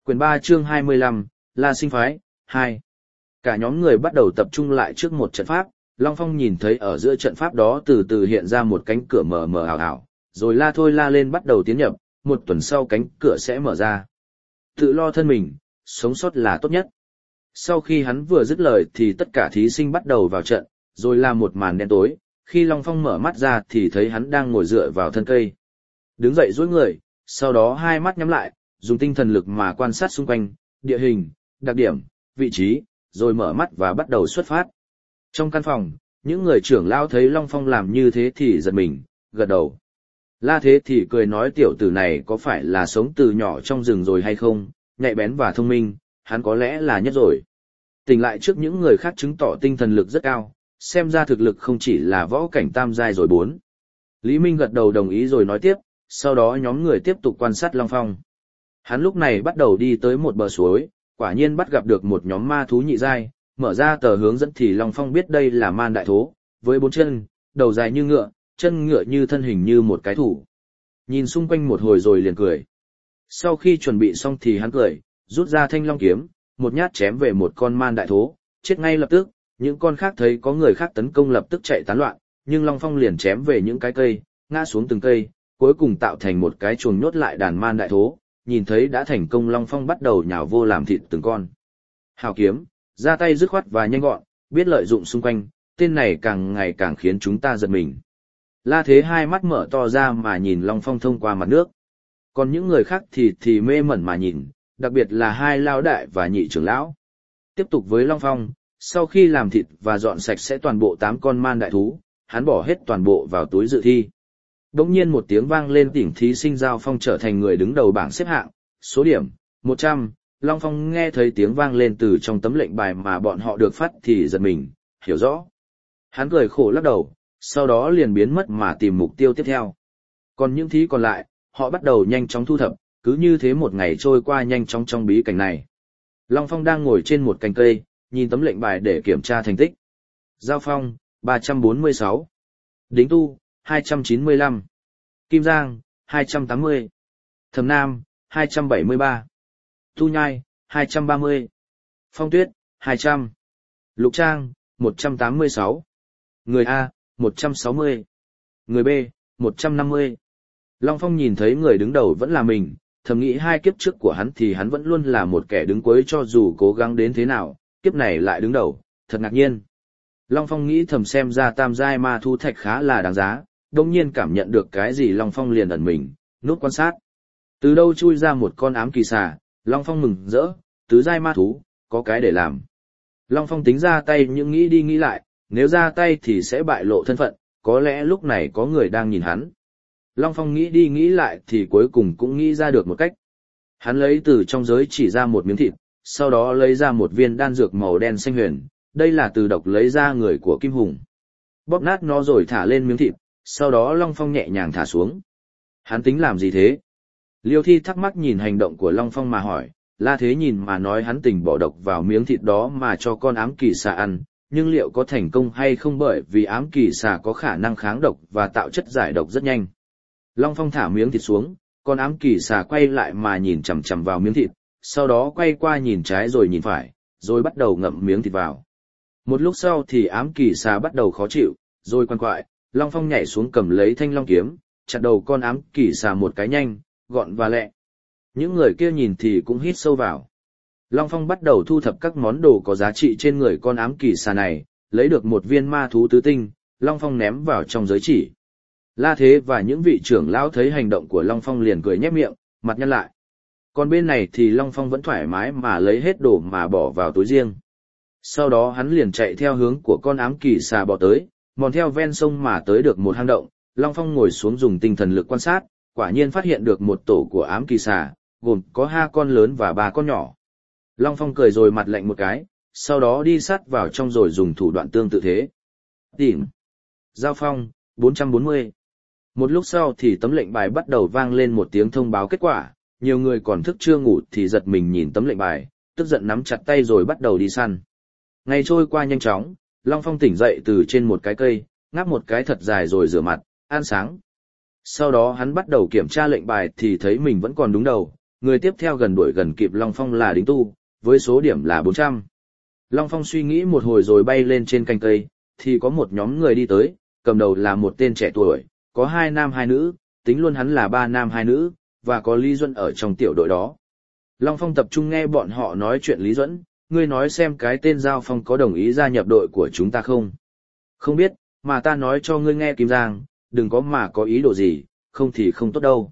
Quyển 3 chương 25, La Sinh Phái, 2. Cả nhóm người bắt đầu tập trung lại trước một trận pháp, Long Phong nhìn thấy ở giữa trận pháp đó từ từ hiện ra một cánh cửa mờ mờ ảo ảo, rồi la thôi la lên bắt đầu tiến nhập, một tuần sau cánh cửa sẽ mở ra. Tự lo thân mình, sống sót là tốt nhất. Sau khi hắn vừa dứt lời thì tất cả thí sinh bắt đầu vào trận, rồi là một màn đen tối, khi Long Phong mở mắt ra thì thấy hắn đang ngồi dựa vào thân cây. Đứng dậy duỗi người, sau đó hai mắt nhắm lại, dùng tinh thần lực mà quan sát xung quanh, địa hình, đặc điểm, vị trí, rồi mở mắt và bắt đầu xuất phát. Trong căn phòng, những người trưởng lão thấy Long Phong làm như thế thì giật mình, gật đầu. La Thế thì cười nói tiểu tử này có phải là sống từ nhỏ trong rừng rồi hay không, nhạy bén và thông minh, hắn có lẽ là nhất rồi. Tỉnh lại trước những người khác chứng tỏ tinh thần lực rất cao, xem ra thực lực không chỉ là võ cảnh tam giai rồi 4. Lý Minh gật đầu đồng ý rồi nói tiếp, sau đó nhóm người tiếp tục quan sát Long Phong. Hắn lúc này bắt đầu đi tới một bờ suối, quả nhiên bắt gặp được một nhóm ma thú nhị giai, mở ra tờ hướng dẫn thì Long Phong biết đây là man đại thú, với 4 chân, đầu dài như ngựa, chân ngựa như thân hình như một cái thủ. Nhìn xung quanh một hồi rồi liền cười. Sau khi chuẩn bị xong thì hắn cười, rút ra thanh long kiếm, một nhát chém về một con man đại thú, chết ngay lập tức, những con khác thấy có người khác tấn công lập tức chạy tán loạn, nhưng Long Phong liền chém về những cái cây, ngã xuống từng cây, cuối cùng tạo thành một cái chuồng nhốt lại đàn man đại thú, nhìn thấy đã thành công Long Phong bắt đầu nhào vô làm thịt từng con. Hào kiếm, ra tay dứt khoát và nhanh gọn, biết lợi dụng xung quanh, tên này càng ngày càng khiến chúng ta giật mình. La Thế hai mắt mở to ra mà nhìn Long Phong thông qua mặt nước. Còn những người khác thì mê mẩn mà nhìn, đặc biệt là hai lão đại và nhị trưởng lão. Tiếp tục với Long Phong, sau khi làm thịt và dọn sạch sẽ toàn bộ 8 con man đại thú, hắn bỏ hết toàn bộ vào túi dự thi. Đống nhiên một tiếng vang lên tỉnh thí sinh Giao Phong trở thành người đứng đầu bảng xếp hạng, số điểm 100. Long Phong nghe thấy tiếng vang lên từ trong tấm lệnh bài mà bọn họ được phát thì giật mình, hiểu rõ. Hắn cười khổ lắc đầu, sau đó liền biến mất mà tìm mục tiêu tiếp theo. Còn những thí còn lại, họ bắt đầu nhanh chóng thu thập, cứ như thế một ngày trôi qua nhanh chóng trong bí cảnh này. Long Phong đang ngồi trên một cành cây, nhìn tấm lệnh bài để kiểm tra thành tích. Giao Phong, 346. Đính Tu, 295. Kim Giang, 280. Thẩm Nam, 273. Tu Nhai, 230. Phong Tuyết, 200. Lục Trang, 186. Người A, 160. Người B, 150. Long Phong nhìn thấy người đứng đầu vẫn là mình, thầm nghĩ hai kiếp trước của hắn thì hắn vẫn luôn là một kẻ đứng cuối cho dù cố gắng đến thế nào, kiếp này lại đứng đầu, thật ngạc nhiên. Long Phong nghĩ thầm xem ra tam giai ma thu thạch khá là đáng giá, đồng nhiên cảm nhận được cái gì Long Phong liền ẩn mình, nút quan sát. Từ đâu chui ra một con ám kỳ xà, Long Phong mừng rỡ, tứ giai ma thú, có cái để làm. Long Phong tính ra tay nhưng nghĩ đi nghĩ lại, nếu ra tay thì sẽ bại lộ thân phận, có lẽ lúc này có người đang nhìn hắn. Long Phong nghĩ đi nghĩ lại thì cuối cùng cũng nghĩ ra được một cách. Hắn lấy từ trong giới chỉ ra một miếng thịt, sau đó lấy ra một viên đan dược màu đen xanh huyền, đây là từ độc lấy ra người của Kim Hùng. Bóp nát nó rồi thả lên miếng thịt, sau đó Long Phong nhẹ nhàng thả xuống. Hắn tính làm gì thế? Liêu Thi thắc mắc nhìn hành động của Long Phong mà hỏi, La Thế nhìn mà nói hắn tình bỏ độc vào miếng thịt đó mà cho con ám kỳ xà ăn, nhưng liệu có thành công hay không bởi vì ám kỳ xà có khả năng kháng độc và tạo chất giải độc rất nhanh. Long Phong thả miếng thịt xuống, con ám kỳ xà quay lại mà nhìn chằm chằm vào miếng thịt, sau đó quay qua nhìn trái rồi nhìn phải, rồi bắt đầu ngậm miếng thịt vào. Một lúc sau thì ám kỳ xà bắt đầu khó chịu, rồi quằn quại, Long Phong nhảy xuống cầm lấy thanh long kiếm, chặt đầu con ám kỳ xà một cái nhanh, gọn và lẹ. Những người kia nhìn thì cũng hít sâu vào. Long Phong bắt đầu thu thập các món đồ có giá trị trên người con ám kỳ xà này, lấy được một viên ma thú tứ tinh, Long Phong ném vào trong giới chỉ. La Thế và những vị trưởng lão thấy hành động của Long Phong liền cười nhếch miệng, mặt nhăn lại. Còn bên này thì Long Phong vẫn thoải mái mà lấy hết đồ mà bỏ vào túi riêng. Sau đó hắn liền chạy theo hướng của con ám kỳ xà bò tới, mòn theo ven sông mà tới được một hang động, Long Phong ngồi xuống dùng tinh thần lực quan sát, quả nhiên phát hiện được một tổ của ám kỳ xà, gồm có 2 con lớn và 3 con nhỏ. Long Phong cười rồi mặt lạnh một cái, sau đó đi sát vào trong rồi dùng thủ đoạn tương tự thế. Tìm. Giao Phong, 440. Một lúc sau thì tấm lệnh bài bắt đầu vang lên một tiếng thông báo kết quả, nhiều người còn thức chưa ngủ thì giật mình nhìn tấm lệnh bài, tức giận nắm chặt tay rồi bắt đầu đi săn. Ngày trôi qua nhanh chóng, Long Phong tỉnh dậy từ trên một cái cây, ngáp một cái thật dài rồi rửa mặt, ăn sáng. Sau đó hắn bắt đầu kiểm tra lệnh bài thì thấy mình vẫn còn đúng đầu, người tiếp theo gần đuổi gần kịp Long Phong là Đính Tu, với số điểm là 400. Long Phong suy nghĩ một hồi rồi bay lên trên cành cây, thì có một nhóm người đi tới, cầm đầu là một tên trẻ tuổi, có 2 nam 2 nữ, tính luôn hắn là 3 nam 2 nữ, và có Lý Duẫn ở trong tiểu đội đó. Long Phong tập trung nghe bọn họ nói chuyện. Lý Duẫn, ngươi nói xem cái tên Giao Phong có đồng ý gia nhập đội của chúng ta không? Không biết, mà ta nói cho ngươi nghe Kim Giang, đừng có mà có ý đồ gì, không thì không tốt đâu.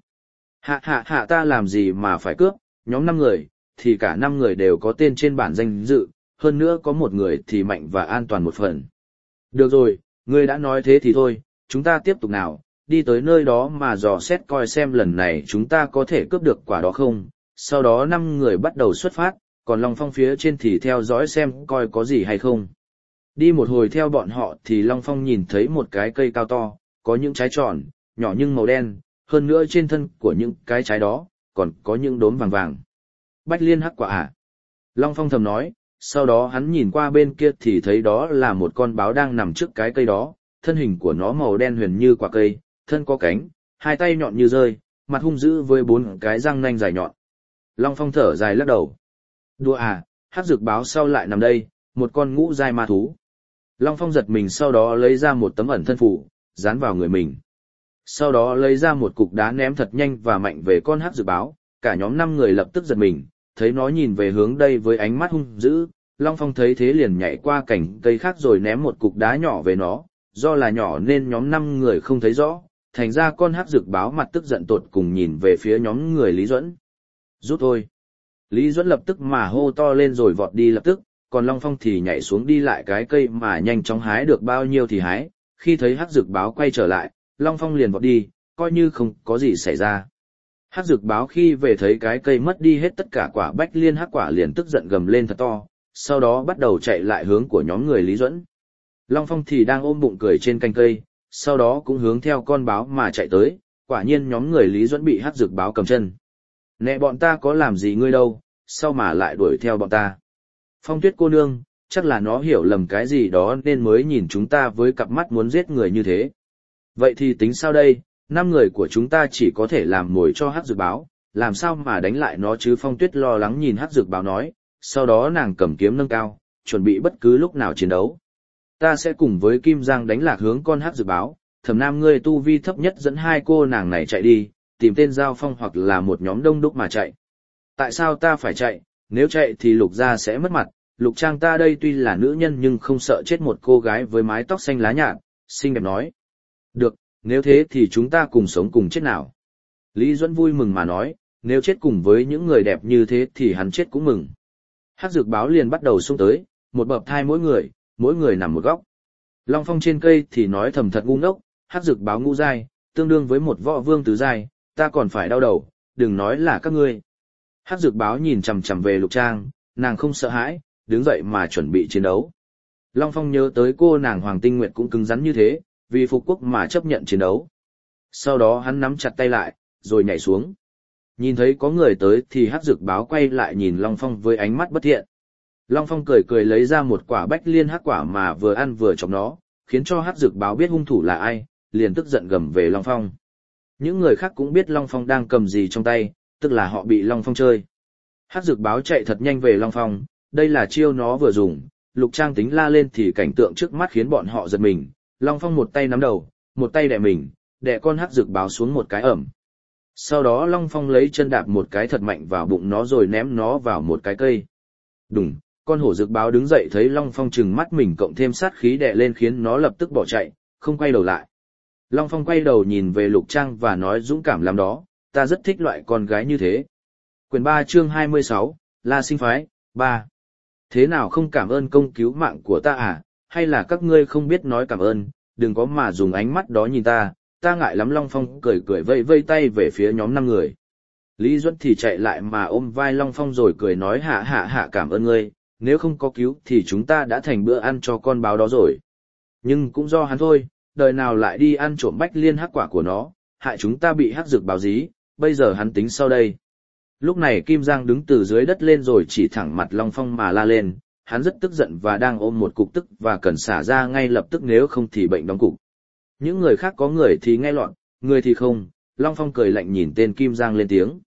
Hạ ta làm gì mà phải cướp, nhóm 5 người, thì cả 5 người đều có tên trên bản danh dự, hơn nữa có một người thì mạnh và an toàn một phần. Được rồi, ngươi đã nói thế thì thôi, chúng ta tiếp tục nào, đi tới nơi đó mà dò xét coi xem lần này chúng ta có thể cướp được quả đó không. Sau đó 5 người bắt đầu xuất phát, còn Long Phong phía trên thì theo dõi xem coi có gì hay không. Đi một hồi theo bọn họ thì Long Phong nhìn thấy một cái cây cao to, có những trái tròn, nhỏ nhưng màu đen, hơn nữa trên thân của những cái trái đó, còn có những đốm vàng vàng. Bách liên hắc quả à? Long Phong thầm nói, sau đó hắn nhìn qua bên kia thì thấy đó là một con báo đang nằm trước cái cây đó, thân hình của nó màu đen huyền như quả cây, thân có cánh, 2 tay nhọn như rơi, mặt hung dữ với 4 cái răng nanh dài nhọn. Long Phong thở dài lắc đầu. Đùa à, hắc dược báo sau lại nằm đây, một con ngũ giai ma thú. Long Phong giật mình, sau đó lấy ra một tấm ẩn thân phù, dán vào người mình. Sau đó lấy ra một cục đá ném thật nhanh và mạnh về con hắc dược báo, cả nhóm 5 người lập tức giật mình, thấy nó nhìn về hướng đây với ánh mắt hung dữ. Long Phong thấy thế liền nhảy qua cành cây khác rồi ném một cục đá nhỏ về nó, do là nhỏ nên nhóm 5 người không thấy rõ, thành ra con hắc dược báo mặt tức giận tột cùng nhìn về phía nhóm người Lý Duẫn. Rút thôi. Lý Duẫn lập tức mà hô to lên rồi vọt đi lập tức, còn Long Phong thì nhảy xuống đi lại cái cây mà nhanh chóng hái được bao nhiêu thì hái. Khi thấy hắc dược báo quay trở lại, Long Phong liền vọt đi, coi như không có gì xảy ra. Hắc dược báo khi về thấy cái cây mất đi hết tất cả quả bách liên hắc quả liền tức giận gầm lên thật to, sau đó bắt đầu chạy lại hướng của nhóm người Lý Duẫn. Long Phong thì đang ôm bụng cười trên cành cây, sau đó cũng hướng theo con báo mà chạy tới, quả nhiên nhóm người Lý Duẫn bị hắc dược báo cầm chân. Nè, bọn ta có làm gì ngươi đâu, sao mà lại đuổi theo bọn ta? Phong Tuyết cô nương, chắc là nó hiểu lầm cái gì đó nên mới nhìn chúng ta với cặp mắt muốn giết người như thế. Vậy thì tính sao đây, 5 người của chúng ta chỉ có thể làm mồi cho hắc dược báo, làm sao mà đánh lại nó chứ? Phong Tuyết lo lắng nhìn hắc dược báo nói, sau đó nàng cầm kiếm nâng cao, chuẩn bị bất cứ lúc nào chiến đấu. Ta sẽ cùng với Kim Giang đánh lạc hướng con hắc dược báo, Thẩm Nam ngươi tu vi thấp nhất dẫn 2 cô nàng này chạy đi, tìm tên Giao Phong hoặc là một nhóm đông đúc mà chạy. Tại sao ta phải chạy? Nếu chạy thì Lục gia sẽ mất mặt. Lục Trang ta đây tuy là nữ nhân nhưng không sợ chết một cô gái với mái tóc xanh lá nhạt, xinh đẹp nói. Được, nếu thế thì chúng ta cùng sống cùng chết nào. Lý Duẫn vui mừng mà nói, nếu chết cùng với những người đẹp như thế thì hắn chết cũng mừng. Hắc dược báo liền bắt đầu xông tới, một bậc thai mỗi người nằm một góc. Long Phong trên cây thì nói thầm thật ngu ngốc, hắc dược báo ngũ giai, tương đương với một võ vương tứ giai, ta còn phải đau đầu, đừng nói là các ngươi. Hắc dược báo nhìn chằm chằm về Lục Trang, nàng không sợ hãi, đứng dậy mà chuẩn bị chiến đấu. Long Phong nhớ tới cô nàng Hoàng Tinh Nguyệt cũng cứng rắn như thế, vì phục quốc mà chấp nhận chiến đấu. Sau đó hắn nắm chặt tay lại, rồi nhảy xuống. Nhìn thấy có người tới thì hắc dược báo quay lại nhìn Long Phong với ánh mắt bất thiện. Long Phong cười cười lấy ra một quả bách liên hắc quả mà vừa ăn vừa chọc nó, khiến cho hắc dược báo biết hung thủ là ai, liền tức giận gầm về Long Phong. Những người khác cũng biết Long Phong đang cầm gì trong tay, tức là họ bị Long Phong chơi. Hắc dược báo chạy thật nhanh về Long Phong, đây là chiêu nó vừa dùng. Lục Trang tính la lên thì cảnh tượng trước mắt khiến bọn họ giật mình. Long Phong một tay nắm đầu, một tay đè mình, đè con hắc dược báo xuống một cái ẩm. Sau đó Long Phong lấy chân đạp một cái thật mạnh vào bụng nó rồi ném nó vào một cái cây. Đùng, con hổ dược báo đứng dậy thấy Long Phong trừng mắt mình cộng thêm sát khí đè lên khiến nó lập tức bỏ chạy, không quay đầu lại. Long Phong quay đầu nhìn về Lục Trang và nói dũng cảm lắm đó, ta rất thích loại con gái như thế. Quyển 3 chương 26, La Sinh Phái, 3. Thế nào không cảm ơn công cứu mạng của ta à, hay là các ngươi không biết nói cảm ơn, đừng có mà dùng ánh mắt đó nhìn ta ngại lắm. Long Phong cười cười vây vây tay về phía nhóm 5 người. Lý Duẫn thì chạy lại mà ôm vai Long Phong rồi cười nói hạ cảm ơn ngươi, nếu không có cứu thì chúng ta đã thành bữa ăn cho con báo đó rồi. Nhưng cũng do hắn thôi, đời nào lại đi ăn trộm bách liên hắc quả của nó, hại chúng ta bị hắc dược báo dí, bây giờ hắn tính sau đây. Lúc này Kim Giang đứng từ dưới đất lên rồi chỉ thẳng mặt Long Phong mà la lên, hắn rất tức giận và đang ôm một cục tức và cần xả ra ngay lập tức nếu không thì bệnh đóng cục. Những người khác có người thì nghe lọt, người thì không. Long Phong cười lạnh nhìn tên Kim Giang lên tiếng.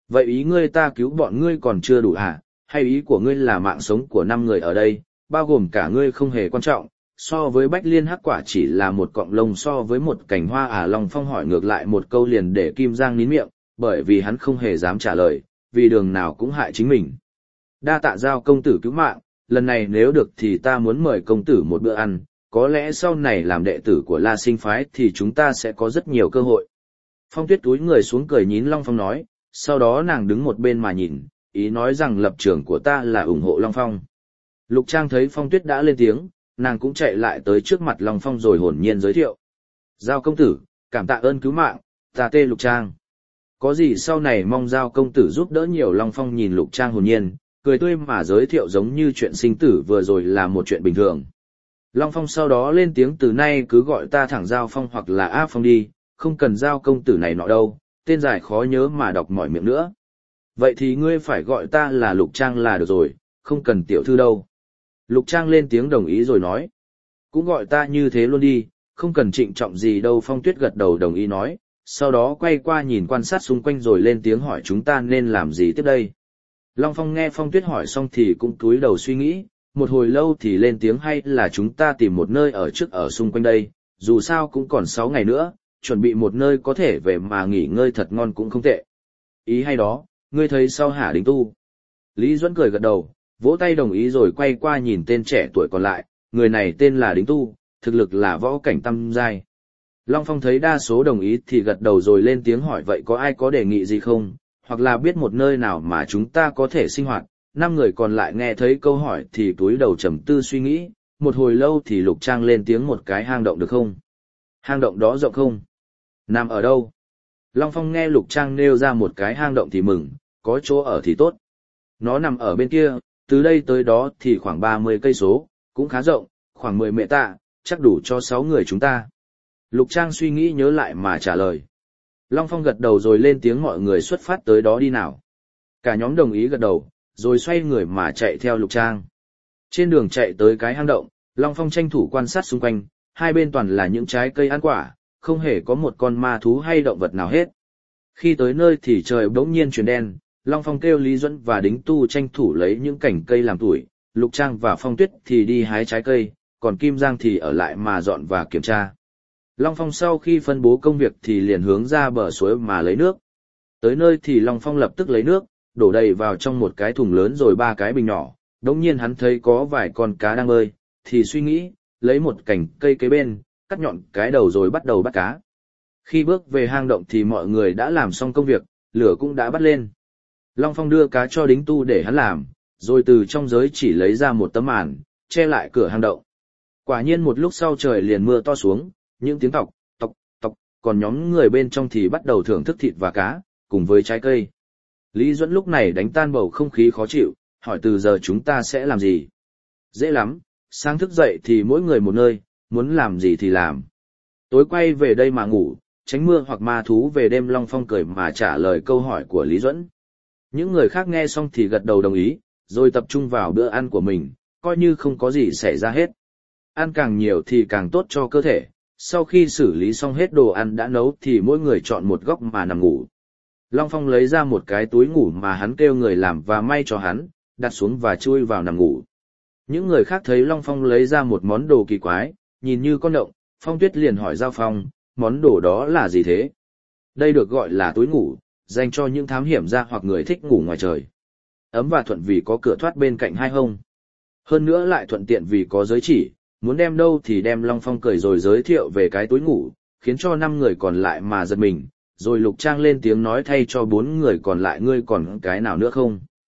Vậy ý ngươi ta cứu bọn ngươi còn chưa đủ hả? Hay ý của ngươi là mạng sống của 5 người ở đây, bao gồm cả ngươi không hề quan trọng, so với Bách Liên Hắc Quả chỉ là một cọng lông so với một cành hoa à? Long Phong hỏi ngược lại một câu liền để Kim Giang nín miệng, bởi vì hắn không hề dám trả lời, vì đường nào cũng hại chính mình. Đa tạ Giao công tử cứu mạng, lần này nếu được thì ta muốn mời công tử một bữa ăn, có lẽ sau này làm đệ tử của La Sinh phái thì chúng ta sẽ có rất nhiều cơ hội. Phong Tuyết túi người xuống cười nhín Long Phong nói, sau đó nàng đứng một bên mà nhìn, ý nói rằng lập trường của ta là ủng hộ Long Phong. Lục Trang thấy Phong Tuyết đã lên tiếng, nàng cũng chạy lại tới trước mặt Long Phong rồi hồn nhiên giới thiệu. Giao công tử, cảm tạ ơn cứu mạng, ta tên Lục Trang. Có gì sau này mong Giao công tử giúp đỡ nhiều. Long Phong nhìn Lục Trang hồn nhiên, cười tươi mà giới thiệu giống như chuyện sinh tử vừa rồi là một chuyện bình thường. Long Phong sau đó lên tiếng, từ nay cứ gọi ta thẳng Giao Phong hoặc là A Phong đi, không cần Giao công tử này nọ đâu, tên dài khó nhớ mà đọc mỏi miệng nữa. Vậy thì ngươi phải gọi ta là Lục Trang là được rồi, không cần tiểu thư đâu. Lục Trang lên tiếng đồng ý rồi nói. Cũng gọi ta như thế luôn đi, không cần trịnh trọng gì đâu. Phong Tuyết gật đầu đồng ý nói, sau đó quay qua nhìn quan sát xung quanh rồi lên tiếng hỏi chúng ta nên làm gì tiếp đây. Long Phong nghe Phong Tuyết hỏi xong thì cũng cúi đầu suy nghĩ, một hồi lâu thì lên tiếng hay là chúng ta tìm một nơi ở trước ở xung quanh đây, dù sao cũng còn 6 ngày nữa, chuẩn bị một nơi có thể về mà nghỉ ngơi thật ngon cũng không tệ. Ý hay đó, ngươi thấy sao hả Đính Tu? Lý Duẫn cười gật đầu, vỗ tay đồng ý rồi quay qua nhìn tên trẻ tuổi còn lại, người này tên là Đính Tu, thực lực là võ cảnh tam giai. Long Phong thấy đa số đồng ý thì gật đầu rồi lên tiếng hỏi vậy có ai có đề nghị gì không, hoặc là biết một nơi nào mà chúng ta có thể sinh hoạt. 5 người còn lại nghe thấy câu hỏi thì túi đầu trầm tư suy nghĩ, một hồi lâu thì Lục Trang lên tiếng một cái hang động được không? Hang động đó rộng không? Nằm ở đâu? Long Phong nghe Lục Trang nêu ra một cái hang động thì mừng, có chỗ ở thì tốt. Nó nằm ở bên kia, từ đây tới đó thì khoảng 30 cây số, cũng khá rộng, khoảng 10 mệ tạ, chắc đủ cho 6 người chúng ta. Lục Trang suy nghĩ nhớ lại mà trả lời. Long Phong gật đầu rồi lên tiếng mọi người xuất phát tới đó đi nào. Cả nhóm đồng ý gật đầu, rồi xoay người mà chạy theo Lục Trang. Trên đường chạy tới cái hang động, Long Phong tranh thủ quan sát xung quanh, hai bên toàn là những trái cây ăn quả, không hề có một con ma thú hay động vật nào hết. Khi tới nơi thì trời bỗng nhiên chuyển đen, Long Phong kêu Lý Duẫn và Đính Tu tranh thủ lấy những cành cây làm tuổi, Lục Trang và Phong Tuyết thì đi hái trái cây, còn Kim Giang thì ở lại mà dọn và kiểm tra. Long Phong sau khi phân bố công việc thì liền hướng ra bờ suối mà lấy nước. Tới nơi thì Long Phong lập tức lấy nước, đổ đầy vào trong một cái thùng lớn rồi 3 cái bình nhỏ. Đống nhiên hắn thấy có vài con cá đang bơi, thì suy nghĩ, lấy một cành cây kế bên, cắt nhọn cái đầu rồi bắt đầu bắt cá. Khi bước về hang động thì mọi người đã làm xong công việc, lửa cũng đã bắt lên. Long Phong đưa cá cho Đính Tu để hắn làm, rồi từ trong giới chỉ lấy ra một tấm màn, che lại cửa hang động. Quả nhiên một lúc sau trời liền mưa to xuống, những tiếng tọc, tọc, tọc, còn nhóm người bên trong thì bắt đầu thưởng thức thịt và cá, cùng với trái cây. Lý Duẫn lúc này đánh tan bầu không khí khó chịu, hỏi từ giờ chúng ta sẽ làm gì? Dễ lắm, sáng thức dậy thì mỗi người một nơi, muốn làm gì thì làm. Tối quay về đây mà ngủ, tránh mưa hoặc ma thú về đêm. Long Phong cười mà trả lời câu hỏi của Lý Duẫn. Những người khác nghe xong thì gật đầu đồng ý, rồi tập trung vào bữa ăn của mình, coi như không có gì xảy ra hết. Ăn càng nhiều thì càng tốt cho cơ thể. Sau khi xử lý xong hết đồ ăn đã nấu thì mỗi người chọn một góc mà nằm ngủ. Long Phong lấy ra một cái túi ngủ mà hắn kêu người làm và may cho hắn, đặt xuống và chui vào nằm ngủ. Những người khác thấy Long Phong lấy ra một món đồ kỳ quái, nhìn như con động, Phong Tuyết liền hỏi Giao Phong, món đồ đó là gì thế? Đây được gọi là túi ngủ, dành cho những thám hiểm gia hoặc người thích ngủ ngoài trời. Ấm và thuận vì có cửa thoát bên cạnh hai hông. Hơn nữa lại thuận tiện vì có giới chỉ, muốn đem đâu thì đem. Long Phong cười rồi giới thiệu về cái túi ngủ, khiến cho 5 người còn lại mà giật mình, rồi Lục Trang lên tiếng nói thay cho 4 người còn lại ngươi còn cái nào nữa không?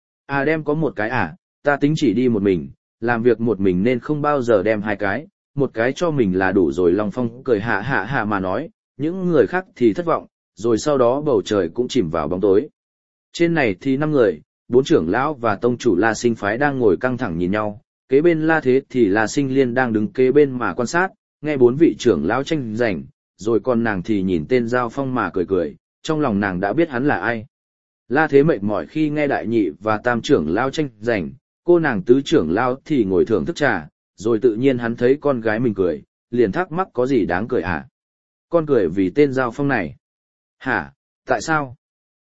À đem có một cái à, ta tính chỉ đi một mình, làm việc một mình nên không bao giờ đem 2 cái, một cái cho mình là đủ rồi. Long Phong cười hạ hạ hạ mà nói, những người khác thì thất vọng, rồi sau đó bầu trời cũng chìm vào bóng tối. Trên này thì 5 người, 4 trưởng lão và tông chủ La Sinh phái đang ngồi căng thẳng nhìn nhau, kế bên La Thế thì La Sinh Liên đang đứng kế bên mà quan sát, nghe 4 vị trưởng lão tranh giành, rồi còn nàng thì nhìn tên Giao Phong mà cười cười, trong lòng nàng đã biết hắn là ai. La Thế mệt mỏi khi nghe đại nhị và tam trưởng lão tranh giành, cô nàng tứ trưởng lão thì ngồi thưởng thức trà, rồi tự nhiên hắn thấy con gái mình cười, liền thắc mắc có gì đáng cười hả? Con cười vì tên Giao Phong này. Hả, tại sao?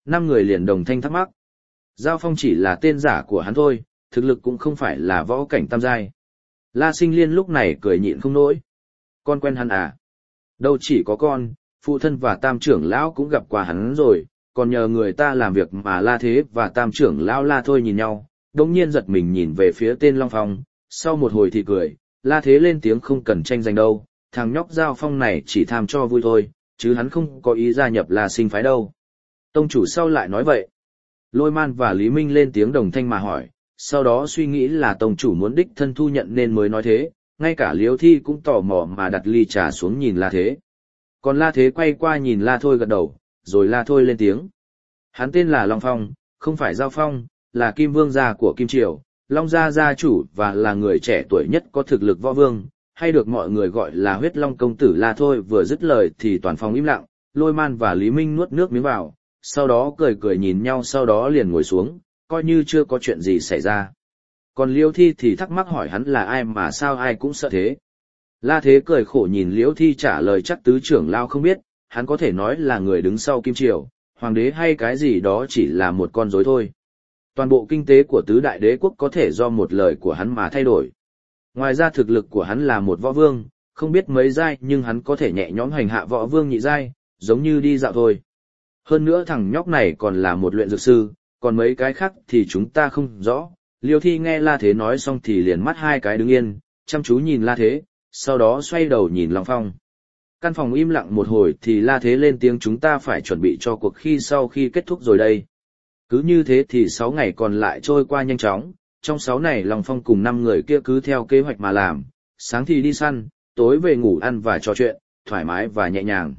năm người liền đồng thanh thắc mắc. Giao Phong chỉ là tên giả của hắn thôi, thực lực cũng không phải là võ cảnh tam giai. La Sinh Liên lúc này cười nhịn không nổi. Con quen hắn à? Đâu chỉ có con, phụ thân và tam trưởng lão cũng gặp qua hắn rồi, còn nhờ người ta làm việc mà La Thế và tam trưởng lão La Thôi nhìn nhau, đồng nhiên giật mình nhìn về phía tên Long Phong, sau một hồi thì cười, La Thế lên tiếng không cần tranh giành đâu, thằng nhóc Giao Phong này chỉ tham cho vui thôi, chứ hắn không có ý gia nhập La Sinh phái đâu. Tông chủ sau lại nói vậy. Lôi Man và Lý Minh lên tiếng đồng thanh mà hỏi, sau đó suy nghĩ là tông chủ muốn đích thân thu nhận nên mới nói thế, ngay cả Liêu Thi cũng tò mò mà đặt ly trà xuống nhìn La Thế. Còn La Thế quay qua nhìn La Thôi gật đầu, rồi La Thôi lên tiếng. Hắn tên là Long Phong, không phải Giao Phong, là Kim Vương gia của Kim Triều, Long gia gia chủ và là người trẻ tuổi nhất có thực lực võ vương, hay được mọi người gọi là huyết long công tử. La Thôi vừa dứt lời thì toàn phòng im lặng, Lôi Man và Lý Minh nuốt nước miếng vào, sau đó cười cười nhìn nhau, sau đó liền ngồi xuống, coi như chưa có chuyện gì xảy ra. Còn Liêu Thi thì thắc mắc hỏi hắn là ai mà sao ai cũng sợ thế. La Thế cười khổ nhìn Liêu Thi trả lời chắc tứ trưởng lao không biết, hắn có thể nói là người đứng sau Kim Triều, hoàng đế hay cái gì đó chỉ là một con rối thôi. Toàn bộ kinh tế của tứ đại đế quốc có thể do một lời của hắn mà thay đổi. Ngoài ra thực lực của hắn là một võ vương, không biết mấy giai nhưng hắn có thể nhẹ nhõm hành hạ võ vương nhị giai, giống như đi dạo thôi. Hơn nữa thằng nhóc này còn là một luyện dược sư, còn mấy cái khác thì chúng ta không rõ. Liêu Thi nghe La Thế nói xong thì liền mắt hai cái đứng yên, chăm chú nhìn La Thế, sau đó xoay đầu nhìn Long Phong. Căn phòng im lặng một hồi thì La Thế lên tiếng chúng ta phải chuẩn bị cho cuộc sau khi kết thúc rồi đây. Cứ như thế thì 6 ngày còn lại trôi qua nhanh chóng, trong 6 này Long Phong cùng 5 người kia cứ theo kế hoạch mà làm, sáng thì đi săn, tối về ngủ ăn và trò chuyện, thoải mái và nhẹ nhàng.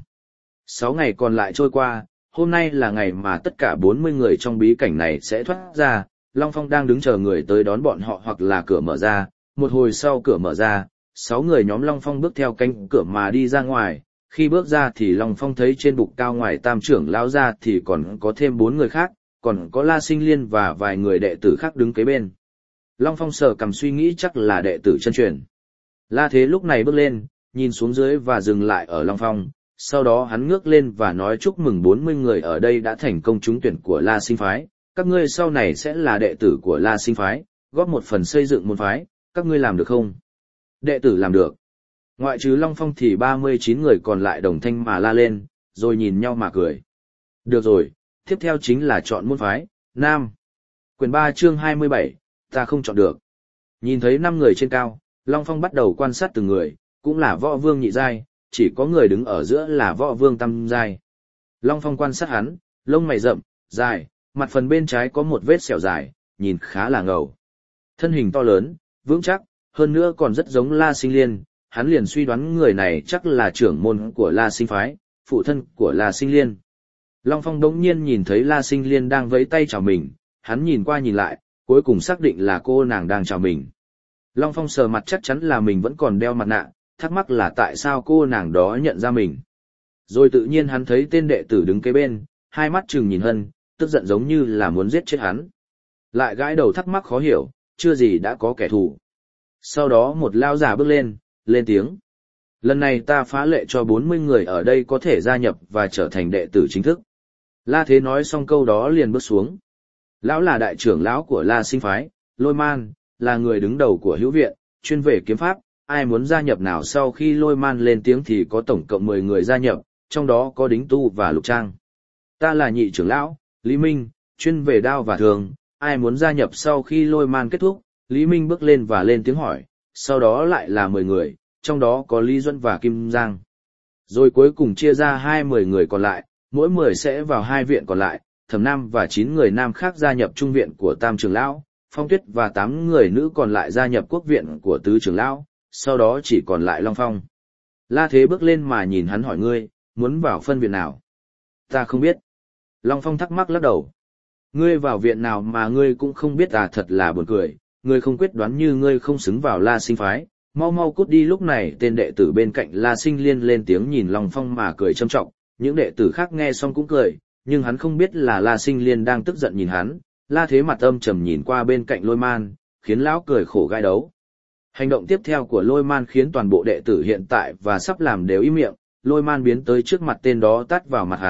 6 ngày còn lại trôi qua, hôm nay là ngày mà tất cả 40 người trong bí cảnh này sẽ thoát ra, Long Phong đang đứng chờ người tới đón bọn họ hoặc là cửa mở ra, một hồi sau cửa mở ra, 6 người nhóm Long Phong bước theo cánh cửa mà đi ra ngoài, khi bước ra thì Long Phong thấy trên bục cao ngoài tam trưởng lão ra thì còn có thêm 4 người khác, còn có La Sinh Liên và vài người đệ tử khác đứng kế bên. Long Phong sờ cằm suy nghĩ chắc là đệ tử chân truyền. La Thế lúc này bước lên, nhìn xuống dưới và dừng lại ở Long Phong, sau đó hắn ngước lên và nói chúc mừng 40 người ở đây đã thành công trúng tuyển của La Sinh phái, các ngươi sau này sẽ là đệ tử của La Sinh phái, góp một phần xây dựng môn phái, các ngươi làm được không? Đệ tử làm được. Ngoại trừ Long Phong thì 39 người còn lại đồng thanh mà la lên, rồi nhìn nhau mà cười. Được rồi, tiếp theo chính là chọn môn phái, Nam. Quyển 3 chương 27, ta không chọn được. Nhìn thấy 5 người trên cao, Long Phong bắt đầu quan sát từng người, cũng là võ vương nhị giai, chỉ có người đứng ở giữa là võ vương tam giai. Long Phong quan sát hắn, lông mày rậm, dài, mặt phần bên trái có một vết sẹo dài, nhìn khá là ngầu. Thân hình to lớn, vững chắc, hơn nữa còn rất giống La Sinh Liên, hắn liền suy đoán người này chắc là trưởng môn của La Sinh phái, phụ thân của La Sinh Liên. Long Phong đống nhiên nhìn thấy La Sinh Liên đang vẫy tay chào mình, hắn nhìn qua nhìn lại, cuối cùng xác định là cô nàng đang chào mình. Long Phong sờ mặt chắc chắn là mình vẫn còn đeo mặt nạ, thắc mắc là tại sao cô nàng đó nhận ra mình. Rồi tự nhiên hắn thấy tên đệ tử đứng kế bên, hai mắt trừng nhìn Hân, tức giận giống như là muốn giết chết hắn. Lại gãi đầu thắc mắc khó hiểu, chưa gì đã có kẻ thù. Sau đó một lao giả bước lên, lên tiếng. Lần này ta phá lệ cho 40 người ở đây có thể gia nhập và trở thành đệ tử chính thức. La Thế nói xong câu đó liền bước xuống. Lão là đại trưởng lão của La Sinh phái, Lôi Man, là người đứng đầu của hữu viện, chuyên về kiếm pháp, ai muốn gia nhập nào. Sau khi Lôi Man lên tiếng thì có tổng cộng 10 người gia nhập, trong đó có Đính Tu và Lục Trang. Ta là nhị trưởng lão, Lý Minh, chuyên về đao và thường, ai muốn gia nhập. Sau khi Lôi Man kết thúc, Lý Minh bước lên và lên tiếng hỏi, sau đó lại là 10 người, trong đó có Lý Duẫn và Kim Giang. Rồi cuối cùng chia ra 20 người còn lại, mỗi 10 sẽ vào 2 viện còn lại, Thẩm Nam và 9 người nam khác gia nhập trung viện của Tam trưởng lão, Phong Tuyết và 8 người nữ còn lại gia nhập quốc viện của Tứ trưởng lão, sau đó chỉ còn lại Long Phong. La Thế bước lên mà nhìn hắn hỏi ngươi, muốn vào phân viện nào? Ta không biết. Long Phong thắc mắc lắc đầu. Ngươi vào viện nào mà ngươi cũng không biết à, thật là buồn cười, ngươi không quyết đoán như ngươi không xứng vào La Sinh phái, mau mau cút đi. Lúc này tên đệ tử bên cạnh La Sinh Liên lên tiếng nhìn Long Phong mà cười châm trọng, những đệ tử khác nghe xong cũng cười, nhưng hắn không biết là La Sinh Liên đang tức giận nhìn hắn. La Thế mặt âm trầm nhìn qua bên cạnh Lôi Man, khiến lão cười khổ gai đấu. Hành động tiếp theo của Lôi Man khiến toàn bộ đệ tử hiện tại và sắp làm đều im miệng, Lôi Man biến tới trước mặt tên đó tát vào mặt hắn,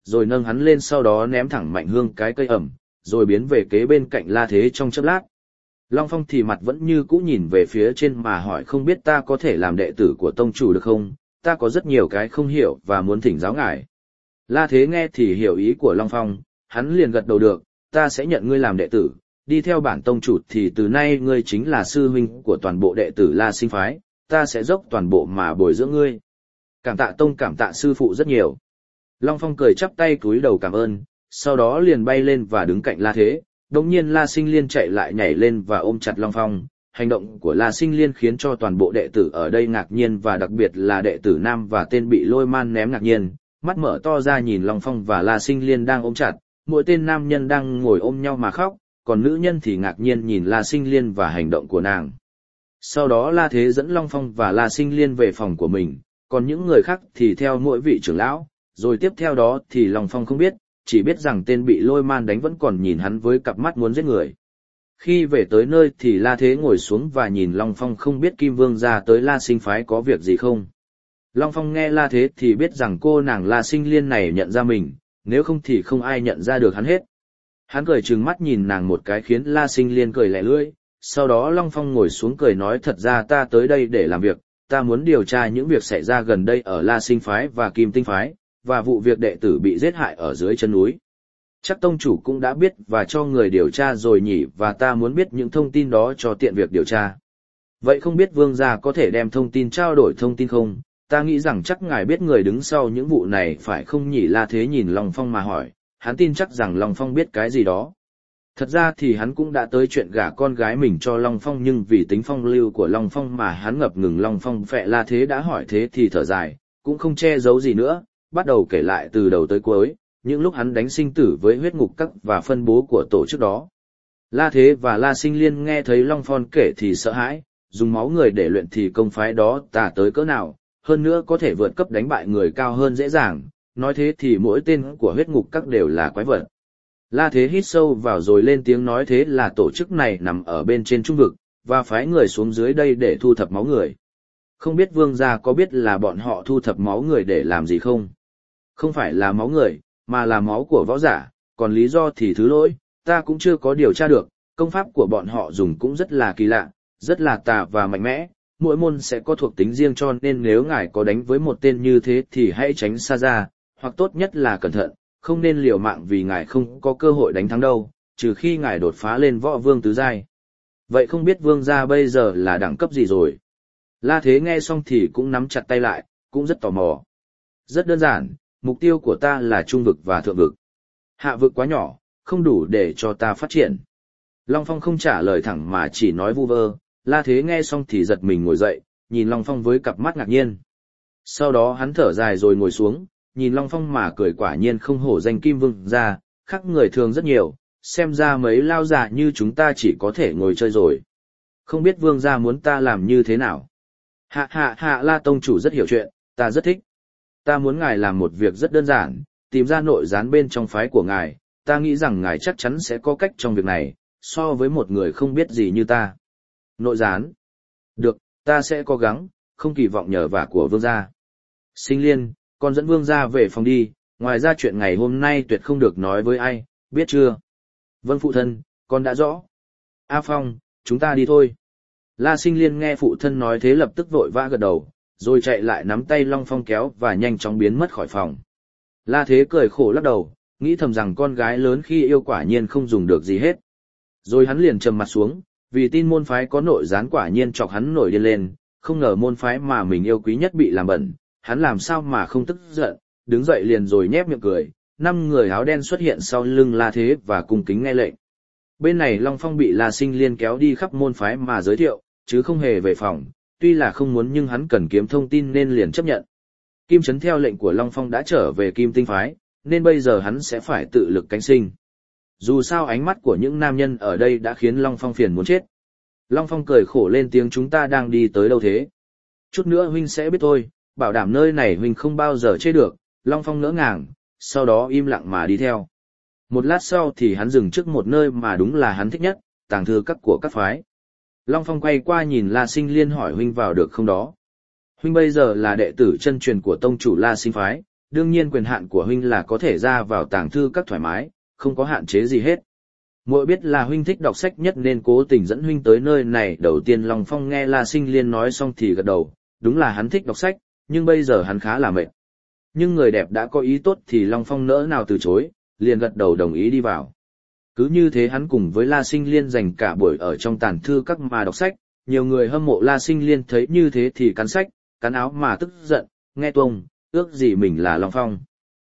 rồi nâng hắn lên sau đó ném thẳng Mạnh Hương cái cây ẩm, rồi biến về kế bên cạnh La Thế trong chốc lát. Long Phong thì mặt vẫn như cũ nhìn về phía trên mà hỏi không biết ta có thể làm đệ tử của tông chủ được không, ta có rất nhiều cái không hiểu và muốn thỉnh giáo ngài. La Thế nghe thì hiểu ý của Long Phong, hắn liền gật đầu được, ta sẽ nhận ngươi làm đệ tử, đi theo bản tông chủ thì từ nay ngươi chính là sư huynh của toàn bộ đệ tử La Sinh phái, ta sẽ dốc toàn bộ mà bồi dưỡng ngươi. Cảm tạ tông cảm tạ sư phụ rất nhiều. Long Phong cười chắp tay cúi đầu cảm ơn, sau đó liền bay lên và đứng cạnh La Thế. Đột nhiên La Sinh Liên chạy lại nhảy lên và ôm chặt Long Phong. Hành động của La Sinh Liên khiến cho toàn bộ đệ tử ở đây ngạc nhiên và đặc biệt là đệ tử nam và tên bị lôi man ném ngạc nhiên, mắt mở to ra nhìn Long Phong và La Sinh Liên đang ôm chặt, mỗi tên nam nhân đang ngồi ôm nhau mà khóc, còn nữ nhân thì ngạc nhiên nhìn La Sinh Liên và hành động của nàng. Sau đó La Thế dẫn Long Phong và La Sinh Liên về phòng của mình, còn những người khác thì theo mỗi vị trưởng lão, rồi tiếp theo đó thì Long Phong không biết, chỉ biết rằng tên bị lôi man đánh vẫn còn nhìn hắn với cặp mắt muốn giết người. Khi về tới nơi thì La Thế ngồi xuống và nhìn Long Phong không biết Kim Vương ra tới La Sinh phái có việc gì không. Long Phong nghe La Thế thì biết rằng cô nàng La Sinh Liên này nhận ra mình, nếu không thì không ai nhận ra được hắn hết. Hắn cười trừng mắt nhìn nàng một cái khiến La Sinh Liên cười lẻ lưỡi, sau đó Long Phong ngồi xuống cười nói thật ra ta tới đây để làm việc, ta muốn điều tra những việc xảy ra gần đây ở La Sinh phái và Kim Tinh phái, và vụ việc đệ tử bị giết hại ở dưới chân núi. Chắc tông chủ cũng đã biết và cho người điều tra rồi nhỉ, và ta muốn biết những thông tin đó cho tiện việc điều tra. Vậy không biết vương gia có thể đem thông tin trao đổi thông tin không? Ta nghĩ rằng chắc ngài biết người đứng sau những vụ này phải không nhỉ? La Thế nhìn Long Phong mà hỏi, hắn tin chắc rằng Long Phong biết cái gì đó. Thật ra thì hắn cũng đã tới chuyện gả con gái mình cho Long Phong, nhưng vì tính phong lưu của Long Phong mà hắn ngập ngừng. Long Phong phệ La Thế đã hỏi thế thì thở dài, cũng không che giấu gì nữa, bắt đầu kể lại từ đầu tới cuối, những lúc hắn đánh sinh tử với huyết ngục các và phân bố của tổ chức đó. La Thế và La Sinh Liên nghe thấy Long Phong kể thì sợ hãi, dùng máu người để luyện thì công phái đó tà tới cỡ nào, hơn nữa có thể vượt cấp đánh bại người cao hơn dễ dàng, nói thế thì mỗi tên của huyết ngục các đều là quái vật. La Thế hít sâu vào rồi lên tiếng nói thế là tổ chức này nằm ở bên trên trung vực, và phái người xuống dưới đây để thu thập máu người. Không biết vương gia có biết là bọn họ thu thập máu người để làm gì không? Không phải là máu người, mà là máu của võ giả, còn lý do thì thứ lỗi, ta cũng chưa có điều tra được, công pháp của bọn họ dùng cũng rất là kỳ lạ, rất là tà và mạnh mẽ, mỗi môn sẽ có thuộc tính riêng cho nên nếu ngài có đánh với một tên như thế thì hãy tránh xa ra, hoặc tốt nhất là cẩn thận, không nên liều mạng vì ngài không có cơ hội đánh thắng đâu, trừ khi ngài đột phá lên võ vương tứ giai. Vậy không biết vương gia bây giờ là đẳng cấp gì rồi? La Thế nghe xong thì cũng nắm chặt tay lại, cũng rất tò mò. Rất đơn giản, mục tiêu của ta là trung vực và thượng vực. Hạ vực quá nhỏ, không đủ để cho ta phát triển. Long Phong không trả lời thẳng mà chỉ nói vu vơ, La Thế nghe xong thì giật mình ngồi dậy, nhìn Long Phong với cặp mắt ngạc nhiên. Sau đó hắn thở dài rồi ngồi xuống, nhìn Long Phong mà cười quả nhiên không hổ danh Kim Vương gia, khác người thường rất nhiều, xem ra mấy lao già như chúng ta chỉ có thể ngồi chơi rồi. Không biết Vương gia muốn ta làm như thế nào? Hạ La tông chủ rất hiểu chuyện, ta rất thích. Ta muốn ngài làm một việc rất đơn giản, tìm ra nội gián bên trong phái của ngài, ta nghĩ rằng ngài chắc chắn sẽ có cách trong việc này, so với một người không biết gì như ta. Nội gián? Được, ta sẽ cố gắng, không kỳ vọng nhờ vả của vương gia. Sinh Liên, con dẫn vương gia về phòng đi, ngoài ra chuyện ngày hôm nay tuyệt không được nói với ai, biết chưa? Vâng phụ thân, con đã rõ. A Phong, chúng ta đi thôi. La Sinh Liên nghe phụ thân nói thế lập tức vội vã gật đầu, rồi chạy lại nắm tay Long Phong kéo và nhanh chóng biến mất khỏi phòng. La Thế cười khổ lắc đầu, nghĩ thầm rằng con gái lớn khi yêu quả nhiên không dùng được gì hết. Rồi hắn liền trầm mặt xuống, vì tin môn phái có nội gián quả nhiên chọc hắn nổi điên lên, không ngờ môn phái mà mình yêu quý nhất bị làm bẩn, hắn làm sao mà không tức giận, đứng dậy liền rồi nhếch miệng cười, 5 người áo đen xuất hiện sau lưng La Thế và cung kính nghe lệnh. Bên này Long Phong bị La Sinh Liên kéo đi khắp môn phái mà giới thiệu, chứ không hề về phòng, tuy là không muốn nhưng hắn cần kiếm thông tin nên liền chấp nhận. Kim Trấn theo lệnh của Long Phong đã trở về Kim Tinh phái, nên bây giờ hắn sẽ phải tự lực cánh sinh. Dù sao ánh mắt của những nam nhân ở đây đã khiến Long Phong phiền muốn chết. Long Phong cười khổ lên tiếng chúng ta đang đi tới đâu thế? Chút nữa huynh sẽ biết thôi, bảo đảm nơi này huynh không bao giờ chê được. Long Phong ngỡ ngàng, sau đó im lặng mà đi theo. Một lát sau thì hắn dừng trước một nơi mà đúng là hắn thích nhất, tàng thư các của các phái. Long Phong quay qua nhìn La Sinh Liên hỏi huynh vào được không đó? Huynh bây giờ là đệ tử chân truyền của tông chủ La Sinh phái, đương nhiên quyền hạn của huynh là có thể ra vào tàng thư các thoải mái, không có hạn chế gì hết. Muội biết là huynh thích đọc sách nhất nên cố tình dẫn huynh tới nơi này. Đầu tiên Long Phong nghe La Sinh Liên nói xong thì gật đầu, đúng là hắn thích đọc sách, nhưng bây giờ hắn khá là mệt. Nhưng người đẹp đã có ý tốt thì Long Phong nỡ nào từ chối, liền gật đầu đồng ý đi vào. Cứ như thế hắn cùng với La Sinh Liên dành cả buổi ở trong tàng thư các mà đọc sách, nhiều người hâm mộ La Sinh Liên thấy như thế thì cắn sách, cắn áo mà tức giận, nghe tuông, ước gì mình là Long Phong.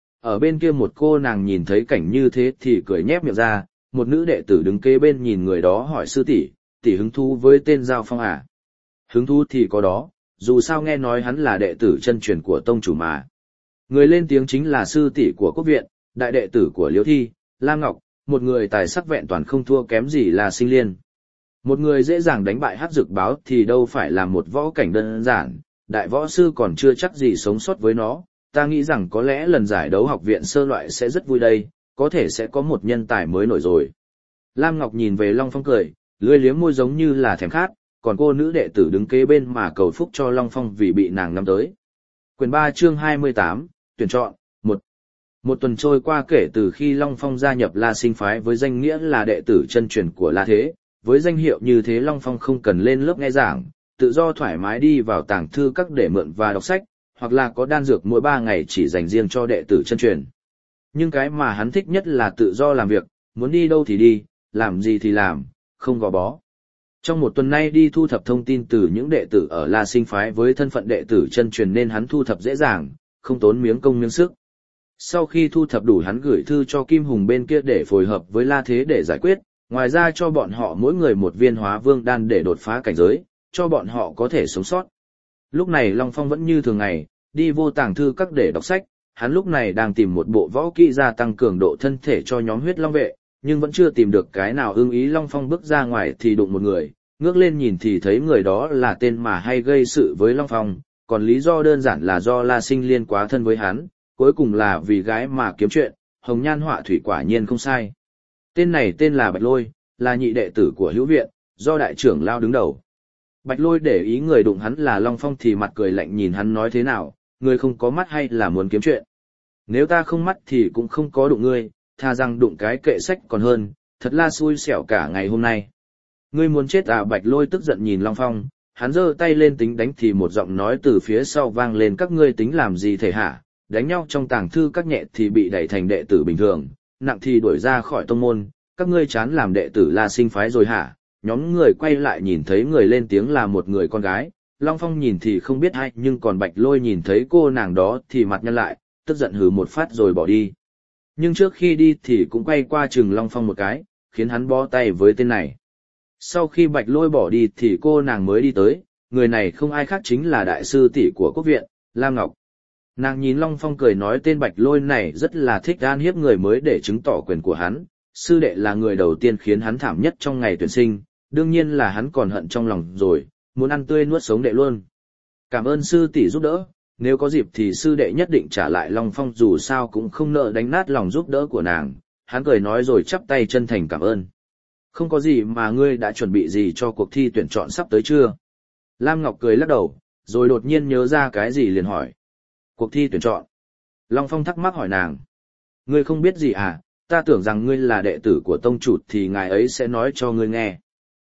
Ở bên kia một cô nàng nhìn thấy cảnh như thế thì cười nhếch miệng ra, một nữ đệ tử đứng kế bên nhìn người đó hỏi sư tỷ, tỷ hứng thú với tên Giao Phong à? Hứng thú thì có đó, dù sao nghe nói hắn là đệ tử chân truyền của tông chủ mà. Người lên tiếng chính là sư tỷ của Quốc viện, đại đệ tử của Liễu Thi, Lam Ngọc, một người tài sắc vẹn toàn không thua kém gì là Sinh Liên. Một người dễ dàng đánh bại Hắc Dực Báo thì đâu phải là một võ cảnh đơn giản, đại võ sư còn chưa chắc gì sống sót với nó. Ta nghĩ rằng có lẽ lần giải đấu học viện sơ loại sẽ rất vui đây, có thể sẽ có một nhân tài mới nổi rồi. Lam Ngọc nhìn về Long Phong cười, lưỡi liếm môi giống như là thèm khát, còn cô nữ đệ tử đứng kế bên mà cầu phúc cho Long Phong vì bị nàng nắm tới. Quyển 3 chương 28, tuyển chọn, 1. Một tuần trôi qua kể từ khi Long Phong gia nhập La Sinh phái với danh nghĩa là đệ tử chân truyền của La Thế, với danh hiệu như thế Long Phong không cần lên lớp nghe giảng, tự do thoải mái đi vào tàng thư các để mượn và đọc sách, hoặc là có đan dược mỗi 3 ngày chỉ dành riêng cho đệ tử chân truyền. Nhưng cái mà hắn thích nhất là tự do làm việc, muốn đi đâu thì đi, làm gì thì làm, không gò bó. Trong một tuần nay đi thu thập thông tin từ những đệ tử ở La Sinh phái với thân phận đệ tử chân truyền nên hắn thu thập dễ dàng, không tốn miếng công miếng sức. Sau khi thu thập đủ hắn gửi thư cho Kim Hùng bên kia để phối hợp với La Thế để giải quyết, ngoài ra cho bọn họ mỗi người một viên hóa vương đan để đột phá cảnh giới, cho bọn họ có thể sống sót. Lúc này Long Phong vẫn như thường ngày, đi vô tàng thư các để đọc sách, hắn lúc này đang tìm một bộ võ kỹ gia tăng cường độ thân thể cho nhóm huyết long vệ, nhưng vẫn chưa tìm được cái nào ưng ý. Long Phong bước ra ngoài thì đụng một người, ngước lên nhìn thì thấy người đó là tên mà hay gây sự với Long Phong, còn lý do đơn giản là do La Sinh Liên quá thân với hắn, cuối cùng là vì gái mà kiếm chuyện, hồng nhan họa thủy quả nhiên không sai. Tên này tên là Bạch Lôi, là nhị đệ tử của Hữu viện, do đại trưởng lao đứng đầu. Bạch Lôi để ý người đụng hắn là Long Phong thì mặt cười lạnh nhìn hắn nói thế nào, ngươi không có mắt hay là muốn kiếm chuyện. Nếu ta không mắt thì cũng không có đụng ngươi, thà rằng đụng cái kệ sách còn hơn, thật là xui xẻo cả ngày hôm nay. Ngươi muốn chết à? Bạch Lôi tức giận nhìn Long Phong, hắn giơ tay lên tính đánh thì một giọng nói từ phía sau vang lên, các ngươi tính làm gì thể hả? Đánh nhau trong tàng thư các nhẹ thì bị đẩy thành đệ tử bình thường, nặng thì đuổi ra khỏi tông môn, các ngươi chán làm đệ tử La Sinh phái rồi hả? Nhóm người quay lại nhìn thấy người lên tiếng là một người con gái, Long Phong nhìn thì không biết ai, nhưng còn Bạch Lôi nhìn thấy cô nàng đó thì mặt nhăn lại, tức giận hừ một phát rồi bỏ đi. Nhưng trước khi đi thì cũng quay qua chừng Long Phong một cái, khiến hắn bó tay với tên này. Sau khi Bạch Lôi bỏ đi thì cô nàng mới đi tới, người này không ai khác chính là đại sư tỷ của Quốc viện, Lam Ngọc. Nàng nhìn Long Phong cười nói tên Bạch Lôi này rất là thích ăn hiếp người mới để chứng tỏ quyền của hắn, sư đệ là người đầu tiên khiến hắn thảm nhất trong ngày tuyển sinh, đương nhiên là hắn còn hận trong lòng rồi, muốn ăn tươi nuốt sống đệ luôn. Cảm ơn sư tỷ giúp đỡ, nếu có dịp thì sư đệ nhất định trả lại. Long Phong dù sao cũng không nợ đánh nát lòng giúp đỡ của nàng, hắn cười nói rồi chắp tay chân thành cảm ơn. Không có gì, mà ngươi đã chuẩn bị gì cho cuộc thi tuyển chọn sắp tới chưa? Lam Ngọc cười lắc đầu, rồi đột nhiên nhớ ra cái gì liền hỏi. Cuộc thi tuyển chọn? Long Phong thắc mắc hỏi nàng. Ngươi không biết gì à? Ta tưởng rằng ngươi là đệ tử của tông chủ thì ngài ấy sẽ nói cho ngươi nghe.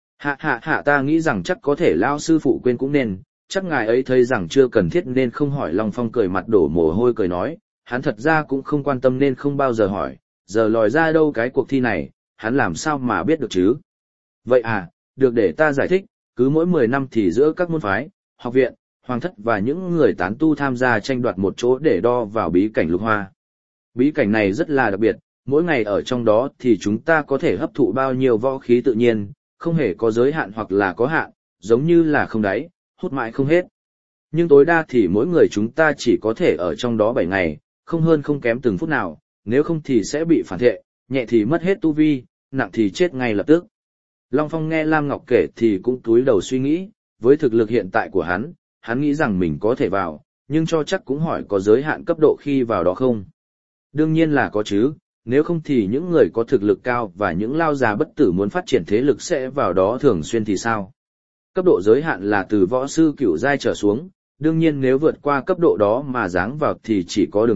Hạ, ta nghĩ rằng chắc có thể lao sư phụ quên cũng nên, chắc ngài ấy thấy rằng chưa cần thiết nên không hỏi. Long Phong cười mặt đổ mồ hôi cười nói, hắn thật ra cũng không quan tâm nên không bao giờ hỏi, giờ lòi ra đâu cái cuộc thi này, hắn làm sao mà biết được chứ? Vậy à, được, để ta giải thích, cứ mỗi 10 năm thì giữa các môn phái, học viện, hoàng thất và những người tán tu tham gia tranh đoạt một chỗ để đo vào bí cảnh lục hoa. Bí cảnh này rất là đặc biệt, mỗi ngày ở trong đó thì chúng ta có thể hấp thụ bao nhiêu võ khí tự nhiên, không hề có giới hạn hoặc là có hạn, giống như là không đáy, hút mãi không hết. Nhưng tối đa thì mỗi người chúng ta chỉ có thể ở trong đó 7 ngày, không hơn không kém từng phút nào, nếu không thì sẽ bị phản thệ, nhẹ thì mất hết tu vi, nặng thì chết ngay lập tức. Long Phong nghe Lam Ngọc kể thì cũng cúi đầu suy nghĩ, với thực lực hiện tại của hắn nghĩ rằng mình có thể vào, nhưng cho chắc cũng hỏi có giới hạn cấp độ khi vào đó không? Đương nhiên là có chứ, nếu không thì những người có thực lực cao và những lao già bất tử muốn phát triển thế lực sẽ vào đó thường xuyên thì sao? Cấp độ giới hạn là từ võ sư cửu giai trở xuống, đương nhiên nếu vượt qua cấp độ đó mà giáng vào thì chỉ có đường chết,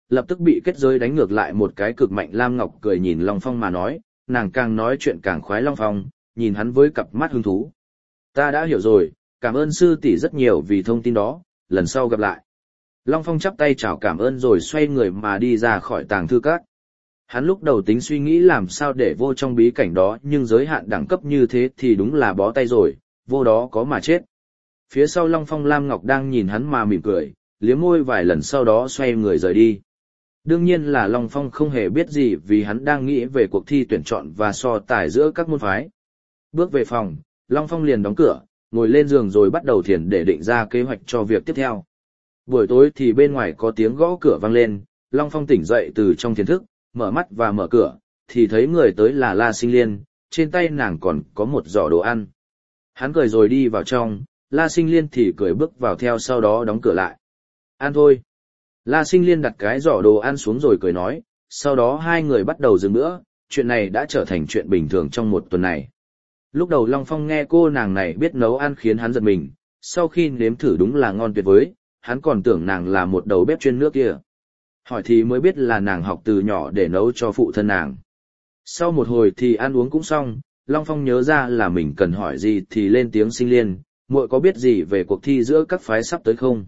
lập tức bị kết giới đánh ngược lại một cái cực mạnh. Lam Ngọc cười nhìn Long Phong mà nói, nàng càng nói chuyện càng khoái Long Phong, nhìn hắn với cặp mắt hứng thú. Ta đã hiểu rồi, cảm ơn sư tỷ rất nhiều vì thông tin đó, lần sau gặp lại. Long Phong chắp tay chào cảm ơn rồi xoay người mà đi ra khỏi tàng thư các. Hắn lúc đầu tính suy nghĩ làm sao để vô trong bí cảnh đó, nhưng giới hạn đẳng cấp như thế thì đúng là bó tay rồi, vô đó có mà chết. Phía sau Long Phong, Lam Ngọc đang nhìn hắn mà mỉm cười, liếm môi vài lần sau đó xoay người rời đi. Đương nhiên là Long Phong không hề biết gì vì hắn đang nghĩ về cuộc thi tuyển chọn và so tài giữa các môn phái. Bước về phòng, Long Phong liền đóng cửa, ngồi lên giường rồi bắt đầu thiền để định ra kế hoạch cho việc tiếp theo. Buổi tối thì bên ngoài có tiếng gõ cửa vang lên, Long Phong tỉnh dậy từ trong thiền thức, mở mắt và mở cửa, thì thấy người tới là La Sinh Liên, trên tay nàng còn có một giỏ đồ ăn. Hắn cười rồi đi vào trong, La Sinh Liên thì cười bước vào theo sau đó đóng cửa lại. Ăn thôi. La Sinh Liên đặt cái giỏ đồ ăn xuống rồi cười nói, sau đó hai người bắt đầu dừng bữa, chuyện này đã trở thành chuyện bình thường trong một tuần này. Lúc đầu Long Phong nghe cô nàng này biết nấu ăn khiến hắn giật mình, sau khi nếm thử đúng là ngon tuyệt vời, hắn còn tưởng nàng là một đầu bếp chuyên nước kia. Hỏi thì mới biết là nàng học từ nhỏ để nấu cho phụ thân nàng. Sau một hồi thì ăn uống cũng xong, Long Phong nhớ ra là mình cần hỏi gì thì lên tiếng Sinh Liên, muội có biết gì về cuộc thi giữa các phái sắp tới không?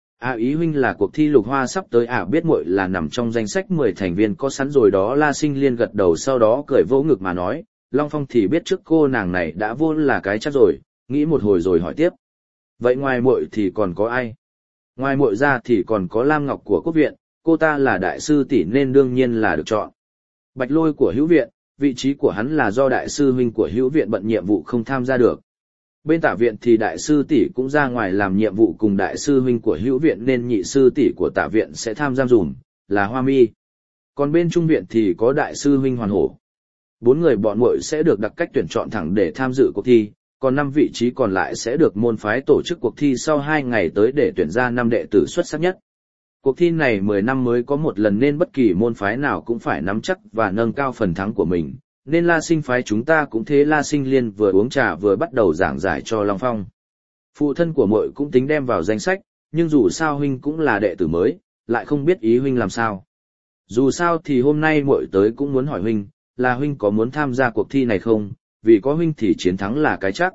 Ý huynh là cuộc thi lục hoa sắp tới biết muội là nằm trong danh sách 10 thành viên có sẵn rồi đó. La Sinh Liên gật đầu sau đó cười vỗ ngực mà nói, Long Phong thì biết trước cô nàng này đã vô là cái chắc rồi, nghĩ một hồi rồi hỏi tiếp. Vậy ngoài muội thì còn có ai? Ngoài muội ra thì còn có Lam Ngọc của Quốc viện, cô ta là đại sư tỷ nên đương nhiên là được chọn. Bạch Lôi của Hữu viện, vị trí của hắn là do đại sư huynh của Hữu viện bận nhiệm vụ không tham gia được. Bên Tả viện thì đại sư tỷ cũng ra ngoài làm nhiệm vụ cùng đại sư huynh của Hữu viện nên nhị sư tỷ của Tả viện sẽ tham gia dùm, là Hoa Mi. Còn bên Trung viện thì có đại sư huynh Hoàn Hổ. 4 người bọn muội sẽ được đặc cách tuyển chọn thẳng để tham dự cuộc thi, còn 5 vị trí còn lại sẽ được môn phái tổ chức cuộc thi sau 2 ngày tới để tuyển ra 5 đệ tử xuất sắc nhất. Cuộc thi này 10 năm mới có một lần nên bất kỳ môn phái nào cũng phải nắm chắc và nâng cao phần thắng của mình, nên La Sinh phái chúng ta cũng thế. La Sinh Liên vừa uống trà vừa bắt đầu giảng giải cho Long Phong. Phụ thân của muội cũng tính đem vào danh sách, nhưng dù sao huynh cũng là đệ tử mới, lại không biết ý huynh làm sao. Dù sao thì hôm nay muội tới cũng muốn hỏi huynh, là huynh có muốn tham gia cuộc thi này không, vì có huynh thì chiến thắng là cái chắc.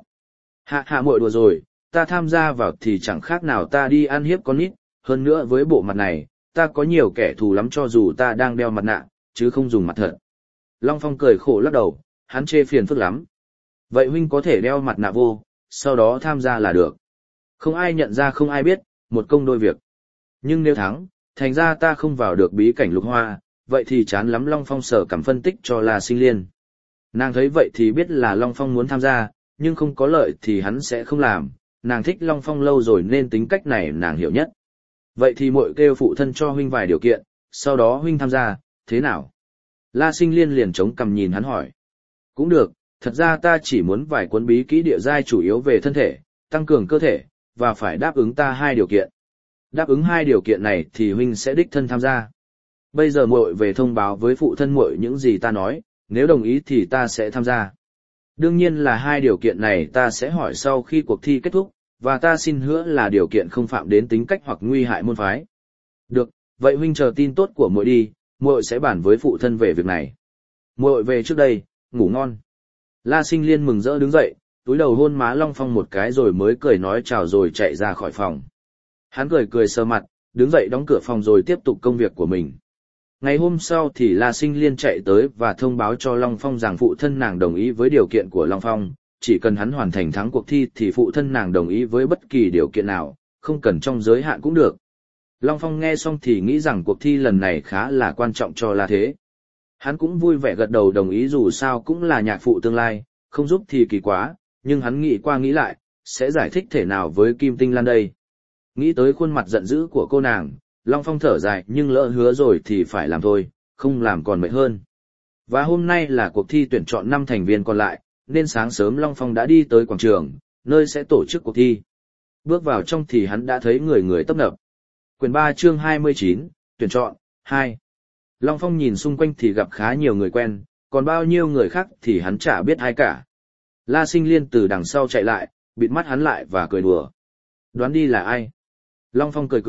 Hạ muội đùa rồi, ta tham gia vào thì chẳng khác nào ta đi ăn hiếp con nít, hơn nữa với bộ mặt này, ta có nhiều kẻ thù lắm cho dù ta đang đeo mặt nạ, chứ không dùng mặt thật. Long Phong cười khổ lắc đầu, hắn chê phiền phức lắm. Vậy huynh có thể đeo mặt nạ vô, sau đó tham gia là được. Không ai nhận ra không ai biết, một công đôi việc. Nhưng nếu thắng, thành ra ta không vào được bí cảnh lục hoa, vậy thì chán lắm. Long Phong sở cảm phân tích cho La Sinh Liên. Nàng thấy vậy thì biết là Long Phong muốn tham gia, nhưng không có lợi thì hắn sẽ không làm, nàng thích Long Phong lâu rồi nên tính cách này nàng hiểu nhất. Vậy thì muội kêu phụ thân cho huynh vài điều kiện, sau đó huynh tham gia, thế nào? La Sinh Liên liền chống cằm nhìn hắn hỏi. Cũng được, thật ra ta chỉ muốn vài cuốn bí kỹ địa giai chủ yếu về thân thể, tăng cường cơ thể, và phải đáp ứng ta 2 điều kiện. Đáp ứng 2 điều kiện này thì huynh sẽ đích thân tham gia. Bây giờ muội về thông báo với phụ thân muội những gì ta nói, nếu đồng ý thì ta sẽ tham gia. Đương nhiên là 2 điều kiện này ta sẽ hỏi sau khi cuộc thi kết thúc, và ta xin hứa là điều kiện không phạm đến tính cách hoặc nguy hại môn phái. Được, vậy huynh chờ tin tốt của muội đi, muội sẽ bàn với phụ thân về việc này. Muội về trước đây, ngủ ngon. La Sinh Liên mừng rỡ đứng dậy, túi đầu hôn má Long Phong một cái rồi mới cười nói chào rồi chạy ra khỏi phòng. Hắn cười sờ mặt, đứng dậy đóng cửa phòng rồi tiếp tục công việc của mình. Ngày hôm sau thì La Sinh Liên chạy tới và thông báo cho Long Phong rằng phụ thân nàng đồng ý với điều kiện của Long Phong, chỉ cần hắn hoàn thành thắng cuộc thi thì phụ thân nàng đồng ý với bất kỳ điều kiện nào, không cần trong giới hạn cũng được. Long Phong nghe xong thì nghĩ rằng cuộc thi lần này khá là quan trọng cho La Thế. Hắn cũng vui vẻ gật đầu đồng ý dù sao cũng là nhạc phụ tương lai, không giúp thì kỳ quá, nhưng hắn nghĩ qua nghĩ lại, sẽ giải thích thế nào với Kim Tinh Lan đây. Nghĩ tới khuôn mặt giận dữ của cô nàng, Long Phong thở dài nhưng lỡ hứa rồi thì phải làm thôi, không làm còn mệt hơn. Và hôm nay là cuộc thi tuyển chọn 5 thành viên còn lại, nên sáng sớm Long Phong đã đi tới quảng trường, nơi sẽ tổ chức cuộc thi. Bước vào trong thì hắn đã thấy người tấp nập. Quyển 3 chương 29, tuyển chọn, 2. Long Phong nhìn xung quanh thì gặp khá nhiều người quen, còn bao nhiêu người khác thì hắn chả biết ai cả. La Sinh Liên từ đằng sau chạy lại, bịt mắt hắn lại và cười đùa. Đoán đi là ai? Long Phong cười,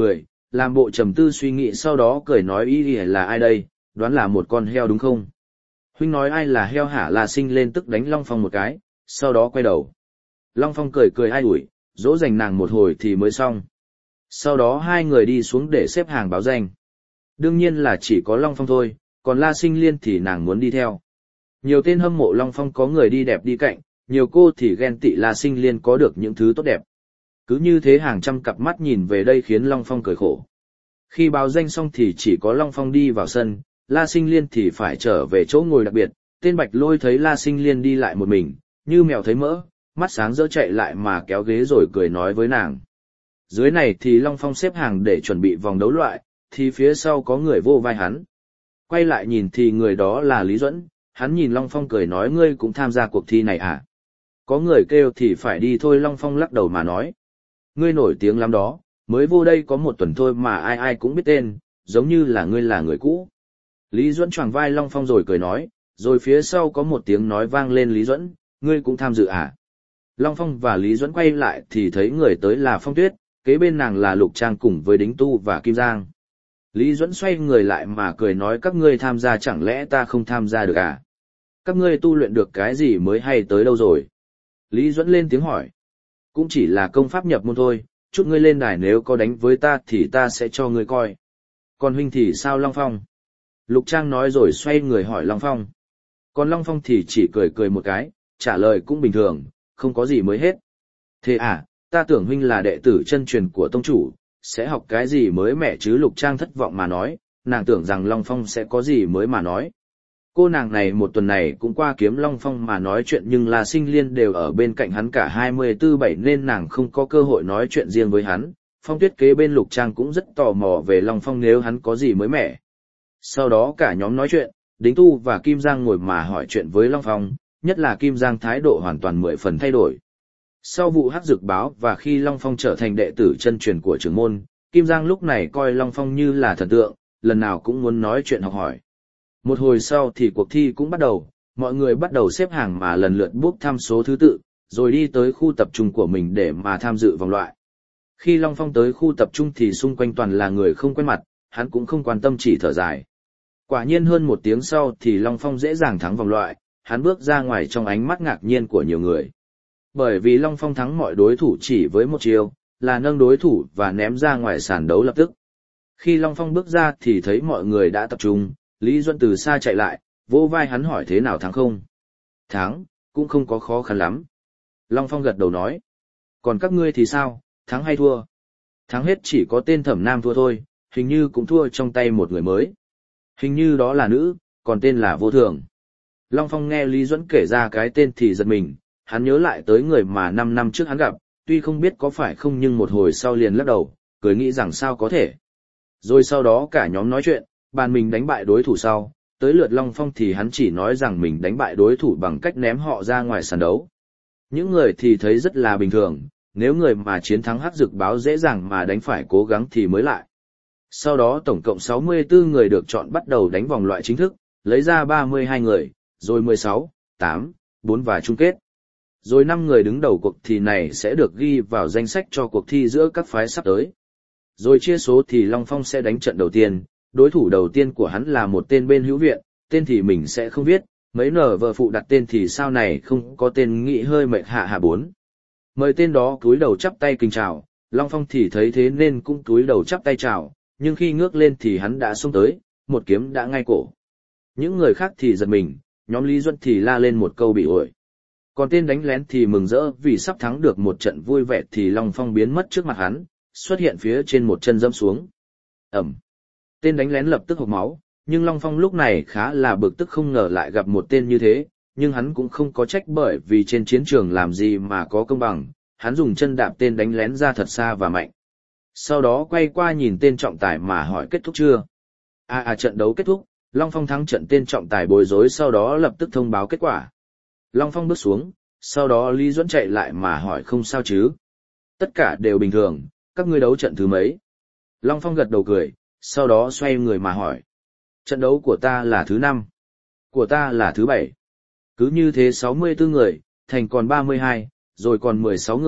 làm bộ trầm tư suy nghĩ sau đó cười nói ý là ai đây, đoán là một con heo đúng không? Huynh nói ai là heo hả? La Sinh lên tức đánh Long Phong một cái, sau đó quay đầu. Long Phong cười cười ai ủi, dỗ dành nàng một hồi thì mới xong. Sau đó hai người đi xuống để xếp hàng báo danh. Đương nhiên là chỉ có Long Phong thôi, còn La Sinh Liên thì nàng muốn đi theo. Nhiều tên hâm mộ Long Phong có người đi đẹp đi cạnh, nhiều cô thì ghen tị La Sinh Liên có được những thứ tốt đẹp. Cứ như thế hàng trăm cặp mắt nhìn về đây khiến Long Phong cười khổ. Khi báo danh xong thì chỉ có Long Phong đi vào sân, La Sinh Liên thì phải trở về chỗ ngồi đặc biệt. Tên Bạch Lôi thấy La Sinh Liên đi lại một mình, như mèo thấy mỡ, mắt sáng rỡ chạy lại mà kéo ghế rồi cười nói với nàng. Dưới này thì Long Phong xếp hàng để chuẩn bị vòng đấu loại, thì phía sau có người vô vai hắn. Quay lại nhìn thì người đó là Lý Duẫn, hắn nhìn Long Phong cười nói ngươi cũng tham gia cuộc thi này à? Có người kêu thì phải đi thôi, Long Phong lắc đầu mà nói. Ngươi nổi tiếng lắm đó, mới vô đây có một tuần thôi mà ai ai cũng biết tên, giống như là ngươi là người cũ. Lý Duẫn choàng vai Long Phong rồi cười nói, rồi phía sau có một tiếng nói vang lên Lý Duẫn, ngươi cũng tham dự à? Long Phong và Lý Duẫn quay lại thì thấy người tới là Phong Tuyết, kế bên nàng là Lục Trang cùng với Đính Tu và Kim Giang. Lý Duẫn xoay người lại mà cười nói các ngươi tham gia chẳng lẽ ta không tham gia được à? Các ngươi tu luyện được cái gì mới hay tới đâu rồi? Lý Duẫn lên tiếng hỏi. Cũng chỉ là công pháp nhập môn thôi, chút ngươi lên đài nếu có đánh với ta thì ta sẽ cho ngươi coi. Còn huynh thì sao Long Phong? Lục Trang nói rồi xoay người hỏi Long Phong. Còn Long Phong thì chỉ cười cười một cái, trả lời cũng bình thường, không có gì mới hết. Thế à, ta tưởng huynh là đệ tử chân truyền của tông chủ, sẽ học cái gì mới mẻ chứ? Lục Trang thất vọng mà nói, nàng tưởng rằng Long Phong sẽ có gì mới mà nói. Cô nàng này một tuần này cũng qua kiếm Long Phong mà nói chuyện nhưng La Sinh Liên đều ở bên cạnh hắn cả 24/7 nên nàng không có cơ hội nói chuyện riêng với hắn. Phong Tuyết kế bên Lục Trang cũng rất tò mò về Long Phong nếu hắn có gì mới mẻ. Sau đó cả nhóm nói chuyện, Đính Tu và Kim Giang ngồi mà hỏi chuyện với Long Phong, nhất là Kim Giang thái độ hoàn toàn 10 phần thay đổi. Sau vụ hắc dược báo và khi Long Phong trở thành đệ tử chân truyền của trưởng môn, Kim Giang lúc này coi Long Phong như là thần tượng, lần nào cũng muốn nói chuyện học hỏi. Một hồi sau thì cuộc thi cũng bắt đầu, mọi người bắt đầu xếp hàng mà lần lượt bốc thăm số thứ tự, rồi đi tới khu tập trung của mình để mà tham dự vòng loại. Khi Long Phong tới khu tập trung thì xung quanh toàn là người không quen mặt, hắn cũng không quan tâm chỉ thở dài. Quả nhiên hơn một tiếng sau thì Long Phong dễ dàng thắng vòng loại, hắn bước ra ngoài trong ánh mắt ngạc nhiên của nhiều người. Bởi vì Long Phong thắng mọi đối thủ chỉ với một chiêu, là nâng đối thủ và ném ra ngoài sàn đấu lập tức. Khi Long Phong bước ra thì thấy mọi người đã tập trung, Lý Duẫn từ xa chạy lại, vỗ vai hắn hỏi thế nào thắng không? Thắng, cũng không có khó khăn lắm. Long Phong gật đầu nói. Còn các ngươi thì sao, thắng hay thua? Thắng hết chỉ có tên Thẩm Nam thua thôi, hình như cũng thua trong tay một người mới. Hình như đó là nữ, còn tên là Vô Thường. Long Phong nghe Lý Duẫn kể ra cái tên thì giật mình, hắn nhớ lại tới người mà 5 năm trước hắn gặp, tuy không biết có phải không nhưng một hồi sau liền lắc đầu, cười nghĩ rằng sao có thể. Rồi sau đó cả nhóm nói chuyện, bàn mình đánh bại đối thủ sau, tới lượt Long Phong thì hắn chỉ nói rằng mình đánh bại đối thủ bằng cách ném họ ra ngoài sàn đấu. Những người thì thấy rất là bình thường, nếu người mà chiến thắng hắc dược báo dễ dàng mà đánh phải cố gắng thì mới lại. Sau đó tổng cộng 64 người được chọn bắt đầu đánh vòng loại chính thức, lấy ra 32 người, rồi 16, 8, 4 và chung kết. Rồi 5 người đứng đầu cuộc thi này sẽ được ghi vào danh sách cho cuộc thi giữa các phái sắp tới. Rồi chia số thì Long Phong sẽ đánh trận đầu tiên, đối thủ đầu tiên của hắn là một tên bên hữu viện, tên thì mình sẽ không viết, mấy nở vợ phụ đặt tên thì sao này không có tên nghĩ hơi mệt hạ 4. Mời tên đó cúi đầu chắp tay kính chào, Long Phong thì thấy thế nên cũng cúi đầu chắp tay chào, nhưng khi ngước lên thì hắn đã xông tới, một kiếm đã ngay cổ. Những người khác thì giật mình, nhóm Lý Duẫn thì la lên một câu bị ổi. Còn tên đánh lén thì mừng rỡ vì sắp thắng được một trận vui vẻ thì Long Phong biến mất trước mặt hắn, xuất hiện phía trên một chân dẫm xuống. Ẩm. Tên đánh lén lập tức hộc máu, nhưng Long Phong lúc này khá là bực tức không ngờ lại gặp một tên như thế, nhưng hắn cũng không có trách bởi vì trên chiến trường làm gì mà có công bằng, hắn dùng chân đạp tên đánh lén ra thật xa và mạnh. Sau đó quay qua nhìn tên trọng tài mà hỏi kết thúc chưa? Trận đấu kết thúc, Long Phong thắng trận, tên trọng tài bối rối sau đó lập tức thông báo kết quả. Long Phong bước xuống, sau đó Lý Duẫn chạy lại mà hỏi không sao chứ? Tất cả đều bình thường, các ngươi đấu trận thứ mấy? Long Phong gật đầu cười, sau đó xoay người mà hỏi. Trận đấu của ta là thứ 5. Của ta là thứ 7. Cứ như thế 64 người, thành còn 32, rồi còn 16 người,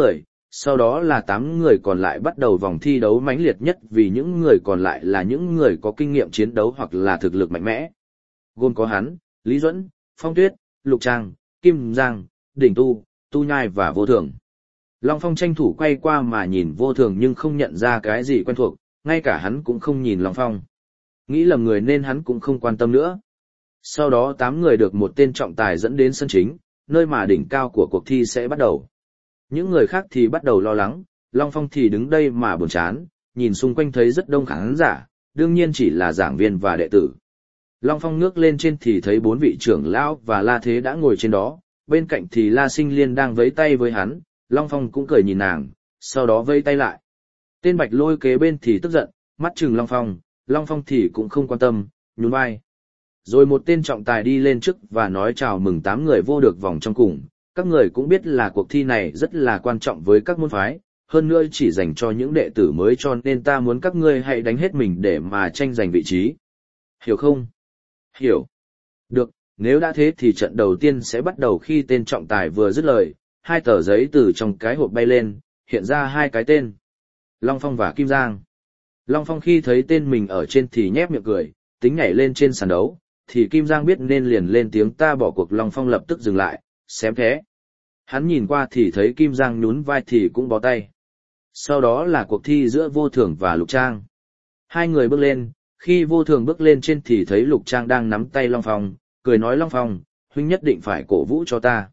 sau đó là 8 người còn lại bắt đầu vòng thi đấu mãnh liệt nhất vì những người còn lại là những người có kinh nghiệm chiến đấu hoặc là thực lực mạnh mẽ. Gồm có hắn, Lý Duẫn, Phong Tuyết, Lục Trang, Kim Giang, Đỉnh Tu, Tu Nhai và Vô Thường. Long Phong tranh thủ quay qua mà nhìn Vô Thường nhưng không nhận ra cái gì quen thuộc, ngay cả hắn cũng không nhìn Long Phong. Nghĩ lầm người nên hắn cũng không quan tâm nữa. Sau đó 8 người được một tên trọng tài dẫn đến sân chính, nơi mà đỉnh cao của cuộc thi sẽ bắt đầu. Những người khác thì bắt đầu lo lắng, Long Phong thì đứng đây mà buồn chán, nhìn xung quanh thấy rất đông khán giả, đương nhiên chỉ là giảng viên và đệ tử. Long Phong ngước lên trên thì thấy 4 vị trưởng lão và La Thế đã ngồi trên đó, bên cạnh thì La Sinh Liên đang vẫy tay với hắn, Long Phong cũng cười nhìn nàng, sau đó vẫy tay lại. Tên Bạch Lôi kế bên thì tức giận, mắt trừng Long Phong thì cũng không quan tâm, nhún vai. Rồi một tên trọng tài đi lên trước và nói chào mừng 8 người vô được vòng trong cùng. Các người cũng biết là cuộc thi này rất là quan trọng với các môn phái, hơn nữa chỉ dành cho những đệ tử mới cho nên ta muốn các ngươi hãy đánh hết mình để mà tranh giành vị trí. Hiểu không? Hiểu. Được, nếu đã thế thì trận đầu tiên sẽ bắt đầu khi tên trọng tài vừa dứt lời, 2 tờ giấy từ trong cái hộp bay lên, hiện ra 2 cái tên. Long Phong và Kim Giang. Long Phong khi thấy tên mình ở trên thì nhếch miệng cười, tính nhảy lên trên sàn đấu, thì Kim Giang biết nên liền lên tiếng ta bỏ cuộc. Long Phong lập tức dừng lại, xém thế. Hắn nhìn qua thì thấy Kim Giang nhún vai thì cũng bó tay. Sau đó là cuộc thi giữa Vô Thường và Lục Trang. 2 người bước lên, khi Vô Thường bước lên trên thì thấy Lục Trang đang nắm tay Long Phong, cười nói Long Phong, huynh nhất định phải cổ vũ cho ta.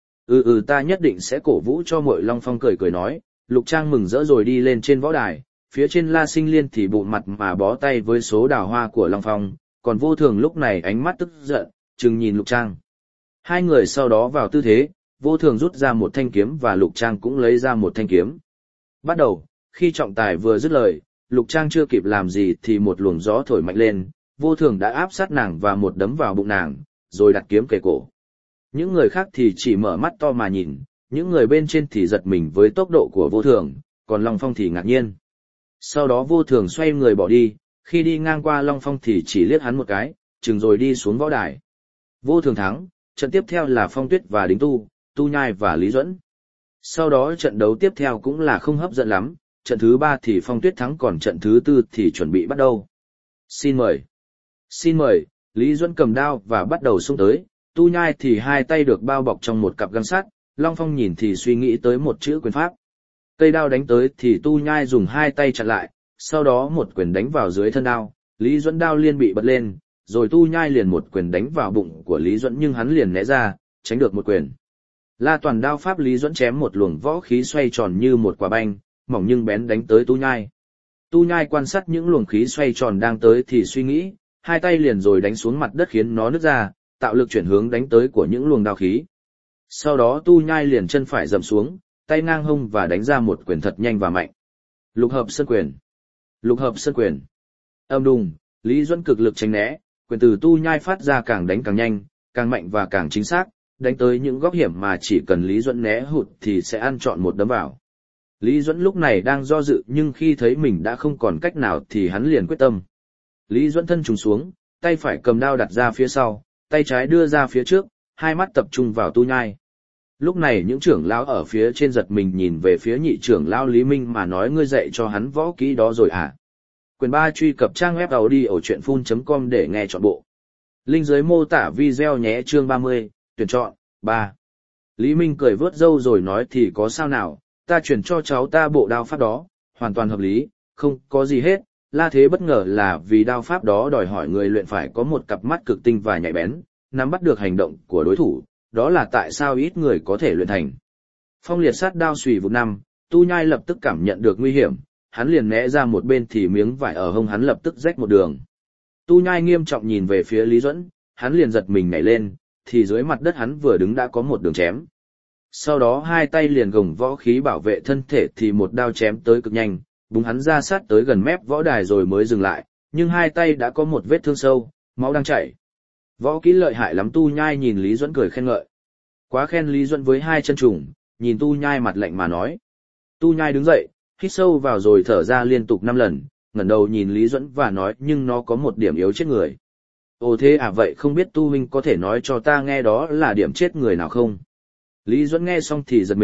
Ta nhất định sẽ cổ vũ cho muội. Long Phong cười nói, Lục Trang mừng rỡ rồi đi lên trên võ đài, phía trên La Sinh Liên thì bụng mặt mà bó tay với số đào hoa của Long Phong, còn Vô Thường lúc này ánh mắt tức giận, chừng nhìn Lục Trang. 2 người sau đó vào tư thế, Vô Thường rút ra một thanh kiếm và Lục Trang cũng lấy ra một thanh kiếm. Bắt đầu, khi trọng tài vừa dứt lời, Lục Trang chưa kịp làm gì thì một luồng gió thổi mạnh lên, Vô Thường đã áp sát nàng và một đấm vào bụng nàng, rồi đặt kiếm kề cổ. Những người khác thì chỉ mở mắt to mà nhìn, những người bên trên thì giật mình với tốc độ của Vô Thường, còn Long Phong thì ngạc nhiên. Sau đó Vô Thường xoay người bỏ đi, khi đi ngang qua Long Phong thì chỉ liếc hắn một cái, chừng rồi đi xuống võ đài. Vô Thường thắng, trận tiếp theo là Phong Tuyết và Đính Tu, Tu Nhai và Lý Duẫn. Sau đó trận đấu tiếp theo cũng là không hấp dẫn lắm, trận thứ 3 thì Phong Tuyết thắng còn trận thứ 4 thì chuẩn bị bắt đầu. Xin mời. Xin mời, Lý Duẫn cầm đao và bắt đầu xông tới, Tu Nhai thì 2 tay được bao bọc trong một cặp găng sắt, Long Phong nhìn thì suy nghĩ tới một chữ quyền pháp. Cây đao đánh tới thì Tu Nhai dùng 2 tay chặn lại, sau đó một quyền đánh vào dưới thân đao, Lý Duẫn đao liên bị bật lên, rồi Tu Nhai liền một quyền đánh vào bụng của Lý Duẫn nhưng hắn liền né ra, tránh được một quyền. La toàn đao pháp Lý Duẫn chém một luồng võ khí xoay tròn như một quả banh, mỏng nhưng bén đánh tới Tu Nhai. Tu Nhai quan sát những luồng khí xoay tròn đang tới thì suy nghĩ, 2 tay liền rồi đánh xuống mặt đất khiến nó nứt ra, tạo lực chuyển hướng đánh tới của những luồng đao khí. Sau đó Tu Nhai liền chân phải dậm xuống, tay ngang hông và đánh ra một quyền thật nhanh và mạnh. Lục hợp sơn quyền. Lục hợp sơn quyền. Âm đùng, Lý Duẫn cực lực tránh né, quyền từ Tu Nhai phát ra càng đánh càng nhanh, càng mạnh và càng chính xác, đánh tới những góc hiểm mà chỉ cần Lý Duẫn né hụt thì sẽ ăn trọn một đấm vào. Lý Duẫn lúc này đang do dự nhưng khi thấy mình đã không còn cách nào thì hắn liền quyết tâm. Lý Duẫn thân trùng xuống, tay phải cầm đao đặt ra phía sau, tay trái đưa ra phía trước, 2 mắt tập trung vào Tu Nhai. Lúc này những trưởng lão ở phía trên giật mình nhìn về phía nhị trưởng lão Lý Minh mà nói ngươi dạy cho hắn võ kỹ đó rồi à? Quyền 3 truy cập trang web audiochuyenphun.com để nghe trọn bộ. Link dưới mô tả video nhé. Chương 30, tuyển chọn, 3. Lý Minh cười vớt râu rồi nói thì có sao nào, ta chuyển cho cháu ta bộ đao pháp đó, hoàn toàn hợp lý, không có gì hết. La Thế bất ngờ là vì đao pháp đó đòi hỏi người luyện phải có một cặp mắt cực tinh và nhạy bén, nắm bắt được hành động của đối thủ, đó là tại sao ít người có thể luyện thành. Phong liệt sát đao xùy vụt năm, Tu Nhai lập tức cảm nhận được nguy hiểm, hắn liền né ra một bên thì miếng vải ở hông hắn lập tức rách một đường. Tu Nhai nghiêm trọng nhìn về phía Lý Duẫn, hắn liền giật mình nhảy lên, thì dưới mặt đất hắn vừa đứng đã có một đường chém. Sau đó 2 tay liền gồng võ khí bảo vệ thân thể thì một đao chém tới cực nhanh, búng hắn ra sát tới gần mép võ đài rồi mới dừng lại, nhưng 2 tay đã có một vết thương sâu, máu đang chảy. Võ kỹ lợi hại lắm. Tu Nhai nhìn Lý Duẫn cười khen ngợi. Quá khen Lý Duẫn với 2 chân trùng, nhìn Tu Nhai mặt lạnh mà nói. Tu Nhai đứng dậy, hít sâu vào rồi thở ra liên tục 5 lần, ngẩng đầu nhìn Lý Duẫn và nói nhưng nó có một điểm yếu chết người. Ồ thế à, vậy không biết Tu huynh có thể nói cho ta nghe đó là điểm chết người nào không? Lý Duẫn nghe xong thì giật mình,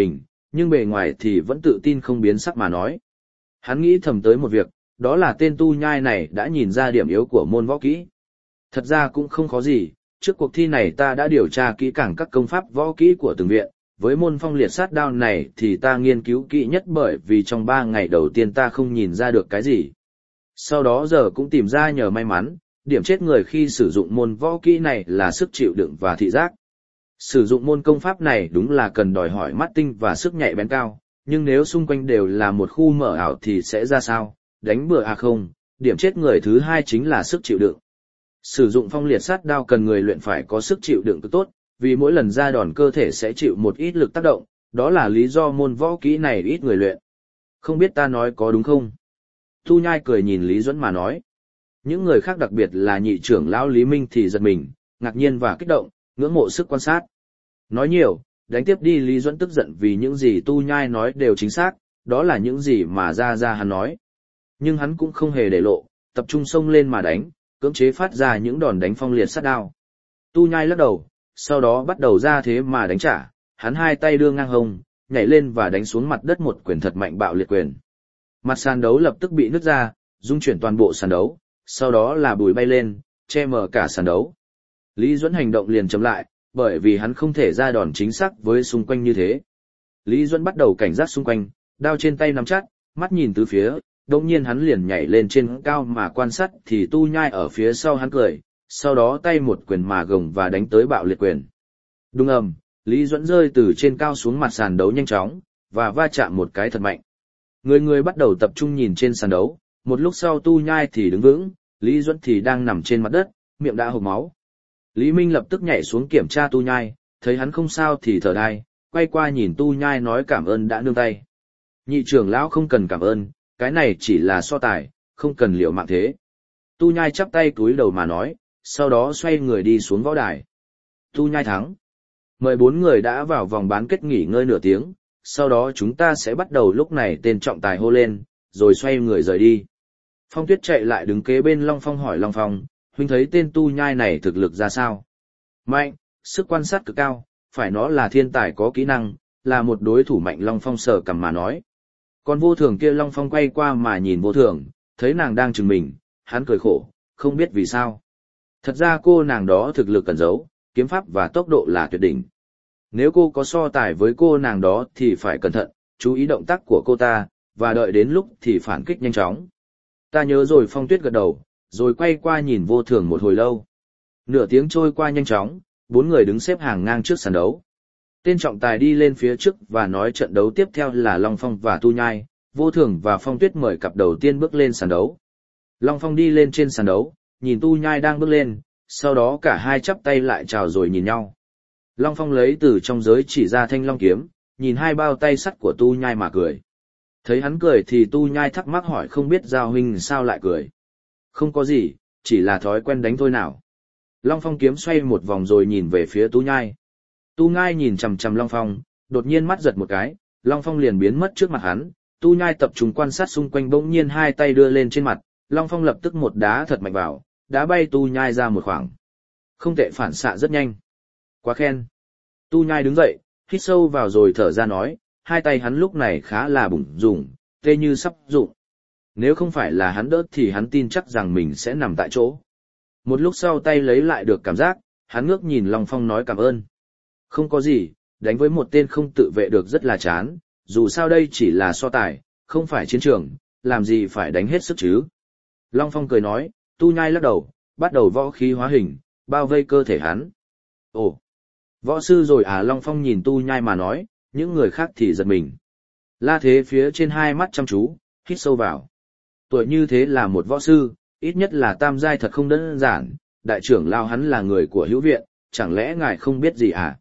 nhưng bề ngoài thì vẫn tự tin không biến sắc mà nói. Hắn nghĩ thầm tới một việc, đó là tên tu nhai này đã nhìn ra điểm yếu của môn võ kỹ. Thật ra cũng không khó gì, trước cuộc thi này ta đã điều tra kỹ càng các công pháp võ kỹ của từng viện, với môn phong liệt sát đao này thì ta nghiên cứu kỹ nhất bởi vì trong 3 ngày đầu tiên ta không nhìn ra được cái gì. Sau đó giờ cũng tìm ra nhờ may mắn, điểm chết người khi sử dụng môn võ kỹ này là sức chịu đựng và thị giác. Sử dụng môn công pháp này đúng là cần đòi hỏi mắt tinh và sức nhạy bén cao, nhưng nếu xung quanh đều là một khu mở ảo thì sẽ ra sao, đánh bừa à không, điểm chết người thứ hai chính là sức chịu đựng. Sử dụng phong liệt sát đao cần người luyện phải có sức chịu đựng tốt, vì mỗi lần ra đòn cơ thể sẽ chịu một ít lực tác động, đó là lý do môn võ kỹ này ít người luyện. Không biết ta nói có đúng không? Tu Nhai cười nhìn Lý Duẫn mà nói. Những người khác đặc biệt là nhị trưởng lão Lý Minh thì giật mình, ngạc nhiên và kích động, ngưỡng mộ sức quan sát. Nói nhiều, đánh tiếp đi. Lý Duẫn tức giận vì những gì Tu Nhai nói đều chính xác, đó là những gì mà ra hắn nói. Nhưng hắn cũng không hề để lộ, tập trung xông lên mà đánh, cưỡng chế phát ra những đòn đánh phong liệt sát đao. Tu Nhai lắc đầu, sau đó bắt đầu ra thế mà đánh trả, hắn hai tay đưa ngang hông, nhảy lên và đánh xuống mặt đất một quyền thật mạnh bạo liệt quyền. Mặt sàn đấu lập tức bị nứt ra, rung chuyển toàn bộ sàn đấu, sau đó là bụi bay lên, che mờ cả sàn đấu. Lý Duẫn hành động liền chậm lại, bởi vì hắn không thể ra đòn chính xác với xung quanh như thế. Lý Duẫn bắt đầu cảnh giác xung quanh, đao trên tay nắm chặt, mắt nhìn tứ phía, đột nhiên hắn liền nhảy lên trên cao mà quan sát thì Tu Nhai ở phía sau hắn cười, sau đó tay một quyền mà gồng và đánh tới bạo liệt quyền. Đùng ầm, Lý Duẫn rơi từ trên cao xuống mặt sàn đấu nhanh chóng, và va chạm một cái thật mạnh. Người bắt đầu tập trung nhìn trên sàn đấu, một lúc sau Tu Nhai thì đứng vững, Lý Duẫn thì đang nằm trên mặt đất, miệng đã hộc máu. Lý Minh lập tức nhảy xuống kiểm tra Tu Nhai, thấy hắn không sao thì thở đai, quay qua nhìn Tu Nhai nói cảm ơn đã nương tay. Nhị trưởng lão không cần cảm ơn, cái này chỉ là so tài, không cần liều mạng thế. Tu Nhai chắp tay cúi đầu mà nói, sau đó xoay người đi xuống võ đài. Tu Nhai thắng. Mời 4 người đã vào vòng bán kết nghỉ ngơi nửa tiếng, sau đó chúng ta sẽ bắt đầu. Lúc này tên trọng tài hô lên, rồi xoay người rời đi. Phong Tuyết chạy lại đứng kế bên Long Phong hỏi Long Phong, huynh thấy tên Tu Nhai này thực lực ra sao? Mạnh, sức quan sát cực cao, phải nó là thiên tài có kỹ năng, là một đối thủ mạnh. Long Phong sờ cằm mà nói. Còn Vô Thường kia, Long Phong quay qua mà nhìn Vô Thường, thấy nàng đang chừng mình, hắn cười khổ, không biết vì sao. Thật ra cô nàng đó thực lực cẩn giấu, kiếm pháp và tốc độ là tuyệt đỉnh. Nếu cô có so tài với cô nàng đó thì phải cẩn thận, chú ý động tác của cô ta, và đợi đến lúc thì phản kích nhanh chóng. Ta nhớ rồi. Phong Tuyết gật đầu, rồi quay qua nhìn Vô Thường một hồi lâu. Nửa tiếng trôi qua nhanh chóng, 4 người đứng xếp hàng ngang trước sàn đấu. Tên trọng tài đi lên phía trước và nói trận đấu tiếp theo là Long Phong và Tu Nhai. Vô Thường và Phong Tuyết mời cặp đầu tiên bước lên sàn đấu. Long Phong đi lên trên sàn đấu, nhìn Tu Nhai đang bước lên, sau đó cả hai chắp tay lại chào rồi nhìn nhau. Long Phong lấy từ trong giới chỉ ra thanh long kiếm, nhìn hai bao tay sắt của Tu Nhai mà cười. Thấy hắn cười thì Tu Nhai thắc mắc hỏi không biết Giao huynh sao lại cười. Không có gì, chỉ là thói quen đánh thôi nào. Long Phong kiếm xoay một vòng rồi nhìn về phía Tu Nhai. Tu Nhai nhìn chằm chằm Long Phong, đột nhiên mắt giật một cái, Long Phong liền biến mất trước mặt hắn. Tu Nhai tập trung quan sát xung quanh, bỗng nhiên hai tay đưa lên trên mặt, Long Phong lập tức một đá thật mạnh vào, đá bay Tu Nhai ra một khoảng. Không tệ, phản xạ rất nhanh. Quá khen. Tu Nhai đứng dậy, hít sâu vào rồi thở ra nói, hai tay hắn lúc này khá là bủng rủng, tê như sắp rụng. Nếu không phải là hắn đỡ thì hắn tin chắc rằng mình sẽ nằm tại chỗ. Một lúc sau tay lấy lại được cảm giác, hắn ngước nhìn Long Phong nói cảm ơn. Không có gì, đánh với một tên không tự vệ được rất là chán, dù sao đây chỉ là so tài, không phải chiến trường, làm gì phải đánh hết sức chứ. Long Phong cười nói, Tu Nhai lắc đầu, bắt đầu võ khí hóa hình, bao vây cơ thể hắn. Ồ, võ sư rồi à? Long Phong nhìn Tu Nhai mà nói, những người khác thì giật mình. La Thế phía trên hai mắt chăm chú, hít sâu vào. Tuổi như thế là một võ sư, ít nhất là tam giai, thật không đơn giản. Đại trưởng lão hắn là người của Hữu Viện, chẳng lẽ ngài không biết gì à?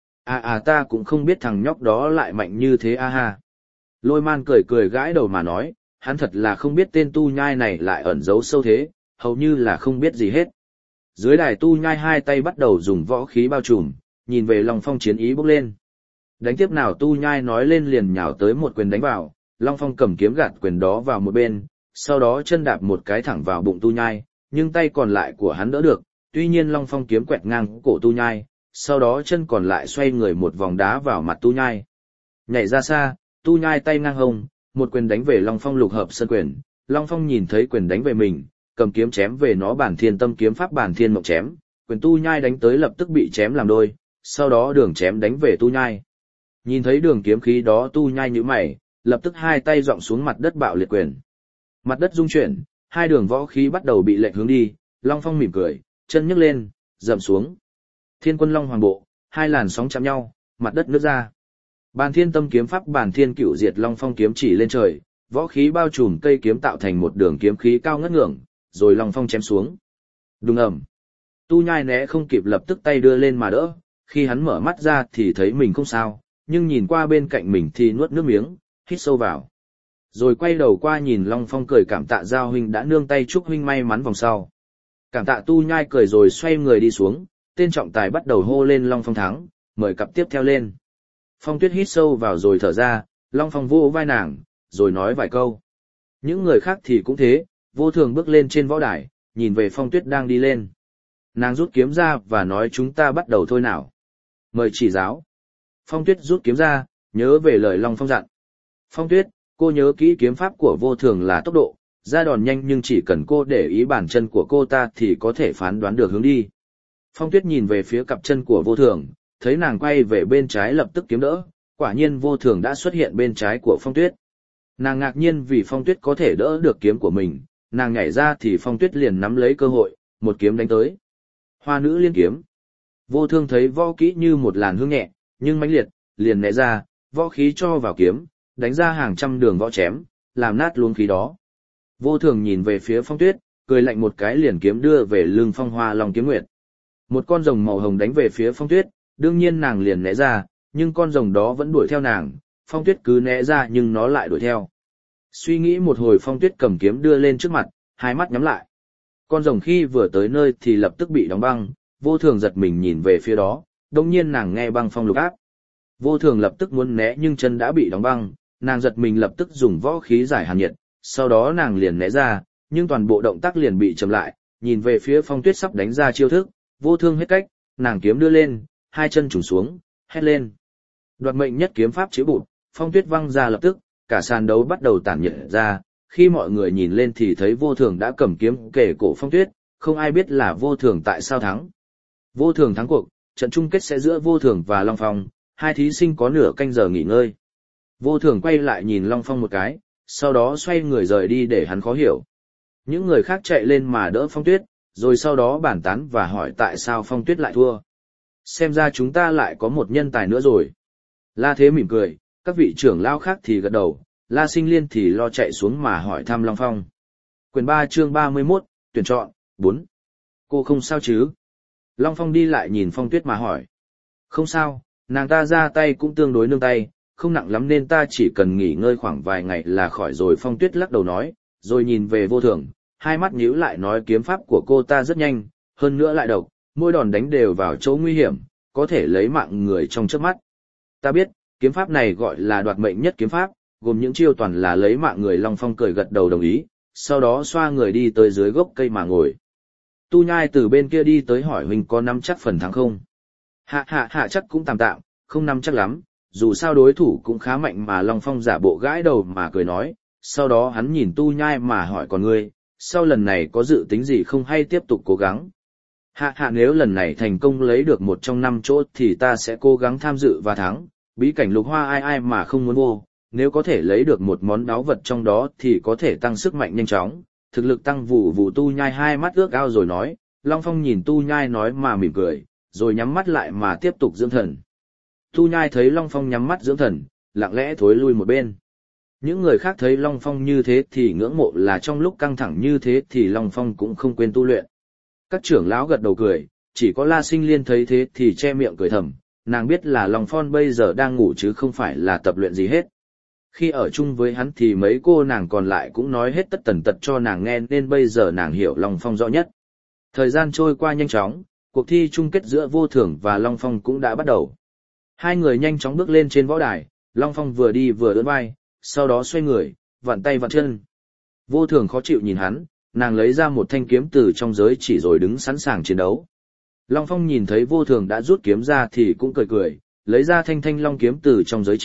Ta cũng không biết thằng nhóc đó lại mạnh như thế ha. Lôi Man cười cười gãi đầu mà nói, hắn thật là không biết tên Tu Nhai này lại ẩn giấu sâu thế, hầu như là không biết gì hết. Dưới đài Tu Nhai hai tay bắt đầu dùng võ khí bao trùm, nhìn về Long Phong chiến ý bốc lên. Đánh tiếp nào? Tu Nhai nói lên liền nhào tới một quyền đánh vào, Long Phong cầm kiếm gạt quyền đó vào một bên, sau đó chân đạp một cái thẳng vào bụng Tu Nhai, nhưng tay còn lại của hắn đỡ được, tuy nhiên Long Phong kiếm quẹt ngang cổ Tu Nhai, sau đó chân còn lại xoay người một vòng đá vào mặt Tu Nhai. Nhảy ra xa, Tu Nhai tay ngang hông, một quyền đánh về Long Phong lục hợp sơn quyền. Long Phong nhìn thấy quyền đánh về mình, cầm kiếm chém về nó bản thiên tâm kiếm pháp bản thiên mộng chém, quyền Tu Nhai đánh tới lập tức bị chém làm đôi, sau đó đường chém đánh về Tu Nhai. Nhìn thấy đường kiếm khí đó Tu Nhai nhíu mày, lập tức hai tay giọng xuống mặt đất bạo liệt quyền. Mặt đất rung chuyển, hai đường võ khí bắt đầu bị lệch hướng đi, Long Phong mỉm cười, chân nhấc lên, dậm xuống. Thiên Quân Long Hoàng Bộ, hai làn sóng chạm nhau, mặt đất nứt ra. Bàn Thiên Tâm kiếm pháp Bàn Thiên Cựu Diệt Long Phong kiếm chỉ lên trời, võ khí bao trùm cây kiếm tạo thành một đường kiếm khí cao ngất ngưỡng, rồi Long Phong chém xuống. Đùng ầm. Tu Nhai né không kịp lập tức tay đưa lên mà đỡ, khi hắn mở mắt ra thì thấy mình không sao, nhưng nhìn qua bên cạnh mình thì nuốt nước miếng, hít sâu vào. Rồi quay đầu qua nhìn Long Phong cười cảm tạ Giao huynh đã nương tay chúc huynh may mắn vòng sau. Cảm tạ Tu Nhai cười rồi xoay người đi xuống, tên trọng tài bắt đầu hô lên Long Phong thắng, mời cặp tiếp theo lên. Phong Tuyết hít sâu vào rồi thở ra, Long Phong vỗ vai nàng, rồi nói vài câu. Những người khác thì cũng thế, Vô Thường bước lên trên võ đài, nhìn về Phong Tuyết đang đi lên. Nàng rút kiếm ra và nói chúng ta bắt đầu thôi nào. Mời chỉ giáo. Phong Tuyết rút kiếm ra, nhớ về lời Long Phong dặn. Phong Tuyết, cô nhớ kỹ kiếm pháp của Vô Thường là tốc độ, ra đòn nhanh nhưng chỉ cần cô để ý bàn chân của cô ta thì có thể phán đoán được hướng đi. Phong Tuyết nhìn về phía cặp chân của Vô Thường, thấy nàng quay về bên trái lập tức kiếm đỡ, quả nhiên Vô Thường đã xuất hiện bên trái của Phong Tuyết. Nàng ngạc nhiên vì Phong Tuyết có thể đỡ được kiếm của mình, nàng nhảy ra thì Phong Tuyết liền nắm lấy cơ hội, một kiếm đánh tới. Hoa nữ liên kiếm. Vô Thương thấy võ kỹ như một làn hương nhẹ, nhưng mãnh liệt, liền né ra, võ khí cho vào kiếm, đánh ra hàng trăm đường võ chém, làm nát luồng khí đó. Vô Thường nhìn về phía Phong Tuyết, cười lạnh một cái liền kiếm đưa về lưng Phong Hoa Long kiếm nguyệt. Một con rồng màu hồng đánh về phía Phong Tuyết, đương nhiên nàng liền né ra, nhưng con rồng đó vẫn đuổi theo nàng, Phong Tuyết cứ né ra nhưng nó lại đuổi theo. Suy nghĩ một hồi Phong Tuyết cầm kiếm đưa lên trước mặt, hai mắt nhắm lại. Con rồng khi vừa tới nơi thì lập tức bị đóng băng, Vô Thường giật mình nhìn về phía đó, đồng nhiên nàng nghe băng phong lục áp. Vô Thường lập tức muốn né nhưng chân đã bị đóng băng, nàng giật mình lập tức dùng võ khí giải hàn nhiệt, sau đó nàng liền né ra, nhưng toàn bộ động tác liền bị chậm lại, nhìn về phía Phong Tuyết sắp đánh ra chiêu thức, Vô Thương hết cách, nàng kiếm đưa lên, hai chân trùng xuống, hét lên. Đoạt mệnh nhất kiếm pháp chiếu bụt, Phong Tuyết văng ra lập tức, cả sàn đấu bắt đầu tản nhiệt ra, khi mọi người nhìn lên thì thấy Vô Thường đã cầm kiếm kề cổ Phong Tuyết, không ai biết là Vô Thường tại sao thắng. Vô Thường thắng cuộc, trận chung kết sẽ giữa Vô Thường và Long Phong, hai thí sinh có nửa canh giờ nghỉ ngơi. Vô Thường quay lại nhìn Long Phong một cái, sau đó xoay người rời đi để hắn khó hiểu. Những người khác chạy lên mà đỡ Phong Tuyết, rồi sau đó bàn tán và hỏi tại sao Phong Tuyết lại thua. Xem ra chúng ta lại có một nhân tài nữa rồi. La Thế mỉm cười, các vị trưởng lao khác thì gật đầu, La Sinh Liên thì lo chạy xuống mà hỏi thăm Long Phong. Quyển 3 chương 31, tuyển chọn, 4. Cô không sao chứ? Long Phong đi lại nhìn Phong Tuyết mà hỏi. Không sao, nàng ta ra tay cũng tương đối nương tay, không nặng lắm nên ta chỉ cần nghỉ ngơi khoảng vài ngày là khỏi rồi. Phong Tuyết lắc đầu nói, rồi nhìn về Vô Thường, hai mắt nhíu lại nói kiếm pháp của cô ta rất nhanh, hơn nữa lại độc, mỗi đòn đánh đều vào chỗ nguy hiểm, có thể lấy mạng người trong chớp mắt. Ta biết, kiếm pháp này gọi là đoạt mệnh nhất kiếm pháp, gồm những chiêu toàn là lấy mạng người. Long Phong cười gật đầu đồng ý, sau đó xoa người đi tới dưới gốc cây mà ngồi. Tu Nhai từ bên kia đi tới hỏi huynh có nắm chắc phần thắng không? Hạ chắc cũng tạm tạm, không nắm chắc lắm, dù sao đối thủ cũng khá mạnh mà. Long Phong giả bộ gãi đầu mà cười nói, sau đó hắn nhìn Tu Nhai mà hỏi còn ngươi, sau lần này có dự tính gì không hay tiếp tục cố gắng? Hạ nếu lần này thành công lấy được một trong 5 chỗ thì ta sẽ cố gắng tham dự và thắng, bí cảnh lục hoa ai mà không muốn vô, nếu có thể lấy được một món báu vật trong đó thì có thể tăng sức mạnh nhanh chóng, thực lực tăng vù vù. Tu Nhai hai mắt ước ao rồi nói, Long Phong nhìn Tu Nhai nói mà mỉm cười, rồi nhắm mắt lại mà tiếp tục dưỡng thần. Tu Nhai thấy Long Phong nhắm mắt dưỡng thần, lặng lẽ thối lui một bên. Những người khác thấy Long Phong như thế thì ngưỡng mộ, là trong lúc căng thẳng như thế thì Long Phong cũng không quên tu luyện. Các trưởng lão gật đầu cười, chỉ có La Sinh Liên thấy thế thì che miệng cười thầm, nàng biết là Long Phong bây giờ đang ngủ chứ không phải là tập luyện gì hết. Khi ở chung với hắn thì mấy cô nàng còn lại cũng nói hết tất tần tật cho nàng nghe nên bây giờ nàng hiểu Long Phong rõ nhất. Thời gian trôi qua nhanh chóng, cuộc thi chung kết giữa Vô Thường và Long Phong cũng đã bắt đầu. Hai người nhanh chóng bước lên trên võ đài, Long Phong vừa đi vừa ưỡn vai, sau đó xoay người, vặn tay vặn chân. Vô Thường khó chịu nhìn hắn, nàng lấy ra một thanh kiếm từ trong giới chỉ rồi đứng sẵn sàng chiến đấu. Long Phong nhìn thấy Vô Thường đã rút kiếm ra thì cũng cười cười, lấy ra thanh long kiếm từ trong giới chỉ,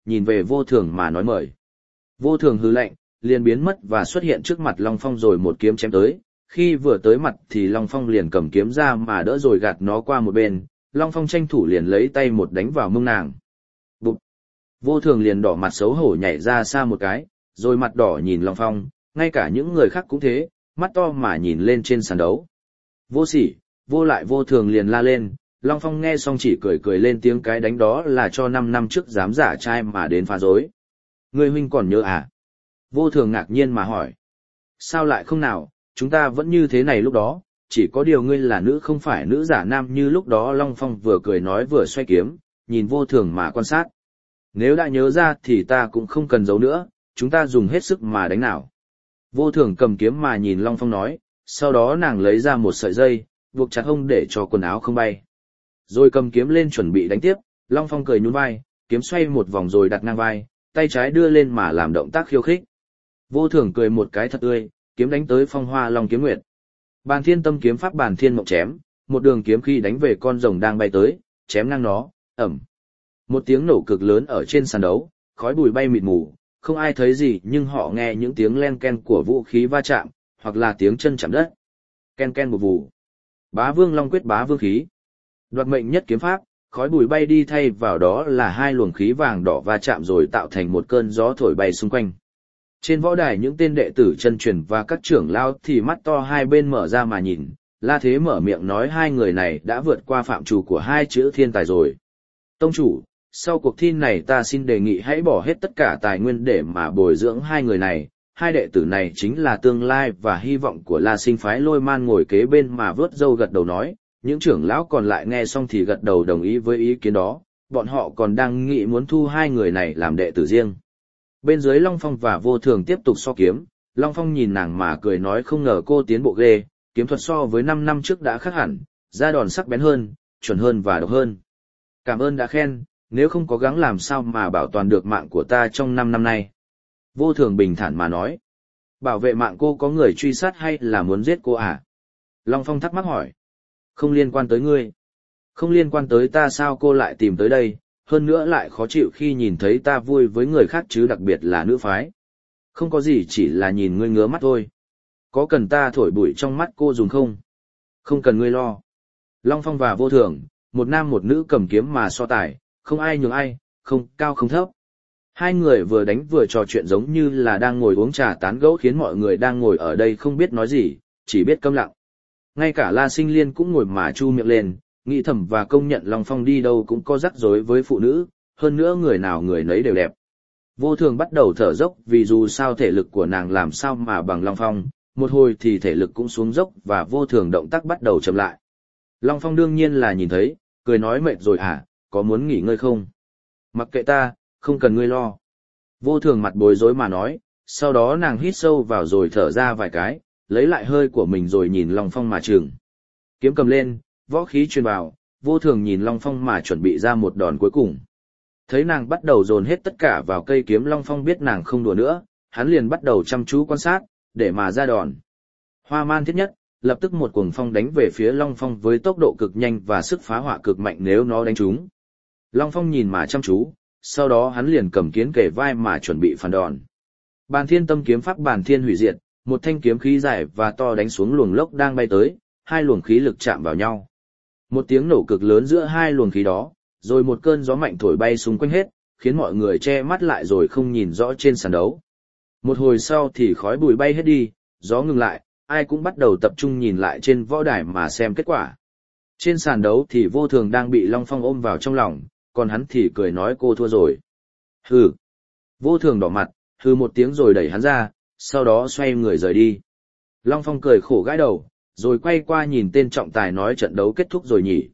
nhìn về vô thường mà nói mời. Vô thường hừ lạnh, liền biến mất và xuất hiện trước mặt Long Phong rồi một kiếm chém tới. Khi vừa tới mặt thì Long Phong liền cầm kiếm ra mà đỡ rồi gạt nó qua một bên, Long Phong tranh thủ liền lấy tay một đánh vào mông nàng. Bụp! Vô thường liền đỏ mặt xấu hổ nhảy ra xa một cái, rồi mặt đỏ nhìn Long Phong, ngay cả những người khác cũng thế, mắt to mà nhìn lên trên sàn đấu. Vô sỉ, vô lại vô thường liền la lên, Long Phong nghe xong chỉ cười cười lên tiếng cái đánh đó là cho 5 năm trước dám giả trai mà đến phá rối. Ngươi huynh còn nhớ à? Vô thường ngạc nhiên mà hỏi. Sao lại không nào, chúng ta vẫn như thế này lúc đó, chỉ có điều ngươi là nữ không phải nữ giả nam như lúc đó. Long Phong vừa cười nói vừa xoay kiếm, nhìn vô thường mà quan sát. Nếu đã nhớ ra thì ta cũng không cần giấu nữa, chúng ta dùng hết sức mà đánh nào. Vô thường cầm kiếm mà nhìn Long Phong nói, sau đó nàng lấy ra một sợi dây, buộc chặt hông để cho quần áo không bay. Rồi cầm kiếm lên chuẩn bị đánh tiếp, Long Phong cười nhún vai, kiếm xoay một vòng rồi đặt ngang vai, tay trái đưa lên mà làm động tác khiêu khích. Vô thường cười một cái thật tươi, kiếm đánh tới phong hoa long kiếm nguyệt. Bàn thiên tâm kiếm pháp bàn thiên mộng chém, một đường kiếm khi đánh về con rồng đang bay tới, chém ngang nó, ẩm. Một tiếng nổ cực lớn ở trên sàn đấu, khói bụi bay mịt mù, không ai thấy gì nhưng họ nghe những tiếng len ken của vũ khí va chạm, hoặc là tiếng chân chạm đất. Ken ken một vù. Bá vương long quyết bá vương khí. Đoạt mệnh nhất kiếm pháp, khói bụi bay đi thay vào đó là hai luồng khí vàng đỏ va chạm rồi tạo thành một cơn gió thổi bay xung quanh. Trên võ đài những tên đệ tử chân truyền và các trưởng lao thì mắt to hai bên mở ra mà nhìn, La Thế mở miệng nói hai người này đã vượt qua phạm trù của hai chữ thiên tài rồi. Tông chủ, sau cuộc thi này ta xin đề nghị hãy bỏ hết tất cả tài nguyên để mà bồi dưỡng hai người này. Hai đệ tử này chính là tương lai và hy vọng của La Sinh phái. Lôi Man ngồi kế bên mà vớt râu gật đầu nói, những trưởng lão còn lại nghe xong thì gật đầu đồng ý với ý kiến đó, bọn họ còn đang nghĩ muốn thu hai người này làm đệ tử riêng. Bên dưới Long Phong và Vô Thường tiếp tục so kiếm, Long Phong nhìn nàng mà cười nói không ngờ cô tiến bộ ghê, kiếm thuật so với 5 năm trước đã khác hẳn, ra đòn sắc bén hơn, chuẩn hơn và độc hơn. Cảm ơn đã khen, nếu không cố gắng làm sao mà bảo toàn được mạng của ta trong 5 năm nay. Vô Thường bình thản mà nói, bảo vệ mạng cô có người truy sát hay là muốn giết cô à? Long Phong thắc mắc hỏi. Không liên quan tới ngươi. Không liên quan tới ta sao cô lại tìm tới đây, hơn nữa lại khó chịu khi nhìn thấy ta vui với người khác chứ đặc biệt là nữ phái. Không có gì chỉ là nhìn ngươi ngứa mắt thôi. Có cần ta thổi bụi trong mắt cô dùng không? Không cần ngươi lo. Long Phong và Vô Thường, một nam một nữ cầm kiếm mà so tài, không ai nhường ai, không cao không thấp. Hai người vừa đánh vừa trò chuyện giống như là đang ngồi uống trà tán gẫu khiến mọi người đang ngồi ở đây không biết nói gì, chỉ biết câm lặng. Ngay cả La Sinh Liên cũng ngồi mà chu miệng lên, nghĩ thầm và công nhận Long Phong đi đâu cũng có rắc rối với phụ nữ, hơn nữa người nào người nấy đều đẹp. Vô Thường bắt đầu thở dốc vì dù sao thể lực của nàng làm sao mà bằng Long Phong, một hồi thì thể lực cũng xuống dốc và Vô Thường động tác bắt đầu chậm lại. Long Phong đương nhiên là nhìn thấy, cười nói mệt rồi à, có muốn nghỉ ngơi không? Mặc kệ ta, không cần ngươi lo. Vô Thường mặt bối rối mà nói, sau đó nàng hít sâu vào rồi thở ra vài cái, lấy lại hơi của mình rồi nhìn Long Phong mà chừng. Kiếm cầm lên, võ khí truyền vào, Vô Thường nhìn Long Phong mà chuẩn bị ra một đòn cuối cùng. Thấy nàng bắt đầu dồn hết tất cả vào cây kiếm, Long Phong biết nàng không đùa nữa, hắn liền bắt đầu chăm chú quan sát, để mà ra đòn. Hoa man thiết nhất, lập tức một cuồng phong đánh về phía Long Phong với tốc độ cực nhanh và sức phá hoại cực mạnh nếu nó đánh trúng. Long Phong nhìn mà chăm chú, sau đó hắn liền cầm kiếm kề vai mà chuẩn bị phản đòn. Bàn thiên tâm kiếm pháp bàn thiên hủy diệt, một thanh kiếm khí dài và to đánh xuống luồng lốc đang bay tới, hai luồng khí lực chạm vào nhau. Một tiếng nổ cực lớn giữa hai luồng khí đó, rồi một cơn gió mạnh thổi bay xung quanh hết, khiến mọi người che mắt lại rồi không nhìn rõ trên sàn đấu. Một hồi sau thì khói bụi bay hết đi, gió ngừng lại, ai cũng bắt đầu tập trung nhìn lại trên võ đài mà xem kết quả. Trên sàn đấu thì Vô Thường đang bị Long Phong ôm vào trong lòng, còn hắn thì cười nói cô thua rồi. Hừ. Vô Thường đỏ mặt, hừ một tiếng rồi đẩy hắn ra, sau đó xoay người rời đi. Long Phong cười khổ gãi đầu, rồi quay qua nhìn tên trọng tài nói trận đấu kết thúc rồi nhỉ.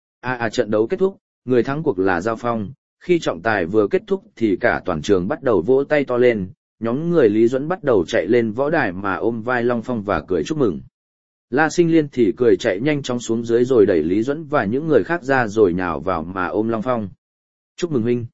Trận đấu kết thúc, người thắng cuộc là Giao Phong. Khi trọng tài vừa kết thúc thì cả toàn trường bắt đầu vỗ tay to lên, nhóm người Lý Duẫn bắt đầu chạy lên võ đài mà ôm vai Long Phong và cười chúc mừng. La Sinh Liên thì cười chạy nhanh chóng xuống dưới rồi đẩy Lý Duẫn và những người khác ra rồi nhào vào mà ôm Long Phong. Chúc mừng huynh.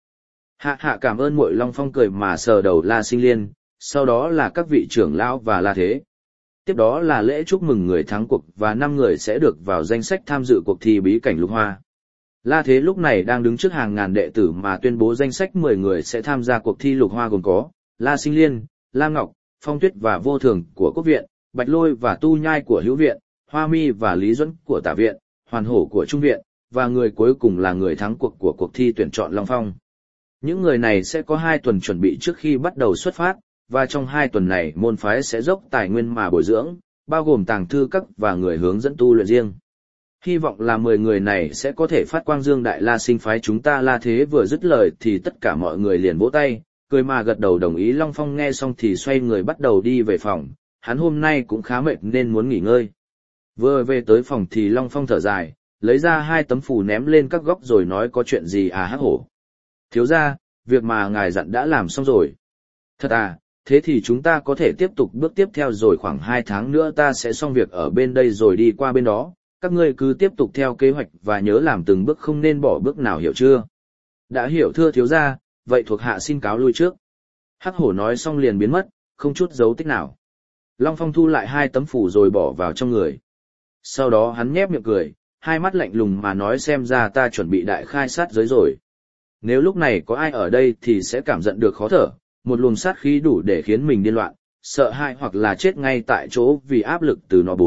Hạ cảm ơn muội. Long Phong cười mà sờ đầu La Sinh Liên, sau đó là các vị trưởng lão và La Thế. Tiếp đó là lễ chúc mừng người thắng cuộc và 5 người sẽ được vào danh sách tham dự cuộc thi bí cảnh lục hoa. La Thế lúc này đang đứng trước hàng ngàn đệ tử mà tuyên bố danh sách 10 người sẽ tham gia cuộc thi lục hoa, gồm có La Sinh Liên, Lam Ngọc, Phong Tuyết và Vô Thường của Quốc viện, Bạch Lôi và Tu Nhai của Hữu viện, Hoa Mi và Lý Duẫn của Tả viện, Hoàn Hổ của Trung viện, và người cuối cùng là người thắng cuộc của cuộc thi tuyển chọn Long Phong. Những người này sẽ có 2 tuần chuẩn bị trước khi bắt đầu xuất phát, và trong 2 tuần này môn phái sẽ dốc tài nguyên mà bồi dưỡng, bao gồm tàng thư các và người hướng dẫn tu luyện riêng. Hy vọng là 10 người này sẽ có thể phát quang dương đại La Sinh phái chúng ta. La Thế vừa dứt lời thì tất cả mọi người liền vỗ tay, cười mà gật đầu đồng ý. Long Phong nghe xong thì xoay người bắt đầu đi về phòng, hắn hôm nay cũng khá mệt nên muốn nghỉ ngơi. Vừa về tới phòng thì Long Phong thở dài, lấy ra 2 tấm phù ném lên các góc rồi nói có chuyện gì à Hắc Hổ. Thiếu gia, việc mà ngài dặn đã làm xong rồi. Thật à, thế thì chúng ta có thể tiếp tục bước tiếp theo rồi, khoảng 2 tháng nữa ta sẽ xong việc ở bên đây rồi đi qua bên đó. Các ngươi cứ tiếp tục theo kế hoạch và nhớ làm từng bước, không nên bỏ bước nào, hiểu chưa? Đã hiểu thưa thiếu gia, vậy thuộc hạ xin cáo lui trước. Hắc Hổ nói xong liền biến mất, không chút dấu tích nào. Long Phong thu lại 2 tấm phù rồi bỏ vào trong người. Sau đó hắn nhếch miệng cười, hai mắt lạnh lùng mà nói xem ra ta chuẩn bị đại khai sát giới rồi. Nếu lúc này có ai ở đây thì sẽ cảm nhận được khó thở, một luồng sát khí đủ để khiến mình điên loạn, sợ hãi hoặc là chết ngay tại chỗ vì áp lực từ nó.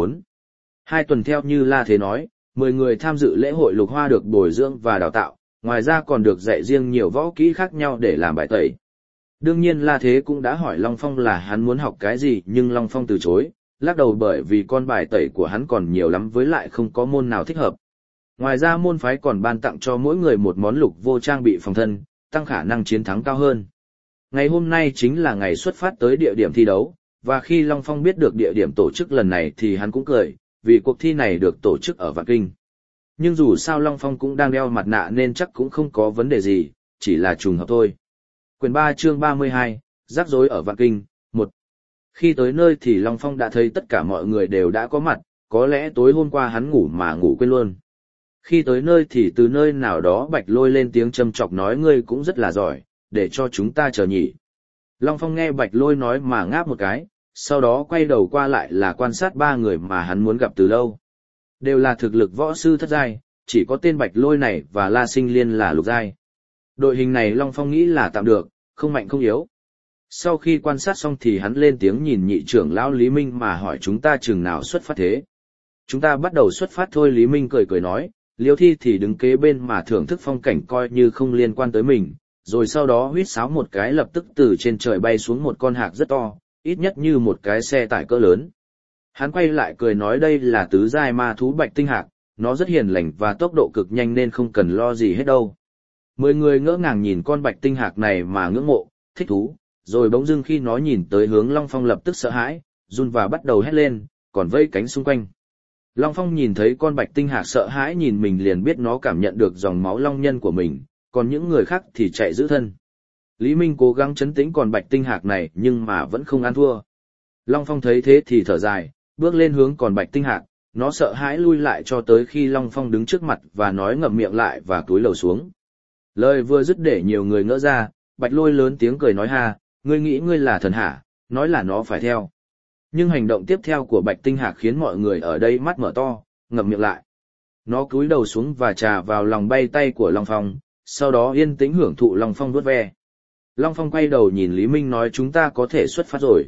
2 tuần theo như La Thế nói, 10 người tham dự lễ hội lục hoa được bồi dưỡng và đào tạo, ngoài ra còn được dạy riêng nhiều võ kỹ khác nhau để làm bài tẩy. Đương nhiên La Thế cũng đã hỏi Long Phong là hắn muốn học cái gì, nhưng Long Phong từ chối, lắc đầu bởi vì con bài tẩy của hắn còn nhiều lắm với lại không có môn nào thích hợp. Ngoài ra môn phái còn ban tặng cho mỗi người một món lục vô trang bị phòng thân, tăng khả năng chiến thắng cao hơn. Ngày hôm nay chính là ngày xuất phát tới địa điểm thi đấu, và khi Long Phong biết được địa điểm tổ chức lần này thì hắn cũng cười, vì cuộc thi này được tổ chức ở Vạn Kinh. Nhưng dù sao Long Phong cũng đang đeo mặt nạ nên chắc cũng không có vấn đề gì, chỉ là trùng hợp thôi. Quyển 3 chương 32, rắc rối ở Vạn Kinh, 1. Khi tới nơi thì Long Phong đã thấy tất cả mọi người đều đã có mặt, có lẽ tối hôm qua hắn ngủ mà ngủ quên luôn. Khi tới nơi thì từ nơi nào đó Bạch Lôi lên tiếng châm chọc nói ngươi cũng rất là giỏi, để cho chúng ta chờ nhỉ. Long Phong nghe Bạch Lôi nói mà ngáp một cái, sau đó quay đầu qua lại là quan sát 3 người mà hắn muốn gặp từ lâu. Đều là thực lực võ sư thất giai, chỉ có tên Bạch Lôi này và La Sinh Liên là lục giai. Đội hình này Long Phong nghĩ là tạm được, không mạnh không yếu. Sau khi quan sát xong thì hắn lên tiếng nhìn nhị trưởng lão Lý Minh mà hỏi chúng ta chừng nào xuất phát thế. Chúng ta bắt đầu xuất phát thôi, Lý Minh cười cười nói, Liêu Thi thì đứng kế bên mà thưởng thức phong cảnh coi như không liên quan tới mình, rồi sau đó huýt sáo một cái lập tức từ trên trời bay xuống một con hạc rất to, ít nhất như một cái xe tải cỡ lớn. Hắn quay lại cười nói đây là tứ giai ma thú bạch tinh hạc, nó rất hiền lành và tốc độ cực nhanh nên không cần lo gì hết đâu. 10 người ngỡ ngàng nhìn con bạch tinh hạc này mà ngưỡng mộ, thích thú, rồi bỗng dưng khi nó nhìn tới hướng Long Phong lập tức sợ hãi, run và bắt đầu hét lên, còn vây cánh xung quanh. Long Phong nhìn thấy con bạch tinh hạc sợ hãi nhìn mình liền biết nó cảm nhận được dòng máu long nhân của mình, còn những người khác thì chạy giữ thân. Lý Minh cố gắng trấn tĩnh con bạch tinh hạc này nhưng mà vẫn không ăn thua. Long Phong thấy thế thì thở dài, bước lên hướng còn bạch tinh hạc, nó sợ hãi lui lại cho tới khi Long Phong đứng trước mặt và nói ngậm miệng lại và cúi đầu xuống. Lời vừa dứt để nhiều người ngỡ ra, Bạch Lôi lớn tiếng cười nói ha, ngươi nghĩ ngươi là thần hả, nói là nó phải theo. Nhưng hành động tiếp theo của bạch tinh hạc khiến mọi người ở đây mắt mở to, ngậm miệng lại. Nó cúi đầu xuống và trà vào lòng bay tay của Long Phong, sau đó yên tĩnh hưởng thụ Long Phong vuốt ve. Long Phong quay đầu nhìn Lý Minh nói chúng ta có thể xuất phát rồi.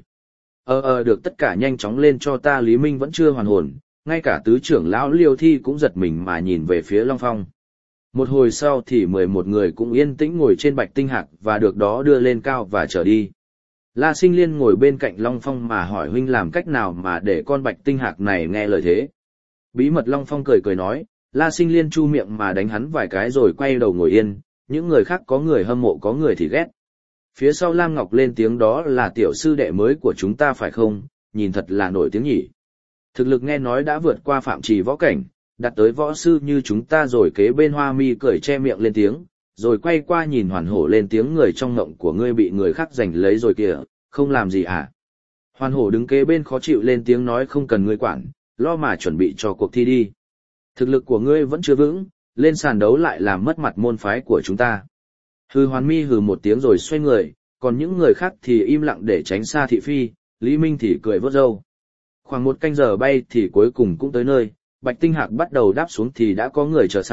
Được, tất cả nhanh chóng lên cho ta. Lý Minh vẫn chưa hoàn hồn, ngay cả tứ trưởng lão Liêu Thi cũng giật mình mà nhìn về phía Long Phong. Một hồi sau thì 11 người cũng yên tĩnh ngồi trên bạch tinh hạc và được đó đưa lên cao và trở đi. La Sinh Liên ngồi bên cạnh Long Phong mà hỏi huynh làm cách nào mà để con bạch tinh hạc này nghe lời thế. Bí mật, Long Phong cười cười nói, La Sinh Liên chu miệng mà đánh hắn vài cái rồi quay đầu ngồi yên, những người khác có người hâm mộ có người thì ghét. Phía sau Lam Ngọc lên tiếng đó là tiểu sư đệ mới của chúng ta phải không, nhìn thật là nổi tiếng nhỉ. Thực lực nghe nói đã vượt qua phạm trì võ cảnh, đặt tới võ sư như chúng ta rồi. Kế bên Hoa Mi cười che miệng lên tiếng, rồi quay qua nhìn Hoàn Hổ lên tiếng người trong ngộng của ngươi bị người khác giành lấy rồi kìa, không làm gì à. Hoàn Hổ đứng kế bên khó chịu lên tiếng nói không cần ngươi quản, lo mà chuẩn bị cho cuộc thi đi. Thực lực của ngươi vẫn chưa vững, lên sàn đấu lại làm mất mặt môn phái của chúng ta. Hừ. Hoàn Mi hừ một tiếng rồi xoay người, còn những người khác thì im lặng để tránh xa thị phi. Lý Minh thì cười vớt râu. Khoảng 1 canh giờ bay thì cuối cùng cũng tới nơi, bạch tinh hạc bắt đầu đáp xuống thì đã có người chờ sẵn,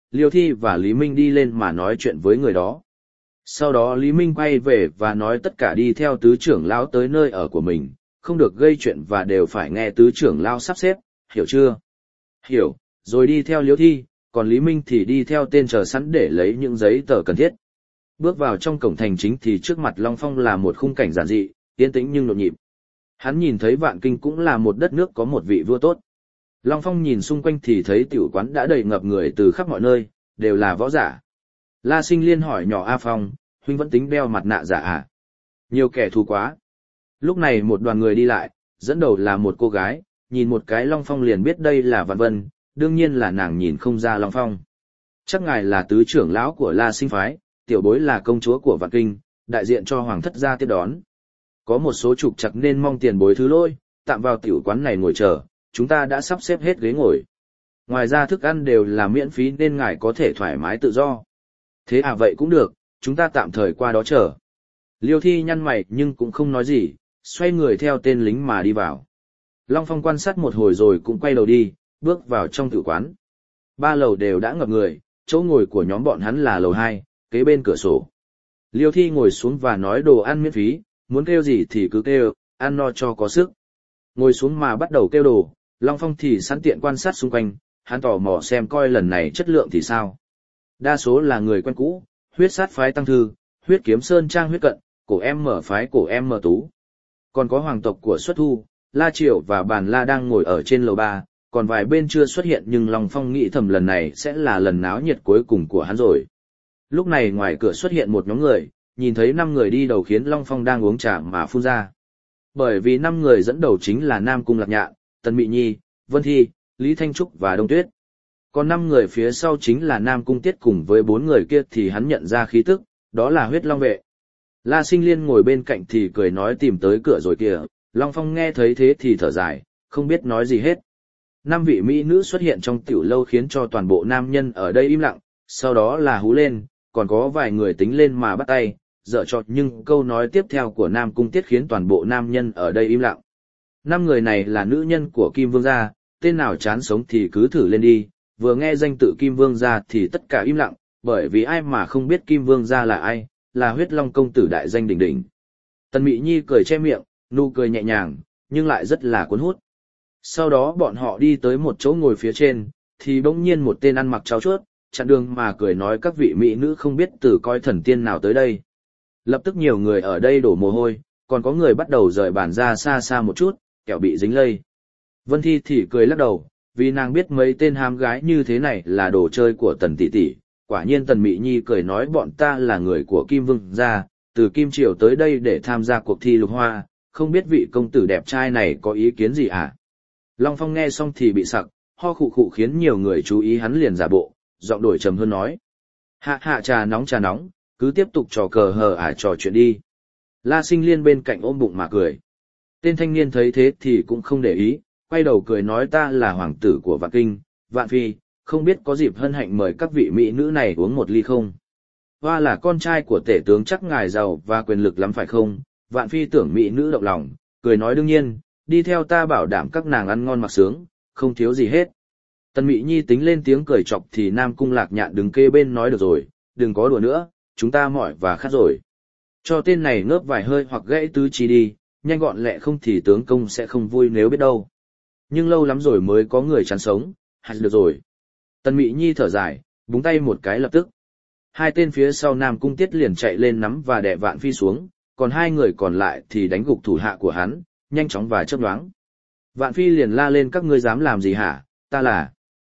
Liêu Thi và Lý Minh đi lên mà nói chuyện với người đó. Sau đó Lý Minh quay về và nói tất cả đi theo tứ trưởng lão tới nơi ở của mình, không được gây chuyện và đều phải nghe tứ trưởng lão sắp xếp, hiểu chưa? Hiểu, rồi đi theo Liêu Thi, còn Lý Minh thì đi theo tên chờ sẵn để lấy những giấy tờ cần thiết. Bước vào trong cổng thành chính thì trước mặt Long Phong là một khung cảnh giản dị, yên tĩnh nhưng nhộn nhịp. Hắn nhìn thấy Vạn Kinh cũng là một đất nước có một vị vua tốt. Long Phong nhìn xung quanh thì thấy tiểu quán đã đầy ngập người từ khắp mọi nơi, đều là võ giả. La Sinh Liên hỏi nhỏ A Phong, huynh vẫn tính đeo mặt nạ giả à? Nhiều kẻ thù quá. Lúc này một đoàn người đi lại, dẫn đầu là một cô gái, nhìn một cái Long Phong liền biết đây là Vạn Vân, đương nhiên là nàng nhìn không ra Long Phong. Chắc ngài là tứ trưởng lão của La Sinh phái, tiểu bối là công chúa của Vạn Kinh, đại diện cho hoàng thất gia tiếp đón. Có một số trục trặc nên mong tiền bối thứ lỗi, tạm vào tiểu quán này ngồi chờ, chúng ta đã sắp xếp hết ghế ngồi. Ngoài ra thức ăn đều là miễn phí nên ngài có thể thoải mái tự do. Thế à vậy cũng được, chúng ta tạm thời qua đó chờ. Liêu Thi nhăn mày nhưng cũng không nói gì, xoay người theo tên lính mà đi vào. Long Phong quan sát một hồi rồi cũng quay đầu đi, bước vào trong tiểu quán. 3 lầu đều đã ngập người, chỗ ngồi của nhóm bọn hắn là lầu 2, kế bên cửa sổ. Liêu Thi ngồi xuống và nói đồ ăn miễn phí, muốn kêu gì thì cứ kêu, ăn no cho có sức. Ngồi xuống mà bắt đầu kêu đồ, Long Phong thì sẵn tiện quan sát xung quanh, hắn tò mò xem coi lần này chất lượng thì sao. Đa số là người quen cũ, huyết sát phái Tăng Thư, huyết kiếm sơn trang huyết cận, cổ em mở phái cổ em mở tú. Còn có hoàng tộc của Xuất Thu, La Triều và Bàn La đang ngồi ở trên lầu 3, còn vài bên chưa xuất hiện nhưng Long Phong nghĩ thầm lần này sẽ là lần náo nhiệt cuối cùng của hắn rồi. Lúc này ngoài cửa xuất hiện một nhóm người, nhìn thấy 5 người đi đầu khiến Long Phong đang uống trà mà phun ra. Bởi vì 5 người dẫn đầu chính là Nam Cung Lạc Nhạn, Tần Mị Nhi, Vân Thi, Lý Thanh Trúc và Đông Tuyết. Còn 5 người phía sau chính là Nam Cung Tiết cùng với 4 người kia thì hắn nhận ra khí tức, đó là huyết long vệ. La Sinh Liên ngồi bên cạnh thì cười nói tìm tới cửa rồi kìa, Long Phong nghe thấy thế thì thở dài, không biết nói gì hết. 5 vị mỹ nữ xuất hiện trong tiểu lâu khiến cho toàn bộ nam nhân ở đây im lặng, sau đó là hú lên, còn có vài người tính lên mà bắt tay, dở trọt nhưng câu nói tiếp theo của Nam Cung Tiết khiến toàn bộ nam nhân ở đây im lặng. 5 người này là nữ nhân của Kim Vương gia, tên nào chán sống thì cứ thử lên đi, vừa nghe danh tự Kim Vương gia thì tất cả im lặng, bởi vì ai mà không biết Kim Vương gia là ai, là huyết long công tử đại danh đỉnh đỉnh. Tần Mị Nhi cười che miệng, nụ cười nhẹ nhàng, nhưng lại rất là cuốn hút. Sau đó bọn họ đi tới một chỗ ngồi phía trên, thì bỗng nhiên một tên ăn mặc tráo chuốt, chặn đường mà cười nói các vị mỹ nữ không biết từ coi thần tiên nào tới đây. Lập tức nhiều người ở đây đổ mồ hôi, còn có người bắt đầu rời bàn ra xa xa một chút, kẻo bị dính lây. Vân Thi thì cười lắc đầu, vì nàng biết mấy tên hám gái như thế này là đồ chơi của Tần tỷ tỷ. Quả nhiên Tần Mị Nhi cười nói bọn ta là người của Kim Vương gia, từ Kim Triều tới đây để tham gia cuộc thi lục hoa, không biết vị công tử đẹp trai này có ý kiến gì à? Long Phong nghe xong thì bị sặc, ho khụ khụ khiến nhiều người chú ý hắn liền giả bộ, giọng đổi trầm hơn nói. Hạ hạ trà nóng, cứ tiếp tục trò cờ hờ trò chuyện đi. La Sinh Liên bên cạnh ôm bụng mà cười. Tên thanh niên thấy thế thì cũng không để ý, quay đầu cười nói ta là hoàng tử của Vạn Kinh, Vạn Phi, không biết có dịp hân hạnh mời các vị mỹ nữ này uống một ly không? Hoa là con trai của tể tướng chắc ngài giàu và quyền lực lắm phải không? Vạn Phi tưởng mỹ nữ động lòng, cười nói đương nhiên, đi theo ta bảo đảm các nàng ăn ngon mặc sướng, không thiếu gì hết. Tần Mị Nhi tính lên tiếng cười chọc thì Nam Cung Lạc Nhạn đứng kê bên nói được rồi, đừng có đùa nữa, chúng ta mỏi và khát rồi. Cho tên này ngớp vài hơi hoặc gãy tứ chi đi, nhanh gọn lẹ không thì tướng công sẽ không vui nếu biết đâu. Nhưng lâu lắm rồi mới có người chán sống, được rồi. Tần Mị Nhi thở dài, búng tay một cái lập tức. 2 tên phía sau Nam Cung Tiết liền chạy lên nắm và đè Vạn Phi xuống, còn 2 người còn lại thì đánh gục thủ hạ của hắn, nhanh chóng và chớp nhoáng. Vạn Phi liền la lên các ngươi dám làm gì hả, ta là...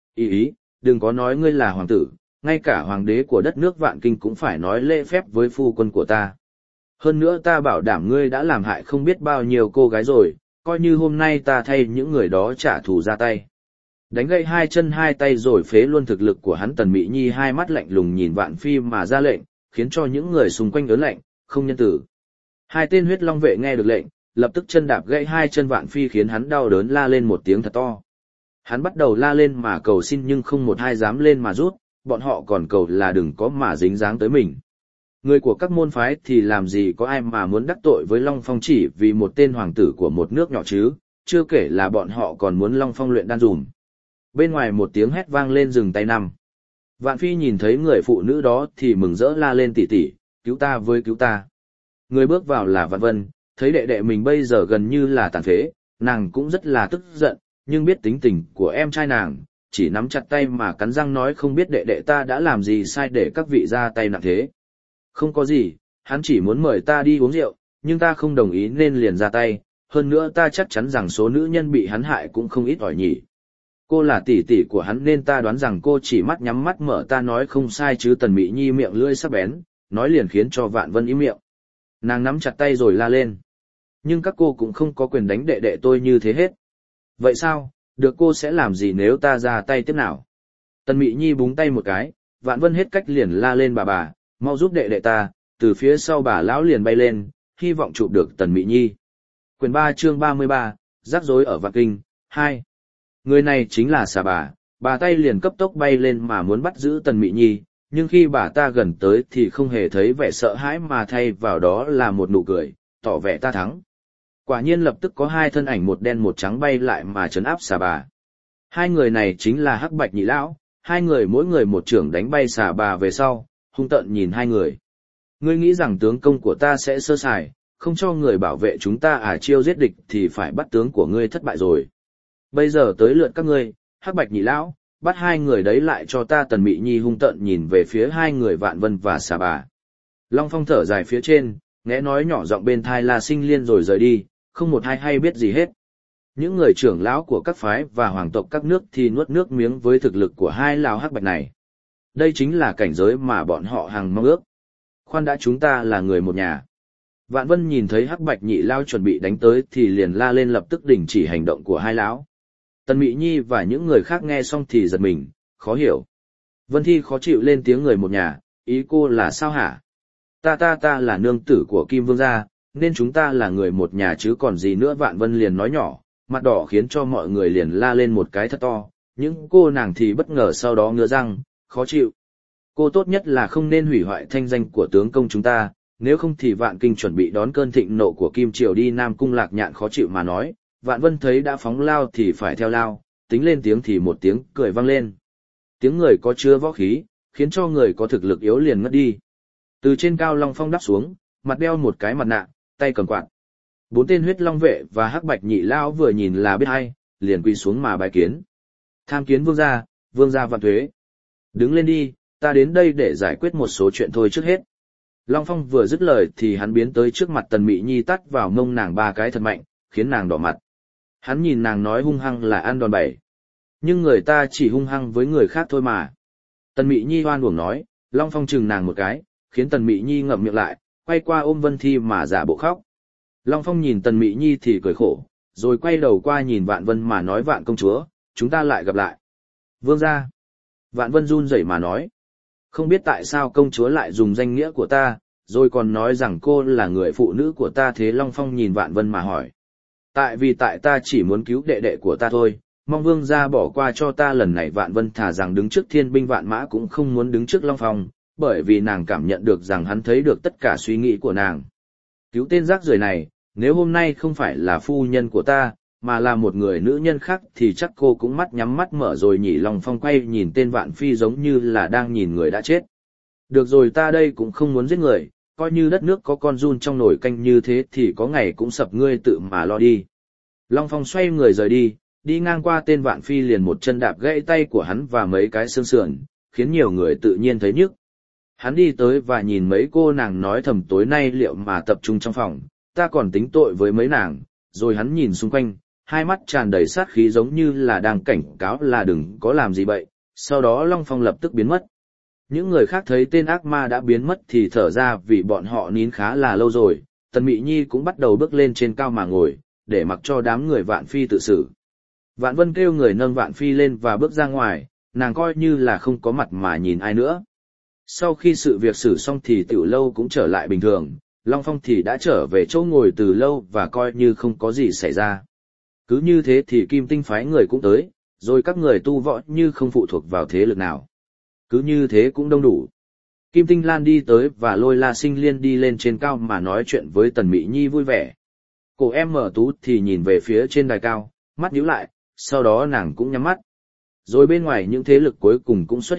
Ý, đừng có nói ngươi là hoàng tử, ngay cả hoàng đế của đất nước Vạn Kinh cũng phải nói lễ phép với phu quân của ta. Hơn nữa ta bảo đảm ngươi đã làm hại không biết bao nhiêu cô gái rồi, coi như hôm nay ta thay những người đó trả thù ra tay. Đánh gãy 2 chân 2 tay rồi phế luôn thực lực của hắn. Tần Mị Nhi hai mắt lạnh lùng nhìn Vạn Phi mà ra lệnh, khiến cho những người xung quanh ớn lạnh, không nhân tử. 2 tên huyết long vệ nghe được lệnh, lập tức chân đạp gãy 2 chân Vạn Phi khiến hắn đau đớn la lên một tiếng thật to. Hắn bắt đầu la lên mà cầu xin nhưng không một ai dám lên mà rút, bọn họ còn cầu là đừng có mà dính dáng tới mình. Người của các môn phái thì làm gì có ai mà muốn đắc tội với Long Phong chỉ vì một tên hoàng tử của một nước nhỏ chứ, chưa kể là bọn họ còn muốn Long Phong luyện đan dùm. Bên ngoài một tiếng hét vang lên dừng tay năm. Vạn Phi nhìn thấy người phụ nữ đó thì mừng rỡ la lên tỷ tỷ, cứu ta với cứu ta. Người bước vào là Vạn Vân, thấy đệ đệ mình bây giờ gần như là tàn phế, nàng cũng rất là tức giận, nhưng biết tính tình của em trai nàng, chỉ nắm chặt tay mà cắn răng nói không biết đệ đệ ta đã làm gì sai để các vị ra tay nặng thế. Không có gì, hắn chỉ muốn mời ta đi uống rượu, nhưng ta không đồng ý nên liền ra tay, hơn nữa ta chắc chắn rằng số nữ nhân bị hắn hại cũng không ít ỏi nhỉ. Cô là tỷ tỷ của hắn nên ta đoán rằng cô chỉ mắt nhắm mắt mở ta nói không sai chứ. Tần Mị Nhi miệng lưỡi sắc bén, nói liền khiến cho Vạn Vân im miệng. Nàng nắm chặt tay rồi la lên. Nhưng các cô cũng không có quyền đánh đệ đệ tôi như thế hết. Vậy sao, được cô sẽ làm gì nếu ta ra tay tiếp nào? Tần Mị Nhi búng tay một cái, Vạn Vân hết cách liền la lên bà, mau giúp đệ đệ ta, từ phía sau bà lão liền bay lên, hy vọng chụp được Tần Mị Nhi. Quyển 3 chương 33, rắc rối ở Vạn Kinh, 2. Người này chính là xà bà tay liền cấp tốc bay lên mà muốn bắt giữ Tần Mị Nhi, nhưng khi bà ta gần tới thì không hề thấy vẻ sợ hãi mà thay vào đó là một nụ cười, tỏ vẻ ta thắng. Quả nhiên lập tức có hai thân ảnh một đen một trắng bay lại mà trấn áp xà bà. Hai người này chính là Hắc Bạch Nhị Lão, hai người mỗi người một chưởng đánh bay xà bà về sau, hung tợn nhìn hai người. Ngươi nghĩ rằng tướng công của ta sẽ sơ sài, không cho người bảo vệ chúng ta chiêu giết địch thì phải bắt tướng của ngươi thất bại rồi. Bây giờ tới lượt các ngươi, Hắc Bạch Nhị Lão, bắt hai người đấy lại cho ta. Tần Mị Nhi hung tợn nhìn về phía hai người Vạn Vân và xà bà. Long Phong thở dài phía trên, nghe nói nhỏ giọng bên thai La Sinh Liên rồi rời đi, không một ai hay biết gì hết. Những người trưởng lão của các phái và hoàng tộc các nước thì nuốt nước miếng với thực lực của hai lão Hắc Bạch này. Đây chính là cảnh giới mà bọn họ hằng mong ước. Khoan đã, chúng ta là người một nhà. Vạn Vân nhìn thấy Hắc Bạch Nhị Lão chuẩn bị đánh tới thì liền la lên lập tức đình chỉ hành động của hai lão. Tần Mị Nhi và những người khác nghe xong thì giật mình, khó hiểu. Vân Thi khó chịu lên tiếng người một nhà, ý cô là sao hả? Ta là nương tử của Kim Vương gia, nên chúng ta là người một nhà chứ còn gì nữa. Vạn Vân liền nói nhỏ, mặt đỏ khiến cho mọi người liền la lên một cái thật to, những cô nàng thì bất ngờ sau đó ngứa răng, khó chịu. Cô tốt nhất là không nên hủy hoại thanh danh của tướng công chúng ta, nếu không thì Vạn Kinh chuẩn bị đón cơn thịnh nộ của Kim Triều đi Nam Cung. Lạc Nhạn khó chịu mà nói. Vạn Vân thấy đã phóng lao thì phải theo lao, tính lên tiếng thì một tiếng cười vang lên. Tiếng người có chứa võ khí, khiến cho người có thực lực yếu liền ngất đi. Từ trên cao Long Phong đáp xuống, mặt đeo một cái mặt nạ, tay cầm quạt. Bốn tên Huyết Long vệ và Hắc Bạch Nhị Lão vừa nhìn là biết hay, liền quỳ xuống mà bái kiến. Tham kiến vương gia vạn tuế. Đứng lên đi, ta đến đây để giải quyết một số chuyện thôi trước hết. Long Phong vừa dứt lời thì hắn biến tới trước mặt Tần Mị Nhi tát vào mông nàng ba cái thật mạnh, khiến nàng đỏ mặt. Hắn nhìn nàng nói hung hăng là ăn đòn bẩy. Nhưng người ta chỉ hung hăng với người khác thôi mà. Tần Mị Nhi hoan uổng nói, Long Phong chừng nàng một cái, khiến Tần Mị Nhi ngậm miệng lại, quay qua ôm Vân Thi mà giả bộ khóc. Long Phong nhìn Tần Mị Nhi thì cười khổ, rồi quay đầu qua nhìn Vạn Vân mà nói Vạn công chúa, chúng ta lại gặp lại. Vương gia. Vạn Vân run rẩy mà nói, không biết tại sao công chúa lại dùng danh nghĩa của ta, rồi còn nói rằng cô là người phụ nữ của ta. Thế Long Phong nhìn Vạn Vân mà hỏi, tại vì tại ta chỉ muốn cứu đệ đệ của ta thôi, mong vương gia bỏ qua cho ta lần này. Vạn Vân thà rằng đứng trước thiên binh vạn mã cũng không muốn đứng trước Long Phong, bởi vì nàng cảm nhận được rằng hắn thấy được tất cả suy nghĩ của nàng. Cứu tên rác rưởi này, nếu hôm nay không phải là phu nhân của ta, mà là một người nữ nhân khác thì chắc cô cũng mắt nhắm mắt mở rồi nhỉ. Long Phong quay nhìn tên Vạn Phi giống như là đang nhìn người đã chết. Được rồi, ta đây cũng không muốn giết người, coi như đất nước có con giun trong nồi canh như thế thì có ngày cũng sập, ngươi tự mà lo đi. Long Phong xoay người rời đi, đi ngang qua tên Vạn Phi liền một chân đạp gãy tay của hắn và mấy cái xương sườn, khiến nhiều người tự nhiên thấy nhức. Hắn đi tới và nhìn mấy cô nàng nói thầm tối nay liệu mà tập trung trong phòng, ta còn tính tội với mấy nàng. Rồi hắn nhìn xung quanh, hai mắt tràn đầy sát khí giống như là đang cảnh cáo là đừng có làm gì bậy. Sau đó Long Phong lập tức biến mất. Những người khác thấy tên ác ma đã biến mất thì thở ra vì bọn họ nín khá là lâu rồi. Tần Mị Nhi cũng bắt đầu bước lên trên cao mà ngồi, để mặc cho đám người Vạn Phi tự xử. Vạn Vân kêu người nâng Vạn Phi lên và bước ra ngoài, nàng coi như là không có mặt mà nhìn ai nữa. Sau khi sự việc xử xong thì tiểu lâu cũng trở lại bình thường, Long Phong thì đã trở về chỗ ngồi từ lâu và coi như không có gì xảy ra. Cứ như thế thì Kim Tinh phái người cũng tới, rồi các người tu võ như không phụ thuộc vào thế lực nào. Cứ như thế cũng đông đủ. Kim Tinh Lan đi tới và lôi La Sinh Liên đi lên trên cao mà nói chuyện với Tần Mị Nhi vui vẻ. Cô em Mở Tú thì nhìn về phía trên đài cao, mắt nhíu lại, sau đó nàng cũng nhắm mắt. Rồi bên ngoài những thế lực cuối cùng cũng xuất hiện,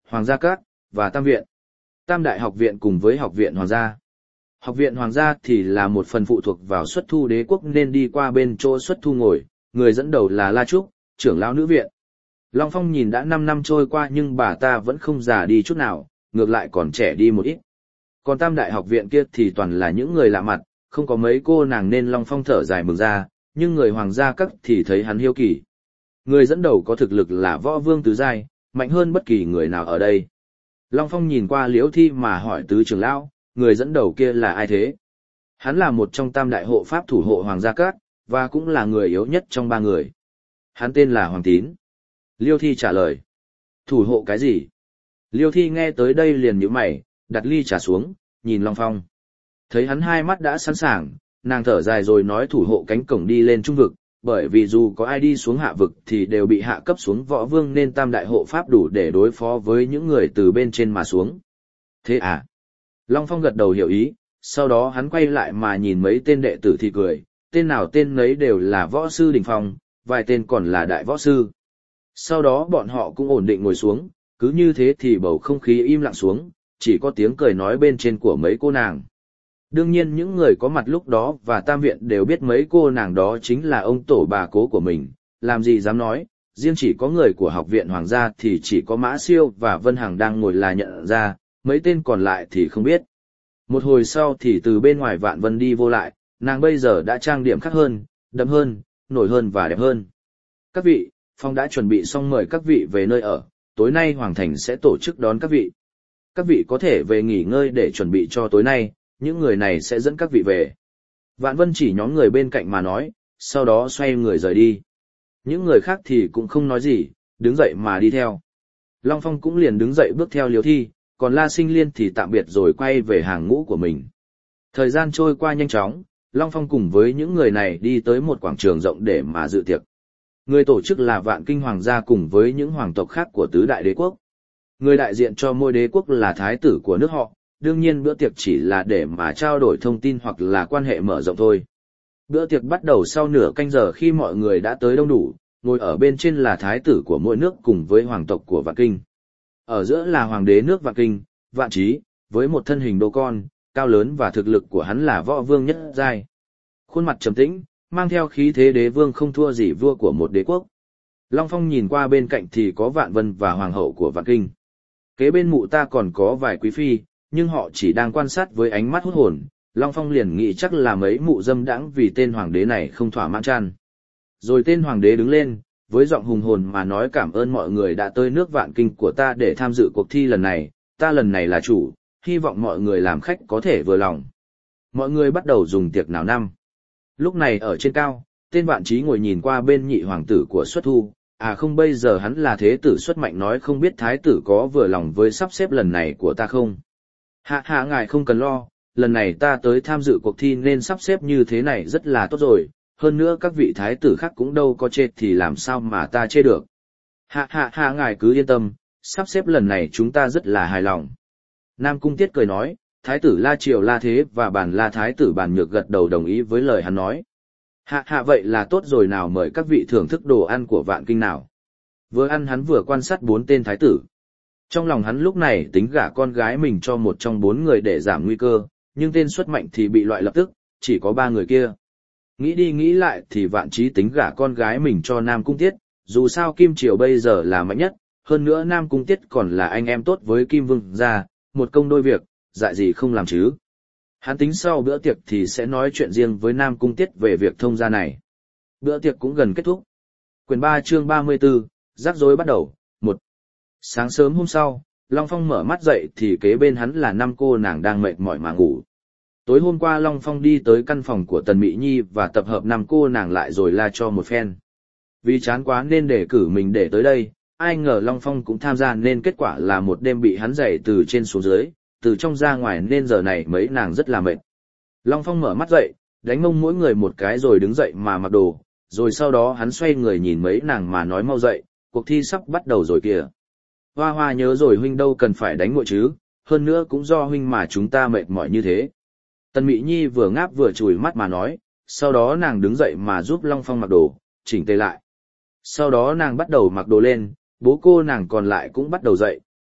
Hoàng gia các, và Tam viện. Tam đại học viện cùng với học viện Hoàng gia. Học viện Hoàng gia thì là một phần phụ thuộc vào xuất thu đế quốc nên đi qua bên chỗ xuất thu ngồi, người dẫn đầu là La Trúc, trưởng lão nữ viện. Long Phong nhìn đã 5 năm trôi qua nhưng bà ta vẫn không già đi chút nào, ngược lại còn trẻ đi một ít. Còn Tam đại học viện kia thì toàn là những người lạ mặt, không có mấy cô nàng nên Long Phong thở dài mừng ra, nhưng người Hoàng gia các thì thấy hắn hiếu kỳ. Người dẫn đầu có thực lực là võ vương tứ giai, mạnh hơn bất kỳ người nào ở đây. Long Phong nhìn qua Liễu Thi mà hỏi tứ trưởng lão, người dẫn đầu kia là ai thế? Hắn là một trong tam đại hộ pháp thủ hộ Hoàng gia các, và cũng là người yếu nhất trong 3 người. Hắn tên là Hoàng Tín. Liêu Thi trả lời. Thủ hộ cái gì? Liêu Thi nghe tới đây liền nhíu mày, đặt ly trà xuống, nhìn Long Phong. Thấy hắn hai mắt đã sẵn sàng, nàng thở dài rồi nói thủ hộ cánh cổng đi lên trung vực, bởi vì dù có ai đi xuống hạ vực thì đều bị hạ cấp xuống võ vương nên tam đại hộ pháp đủ để đối phó với những người từ bên trên mà xuống. Thế à? Long Phong gật đầu hiểu ý, sau đó hắn quay lại mà nhìn mấy tên đệ tử thì cười, tên nào tên nấy đều là võ sư đỉnh phong, vài tên còn là đại võ sư. Sau đó bọn họ cũng ổn định ngồi xuống, cứ như thế thì bầu không khí im lặng xuống, chỉ có tiếng cười nói bên trên của mấy cô nàng. Đương nhiên những người có mặt lúc đó và tam viện đều biết mấy cô nàng đó chính là ông tổ bà cố của mình, làm gì dám nói, riêng chỉ có người của học viện Hoàng gia thì chỉ có Mã Siêu và Vân Hằng đang ngồi là nhận ra, mấy tên còn lại thì không biết. Một hồi sau thì từ bên ngoài Vạn Vân đi vô lại, nàng bây giờ đã trang điểm khác hơn, đậm hơn, nổi hơn và đẹp hơn. Các vị, Phong đã chuẩn bị xong mời các vị về nơi ở, tối nay Hoàng Thành sẽ tổ chức đón các vị. Các vị có thể về nghỉ ngơi để chuẩn bị cho tối nay, những người này sẽ dẫn các vị về. Vạn Vân chỉ nhóm người bên cạnh mà nói, sau đó xoay người rời đi. Những người khác thì cũng không nói gì, đứng dậy mà đi theo. Long Phong cũng liền đứng dậy bước theo Liêu Thi, còn La Sinh Liên thì tạm biệt rồi quay về hàng ngũ của mình. Thời gian trôi qua nhanh chóng, Long Phong cùng với những người này đi tới một quảng trường rộng để mà dự tiệc. Người tổ chức là Vạn Kinh Hoàng gia cùng với những hoàng tộc khác của tứ đại đế quốc. Người đại diện cho mỗi đế quốc là thái tử của nước họ, đương nhiên bữa tiệc chỉ là để mà trao đổi thông tin hoặc là quan hệ mở rộng thôi. Bữa tiệc bắt đầu sau nửa canh giờ khi mọi người đã tới đông đủ, ngồi ở bên trên là thái tử của mỗi nước cùng với hoàng tộc của Vạn Kinh. Ở giữa là hoàng đế nước Vạn Kinh, Vạn Chí, với một thân hình đô con, cao lớn và thực lực của hắn là võ vương nhất giai. Khuôn mặt trầm tĩnh, mang theo khí thế đế vương không thua gì vua của một đế quốc. Long Phong nhìn qua bên cạnh thì có Vạn Vân và hoàng hậu của Vạn Kinh. Kế bên mụ ta còn có vài quý phi, nhưng họ chỉ đang quan sát với ánh mắt hút hồn. Long Phong liền nghĩ chắc là mấy mụ dâm đãng vì tên hoàng đế này không thỏa mãn chăn. Rồi tên hoàng đế đứng lên, với giọng hùng hồn mà nói cảm ơn mọi người đã tới nước Vạn Kinh của ta để tham dự cuộc thi lần này, ta lần này là chủ, hy vọng mọi người làm khách có thể vừa lòng. Mọi người bắt đầu dùng tiệc nào năm. Lúc này ở trên cao, tên Vạn Chí ngồi nhìn qua bên nhị hoàng tử của Xuất Thu, à không bây giờ hắn là thế tử Xuất Mạnh nói không biết thái tử có vừa lòng với sắp xếp lần này của ta không. Hạ hạ ngài không cần lo, lần này ta tới tham dự cuộc thi nên sắp xếp như thế này rất là tốt rồi, hơn nữa các vị thái tử khác cũng đâu có chê thì làm sao mà ta chê được. Hạ hạ hạ ngài cứ yên tâm, sắp xếp lần này chúng ta rất là hài lòng. Nam Cung Tiết cười nói, thái tử La Triều La Thế và Bàn La thái tử Bàn Nhược gật đầu đồng ý với lời hắn nói. Hạ hạ vậy là tốt rồi nào mời các vị thưởng thức đồ ăn của Vạn Kinh nào. Vừa ăn hắn vừa quan sát 4 tên thái tử. Trong lòng hắn lúc này tính gả con gái mình cho một trong 4 người để giảm nguy cơ, nhưng tên Xuất Mạnh thì bị loại lập tức, chỉ có 3 người kia. Nghĩ đi nghĩ lại thì Vạn Chí tính gả con gái mình cho Nam Cung Tiết, dù sao Kim Triều bây giờ là mạnh nhất, hơn nữa Nam Cung Tiết còn là anh em tốt với Kim Vương gia, một công đôi việc, dại gì không làm chứ. Hắn tính sau bữa tiệc thì sẽ nói chuyện riêng với Nam Cung Tiết về việc thông gia này. Bữa tiệc cũng gần kết thúc. Quyển 3 chương 34, rắc rối bắt đầu, 1. Sáng sớm hôm sau, Long Phong mở mắt dậy thì kế bên hắn là 5 cô nàng đang mệt mỏi mà ngủ. Tối hôm qua Long Phong đi tới căn phòng của Tần Mị Nhi và tập hợp 5 cô nàng lại rồi la cho một phen. Vì chán quá nên để cử mình để tới đây, ai ngờ Long Phong cũng tham gia nên kết quả là một đêm bị hắn dậy từ trên xuống dưới, từ trong ra ngoài nên giờ này mấy nàng rất là mệt. Long Phong mở mắt dậy, đánh mông mỗi người một cái rồi đứng dậy mà mặc đồ, rồi sau đó hắn xoay người nhìn mấy nàng mà nói mau dậy, cuộc thi sắp bắt đầu rồi kìa. Hoa hoa nhớ rồi huynh đâu cần phải đánh nguội chứ, hơn nữa cũng do huynh mà chúng ta mệt mỏi như thế. Tần Mị Nhi vừa ngáp vừa chùi mắt mà nói, sau đó nàng đứng dậy mà giúp Long Phong mặc đồ, chỉnh tề lại. Sau đó nàng bắt đầu mặc đồ lên, bố cô nàng còn lại cũng bắt đầu dậy,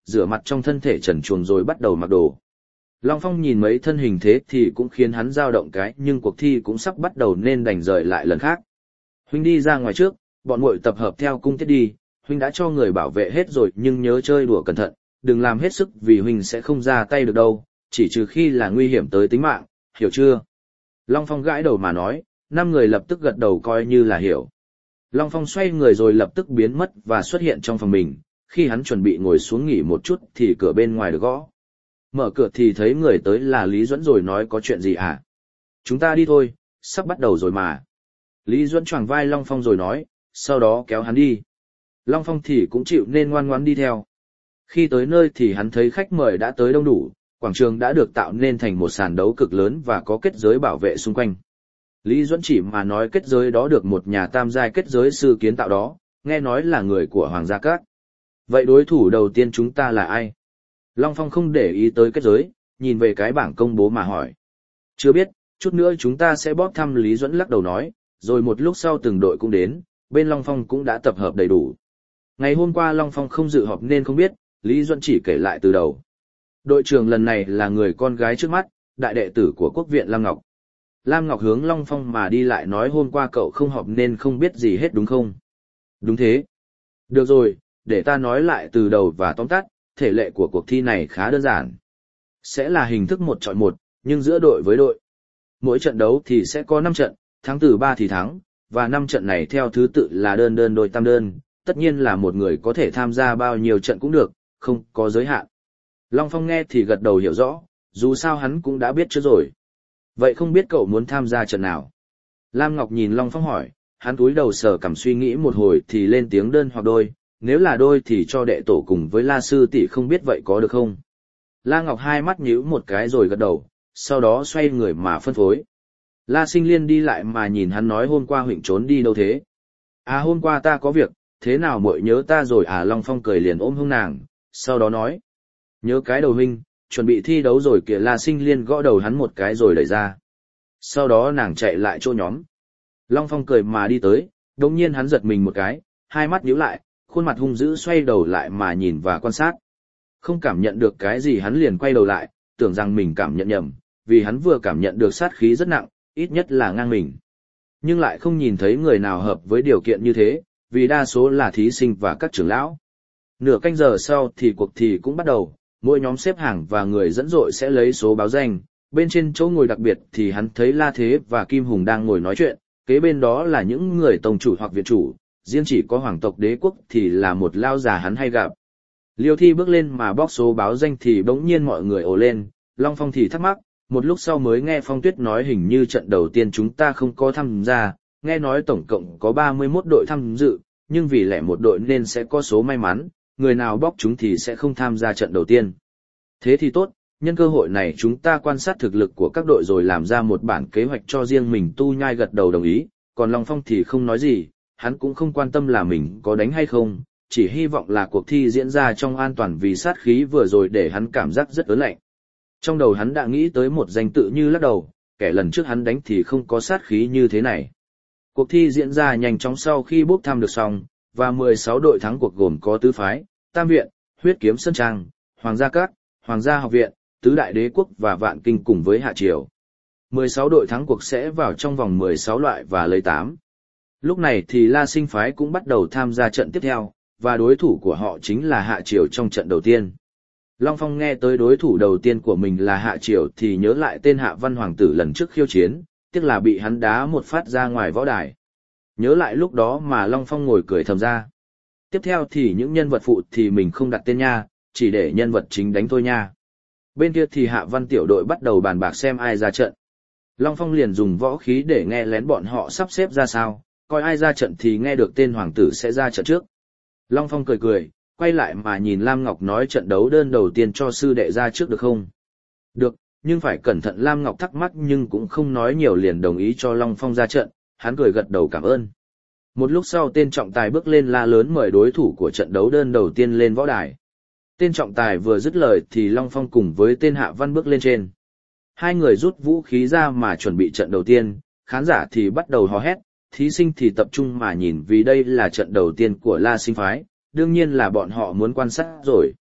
rửa mặt trong thân thể trần truồng rồi bắt đầu mặc đồ. Long Phong nhìn mấy thân hình thế thì cũng khiến hắn dao động cái, nhưng cuộc thi cũng sắp bắt đầu nên đành rời lại lần khác. Huynh đi ra ngoài trước, bọn muội tập hợp theo cung tiết đi, huynh đã cho người bảo vệ hết rồi nhưng nhớ chơi đùa cẩn thận, đừng làm hết sức vì huynh sẽ không ra tay được đâu, chỉ trừ khi là nguy hiểm tới tính mạng, hiểu chưa? Long Phong gãi đầu mà nói, 5 người lập tức gật đầu coi như là hiểu. Long Phong xoay người rồi lập tức biến mất và xuất hiện trong phòng mình, khi hắn chuẩn bị ngồi xuống nghỉ một chút thì cửa bên ngoài được gõ. Mở cửa thì thấy người tới là Lý Duẫn rồi nói có chuyện gì hả? Chúng ta đi thôi, sắp bắt đầu rồi mà. Lý Duẫn choàng vai Long Phong rồi nói, sau đó kéo hắn đi. Long Phong thì cũng chịu nên ngoan ngoãn đi theo. Khi tới nơi thì hắn thấy khách mời đã tới đông đủ, quảng trường đã được tạo nên thành một sàn đấu cực lớn và có kết giới bảo vệ xung quanh. Lý Duẫn chỉ mà nói kết giới đó được một nhà tam giai kết giới sư kiến tạo đó, nghe nói là người của Hoàng gia Các. Vậy đối thủ đầu tiên chúng ta là ai? Long Phong không để ý tới kết giới, nhìn về cái bảng công bố mà hỏi. Chưa biết, chút nữa chúng ta sẽ bóp thăm. Lý Duẫn lắc đầu nói, rồi một lúc sau từng đội cũng đến, bên Long Phong cũng đã tập hợp đầy đủ. Ngày hôm qua Long Phong không dự họp nên không biết, Lý Duẫn chỉ kể lại từ đầu. Đội trưởng lần này là người con gái trước mắt, đại đệ tử của Quốc viện Lam Ngọc. Lam Ngọc hướng Long Phong mà đi lại nói hôm qua cậu không họp nên không biết gì hết đúng không? Đúng thế. Được rồi, để ta nói lại từ đầu và tóm tắt, thể lệ của cuộc thi này khá đơn giản. Sẽ là hình thức 1 chọi 1, nhưng giữa đội với đội. Mỗi trận đấu thì sẽ có 5 trận, thắng từ 3 thì thắng, và 5 trận này theo thứ tự là đơn đơn đôi tam đơn, tất nhiên là một người có thể tham gia bao nhiêu trận cũng được, không có giới hạn. Long Phong nghe thì gật đầu hiểu rõ, dù sao hắn cũng đã biết trước rồi. Vậy không biết cậu muốn tham gia trận nào? Lam Ngọc nhìn Long Phong hỏi, hắn cúi đầu sờ cằm suy nghĩ một hồi thì lên tiếng đơn hoặc đôi, nếu là đôi thì cho đệ tổ cùng với La sư tỷ, không biết vậy có được không? La Ngọc hai mắt nhíu một cái rồi gật đầu, sau đó xoay người mà phân phối. La Sinh Liên đi lại mà nhìn hắn nói hôm qua huỳnh trốn đi đâu thế? À hôm qua ta có việc, thế nào muội nhớ ta rồi à? Long Phong cười liền ôm hông nàng, sau đó nói. Nhớ cái đầu huynh, chuẩn bị thi đấu rồi kìa. La Sinh Liên gõ đầu hắn một cái rồi đẩy ra. Sau đó nàng chạy lại chỗ nhóm. Long Phong cười mà đi tới, đồng nhiên hắn giật mình một cái, hai mắt nhíu lại, khuôn mặt hung dữ xoay đầu lại mà nhìn và quan sát. Không cảm nhận được cái gì hắn liền quay đầu lại, tưởng rằng mình cảm nhận nhầm, vì hắn vừa cảm nhận được sát khí rất nặng, ít nhất là ngang mình. Nhưng lại không nhìn thấy người nào hợp với điều kiện như thế, vì đa số là thí sinh và các trưởng lão. Nửa canh giờ sau thì cuộc thi cũng bắt đầu, mỗi nhóm xếp hàng và người dẫn đội sẽ lấy số báo danh. Bên trên chỗ ngồi đặc biệt thì hắn thấy La Thế và Kim Hùng đang ngồi nói chuyện, kế bên đó là những người tông chủ hoặc viện chủ, riêng chỉ có hoàng tộc Đế Quốc thì là một lao già hắn hay gặp. Liêu Thi bước lên mà bóc số báo danh thì bỗng nhiên mọi người ồ lên, Long Phong thì thắc mắc, một lúc sau mới nghe Phong Tuyết nói hình như trận đầu tiên chúng ta không có tham gia, nghe nói tổng cộng có 31 đội tham dự, nhưng vì lẻ một đội nên sẽ có số may mắn, người nào bóc chúng thì sẽ không tham gia trận đầu tiên. Thế thì tốt, nhân cơ hội này chúng ta quan sát thực lực của các đội rồi làm ra một bản kế hoạch cho riêng mình. Tu Nhai gật đầu đồng ý, còn Long Phong thì không nói gì, hắn cũng không quan tâm là mình có đánh hay không, chỉ hy vọng là cuộc thi diễn ra trong an toàn vì sát khí vừa rồi để hắn cảm giác rất ớn lạnh. Trong đầu hắn đã nghĩ tới một danh tự như lắc đầu, kẻ lần trước hắn đánh thì không có sát khí như thế này. Cuộc thi diễn ra nhanh chóng sau khi bốc thăm được xong, và 16 đội thắng cuộc gồm có Tứ Phái, Tam Viện, Huyết Kiếm Sơn Trang, Hoàng gia Các, Hoàng gia Học viện, Tứ Đại Đế Quốc và Vạn Kinh cùng với Hạ Triều. 16 đội thắng cuộc sẽ vào trong vòng 16 loại và lấy 8. Lúc này thì La Sinh Phái cũng bắt đầu tham gia trận tiếp theo, và đối thủ của họ chính là Hạ Triều trong trận đầu tiên. Long Phong nghe tới đối thủ đầu tiên của mình là Hạ Triều thì nhớ lại tên Hạ Văn Hoàng tử lần trước khiêu chiến, tiếc là bị hắn đá một phát ra ngoài võ đài. Nhớ lại lúc đó mà Long Phong ngồi cười thầm ra. Tiếp theo thì những nhân vật phụ thì mình không đặt tên nha, chỉ để nhân vật chính đánh thôi nha. Bên kia thì Hạ Văn tiểu đội bắt đầu bàn bạc xem ai ra trận. Long Phong liền dùng võ khí để nghe lén bọn họ sắp xếp ra sao, coi ai ra trận thì nghe được tên hoàng tử sẽ ra trận trước. Long Phong cười cười, quay lại mà nhìn Lam Ngọc nói trận đấu đơn đầu tiên cho sư đệ ra trước được không? Được, nhưng phải cẩn thận. Lam Ngọc thắc mắc nhưng cũng không nói nhiều liền đồng ý cho Long Phong ra trận, hắn cười gật đầu cảm ơn. Một lúc sau tên trọng tài bước lên la lớn mời đối thủ của trận đấu đơn đầu tiên lên võ đài. Tên trọng tài vừa dứt lời thì Long Phong cùng với tên Hạ Văn bước lên trên. Hai người rút vũ khí ra mà chuẩn bị trận đầu tiên, khán giả thì bắt đầu hò hét, thí sinh thì tập trung mà nhìn vì đây là trận đầu tiên của La Sinh Phái, đương nhiên là bọn họ muốn quan sát rồi.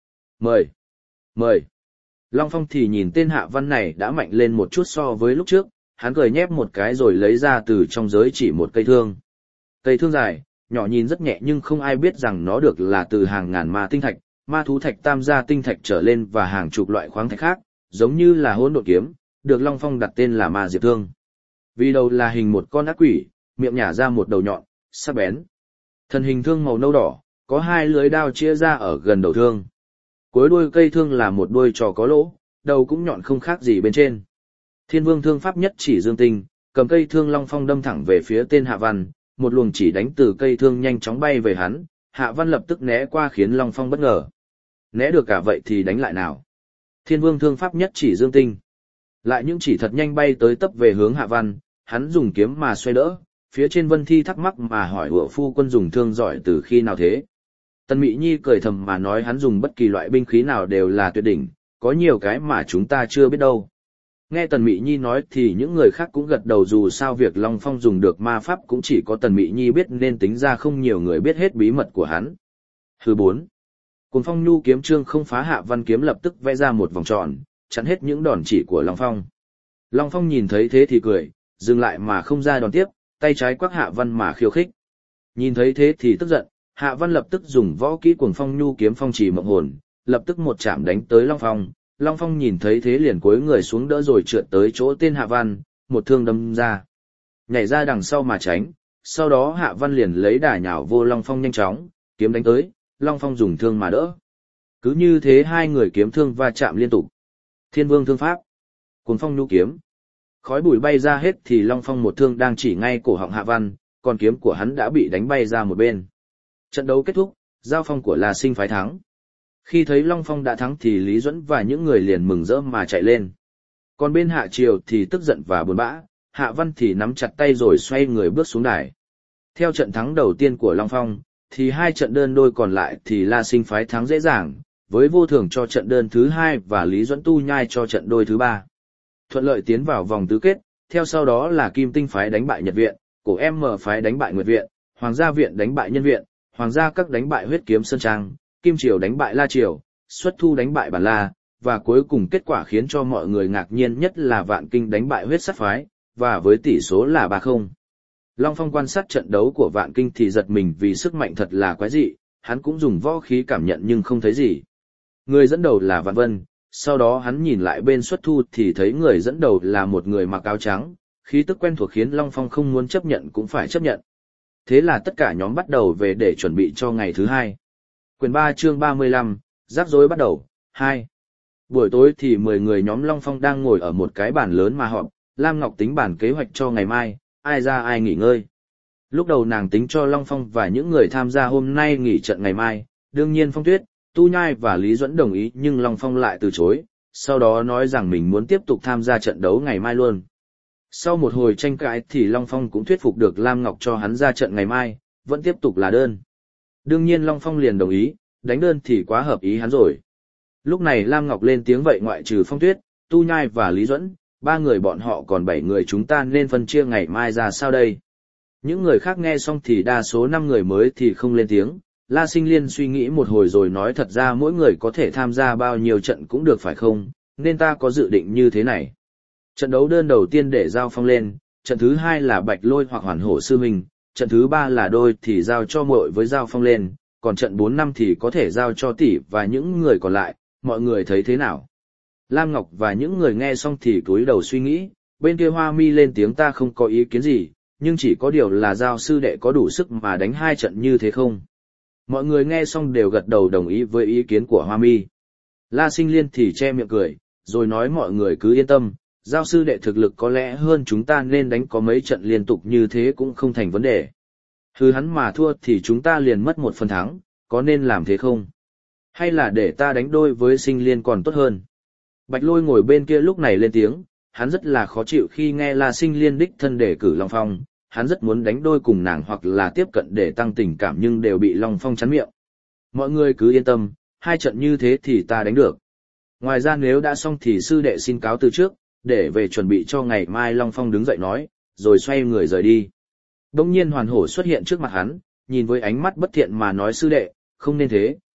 Mời, mời. Long Phong thì nhìn tên Hạ Văn này đã mạnh lên một chút so với lúc trước, hắn cười nhép một cái rồi lấy ra từ trong giới chỉ một cây thương. Cây thương dài, nhỏ nhìn rất nhẹ nhưng không ai biết rằng nó được là từ hàng ngàn ma tinh thạch, ma thú thạch, tam gia tinh thạch trở lên và hàng chục loại khoáng thạch khác, giống như là hỗn độn kiếm, được Long Phong đặt tên là Ma Diệp Thương. Vì đầu là hình một con ác quỷ, miệng nhả ra một đầu nhọn, sắc bén. Thân hình thương màu nâu đỏ, có hai lưỡi đao chia ra ở gần đầu thương. Cuối đuôi cây thương là một đuôi trò có lỗ, đầu cũng nhọn không khác gì bên trên. Thiên Vương thương pháp nhất chỉ dương tinh, cầm cây thương Long Phong đâm thẳng về phía tên Hạ Văn, một luồng chỉ đánh từ cây thương nhanh chóng bay về hắn, Hạ Văn lập tức né qua khiến Long Phong bất ngờ. Né được cả vậy thì đánh lại nào. Thiên Vương thương pháp nhất chỉ dương tinh. Lại những chỉ thật nhanh bay tới tấp về hướng Hạ Văn, hắn dùng kiếm mà xoay đỡ, phía trên Vân Thi thắc mắc mà hỏi Hựa phu quân dùng thương giỏi từ khi nào thế. Tần Mị Nhi cười thầm mà nói hắn dùng bất kỳ loại binh khí nào đều là tuyệt đỉnh, có nhiều cái mà chúng ta chưa biết đâu. Nghe Tần Mị Nhi nói thì những người khác cũng gật đầu, dù sao việc Long Phong dùng được ma pháp cũng chỉ có Tần Mị Nhi biết nên tính ra không nhiều người biết hết bí mật của hắn. Hư 4. Cuồng Phong Nhu kiếm trương không phá, Hạ Văn kiếm lập tức vẽ ra một vòng tròn, chặn hết những đòn chỉ của Long Phong. Long Phong nhìn thấy thế thì cười, dừng lại mà không ra đòn tiếp, tay trái quắc Hạ Văn mà khiêu khích. Nhìn thấy thế thì tức giận, Hạ Văn lập tức dùng võ kỹ Cuồng Phong Nhu kiếm phong trì mộng hồn, lập tức một chạm đánh tới Long Phong. Long Phong nhìn thấy thế liền cúi người xuống đỡ rồi trượt tới chỗ tên Hạ Văn, một thương đâm ra. Nhảy ra đằng sau mà tránh, sau đó Hạ Văn liền lấy đà nhào vô Long Phong nhanh chóng, kiếm đánh tới, Long Phong dùng thương mà đỡ. Cứ như thế hai người kiếm thương va chạm liên tục. Thiên Vương thương pháp, Cuồng Phong Nhu kiếm. Khói bụi bay ra hết thì Long Phong một thương đang chỉ ngay cổ họng Hạ Văn, còn kiếm của hắn đã bị đánh bay ra một bên. Trận đấu kết thúc, giao phong của La Sinh phái thắng. Khi thấy Long Phong đã thắng thì Lý Duẫn và những người liền mừng rỡ mà chạy lên. Còn bên Hạ Triều thì tức giận và buồn bã, Hạ Văn thì nắm chặt tay rồi xoay người bước xuống đài. Theo trận thắng đầu tiên của Long Phong, thì hai trận đơn đôi còn lại thì La Sinh phái thắng dễ dàng, với Vô Thường cho trận đơn thứ 2 và Lý Duẫn Tu Nhai cho trận đôi thứ 3. Thuận lợi tiến vào vòng tứ kết, theo sau đó là Kim Tinh phái đánh bại Nhật Viện, Cổ M phái đánh bại Nguyệt Viện, Hoàng gia Viện đánh bại Nhân Viện, Hoàng gia Các đánh bại Huyết Kiếm Sơn Trang, Kim Triều đánh bại La Triều, Xuất Thu đánh bại Bản La, và cuối cùng kết quả khiến cho mọi người ngạc nhiên nhất là Vạn Kinh đánh bại Huyết Sát phái, và với tỷ số là 3-0. Long Phong quan sát trận đấu của Vạn Kinh thì giật mình vì sức mạnh thật là quái dị, hắn cũng dùng võ khí cảm nhận nhưng không thấy gì. Người dẫn đầu là Vạn Vân, sau đó hắn nhìn lại bên Xuất Thu thì thấy người dẫn đầu là một người mặc áo trắng, khí tức quen thuộc khiến Long Phong không muốn chấp nhận cũng phải chấp nhận. Thế là tất cả nhóm bắt đầu về để chuẩn bị cho ngày thứ 2. Quyển 3 chương 35, rắc rối bắt đầu, 2. Buổi tối thì 10 người nhóm Long Phong đang ngồi ở một cái bàn lớn mà họp, Lam Ngọc tính bản kế hoạch cho ngày mai, ai ra ai nghỉ ngơi. Lúc đầu nàng tính cho Long Phong và những người tham gia hôm nay nghỉ trận ngày mai, đương nhiên Phong Tuyết, Tu Nhai và Lý Duẫn đồng ý nhưng Long Phong lại từ chối, sau đó nói rằng mình muốn tiếp tục tham gia trận đấu ngày mai luôn. Sau một hồi tranh cãi thì Long Phong cũng thuyết phục được Lam Ngọc cho hắn ra trận ngày mai, vẫn tiếp tục là đơn. Đương nhiên Long Phong liền đồng ý, đánh đơn thì quá hợp ý hắn rồi. Lúc này Lam Ngọc lên tiếng vậy ngoại trừ Phong Tuyết, Tu Nhai và Lý Duẫn, 3 người bọn họ còn 7 người chúng ta nên phân chia ngày mai ra sao đây? Những người khác nghe xong thì đa số 5 người mới thì không lên tiếng. La Sinh Liên suy nghĩ một hồi rồi nói thật ra mỗi người có thể tham gia bao nhiêu trận cũng được phải không, nên ta có dự định như thế này. Trận đấu đơn đầu tiên để giao phong lên, trận thứ 2 là Bạch Lôi hoặc Hoàn Hổ sư huynh, trận thứ 3 là đôi thì giao cho muội với giao phong lên, còn trận 4-5 thì có thể giao cho tỷ và những người còn lại, mọi người thấy thế nào? Lam Ngọc và những người nghe xong thì cúi đầu suy nghĩ, bên kia Hoa Mi lên tiếng ta không có ý kiến gì, nhưng chỉ có điều là giao sư đệ có đủ sức mà đánh 2 trận như thế không? Mọi người nghe xong đều gật đầu đồng ý với ý kiến của Hoa Mi. La Sinh Liên thì che miệng cười, rồi nói mọi người cứ yên tâm, giao sư đệ thực lực có lẽ hơn chúng ta nên đánh có mấy trận liên tục như thế cũng không thành vấn đề. Hừ hắn mà thua thì chúng ta liền mất 1 phần thắng, có nên làm thế không? Hay là để ta đánh đôi với Sinh Liên còn tốt hơn? Bạch Lôi ngồi bên kia lúc này lên tiếng, hắn rất là khó chịu khi nghe La Sinh Liên đích thân đề cử Long Phong, hắn rất muốn đánh đôi cùng nàng hoặc là tiếp cận để tăng tình cảm nhưng đều bị Long Phong chắn miệng. Mọi người cứ yên tâm, 2 trận như thế thì ta đánh được. Ngoài ra nếu đã xong thì sư đệ xin cáo từ trước, để về chuẩn bị cho ngày mai. Long Phong đứng dậy nói, rồi xoay người rời đi. Đông nhiên Hoàn Hổ xuất hiện trước mặt hắn, nhìn với ánh mắt bất thiện mà nói sư đệ, không nên thế,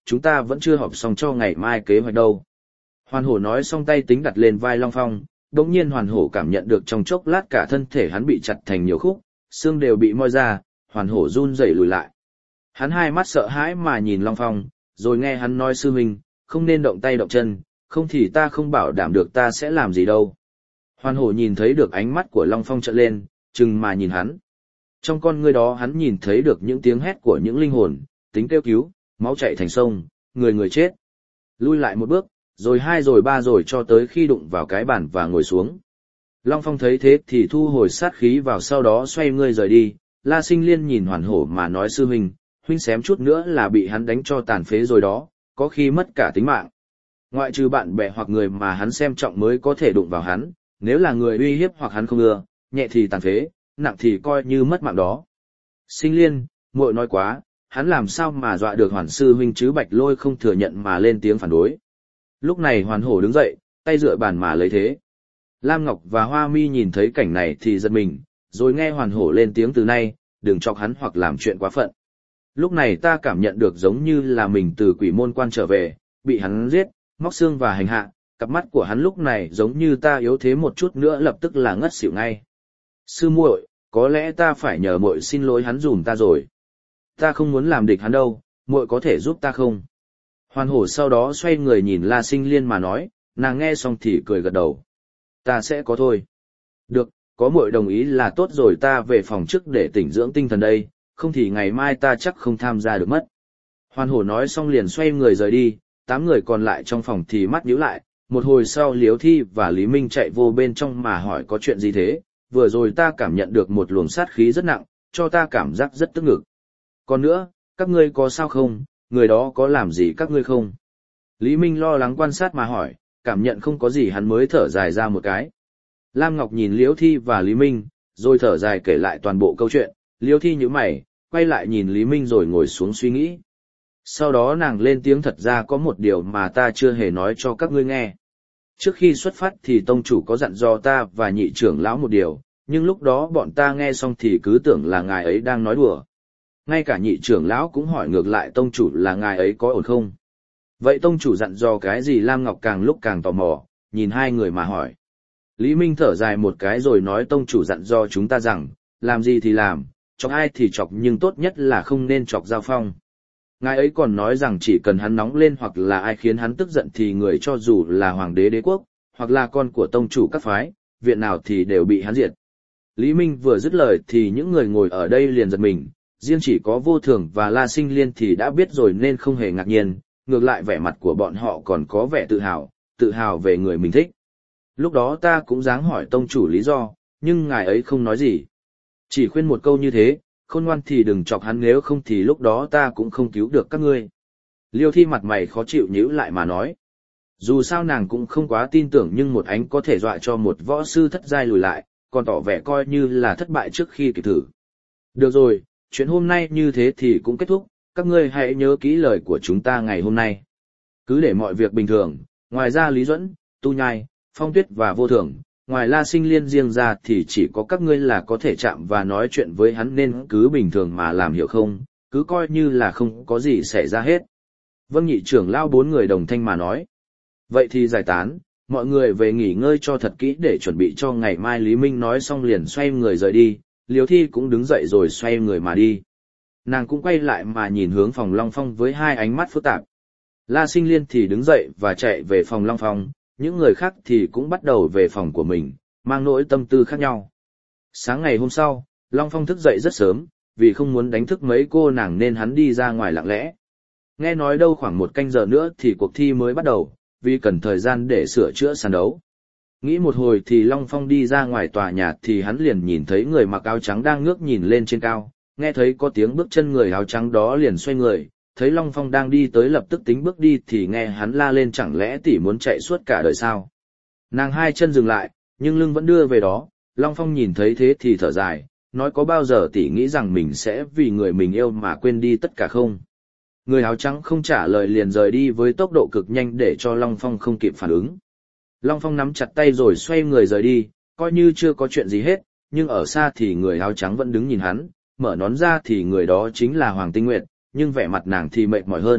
chúng ta vẫn chưa họp xong cho ngày mai kế hoạch đâu. Hoàn hổ nói xong tay tính đặt lên vai Long Phong, đột nhiên hoàn hổ cảm nhận được trong chốc lát cả thân thể hắn bị chặt thành nhiều khúc, xương đều bị moi ra, hoàn hổ run rẩy lùi lại. Hắn hai mắt sợ hãi mà nhìn Long Phong, rồi nghe hắn nói sư huynh, không nên động tay động chân, không thì ta không bảo đảm được ta sẽ làm gì đâu. Hoàn hổ nhìn thấy được ánh mắt của Long Phong trợn lên, chừng mà nhìn hắn. Trong con ngươi đó hắn nhìn thấy được những tiếng hét của những linh hồn, tính kêu cứu, máu chảy thành sông, người người chết. Lui lại một bước, rồi hai rồi ba rồi cho tới khi đụng vào cái bàn và ngồi xuống. Long Phong thấy thế thì thu hồi sát khí vào, sau đó xoay người rời đi. La Sinh Liên nhìn Hoàn hổ mà nói sư huynh xém chút nữa là bị hắn đánh cho tàn phế rồi đó, có khi mất cả tính mạng. Ngoại trừ bạn bè hoặc người mà hắn xem trọng mới có thể đụng vào hắn, nếu là người uy hiếp hoặc hắn không ưa, nhẹ thì tàn phế, nặng thì coi như mất mạng đó. Sinh Liên, muội nói quá, hắn làm sao mà dọa được Hoàn sư huynh chứ? Bạch Lôi không thừa nhận mà lên tiếng phản đối. Lúc này Hoàn hổ đứng dậy, tay dựa bàn mà lấy thế. Lam Ngọc và Hoa Mi nhìn thấy cảnh này thì giật mình, rồi nghe Hoàn hổ lên tiếng từ nay, đừng chọc hắn hoặc làm chuyện quá phận. Lúc này ta cảm nhận được giống như là mình từ quỷ môn quan trở về, bị hắn giết, móc xương và hành hạ, cặp mắt của hắn lúc này giống như ta yếu thế một chút nữa lập tức là ngất xỉu ngay. Sư muội, có lẽ ta phải nhờ muội xin lỗi hắn dùm ta rồi. Ta không muốn làm địch hắn đâu, muội có thể giúp ta không? Hoàn hổ sau đó xoay người nhìn La Sinh Liên mà nói, nàng nghe xong thì cười gật đầu. Ta sẽ có thôi. Được, có muội đồng ý là tốt rồi, ta về phòng trước để tỉnh dưỡng tinh thần đây, không thì ngày mai ta chắc không tham gia được mất. Hoàn hổ nói xong liền xoay người rời đi, 8 người còn lại trong phòng thì mắt nhíu lại, một hồi sau Liếu Thi và Lý Minh chạy vô bên trong mà hỏi có chuyện gì thế, vừa rồi ta cảm nhận được một luồng sát khí rất nặng, cho ta cảm giác rất tức ngực. Còn nữa, các ngươi có sao không, người đó có làm gì các ngươi không? Lý Minh lo lắng quan sát mà hỏi, cảm nhận không có gì hắn mới thở dài ra một cái. Lam Ngọc nhìn Liễu Thi và Lý Minh, rồi thở dài kể lại toàn bộ câu chuyện. Liễu Thi nhíu mày, quay lại nhìn Lý Minh rồi ngồi xuống suy nghĩ. Sau đó nàng lên tiếng, thật ra có một điều mà ta chưa hề nói cho các ngươi nghe. Trước khi xuất phát thì tông chủ có dặn dò ta và nhị trưởng lão một điều, nhưng lúc đó bọn ta nghe xong thì cứ tưởng là ngài ấy đang nói đùa. Ngay cả nhị trưởng lão cũng hỏi ngược lại tông chủ là ngài ấy có ổn không. Vậy tông chủ dặn dò cái gì? Lam Ngọc càng lúc càng tò mò, nhìn hai người mà hỏi. Lý Minh thở dài một cái rồi nói tông chủ dặn dò chúng ta rằng, làm gì thì làm, chọc ai thì chọc nhưng tốt nhất là không nên chọc Giao Phong. Ngài ấy còn nói rằng chỉ cần hắn nóng lên hoặc là ai khiến hắn tức giận thì người cho dù là hoàng đế đế quốc, hoặc là con của tông chủ các phái, viện nào thì đều bị hắn diệt. Lý Minh vừa dứt lời thì những người ngồi ở đây liền giật mình, riêng chỉ có Vô Thường và La Sinh Liên thì đã biết rồi nên không hề ngạc nhiên, ngược lại vẻ mặt của bọn họ còn có vẻ tự hào về người mình thích. Lúc đó ta cũng dáng hỏi tông chủ lý do, nhưng ngài ấy không nói gì. Chỉ khuyên một câu như thế, khôn ngoan thì đừng chọc hắn, nếu không thì lúc đó ta cũng không cứu được các ngươi. Liêu Thi mặt mày khó chịu nhíu lại mà nói. Dù sao nàng cũng không quá tin tưởng nhưng một ánh có thể dọa cho một võ sư thất giai lùi lại, còn tỏ vẻ coi như là thất bại trước khi kịp thử. Được rồi, chuyện hôm nay như thế thì cũng kết thúc, các ngươi hãy nhớ kỹ lời của chúng ta ngày hôm nay. Cứ để mọi việc bình thường, ngoài ra Lý Duẫn, Tu Nhai, Phong Tuyết và Vô Thường, ngoài La Sinh Liên riêng ra thì chỉ có các ngươi là có thể chạm và nói chuyện với hắn nên cứ bình thường mà làm, hiểu không, cứ coi như là không có gì xảy ra hết. Vâng, nhị trưởng lão 4 người đồng thanh mà nói. Vậy thì giải tán, mọi người về nghỉ ngơi cho thật kỹ để chuẩn bị cho ngày mai. Lý Minh nói xong liền xoay người rời đi, Liêu Thi cũng đứng dậy rồi xoay người mà đi. Nàng cũng quay lại mà nhìn hướng phòng Long Phong với hai ánh mắt phức tạp. La Sinh Liên thì đứng dậy và chạy về phòng Long Phong, những người khác thì cũng bắt đầu về phòng của mình, mang nỗi tâm tư khác nhau. Sáng ngày hôm sau, Long Phong thức dậy rất sớm, vì không muốn đánh thức mấy cô nàng nên hắn đi ra ngoài lặng lẽ. Nghe nói đâu khoảng 1 canh giờ nữa thì cuộc thi mới bắt đầu, vì cần thời gian để sửa chữa sàn đấu. Nghĩ một hồi thì Long Phong đi ra ngoài tòa nhà thì hắn liền nhìn thấy người mặc áo trắng đang ngước nhìn lên trên cao, nghe thấy có tiếng bước chân người áo trắng đó liền xoay người, thấy Long Phong đang đi tới lập tức tính bước đi thì nghe hắn la lên, chẳng lẽ tỷ muốn chạy suốt cả đời sao? Nàng hai chân dừng lại, nhưng lưng vẫn đưa về đó. Long Phong nhìn thấy thế thì thở dài, nói có bao giờ tỷ nghĩ rằng mình sẽ vì người mình yêu mà quên đi tất cả không? Người áo trắng không trả lời liền rời đi với tốc độ cực nhanh để cho Long Phong không kịp phản ứng. Long Phong nắm chặt tay rồi xoay người rời đi, coi như chưa có chuyện gì hết, nhưng ở xa thì người áo trắng vẫn đứng nhìn hắn, mở nón ra thì người đó chính là Hoàng Tinh Nguyệt, nhưng vẻ mặt nàng thì mệt mỏi hơn,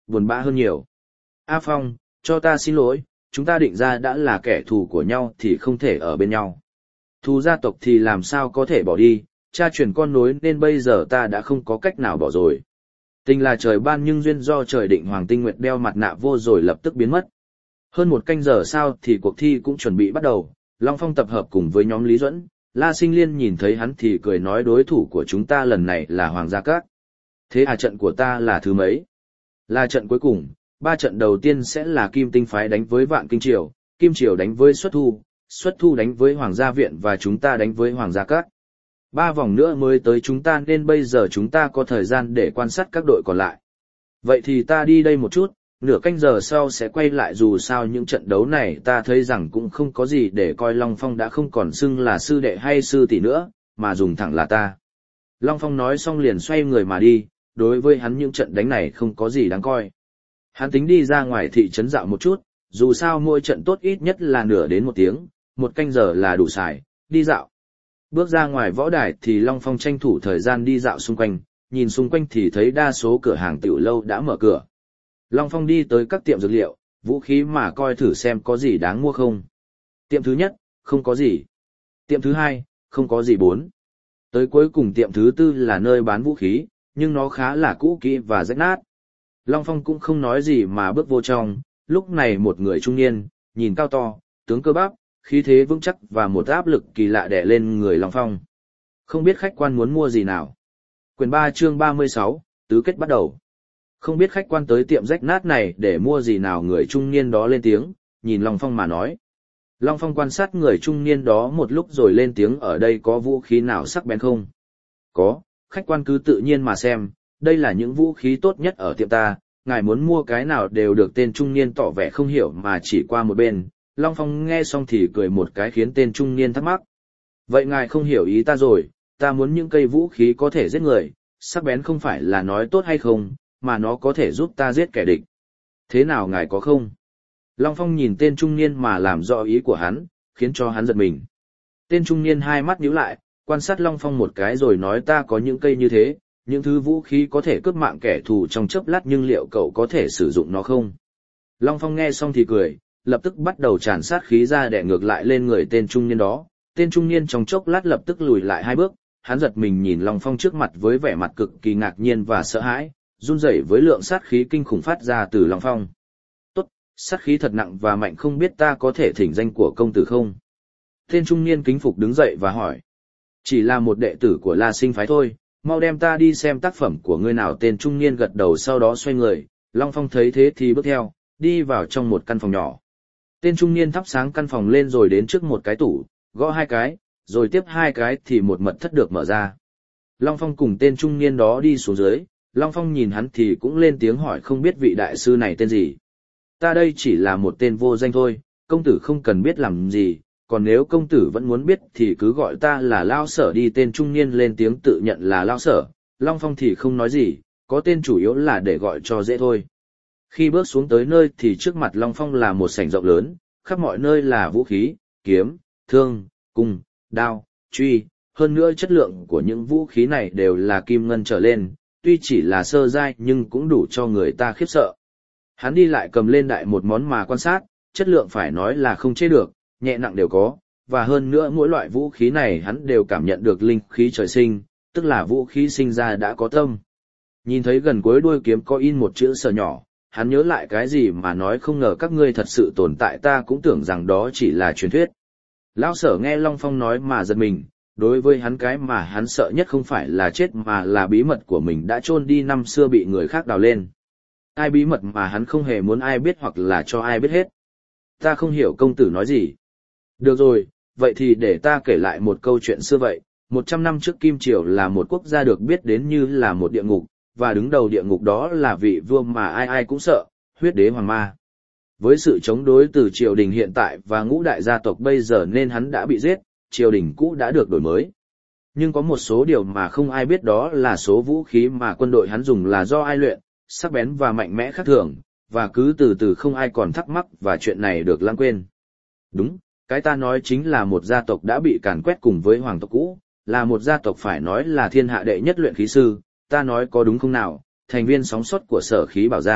buồn bã hơn nhiều. A Phong, cho ta xin lỗi, chúng ta định ra đã là kẻ thù của nhau thì không thể ở bên nhau. Thù gia tộc thì làm sao có thể bỏ đi, cha truyền con nối nên bây giờ ta đã không có cách nào bỏ rồi. Tình là trời ban nhưng duyên do trời định. Hoàng Tinh Nguyệt đeo mặt nạ vô rồi lập tức biến mất. Hơn một canh giờ sau thì cuộc thi cũng chuẩn bị bắt đầu, Long Phong tập hợp cùng với nhóm Lý Duẫn, La Sinh Liên nhìn thấy hắn thì cười nói đối thủ của chúng ta lần này là Hoàng Gia Các. Thế à, trận của ta là thứ mấy? Là trận cuối cùng, 3 trận đầu tiên sẽ là Kim Tinh Phái đánh với Vạn Kinh Triều, Kim Triều đánh với Xuất Thu đánh với Hoàng Gia Viện và chúng ta đánh với Hoàng Gia Các. 3 vòng nữa mới tới chúng ta nên bây giờ chúng ta có thời gian để quan sát các đội còn lại. Vậy thì ta đi đây một chút, nửa canh giờ sau sẽ quay lại, dù sao những trận đấu này ta thấy rằng cũng không có gì để coi. Long Phong đã không còn xưng là sư đệ hay sư tỷ nữa, mà dùng thẳng là ta. Long Phong nói xong liền xoay người mà đi, đối với hắn những trận đánh này không có gì đáng coi. Hắn tính đi ra ngoài thị trấn dạo một chút, dù sao mỗi trận tốt ít nhất là nửa đến 1 tiếng, 1 canh giờ là đủ xài, đi dạo. Bước ra ngoài võ đài thì Long Phong tranh thủ thời gian đi dạo xung quanh, nhìn xung quanh thì thấy đa số cửa hàng tiểu lâu đã mở cửa. Long Phong đi tới các tiệm dược liệu, vũ khí mà coi thử xem có gì đáng mua không. Tiệm thứ nhất, không có gì. Tiệm thứ hai, không có gì 4. Tới cuối cùng tiệm thứ 4 là nơi bán vũ khí, nhưng nó khá là cũ kỹ và rách nát. Long Phong cũng không nói gì mà bước vô trong, lúc này một người trung niên, nhìn cao to, tướng cơ bắp, khí thế vững chắc và một áp lực kỳ lạ đè lên người Long Phong. Không biết khách quan muốn mua gì nào. Quyển 3 chương 36, tứ kết bắt đầu. Không biết khách quan tới tiệm rách nát này để mua gì nào, người trung niên đó lên tiếng, nhìn Long Phong mà nói. Long Phong quan sát người trung niên đó một lúc rồi lên tiếng, ở đây có vũ khí nào sắc bén không? Có, khách quan cứ tự nhiên mà xem, đây là những vũ khí tốt nhất ở tiệm ta, ngài muốn mua cái nào đều được. Tên trung niên tỏ vẻ không hiểu mà chỉ qua một bên. Long Phong nghe xong thì cười một cái khiến tên trung niên thắc mắc. Vậy ngài không hiểu ý ta rồi, ta muốn những cây vũ khí có thể giết người, sắc bén không phải là nói tốt hay không, mà nó có thể giúp ta giết kẻ địch. Thế nào ngài có không? Long Phong nhìn tên trung niên mà làm rõ ý của hắn, khiến cho hắn giật mình. Tên trung niên hai mắt nhíu lại, quan sát Long Phong một cái rồi nói, ta có những cây như thế, những thứ vũ khí có thể cướp mạng kẻ thù trong chớp lát, nhưng liệu cậu có thể sử dụng nó không? Long Phong nghe xong thì cười, lập tức bắt đầu tràn sát khí ra đè ngược lại lên người tên trung niên đó. Tên trung niên trong chốc lát lập tức lùi lại 2 bước, hắn giật mình nhìn Long Phong trước mặt với vẻ mặt cực kỳ ngạc nhiên và sợ hãi, run rẩy với lượng sát khí kinh khủng phát ra từ Long Phong. Tốt, sát khí thật nặng và mạnh, không biết ta có thể thỉnh danh của công tử không? Tên trung niên kính phục đứng dậy và hỏi. Chỉ là một đệ tử của La Sinh phái thôi, mau đem ta đi xem tác phẩm của ngươi nào. Tên trung niên gật đầu sau đó xoay người, Long Phong thấy thế thì bước theo, đi vào trong một căn phòng nhỏ. Tên trung niên thắp sáng căn phòng lên rồi đến trước một cái tủ, gõ 2 cái, rồi tiếp 2 cái thì một mật thất được mở ra. Long Phong cùng tên trung niên đó đi xuống dưới, Long Phong nhìn hắn thì cũng lên tiếng hỏi, không biết vị đại sư này tên gì? Ta đây chỉ là một tên vô danh thôi, công tử không cần biết làm gì, còn nếu công tử vẫn muốn biết thì cứ gọi ta là Lao Sở đi. Tên trung niên lên tiếng tự nhận là Lao Sở, Long Phong thì không nói gì, có tên chủ yếu là để gọi cho dễ thôi. Khi bước xuống tới nơi thì trước mặt Long Phong là một sảnh rộng lớn, khắp mọi nơi là vũ khí, kiếm, thương, cung, đao, truy, hơn nữa chất lượng của những vũ khí này đều là kim ngân trở lên, tuy chỉ là sơ giai nhưng cũng đủ cho người ta khiếp sợ. Hắn đi lại cầm lên đại một món mà quan sát, chất lượng phải nói là không chê được, nhẹ nặng đều có, và hơn nữa mỗi loại vũ khí này hắn đều cảm nhận được linh khí trời sinh, tức là vũ khí sinh ra đã có tâm. Nhìn thấy gần cuối đuôi kiếm có in một chữ Sở nhỏ, hắn nhớ lại cái gì mà nói, không ngờ các ngươi thật sự tồn tại, ta cũng tưởng rằng đó chỉ là truyền thuyết. Lão Sở nghe Long Phong nói mà giật mình, đối với hắn cái mà hắn sợ nhất không phải là chết mà là bí mật của mình đã chôn đi năm xưa bị người khác đào lên. Ai bí mật mà hắn không hề muốn ai biết hoặc là cho ai biết hết. Ta không hiểu công tử nói gì. Được rồi, vậy thì để ta kể lại một câu chuyện xưa vậy. 100 năm trước Kim Triều là một quốc gia được biết đến như là một địa ngục, và đứng đầu địa ngục đó là vị vua mà ai ai cũng sợ, huyết đế Hoàng Ma. Với sự chống đối từ triều đình hiện tại và ngũ đại gia tộc bây giờ nên hắn đã bị giết, triều đình cũ đã được đổi mới. Nhưng có một số điều mà không ai biết, đó là số vũ khí mà quân đội hắn dùng là do ai luyện, sắc bén và mạnh mẽ khác thường, và cứ từ từ không ai còn thắc mắc và chuyện này được lãng quên. Đúng, cái ta nói chính là một gia tộc đã bị càn quét cùng với hoàng tộc cũ, là một gia tộc phải nói là thiên hạ đệ nhất luyện khí sư, ta nói có đúng không nào? Thành viên sóng sót của Sở Khí Bảo gia,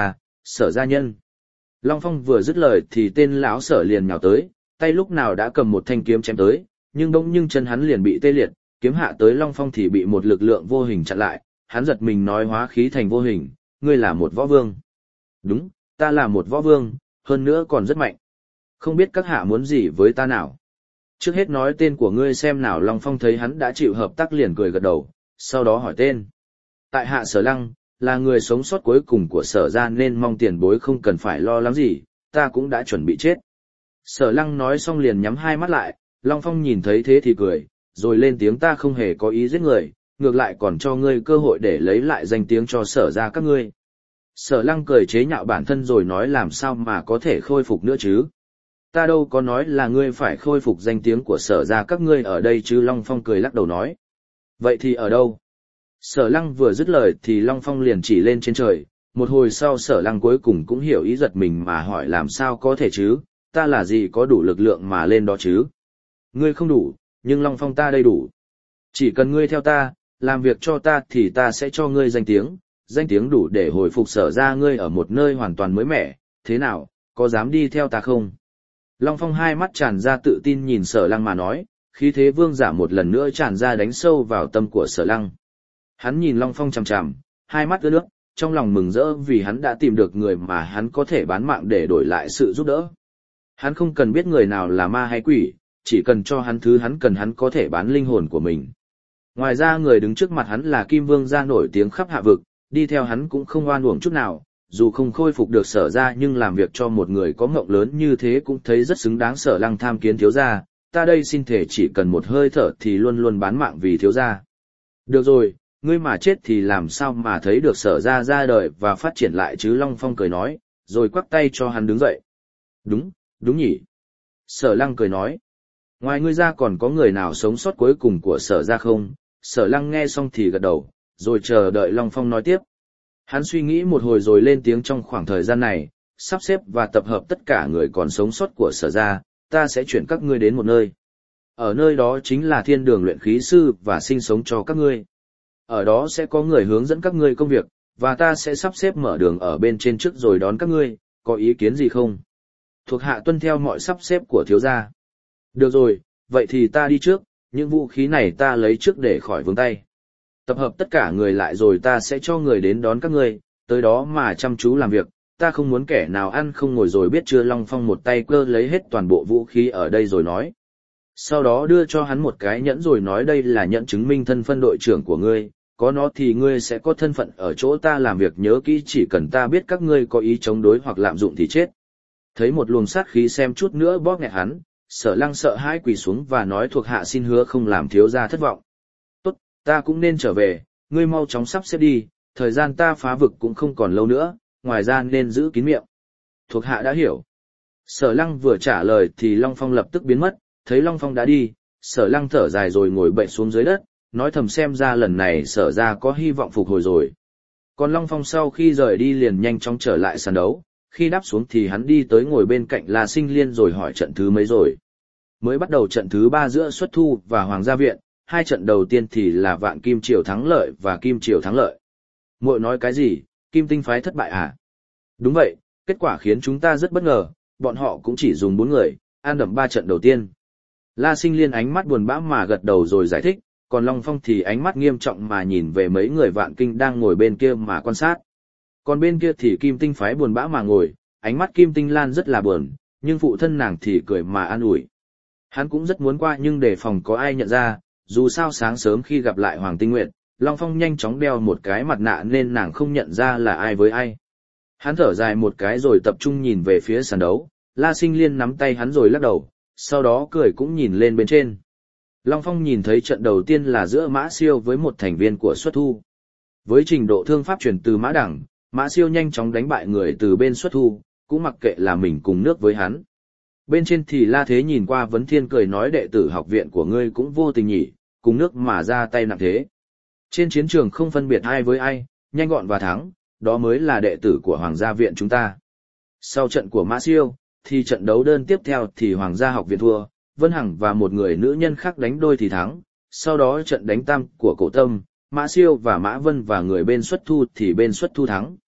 Sở gia nhân. Long Phong vừa dứt lời thì tên lão Sở liền nhào tới, tay lúc nào đã cầm một thanh kiếm chém tới, nhưng bỗng nhưng chân hắn liền bị tê liệt, kiếm hạ tới Long Phong thì bị một lực lượng vô hình chặn lại, hắn giật mình nói hóa khí thành vô hình, ngươi là một võ vương. Đúng, ta là một võ vương, hơn nữa còn rất mạnh. Không biết các hạ muốn gì với ta nào? Trước hết nói tên của ngươi xem nào. Long Phong thấy hắn đã chịu hợp tác liền cười gật đầu, sau đó hỏi tên. Tại hạ Sở Lăng, là người sống sót cuối cùng của Sở gia nên mong tiền bối không cần phải lo lắng gì, ta cũng đã chuẩn bị chết. Sở Lăng nói xong liền nhắm hai mắt lại, Long Phong nhìn thấy thế thì cười, rồi lên tiếng ta không hề có ý giết người, ngược lại còn cho ngươi cơ hội để lấy lại danh tiếng cho Sở gia các ngươi. Sở Lăng cười chế nhạo bản thân rồi nói làm sao mà có thể khôi phục nữa chứ. Ta đâu có nói là ngươi phải khôi phục danh tiếng của Sở gia các ngươi ở đây chứ. Long Phong cười lắc đầu nói. Vậy thì ở đâu? Sở Lăng vừa dứt lời thì Long Phong liền chỉ lên trên trời, một hồi sau Sở Lăng cuối cùng cũng hiểu ý giật mình mà hỏi làm sao có thể chứ, ta là gì có đủ lực lượng mà lên đó chứ. Ngươi không đủ, nhưng Long Phong ta đây đủ. Chỉ cần ngươi theo ta, làm việc cho ta thì ta sẽ cho ngươi danh tiếng đủ để hồi phục Sở gia ngươi ở một nơi hoàn toàn mới mẻ, thế nào, có dám đi theo ta không? Long Phong hai mắt tràn ra tự tin nhìn Sở Lăng mà nói, khí thế vương giả một lần nữa tràn ra đánh sâu vào tâm của Sở Lăng. Hắn nhìn Long Phong chằm chằm, hai mắt ướt nước, trong lòng mừng rỡ vì hắn đã tìm được người mà hắn có thể bán mạng để đổi lại sự giúp đỡ. Hắn không cần biết người nào là ma hay quỷ, chỉ cần cho hắn thứ hắn cần hắn có thể bán linh hồn của mình. Ngoài ra người đứng trước mặt hắn là Kim Vương gia nổi tiếng khắp hạ vực, đi theo hắn cũng không oan uổng chút nào, dù không khôi phục được Sở gia nhưng làm việc cho một người có ngộng lớn như thế cũng thấy rất xứng đáng. Sở Lăng tham kiến thiếu gia, ta đây xin thể chỉ cần một hơi thở thì luôn luôn bán mạng vì thiếu gia. Được rồi, ngươi mà chết thì làm sao mà thấy được Sở gia ra đời và phát triển lại chứ. Long Phong cười nói, rồi quắc tay cho hắn đứng dậy. Đúng, đúng nhỉ. Sở Lăng cười nói, ngoài ngươi ra còn có người nào sống sót cuối cùng của Sở gia không? Sở Lăng nghe xong thì gật đầu, rồi chờ đợi Long Phong nói tiếp. Hắn suy nghĩ một hồi rồi lên tiếng trong khoảng thời gian này, sắp xếp và tập hợp tất cả người còn sống sót của Sở gia, ta sẽ chuyển các ngươi đến một nơi. Ở nơi đó chính là thiên đường luyện khí sư và sinh sống cho các ngươi. Ở đó sẽ có người hướng dẫn các ngươi công việc, và ta sẽ sắp xếp mở đường ở bên trên trước rồi đón các ngươi, có ý kiến gì không? Thuộc hạ tuân theo mọi sắp xếp của thiếu gia. Được rồi, vậy thì ta đi trước, những vũ khí này ta lấy trước để khỏi vướng tay. Tập hợp tất cả người lại rồi ta sẽ cho người đến đón các ngươi, tới đó mà chăm chú làm việc, ta không muốn kẻ nào ăn không ngồi rồi biết chưa. Long Phong một tay cơ lấy hết toàn bộ vũ khí ở đây rồi nói. Sau đó đưa cho hắn một cái nhẫn rồi nói đây là nhẫn chứng minh thân phân đội trưởng của ngươi, có nó thì ngươi sẽ có thân phận ở chỗ ta làm việc, nhớ kỹ chỉ cần ta biết các ngươi có ý chống đối hoặc lạm dụng thì chết. Thấy một luồng sát khí xem chút nữa bóp nghẹt hắn, Sở Lăng sợ hãi quỳ xuống và nói thuộc hạ xin hứa không làm thiếu gia thất vọng. Tốt, ta cũng nên trở về, ngươi mau chóng sắp xếp đi, thời gian ta phá vực cũng không còn lâu nữa, ngoài ra nên giữ kín miệng. Thuộc hạ đã hiểu. Sở Lăng vừa trả lời thì Long Phong lập tức biến mất, thấy Long Phong đã đi, Sở Lăng thở dài rồi ngồi bệnh xuống dưới đất, nói thầm xem ra lần này Sở gia có hy vọng phục hồi rồi. Còn Long Phong sau khi rời đi liền nhanh chóng trở lại sàn đấu, khi đáp xuống thì hắn đi tới ngồi bên cạnh La Sinh Liên rồi hỏi trận thứ mấy rồi. Mới bắt đầu trận thứ 3 giữa Xuất Thu và Hoàng gia viện, hai trận đầu tiên thì là Vạn Kim Triều thắng lợi và Kim Triều thắng lợi. Muội nói cái gì, Kim Tinh phái thất bại à? Đúng vậy, kết quả khiến chúng ta rất bất ngờ, bọn họ cũng chỉ dùng 4 người, ăn đậm 3 trận đầu tiên. La Sinh Liên ánh mắt buồn bã mà gật đầu rồi giải thích, còn Long Phong thì ánh mắt nghiêm trọng mà nhìn về mấy người Vạn Kinh đang ngồi bên kia mà quan sát. Còn bên kia thì Kim Tinh phái buồn bã mà ngồi, ánh mắt Kim Tinh Lan rất là buồn, nhưng phụ thân nàng thì cười mà an ủi. Hắn cũng rất muốn qua nhưng đề phòng có ai nhận ra, dù sao sáng sớm khi gặp lại Hoàng Tinh Nguyệt, Long Phong nhanh chóng đeo một cái mặt nạ nên nàng không nhận ra là ai với ai. Hắn thở dài một cái rồi tập trung nhìn về phía sàn đấu, La Sinh Liên nắm tay hắn rồi lắc đầu, sau đó cười cũng nhìn lên bên trên. Long Phong nhìn thấy trận đầu tiên là giữa Mã Siêu với một thành viên của Xuất Thu. Với trình độ thương pháp truyền từ Mã Đẳng, Mã Siêu nhanh chóng đánh bại người từ bên Xuất Thu, cũng mặc kệ là mình cùng nước với hắn. Bên trên thì La Thế nhìn qua Vấn Thiên cười nói đệ tử học viện của ngươi cũng vô tình nhỉ, cùng nước mà ra tay nặng thế. Trên chiến trường không phân biệt ai với ai, nhanh gọn và thắng, đó mới là đệ tử của Hoàng gia viện chúng ta. Sau trận của Mã Siêu, thì trận đấu đơn tiếp theo thì Hoàng gia học viện thua, Vân Hằng và một người nữ nhân khác đánh đôi thì thắng, sau đó trận đánh tam của Cổ Tâm, Mã Siêu và Mã Vân và người bên Xuất Thu thì bên Xuất Thu thắng.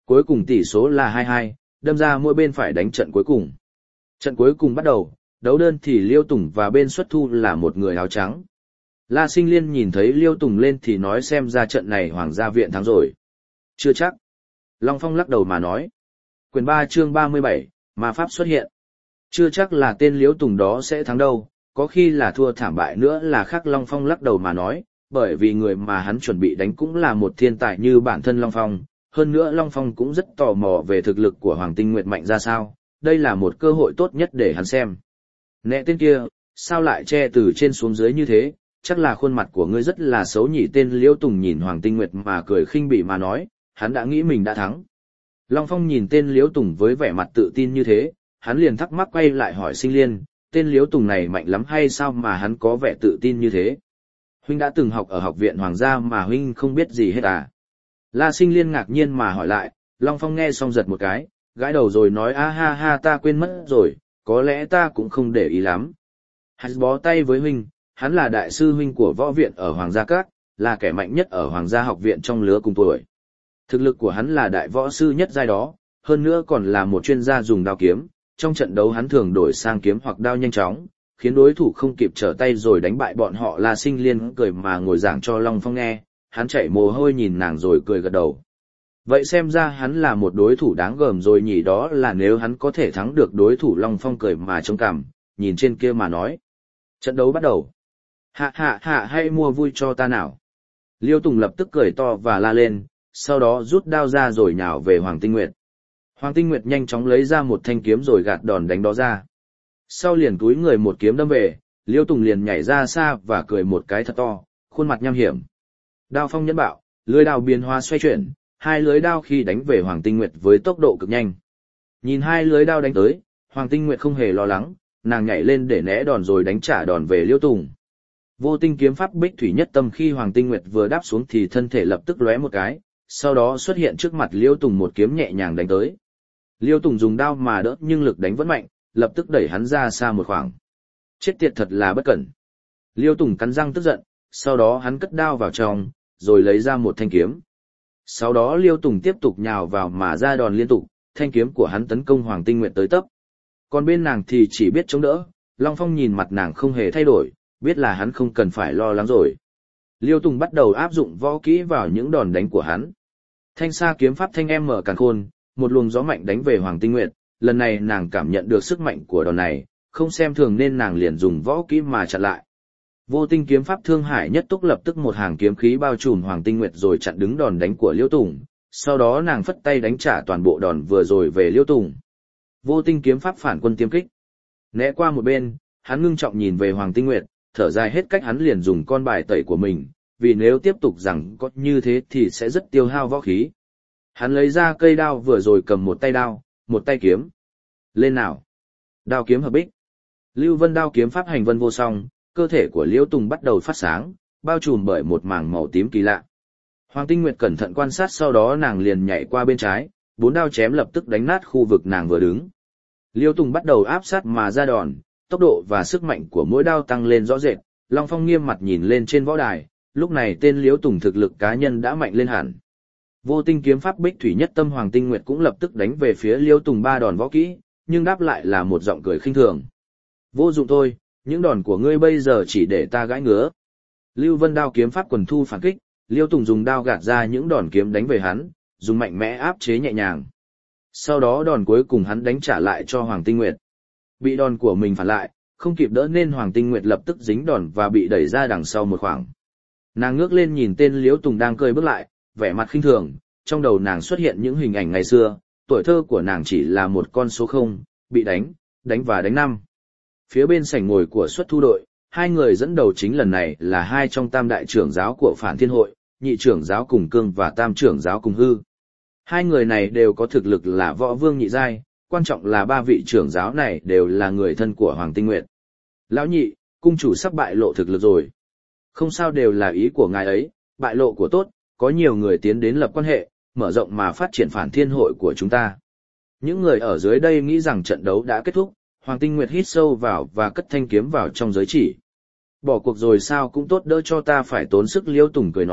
Cuối cùng tỷ số là 2-2, đâm ra mỗi bên phải đánh trận cuối cùng. Trận cuối cùng bắt đầu, đấu đơn thì Liêu Tùng và bên xuất thu là một người áo trắng. La Sinh Liên nhìn thấy Liêu Tùng lên thì nói xem ra trận này Hoàng gia viện thắng rồi. Chưa chắc. Long Phong lắc đầu mà nói. Quyển 3 chương 37, ma pháp xuất hiện. Chưa chắc là tên Liêu Tùng đó sẽ thắng đâu, có khi là thua thảm bại nữa là khác. Long Phong lắc đầu mà nói, bởi vì người mà hắn chuẩn bị đánh cũng là một thiên tài như bản thân Long Phong. Hơn nữa Long Phong cũng rất tò mò về thực lực của Hoàng Tinh Nguyệt mạnh ra sao, đây là một cơ hội tốt nhất để hắn xem. Nè tên kia, sao lại che từ trên xuống dưới như thế, chắc là khuôn mặt của ngươi rất là xấu nhỉ. Tên Liễu Tùng nhìn Hoàng Tinh Nguyệt mà cười khinh bỉ mà nói, hắn đã nghĩ mình đã thắng. Long Phong nhìn tên Liễu Tùng với vẻ mặt tự tin như thế, hắn liền thắc mắc quay lại hỏi Sinh Liên, tên Liễu Tùng này mạnh lắm hay sao mà hắn có vẻ tự tin như thế? Huynh đã từng học ở học viện Hoàng gia mà huynh không biết gì hết à? La Sinh Liên ngạc nhiên mà hỏi lại, Long Phong nghe xong giật một cái, gãi đầu rồi nói a ha ha ta quên mất rồi, có lẽ ta cũng không để ý lắm. Hắn bó tay với huynh, hắn là đại sư huynh của võ viện ở Hoàng gia Các, là kẻ mạnh nhất ở Hoàng gia học viện trong lứa cùng tuổi. Thực lực của hắn là đại võ sư nhất giai đó, hơn nữa còn là một chuyên gia dùng đao kiếm, trong trận đấu hắn thường đổi sang kiếm hoặc đao nhanh chóng, khiến đối thủ không kịp trở tay rồi đánh bại bọn họ. La Sinh Liên cười mà ngồi giảng cho Long Phong nghe, hắn chảy mồ hôi nhìn nàng rồi cười gật đầu. Vậy xem ra hắn là một đối thủ đáng gờm rồi nhỉ, đó là nếu hắn có thể thắng được đối thủ. Long Phong cười mà trông cằm, nhìn trên kia mà nói. Trận đấu bắt đầu. Hạ hạ hạ hay mua vui cho ta nào. Liêu Tùng lập tức cười to và la lên, sau đó rút đao ra rồi nhào về Hoàng Tinh Nguyệt. Hoàng Tinh Nguyệt nhanh chóng lấy ra một thanh kiếm rồi gạt đòn đánh đó ra. Sau liền túi người một kiếm đâm về, Liêu Tùng liền nhảy ra xa và cười một cái thật to, khuôn mặt nham hiểm. Đao phong nhẫn bạo, lưỡi đao biến hóa xoay chuyển, hai lưỡi đao khi đánh về Hoàng Tinh Nguyệt với tốc độ cực nhanh. Nhìn hai lưỡi đao đánh tới, Hoàng Tinh Nguyệt không hề lo lắng, nàng nhảy lên để né đòn rồi đánh trả đòn về Liêu Tùng. Vô tinh kiếm pháp bích thủy nhất tâm, khi Hoàng Tinh Nguyệt vừa đáp xuống thì thân thể lập tức lóe một cái, sau đó xuất hiện trước mặt Liêu Tùng một kiếm nhẹ nhàng đánh tới. Liêu Tùng dùng đao mà đỡ nhưng lực đánh vẫn mạnh, lập tức đẩy hắn ra xa một khoảng. Chết tiệt thật là bất cẩn. Liêu Tùng cắn răng tức giận, sau đó hắn cất đao vào trong, rồi lấy ra một thanh kiếm. Sau đó Liêu Tùng tiếp tục nhào vào mà ra đòn liên tục, thanh kiếm của hắn tấn công Hoàng Tinh Nguyệt tới tấp. Còn bên nàng thì chỉ biết chống đỡ, Long Phong nhìn mặt nàng không hề thay đổi, biết là hắn không cần phải lo lắng rồi. Liêu Tùng bắt đầu áp dụng võ kỹ vào những đòn đánh của hắn. Thanh sa kiếm pháp thanh em mở càn khôn, một luồng gió mạnh đánh về Hoàng Tinh Nguyệt, lần này nàng cảm nhận được sức mạnh của đòn này, không xem thường nên nàng liền dùng võ kỹ mà chặn lại. Vô tinh kiếm pháp thương hải nhất túc, lập tức một hàng kiếm khí bao trùm Hoàng Tinh Nguyệt rồi chặn đứng đòn đánh của Liêu Tùng, sau đó nàng phất tay đánh trả toàn bộ đòn vừa rồi về Liêu Tùng. Vô tinh kiếm pháp phản quân tiêm kích. Né qua một bên, hắn ngưng trọng nhìn về Hoàng Tinh Nguyệt, thở dài hết cách, hắn liền dùng con bài tẩy của mình, vì nếu tiếp tục rằng có như thế thì sẽ rất tiêu hao võ khí. Hắn lấy ra cây đao vừa rồi cầm một tay đao, một tay kiếm. Lên nào. Đao kiếm hợp bích. Lưu Vân đao kiếm pháp hành vân vô song, cơ thể của Liễu Tùng bắt đầu phát sáng, bao trùm bởi một mảng màu tím kỳ lạ. Hoàng Tinh Nguyệt cẩn thận quan sát, sau đó nàng liền nhảy qua bên trái, bốn đao chém lập tức đánh nát khu vực nàng vừa đứng. Liễu Tùng bắt đầu áp sát mà ra đòn, tốc độ và sức mạnh của mỗi đao tăng lên rõ rệt. Long Phong nghiêm mặt nhìn lên trên võ đài, lúc này tên Liễu Tùng thực lực cá nhân đã mạnh lên hẳn. Vô tinh kiếm pháp bích thủy nhất tâm, Hoàng Tinh Nguyệt cũng lập tức đánh về phía Liễu Tùng ba đòn võ kỹ, nhưng đáp lại là một giọng cười khinh thường. Vô dụng thôi, những đòn của ngươi bây giờ chỉ để ta gãi ngứa. Lưu Vân đao kiếm pháp quần thu phản kích, Liêu Tùng dùng đao gạt ra những đòn kiếm đánh về hắn, dùng mạnh mẽ áp chế nhẹ nhàng. Sau đó đòn cuối cùng hắn đánh trả lại cho Hoàng Tinh Nguyệt. Bị đòn của mình phản lại, không kịp đỡ nên Hoàng Tinh Nguyệt lập tức dính đòn và bị đẩy ra đằng sau một khoảng. Nàng ngước lên nhìn tên Liêu Tùng đang cười bước lại, vẻ mặt khinh thường, trong đầu nàng xuất hiện những hình ảnh ngày xưa, tuổi thơ của nàng chỉ là một con số 0, bị đánh và đánh năm. Phía bên sảnh ngồi của xuất thu đội, hai người dẫn đầu chính lần này là hai trong tam đại trưởng giáo của Phản Thiên Hội, nhị trưởng giáo Cùng Cương và tam trưởng giáo Cùng Hư. Hai người này đều có thực lực là võ vương nhị giai, quan trọng là ba vị trưởng giáo này đều là người thân của Hoàng Tinh Nguyệt. Lão nhị, cung chủ sắp bại lộ thực lực rồi. Không sao, đều là ý của ngài ấy, bại lộ của tốt, có nhiều người tiến đến lập quan hệ, mở rộng mà phát triển Phản Thiên Hội của chúng ta. Những người ở dưới đây nghĩ rằng trận đấu đã kết thúc. Hoàng Tinh Nguyệt hít sâu vào và cất thanh kiếm vào trong giới chỉ. Bỏ cuộc rồi sao, cũng tốt, đỡ cho ta phải tốn sức. Liêu Tùng cười nói,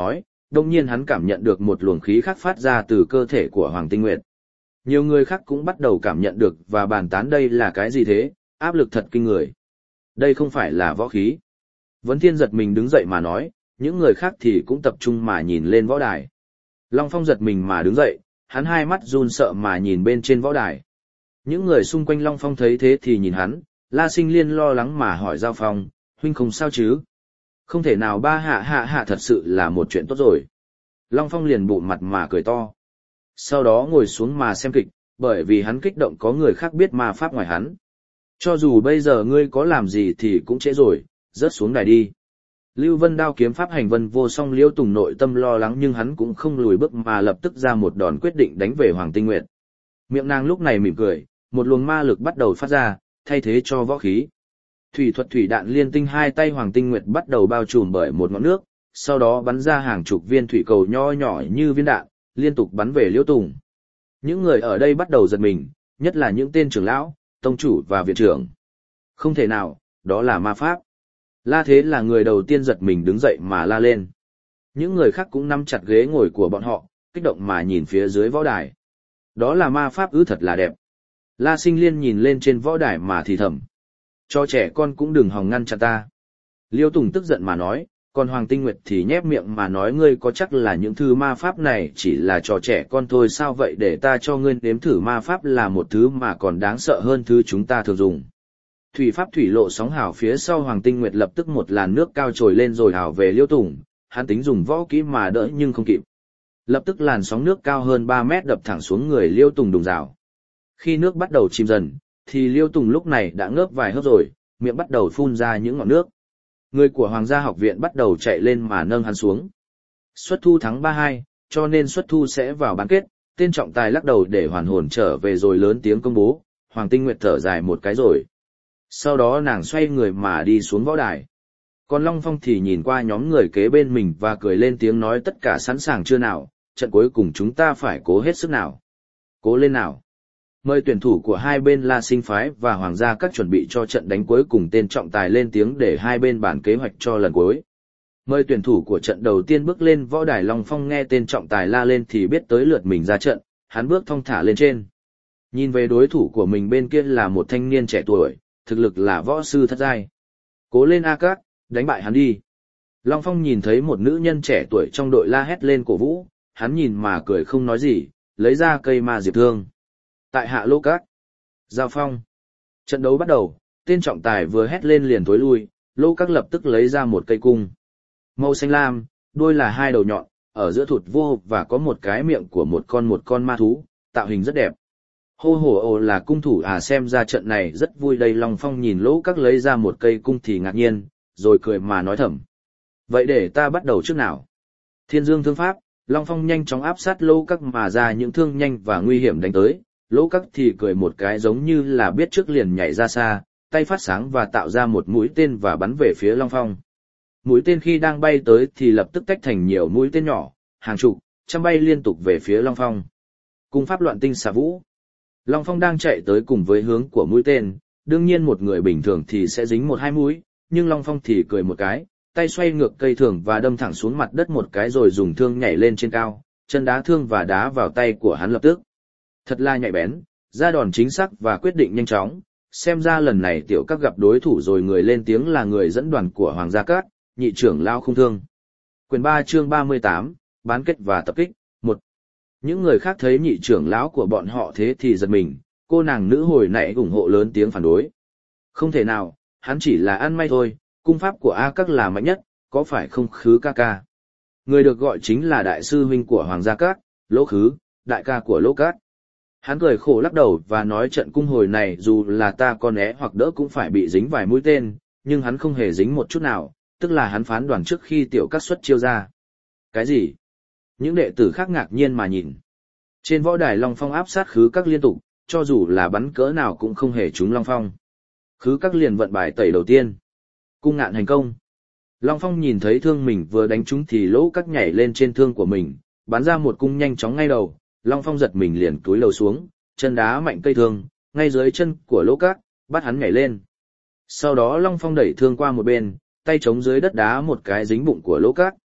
đồng nhiên hắn cảm nhận được một luồng khí khác phát ra từ cơ thể của Hoàng Tinh Nguyệt. Nhiều người khác cũng bắt đầu cảm nhận được và bàn tán đây là cái gì thế, áp lực thật kinh người. Đây không phải là võ khí. Vấn Thiên giật mình đứng dậy mà nói, những người khác thì cũng tập trung mà nhìn lên võ đài. Long Phong giật mình mà đứng dậy, hắn hai mắt run sợ mà nhìn bên trên võ đài. Những người xung quanh Long Phong thấy thế thì nhìn hắn, La Sinh Liên lo lắng mà hỏi Giao Phong, huynh không sao chứ? Không thể nào ba hạ thật sự là một chuyện tốt rồi. Long Phong liền bụm mặt mà cười to. Sau đó ngồi xuống mà xem kịch, bởi vì hắn kích động có người khác biết ma pháp ngoài hắn. Cho dù bây giờ ngươi có làm gì thì cũng trễ rồi, rớt xuống đài đi. Lưu Vân đao kiếm pháp hành vân vô song Liêu Tùng nội tâm lo lắng nhưng hắn cũng không lùi bước mà lập tức ra một đòn quyết định đánh về Hoàng Tinh Nguyệt. Miệng nàng lúc này mỉm cười, một luồng ma lực bắt đầu phát ra, thay thế cho võ khí. Thủy thuật thủy đạn liên tinh hai tay Hoàng Tinh Nguyệt bắt đầu bao trùm bởi một ngọn nước, sau đó bắn ra hàng chục viên thủy cầu nho nhỏ như viên đạn, liên tục bắn về Liêu Tùng. Những người ở đây bắt đầu giật mình, nhất là những tên trưởng lão, tông chủ và viện trưởng. Không thể nào, đó là ma pháp. La Thế là người đầu tiên giật mình đứng dậy mà la lên. Những người khác cũng nắm chặt ghế ngồi của bọn họ, kích động mà nhìn phía dưới võ đài. Đó là ma pháp ư, thật là đẹp. La Sinh Liên nhìn lên trên võ đài mà thì thầm. Cho trẻ con cũng đừng hòng ngăn chặn ta. Liêu Tùng tức giận mà nói, còn Hoàng Tinh Nguyệt thì nhép miệng mà nói ngươi có chắc là những thứ ma pháp này chỉ là trò trẻ con thôi sao vậy, để ta cho ngươi nếm thử ma pháp là một thứ mà còn đáng sợ hơn thứ chúng ta thường dùng. Thủy pháp thủy lộ sóng hào phía sau Hoàng Tinh Nguyệt lập tức một làn nước cao trồi lên rồi hào về Liêu Tùng, hắn tính dùng võ kỹ mà đỡ nhưng không kịp. Lập tức làn sóng nước cao hơn 3 mét đập thẳng xuống người Liêu Tùng đùng rào. Khi nước bắt đầu chìm dần, thì Liêu Tùng lúc này đã ngớp vài hớp rồi, miệng bắt đầu phun ra những ngọn nước. Người của Hoàng gia học viện bắt đầu chạy lên mà nâng hắn xuống. Xuất thu thắng 3-2, cho nên xuất thu sẽ vào bán kết, tên trọng tài lắc đầu để hoàn hồn trở về rồi lớn tiếng công bố, Hoàng Tinh Nguyệt thở dài một cái rồi. Sau đó nàng xoay người mà đi xuống võ đài. Còn Long Phong thì nhìn qua nhóm người kế bên mình và cười lên tiếng nói tất cả sẵn sàng chưa nào, trận cuối cùng chúng ta phải cố hết sức nào. Cố lên nào. Mời tuyển thủ của hai bên La Sinh phái và Hoàng gia các chuẩn bị cho trận đánh cuối cùng tên trọng tài lên tiếng để hai bên bàn kế hoạch cho lần cuối. Mời tuyển thủ của trận đầu tiên bước lên võ đài. Long Phong nghe tên trọng tài la lên thì biết tới lượt mình ra trận, hắn bước thong thả lên trên. Nhìn về đối thủ của mình bên kia là một thanh niên trẻ tuổi, thực lực là võ sư thất giai. Cố lên A Các, đánh bại hắn đi. Long Phong nhìn thấy một nữ nhân trẻ tuổi trong đội la hét lên cổ vũ, hắn nhìn mà cười không nói gì, lấy ra cây ma diệp thương. Tại hạ Lô Các. Giao phong. Trận đấu bắt đầu, tên trọng tài vừa hét lên liền thối lui, Lô Các lập tức lấy ra một cây cung. Màu xanh lam, đuôi là hai đầu nhọn, ở giữa thụt vô và có một cái miệng của một con ma thú, tạo hình rất đẹp. Hô hổ ồ là cung thủ à, xem ra trận này rất vui đây. Long Phong nhìn Lô Các lấy ra một cây cung thì ngạc nhiên, rồi cười mà nói thầm. Vậy để ta bắt đầu trước nào. Thiên Dương thương pháp, Long Phong nhanh chóng áp sát Lô Các mà ra những thương nhanh và nguy hiểm đánh tới. Lô Các thì cười một cái giống như là biết trước liền nhảy ra xa, tay phát sáng và tạo ra một mũi tên và bắn về phía Long Phong. Mũi tên khi đang bay tới thì lập tức tách thành nhiều mũi tên nhỏ, hàng chục, trăm bay liên tục về phía Long Phong. Cung pháp loạn tinh xà vũ. Long Phong đang chạy tới cùng với hướng của mũi tên, đương nhiên một người bình thường thì sẽ dính 1-2 mũi, nhưng Long Phong thì cười một cái, tay xoay ngược cây thường và đâm thẳng xuống mặt đất một cái rồi dùng thương nhảy lên trên cao, chân đá thương và đá vào tay của hắn lập tức. Thật là nhạy bén, ra đòn chính xác và quyết định nhanh chóng, xem ra lần này Tiểu Các gặp đối thủ rồi. Người lên tiếng là người dẫn đoàn của Hoàng gia Các, nhị trưởng lão Không Thương. Quyển 3 chương 38, bán kết và tập kích, 1. Những người khác thấy nhị trưởng lão của bọn họ thế thì giật mình, cô nàng nữ hồi nãy ủng hộ lớn tiếng phản đối. Không thể nào, hắn chỉ là ăn may thôi, cung pháp của A Các là mạnh nhất, có phải không Khứ ca ca? Người được gọi chính là đại sư huynh của Hoàng gia Các, Lỗ Khứ, đại ca của Lỗ Các. Hắn cười khổ lắc đầu và nói trận cung hồi này dù là ta có né hoặc đỡ cũng phải bị dính vài mũi tên, nhưng hắn không hề dính một chút nào, tức là hắn phán đoán trước khi Tiểu Các xuất chiêu ra. Cái gì? Những đệ tử khác ngạc nhiên mà nhìn. Trên võ đài Long Phong áp sát Khứ Các liên tục, cho dù là bắn cỡ nào cũng không hề trúng Long Phong. Khứ Các liền vận bài tẩy đầu tiên. Cung ngạn hành công. Long Phong nhìn thấy thương mình vừa đánh trúng thì Lỗ Các nhảy lên trên thương của mình, bắn ra một cung nhanh chóng ngay đầu. Long Phong giật mình liền cúi đầu xuống, chân đá mạnh cây thương, ngay dưới chân của Lỗ Các, bắt hắn nhảy lên. Sau đó Long Phong đẩy thương qua một bên, tay chống dưới đất đá một cái dính bụng của Lỗ Các,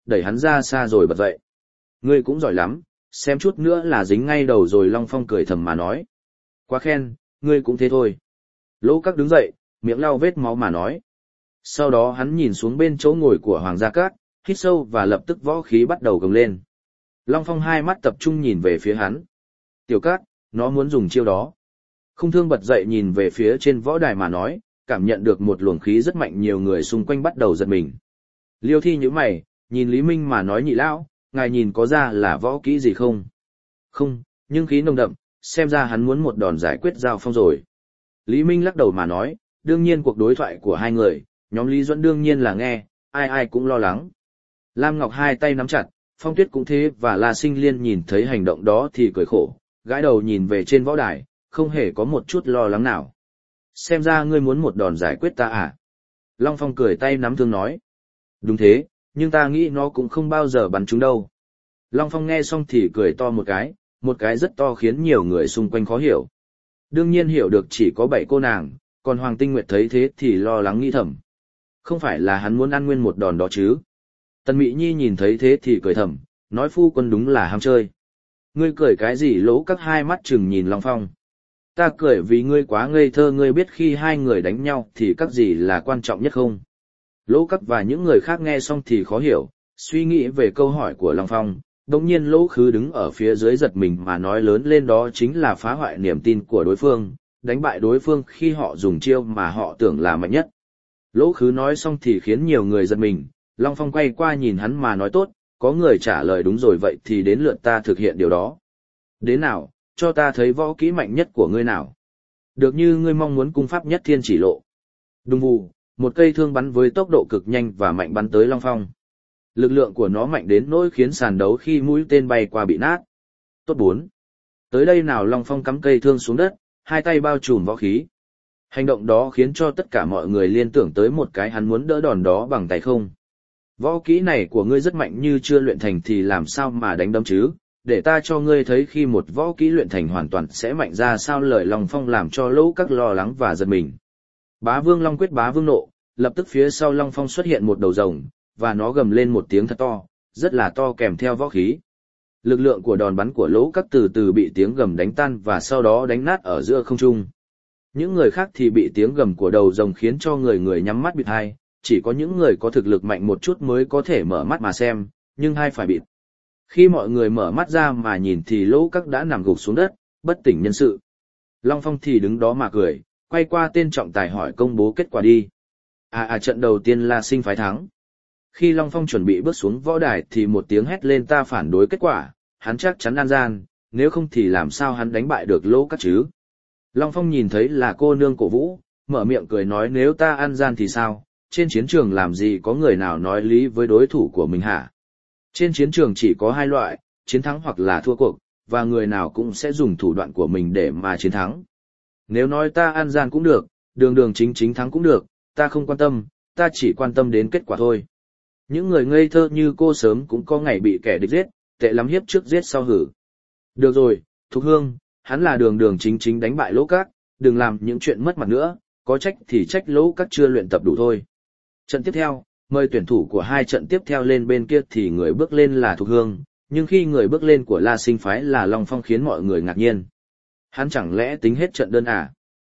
đẩy hắn ra xa rồi bật dậy. Ngươi cũng giỏi lắm, xem chút nữa là dính ngay đầu rồi. Long Phong cười thầm mà nói. Quá khen, ngươi cũng thế thôi. Lỗ Các đứng dậy, miệng lau vết máu mà nói. Sau đó hắn nhìn xuống bên chỗ ngồi của Hoàng Gia Cát, hít sâu và lập tức võ khí bắt đầu gồng lên. Long Phong hai mắt tập trung nhìn về phía hắn. Tiểu Cát, nó muốn dùng chiêu đó. Không Thương bật dậy nhìn về phía trên võ đài mà nói, cảm nhận được một luồng khí rất mạnh, nhiều người xung quanh bắt đầu giật mình. Liêu Thi nhíu mày, nhìn Lý Minh mà nói, nhị lão, ngài nhìn có ra là võ kỹ gì không? Không, nhưng khí nồng đậm, xem ra hắn muốn một đòn giải quyết Giao Phong rồi. Lý Minh lắc đầu mà nói, đương nhiên cuộc đối thoại của hai người, nhóm Lý Duẫn đương nhiên là nghe, ai ai cũng lo lắng. Lam Ngọc hai tay nắm chặt, Phong Tuyết cũng thế, và La Sinh Liên nhìn thấy hành động đó thì cười khổ, gãi đầu nhìn về trên võ đài, không hề có một chút lo lắng nào. Xem ra ngươi muốn một đòn giải quyết ta à? Long Phong cười tay nắm thương nói. Đúng thế, nhưng ta nghĩ nó cũng không bao giờ bắn chúng đâu. Long Phong nghe xong thì cười to một cái rất to khiến nhiều người xung quanh khó hiểu. Đương nhiên hiểu được chỉ có 7 cô nàng, còn Hoàng Tinh Nguyệt thấy thế thì lo lắng nghĩ thầm. Không phải là hắn muốn ăn nguyên một đòn đó chứ? Tần Mị Nhi nhìn thấy thế thì cười thầm, nói phu quân đúng là ham chơi. Ngươi cười cái gì? Lỗ Các hai mắt chừng nhìn Long Phong. Ta cười vì ngươi quá ngây thơ, ngươi biết khi hai người đánh nhau thì các gì là quan trọng nhất không? Lỗ Các và những người khác nghe xong thì khó hiểu, suy nghĩ về câu hỏi của Long Phong. Đột nhiên Lỗ Khứ đứng ở phía dưới giật mình mà nói lớn lên, đó chính là phá hoại niềm tin của đối phương, đánh bại đối phương khi họ dùng chiêu mà họ tưởng là mạnh nhất. Lỗ Khứ nói xong thì khiến nhiều người giật mình, Long Phong quay qua nhìn hắn mà nói tốt, có người trả lời đúng rồi, vậy thì đến lượt ta thực hiện điều đó. Đến nào, cho ta thấy võ kỹ mạnh nhất của ngươi nào. Được như ngươi mong muốn, cung pháp nhất thiên chỉ lộ. Đùng vù, một cây thương bắn với tốc độ cực nhanh và mạnh bắn tới Long Phong. Lực lượng của nó mạnh đến nỗi khiến sàn đấu khi mũi tên bay qua bị nát. Tốt 4. Tới đây nào, Long Phong cắm cây thương xuống đất, hai tay bao trùm võ khí. Hành động đó khiến cho tất cả mọi người liên tưởng tới một cái, hắn muốn đỡ đòn đó bằng tay không. Võ kỹ này của ngươi rất mạnh, như chưa luyện thành thì làm sao mà đánh đấm chứ, để ta cho ngươi thấy khi một võ kỹ luyện thành hoàn toàn sẽ mạnh ra sao. Lời Long Phong làm cho Lỗ Các lo lắng và giật mình. Bá Vương Long Quyết, Bá Vương Nộ, lập tức phía sau Long Phong xuất hiện một đầu rồng, và nó gầm lên một tiếng thật to, rất là to, kèm theo võ khí. Lực lượng của đòn bắn của Lỗ Các từ từ bị tiếng gầm đánh tan và sau đó đánh nát ở giữa không trung. Những người khác thì bị tiếng gầm của đầu rồng khiến cho người nhắm mắt bịt tai, chỉ có những người có thực lực mạnh một chút mới có thể mở mắt mà xem, nhưng hai phải bịt. Khi mọi người mở mắt ra mà nhìn thì Lỗ Các đã nằm gục xuống đất, bất tỉnh nhân sự. Long Phong thì đứng đó mà cười, quay qua tên trọng tài hỏi công bố kết quả đi. Trận đầu tiên La Sinh phái thắng. Khi Long Phong chuẩn bị bước xuống võ đài thì một tiếng hét lên, ta phản đối kết quả, hắn chắc chắn an gian, nếu không thì làm sao hắn đánh bại được Lỗ Các chứ. Long Phong nhìn thấy là cô nương Cổ Vũ, mở miệng cười nói, nếu ta an gian thì sao, trên chiến trường làm gì có người nào nói lý với đối thủ của mình hả? Trên chiến trường chỉ có hai loại, chiến thắng hoặc là thua cuộc, và người nào cũng sẽ dùng thủ đoạn của mình để mà chiến thắng. Nếu nói ta an gian cũng được, đường đường chính chính thắng cũng được, ta không quan tâm, ta chỉ quan tâm đến kết quả thôi. Những người ngây thơ như cô sớm cũng có ngày bị kẻ địch giết, tệ lắm hiếp trước giết sau hử. Được rồi, Thục Hương, hắn là đường đường chính chính đánh bại Lỗ Các, đừng làm những chuyện mất mặt nữa, có trách thì trách Lỗ Các chưa luyện tập đủ thôi. Trận tiếp theo, mời tuyển thủ của hai trận tiếp theo lên bên kia thì người bước lên là Thục Hương, nhưng khi người bước lên của La Sinh phái là Long Phong khiến mọi người ngạc nhiên. Hắn chẳng lẽ tính hết trận đơn à?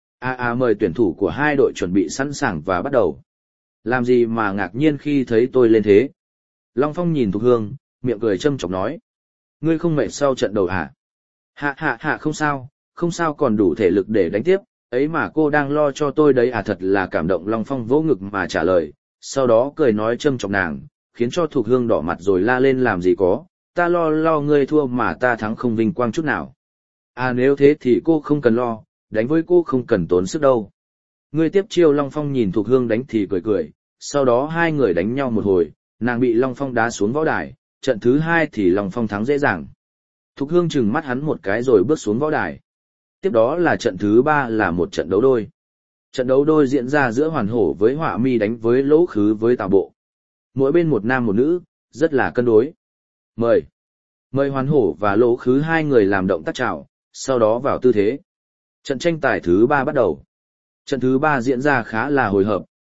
Mời tuyển thủ của hai đội chuẩn bị sẵn sàng và bắt đầu. Làm gì mà ngạc nhiên khi thấy tôi lên thế? Long Phong nhìn Thục Hương, miệng cười châm chọc nói. Ngươi không mệt sau trận đầu à? Không sao, còn đủ thể lực để đánh tiếp, ấy mà cô đang lo cho tôi đấy à? Thật là cảm động. Long Phong vỗ ngực mà trả lời, sau đó cười nói châm chọc nàng, khiến cho Thục Hương đỏ mặt rồi la lên, làm gì có, ta lo ngươi thua mà ta thắng không vinh quang chút nào. Nếu thế thì cô không cần lo, đánh với cô không cần tốn sức đâu. Ngươi tiếp chiêu. Long Phong nhìn Thục Hương đánh thì cười, sau đó hai người đánh nhau một hồi, nàng bị Long Phong đá xuống võ đài, trận thứ hai thì Long Phong thắng dễ dàng. Thục Hương trừng mắt hắn một cái rồi bước xuống võ đài. Tiếp đó là trận thứ ba, là một trận đấu đôi. Trận đấu đôi diễn ra giữa Hoàn Hổ với Họa Mi đánh với Lỗ Khứ với Tào Bộ. Mỗi bên một nam một nữ, rất là cân đối. Mời Hoàn Hổ và Lỗ Khứ hai người làm động tác chào, sau đó vào tư thế. Trận tranh tài thứ ba bắt đầu. Trận thứ ba diễn ra khá là hồi hộp,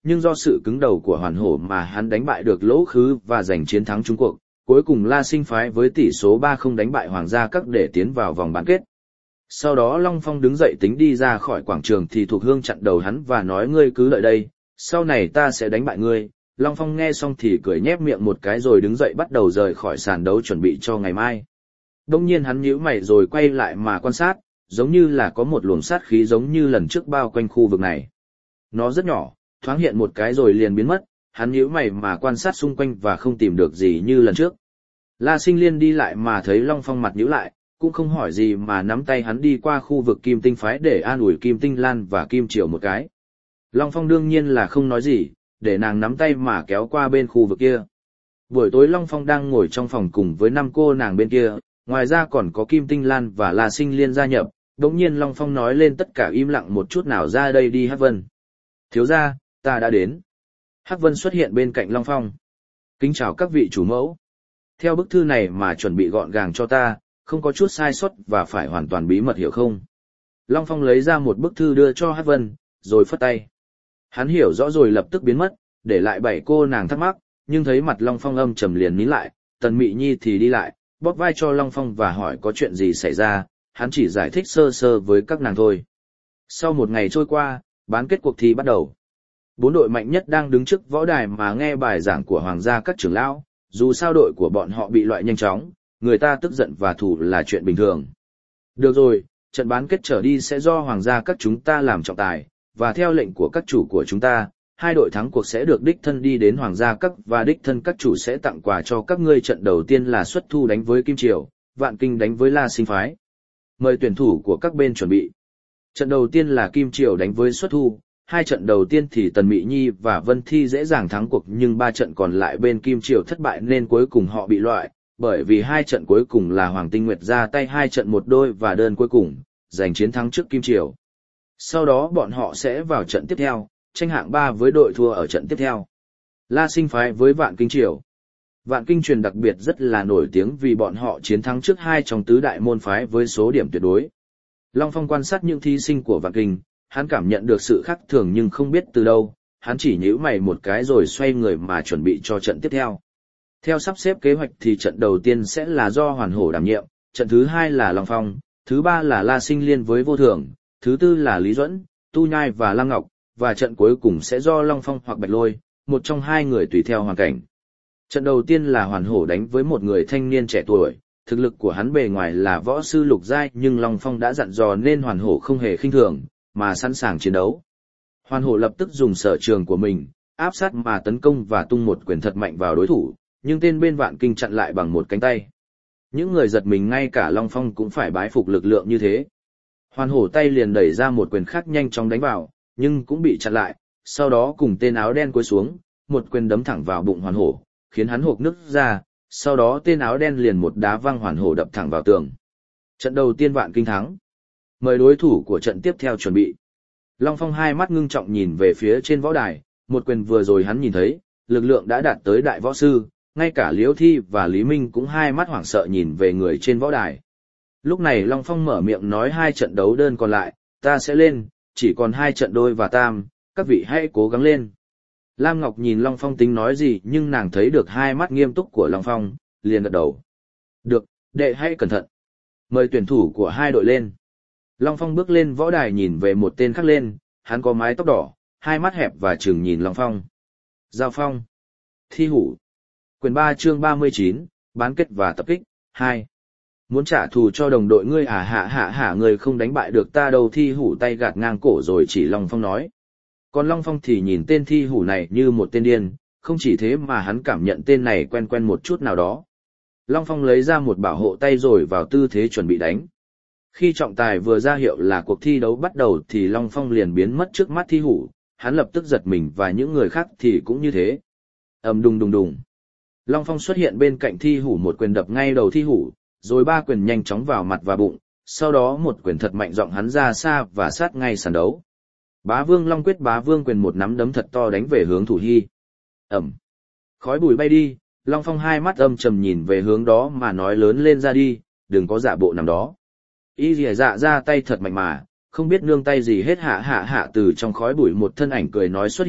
nhưng do sự cứng đầu của Hoàn Hổ mà hắn đánh bại được Lỗ Khứ và giành chiến thắng Trung cuộc, cuối cùng La Sinh phái với tỷ số 3-0 đánh bại Hoàng gia Các để tiến vào vòng bán kết. Sau đó Long Phong đứng dậy tính đi ra khỏi quảng trường thì Thục Hương chặn đầu hắn và nói ngươi cứ đợi đây, sau này ta sẽ đánh bại ngươi. Long Phong nghe xong thì cười nhếch miệng một cái rồi đứng dậy bắt đầu rời khỏi sàn đấu chuẩn bị cho ngày mai. Đông nhiên hắn nhíu mày rồi quay lại mà quan sát, giống như là có một luồng sát khí giống như lần trước bao quanh khu vực này. Nó rất nhỏ, thoáng hiện một cái rồi liền biến mất, hắn nhíu mày mà quan sát xung quanh và không tìm được gì như lần trước. La Sinh Liên đi lại mà thấy Long Phong mặt nhíu lại, cũng không hỏi gì mà nắm tay hắn đi qua khu vực Kim Tinh phái để an ủi Kim Tinh Lan và Kim Triều một cái. Long Phong đương nhiên là không nói gì, để nàng nắm tay mà kéo qua bên khu vực kia. Buổi tối Long Phong đang ngồi trong phòng cùng với 5 cô nàng bên kia, ngoài ra còn có Kim Tinh Lan và La Sinh Liên gia nhập. Đống nhiên Long Phong nói lên tất cả im lặng một chút nào ra đây đi Hắc Vân. Thiếu gia, ta đã đến. Hắc Vân xuất hiện bên cạnh Long Phong. Kính chào các vị chủ mẫu. Theo bức thư này mà chuẩn bị gọn gàng cho ta, không có chút sai sót và phải hoàn toàn bí mật hiểu không? Long Phong lấy ra một bức thư đưa cho Hắc Vân, rồi phất tay. Hắn hiểu rõ rồi lập tức biến mất, để lại 7 cô nàng thắc mắc, nhưng thấy mặt Long Phong âm trầm liền nín lại, Tần Mị Nhi thì đi lại, bóp vai cho Long Phong và hỏi có chuyện gì xảy ra, hắn chỉ giải thích sơ sơ với các nàng thôi. Sau một ngày trôi qua, bán kết cuộc thi bắt đầu. 4 đội mạnh nhất đang đứng trước võ đài mà nghe bài giảng của Hoàng gia các trưởng lão, dù sao đội của bọn họ bị loại nhanh chóng, người ta tức giận và thù là chuyện bình thường. Được rồi, trận bán kết trở đi sẽ do Hoàng gia các chúng ta làm trọng tài, và theo lệnh của các chủ của chúng ta, 2 đội thắng cuộc sẽ được đích thân đi đến Hoàng gia các và đích thân các chủ sẽ tặng quà cho các ngươi. Trận đầu tiên là Xuất Thu đánh với Kim Triều, Vạn Kinh đánh với La Sinh phái. Mời tuyển thủ của các bên chuẩn bị. Trận đầu tiên là Kim Triều đánh với Xuất Thu, 2 trận đầu tiên thì Tần Mị Nhi và Vân Thi dễ dàng thắng cuộc nhưng 3 trận còn lại bên Kim Triều thất bại nên cuối cùng họ bị loại, bởi vì 2 trận cuối cùng là Hoàng Tinh Nguyệt ra tay 2 trận một đôi và đơn cuối cùng, giành chiến thắng trước Kim Triều. Sau đó bọn họ sẽ vào trận tiếp theo, tranh hạng 3 với đội thua ở trận tiếp theo. La Sinh phái với Vạn Kinh Triều. Vạn Kinh Truyền đặc biệt rất là nổi tiếng vì bọn họ chiến thắng trước 2 trong tứ đại môn phái với số điểm tuyệt đối. Long Phong quan sát những thí sinh của Vạn Kinh, hắn cảm nhận được sự khác thường nhưng không biết từ đâu, hắn chỉ nhíu mày một cái rồi xoay người mà chuẩn bị cho trận tiếp theo. Theo sắp xếp kế hoạch thì trận đầu tiên sẽ là do Hoàn Hổ đảm nhiệm, trận thứ 2 là Long Phong, thứ 3 là La Sinh Liên với Vô Thường, thứ 4 là Lý Duẫn, Tu Nhai và Lăng Ngọc, và trận cuối cùng sẽ do Long Phong hoặc Bạch Lôi, một trong 2 người tùy theo hoàn cảnh. Trận đầu tiên là Hoàn Hổ đánh với một người thanh niên trẻ tuổi, thực lực của hắn bề ngoài là võ sư lục giai nhưng Long Phong đã dặn dò nên Hoàn Hổ không hề khinh thường, mà sẵn sàng chiến đấu. Hoàn Hổ lập tức dùng sở trường của mình, áp sát mà tấn công và tung một quyền thật mạnh vào đối thủ, nhưng tên bên Vạn Kinh chặn lại bằng một cánh tay. Những người giật mình ngay cả Long Phong cũng phải bái phục lực lượng như thế. Hoàn Hổ tay liền đẩy ra một quyền khác nhanh chóng đánh vào, nhưng cũng bị chặn lại, sau đó cùng tên áo đen cúi xuống, một quyền đấm thẳng vào bụng Hoàn Hổ, khiến hắn hộc nứt ra, sau đó tên áo đen liền một đá văng Hoàn Hổ đập thẳng vào tường. Trận đầu tiên Vạn Kinh thắng. Mời đối thủ của trận tiếp theo chuẩn bị. Long Phong hai mắt ngưng trọng nhìn về phía trên võ đài, một quyền vừa rồi hắn nhìn thấy, lực lượng đã đạt tới đại võ sư, ngay cả Liễu Thi và Lý Minh cũng hai mắt hoảng sợ nhìn về người trên võ đài. Lúc này Long Phong mở miệng nói 2 trận đấu đơn còn lại, ta sẽ lên, chỉ còn 2 trận đôi và tam, các vị hãy cố gắng lên. Lam Ngọc nhìn Long Phong tính nói gì nhưng nàng thấy được hai mắt nghiêm túc của Long Phong, liền gật đầu. Được, đệ hãy cẩn thận. Mời tuyển thủ của 2 đội lên. Long Phong bước lên võ đài nhìn về một tên khác lên, hắn có mái tóc đỏ, hai mắt hẹp và trừng nhìn Long Phong. Giao phong. Thi hủ. Quyền 3 chương 39, bán kết và tập kích, 2. Muốn trả thù cho đồng đội ngươi à? Hạ người không đánh bại được ta đâu. Thi hủ tay gạt ngang cổ rồi chỉ Long Phong nói. Còn Long Phong thì nhìn tên thi hủ này như một tên điên, không chỉ thế mà hắn cảm nhận tên này quen quen một chút nào đó. Long Phong lấy ra một bảo hộ tay rồi vào tư thế chuẩn bị đánh. Khi trọng tài vừa ra hiệu là cuộc thi đấu bắt đầu thì Long Phong liền biến mất trước mắt thi hủ, hắn lập tức giật mình và những người khác thì cũng như thế. Ầm đùng đùng đùng. Long Phong xuất hiện bên cạnh thi hủ, một quyền đập ngay đầu thi hủ, rồi 3 quyền nhanh chóng vào mặt và bụng, sau đó một quyền thật mạnh giọng hắn ra xa và sát ngay sàn đấu. Bá Vương Long Quyết. Bá Vương quyền, một nắm đấm thật to đánh về hướng thủ hy. Ầm. Khói bụi bay đi, Long Phong hai mắt âm trầm nhìn về hướng đó mà nói lớn lên ra đi, đừng có giả bộ nằm đó. Y Lìa Dạ ra tay thật mạnh mà, không biết nương tay gì hết. Hạ từ trong khói bụi một thân ảnh cười nói xuất hiện,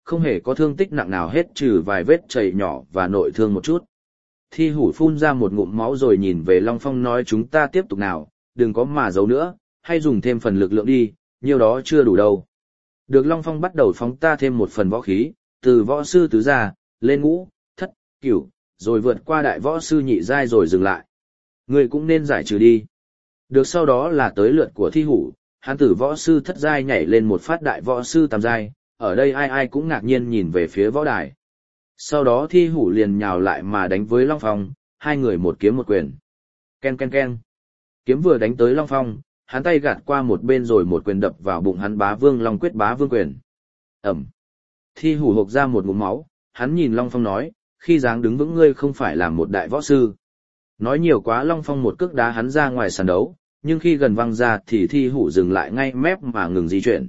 không hề có thương tích nặng nào hết trừ vài vết chảy nhỏ và nội thương một chút. Thi hủ phun ra một ngụm máu rồi nhìn về Long Phong nói chúng ta tiếp tục nào, đừng có mà giấu nữa, hay dùng thêm phần lực lượng đi, nhiều đó chưa đủ đâu. Được Long Phong bắt đầu phóng ta thêm một phần võ khí, từ võ sư tứ gia, lên ngũ, thất, cửu, rồi vượt qua đại võ sư nhị giai rồi dừng lại. Ngươi cũng nên giải trừ đi. Được sau đó là tới lượt của thi hủ, hắn từ võ sư thất giai nhảy lên một phát đại võ sư tam giai, ở đây ai ai cũng ngạc nhiên nhìn về phía võ đài. Sau đó thi hủ liền nhào lại mà đánh với Long Phong, hai người một kiếm một quyền. Ken ken ken. Kiếm vừa đánh tới Long Phong, hắn tay gạt qua một bên rồi một quyền đập vào bụng hắn bá vương long quyết bá vương quyền. Ẩm. Thi hủ hộc ra một ngụm máu, hắn nhìn Long Phong nói, khi dáng đứng vững ngươi không phải là một đại võ sư. Nói nhiều quá Long Phong một cước đá hắn ra ngoài sàn đấu, nhưng khi gần văng ra thì thi hủ dừng lại ngay mép mà ngừng di chuyển.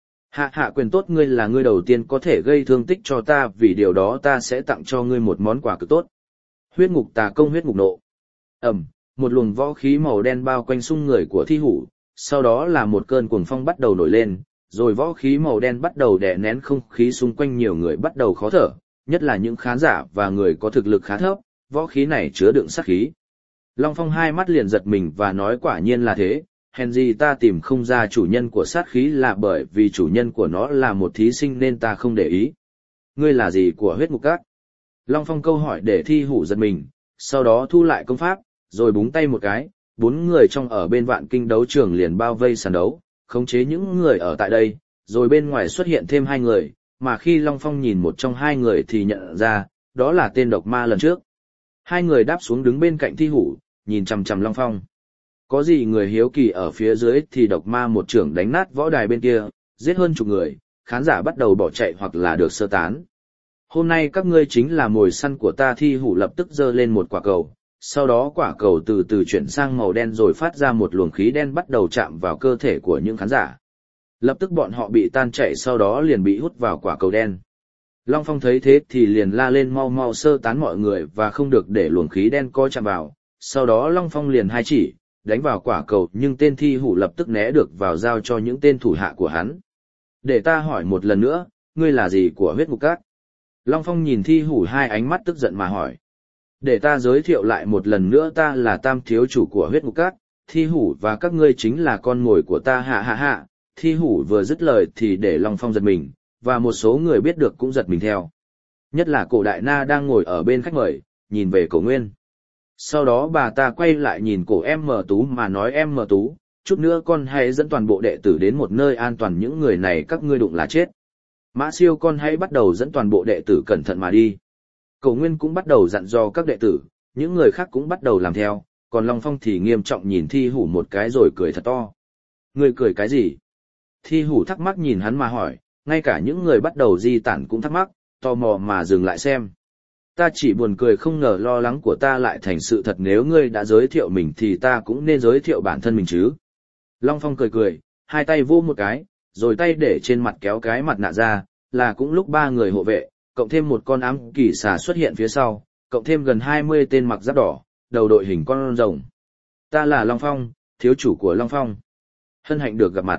Hạ quyền tốt, ngươi là ngươi đầu tiên có thể gây thương tích cho ta, vì điều đó ta sẽ tặng cho ngươi một món quà cực tốt. Huyết ngục tà công huyết ngục nộ. Ẩm, một luồng võ khí màu đen bao quanh xung người của thi hủ, sau đó là một cơn cuồng phong bắt đầu nổi lên, rồi võ khí màu đen bắt đầu đè nén không khí xung quanh, nhiều người bắt đầu khó thở, nhất là những khán giả và người có thực lực khá thấp, võ khí này chứa đựng sát khí. Long Phong hai mắt liền giật mình và nói quả nhiên là thế, hèn gì ta tìm không ra chủ nhân của sát khí là bởi vì chủ nhân của nó là một thí sinh nên ta không để ý. Ngươi là gì của huyết ngục các? Long Phong câu hỏi để thi hủ giật mình, sau đó thu lại công pháp, rồi búng tay một cái, 4 người trong ở bên Vạn Kinh đấu trường liền bao vây sàn đấu, khống chế những người ở tại đây, rồi bên ngoài xuất hiện thêm 2 người, mà khi Long Phong nhìn một trong 2 người thì nhận ra, đó là tên độc ma lần trước. 2 người đáp xuống đứng bên cạnh thi hủ, nhìn chằm chằm Long Phong. Có gì người hiếu kỳ ở phía dưới thì độc ma một trưởng đánh nát võ đài bên kia, giết hơn chục người, khán giả bắt đầu bỏ chạy hoặc là được sơ tán. Hôm nay các ngươi chính là mồi săn của ta, thi hủ lập tức giơ lên một quả cầu, sau đó quả cầu từ từ chuyển sang màu đen rồi phát ra một luồng khí đen bắt đầu chạm vào cơ thể của những khán giả. Lập tức bọn họ bị tan chảy, sau đó liền bị hút vào quả cầu đen. Long Phong thấy thế thì liền la lên mau mau sơ tán mọi người và không được để luồng khí đen co chạm vào. Sau đó Long Phong liền hai chỉ, đánh vào quả cầu, nhưng tên thi hủ lập tức né được vào giao cho những tên thủ hạ của hắn. Để ta hỏi một lần nữa, ngươi là gì của huyết ngục các? Long Phong nhìn thi hủ hai ánh mắt tức giận mà hỏi. Để ta giới thiệu lại một lần nữa, ta là tam thiếu chủ của huyết ngục các, thi hủ và các ngươi chính là con mồi của ta. Hạ. Thi hủ vừa dứt lời thì để Long Phong giật mình, và một số người biết được cũng giật mình theo. Nhất là cổ đại na đang ngồi ở bên khách mời, nhìn về cổ Nguyên. Sau đó bà ta quay lại nhìn cổ em Mờ Tú mà nói, em Mờ Tú, chút nữa con hãy dẫn toàn bộ đệ tử đến một nơi an toàn, những người này các ngươi đụng là chết. Mã Siêu, con hãy bắt đầu dẫn toàn bộ đệ tử cẩn thận mà đi. Cổ Nguyên cũng bắt đầu dặn dò các đệ tử, những người khác cũng bắt đầu làm theo, còn Long Phong thì nghiêm trọng nhìn thi hủ một cái rồi cười thật to. Ngươi cười cái gì? Thi hủ thắc mắc nhìn hắn mà hỏi, ngay cả những người bắt đầu di tản cũng thắc mắc, tò mò mà dừng lại xem. Ta chỉ buồn cười không ngờ lo lắng của ta lại thành sự thật, nếu ngươi đã giới thiệu mình thì ta cũng nên giới thiệu bản thân mình chứ. Long Phong cười, hai tay vô một cái, rồi tay để trên mặt kéo cái mặt nạ ra, là cũng lúc 3 người hộ vệ, cộng thêm một con ám kỳ xà xuất hiện phía sau, cộng thêm gần 20 tên mặc giáp đỏ, đầu đội hình con rồng. Ta là Long Phong, thiếu chủ của Long Phong. Hân hạnh được gặp mặt.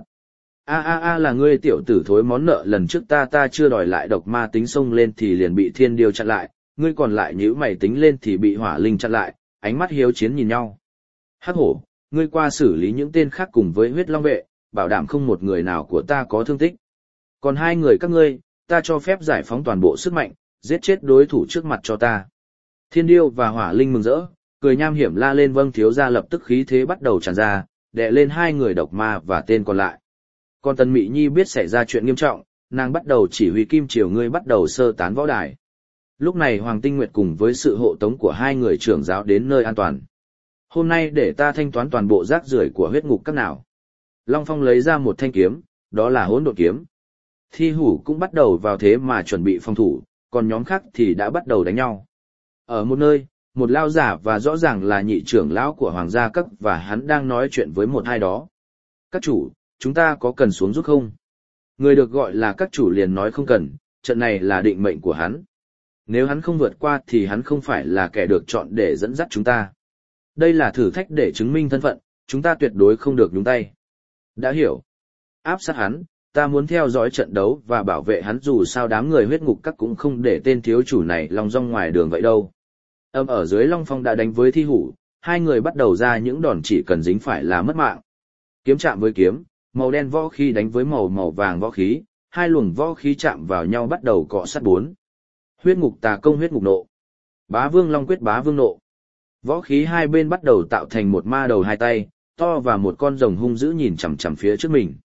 Là ngươi tiểu tử thối, món nợ lần trước ta chưa đòi lại, độc ma tính xông lên thì liền bị thiên điều chặn lại, ngươi còn lại nhíu mày tính lên thì bị hỏa linh chặn lại, ánh mắt hiếu chiến nhìn nhau. Hắc hổ, ngươi qua xử lý những tên khác cùng với huyết long vệ, bảo đảm không một người nào của ta có thương tích. Còn 2 người các ngươi, ta cho phép giải phóng toàn bộ sức mạnh, giết chết đối thủ trước mặt cho ta. Thiên điêu và hỏa linh mừng rỡ, cười nham hiểm la lên vâng thiếu gia, lập tức khí thế bắt đầu tràn ra, đè lên 2 người độc ma và tên còn lại. Còn Tần Mị Nhi biết xảy ra chuyện nghiêm trọng, nàng bắt đầu chỉ huy Kim Triều ngươi bắt đầu sơ tán võ đài. Lúc này Hoàng Tinh Nguyệt cùng với sự hộ tống của 2 người trưởng giáo đến nơi an toàn. Hôm nay để ta thanh toán toàn bộ rác rưởi của huyết ngục các nào. Long Phong lấy ra một thanh kiếm, đó là hỗn độn kiếm. Thi hủ cũng bắt đầu vào thế mà chuẩn bị phòng thủ, còn nhóm khác thì đã bắt đầu đánh nhau. Ở một nơi, một lao giả và rõ ràng là nhị trưởng lão của Hoàng gia các và hắn đang nói chuyện với một ai đó. Các chủ, chúng ta có cần xuống giúp không? Người được gọi là các chủ liền nói không cần, trận này là định mệnh của hắn. Nếu hắn không vượt qua thì hắn không phải là kẻ được chọn để dẫn dắt chúng ta. Đây là thử thách để chứng minh thân phận, chúng ta tuyệt đối không được nhúng tay. Đã hiểu. Áp sát hắn, ta muốn theo dõi trận đấu và bảo vệ hắn dù sao đám người huyết ngục các cũng không để tên thiếu chủ này long dong ngoài đường vậy đâu. Âm ở dưới Long Phong đã đánh với Thi Hủ, hai người bắt đầu ra những đòn chỉ cần dính phải là mất mạng. Kiếm chạm với kiếm, màu đen võ khí đánh với màu vàng võ khí, hai luồng võ khí chạm vào nhau bắt đầu cọ sát bốn. Huyết ngục tà công huyết ngục nộ. Bá Vương Long quyết bá vương nộ. Võ khí hai bên bắt đầu tạo thành một ma đầu hai tay, to và một con rồng hung dữ nhìn chằm chằm phía trước mình.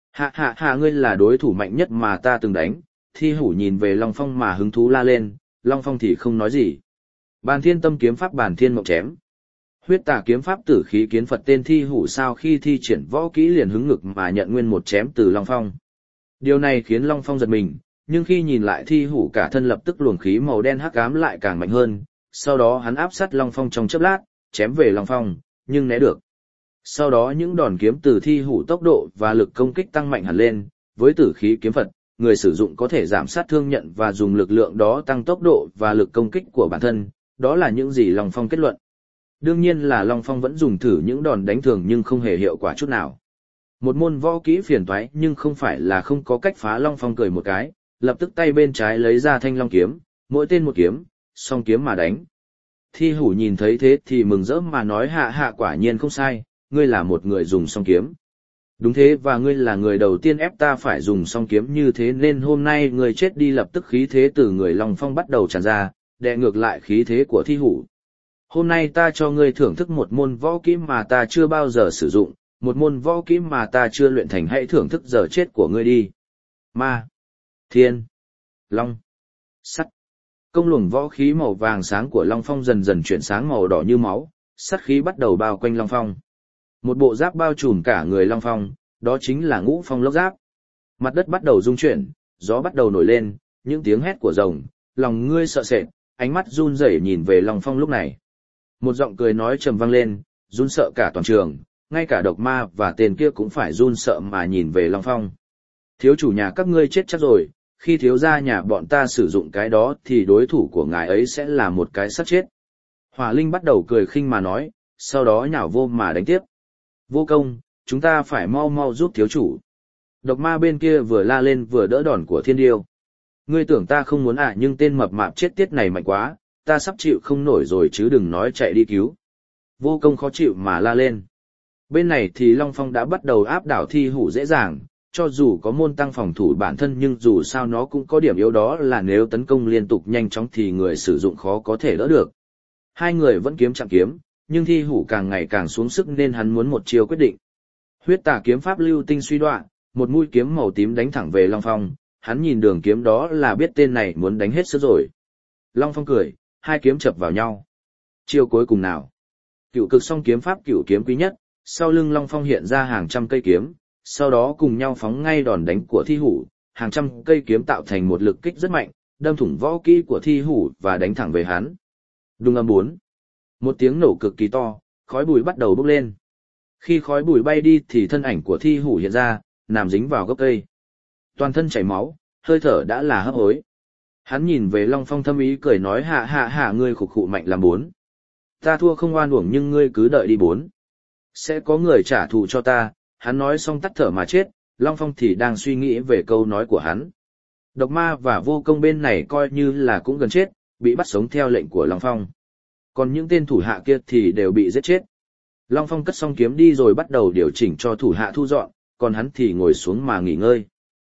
Hạ ngươi là đối thủ mạnh nhất mà ta từng đánh. Thi Hủ nhìn về Long Phong mà hứng thú la lên, Long Phong thì không nói gì. Bàn Thiên Tâm kiếm pháp Bàn Thiên Mộng chém. Huyết Tà kiếm pháp Tử khí kiến Phật tên Thi Hủ sau khi thi triển võ kỹ liền hứng ngực mà nhận nguyên một chém từ Long Phong. Điều này khiến Long Phong giật mình, nhưng khi nhìn lại Thi Hủ cả thân lập tức luồng khí màu đen hắc ám lại càng mạnh hơn, sau đó hắn áp sát Long Phong trong chớp lát, chém về Long Phong, nhưng né được. Sau đó những đòn kiếm từ Thi Hủ tốc độ và lực công kích tăng mạnh hẳn lên, với Tử khí kiếm Phật, người sử dụng có thể giảm sát thương nhận và dùng lực lượng đó tăng tốc độ và lực công kích của bản thân, đó là những gì Long Phong kết luận. Đương nhiên là Long Phong vẫn dùng thử những đòn đánh thường nhưng không hề hiệu quả chút nào. Một môn võ kỹ phiền toái nhưng không phải là không có cách phá. Long Phong cười một cái, lập tức tay bên trái lấy ra thanh long kiếm, mỗi tên một kiếm, song kiếm mà đánh. Thi Hủ nhìn thấy thế thì mừng rỡ mà nói hạ quả nhiên không sai, ngươi là một người dùng song kiếm. Đúng thế và ngươi là người đầu tiên ép ta phải dùng song kiếm như thế nên hôm nay ngươi chết đi. Lập tức khí thế từ người Long Phong bắt đầu tràn ra, đè ngược lại khí thế của Thi Hủ. Hôm nay ta cho ngươi thưởng thức một môn võ kỹ mà ta chưa bao giờ sử dụng, một môn võ kỹ mà ta chưa luyện thành, hãy thưởng thức giờ chết của ngươi đi. Ma, Thiên, Long, Sắt. Công luồng võ khí màu vàng sáng của Long Phong dần dần chuyển sáng màu đỏ như máu, sắt khí bắt đầu bao quanh Long Phong. Một bộ giáp bao trùm cả người Long Phong, đó chính là Ngũ Phong lốc giáp. Mặt đất bắt đầu rung chuyển, gió bắt đầu nổi lên, những tiếng hét của rồng, lòng ngươi sợ sệt, ánh mắt run rẩy nhìn về Long Phong lúc này. Một giọng cười nói trầm vang lên, run sợ cả toàn trường, ngay cả độc ma và tên kia cũng phải run sợ mà nhìn về Long Phong. Thiếu chủ nhà các ngươi chết chắc rồi, khi thiếu gia nhà bọn ta sử dụng cái đó thì đối thủ của ngài ấy sẽ là một cái xác chết. Hỏa Linh bắt đầu cười khinh mà nói, sau đó nhào vô mà đánh tiếp. Vô công, chúng ta phải mau giúp thiếu chủ. Độc ma bên kia vừa la lên vừa đỡ đòn của Thiên Điêu. Ngươi tưởng ta không muốn nhưng tên mập mạp chết tiết này mạnh quá, ta sắp chịu không nổi rồi chứ đừng nói chạy đi cứu. Vô công khó chịu mà la lên. Bên này thì Long Phong đã bắt đầu áp đảo Thi Hủ dễ dàng, cho dù có môn tăng phòng thủ bản thân nhưng dù sao nó cũng có điểm yếu, đó là nếu tấn công liên tục nhanh chóng thì người sử dụng khó có thể đỡ được. Hai người vẫn kiếm chạm kiếm, nhưng Thi Hủ càng ngày càng xuống sức nên hắn muốn một chiêu quyết định. Huyết Tà kiếm pháp lưu tinh suy đoạn, một mũi kiếm màu tím đánh thẳng về Long Phong, hắn nhìn đường kiếm đó là biết tên này muốn đánh hết sức rồi. Long Phong cười, hai kiếm chập vào nhau. Chiêu cuối cùng nào? Cửu cực song kiếm pháp cửu kiếm quý nhất, sau lưng Long Phong hiện ra hàng trăm cây kiếm, sau đó cùng nhau phóng ngay đòn đánh của Thi Hủ, hàng trăm cây kiếm tạo thành một lực kích rất mạnh, đâm thủng võ kỹ của Thi Hủ và đánh thẳng về hắn. Đùng âm 4. Một tiếng nổ cực kỳ to, khói bụi bắt đầu bốc lên. Khi khói bụi bay đi thì thân ảnh của Thi Hủ hiện ra, nằm dính vào gốc cây. Toàn thân chảy máu, hơi thở đã là hấp hối. Hắn nhìn về Long Phong thâm ý cười nói hạ ngươi khục khụ mạnh làm 4. Ta thua không oan uổng nhưng ngươi cứ đợi đi 4. Sẽ có người trả thù cho ta. Hắn nói xong tắt thở mà chết, Long Phong thì đang suy nghĩ về câu nói của hắn. Độc ma và vô công bên này coi như là cũng gần chết, bị bắt sống theo lệnh của Long Phong. Còn những tên thủ hạ kia thì đều bị giết chết. Long Phong cất xong kiếm đi rồi bắt đầu điều chỉnh cho thủ hạ thu dọn, còn hắn thì ngồi xuống mà nghỉ ngơi.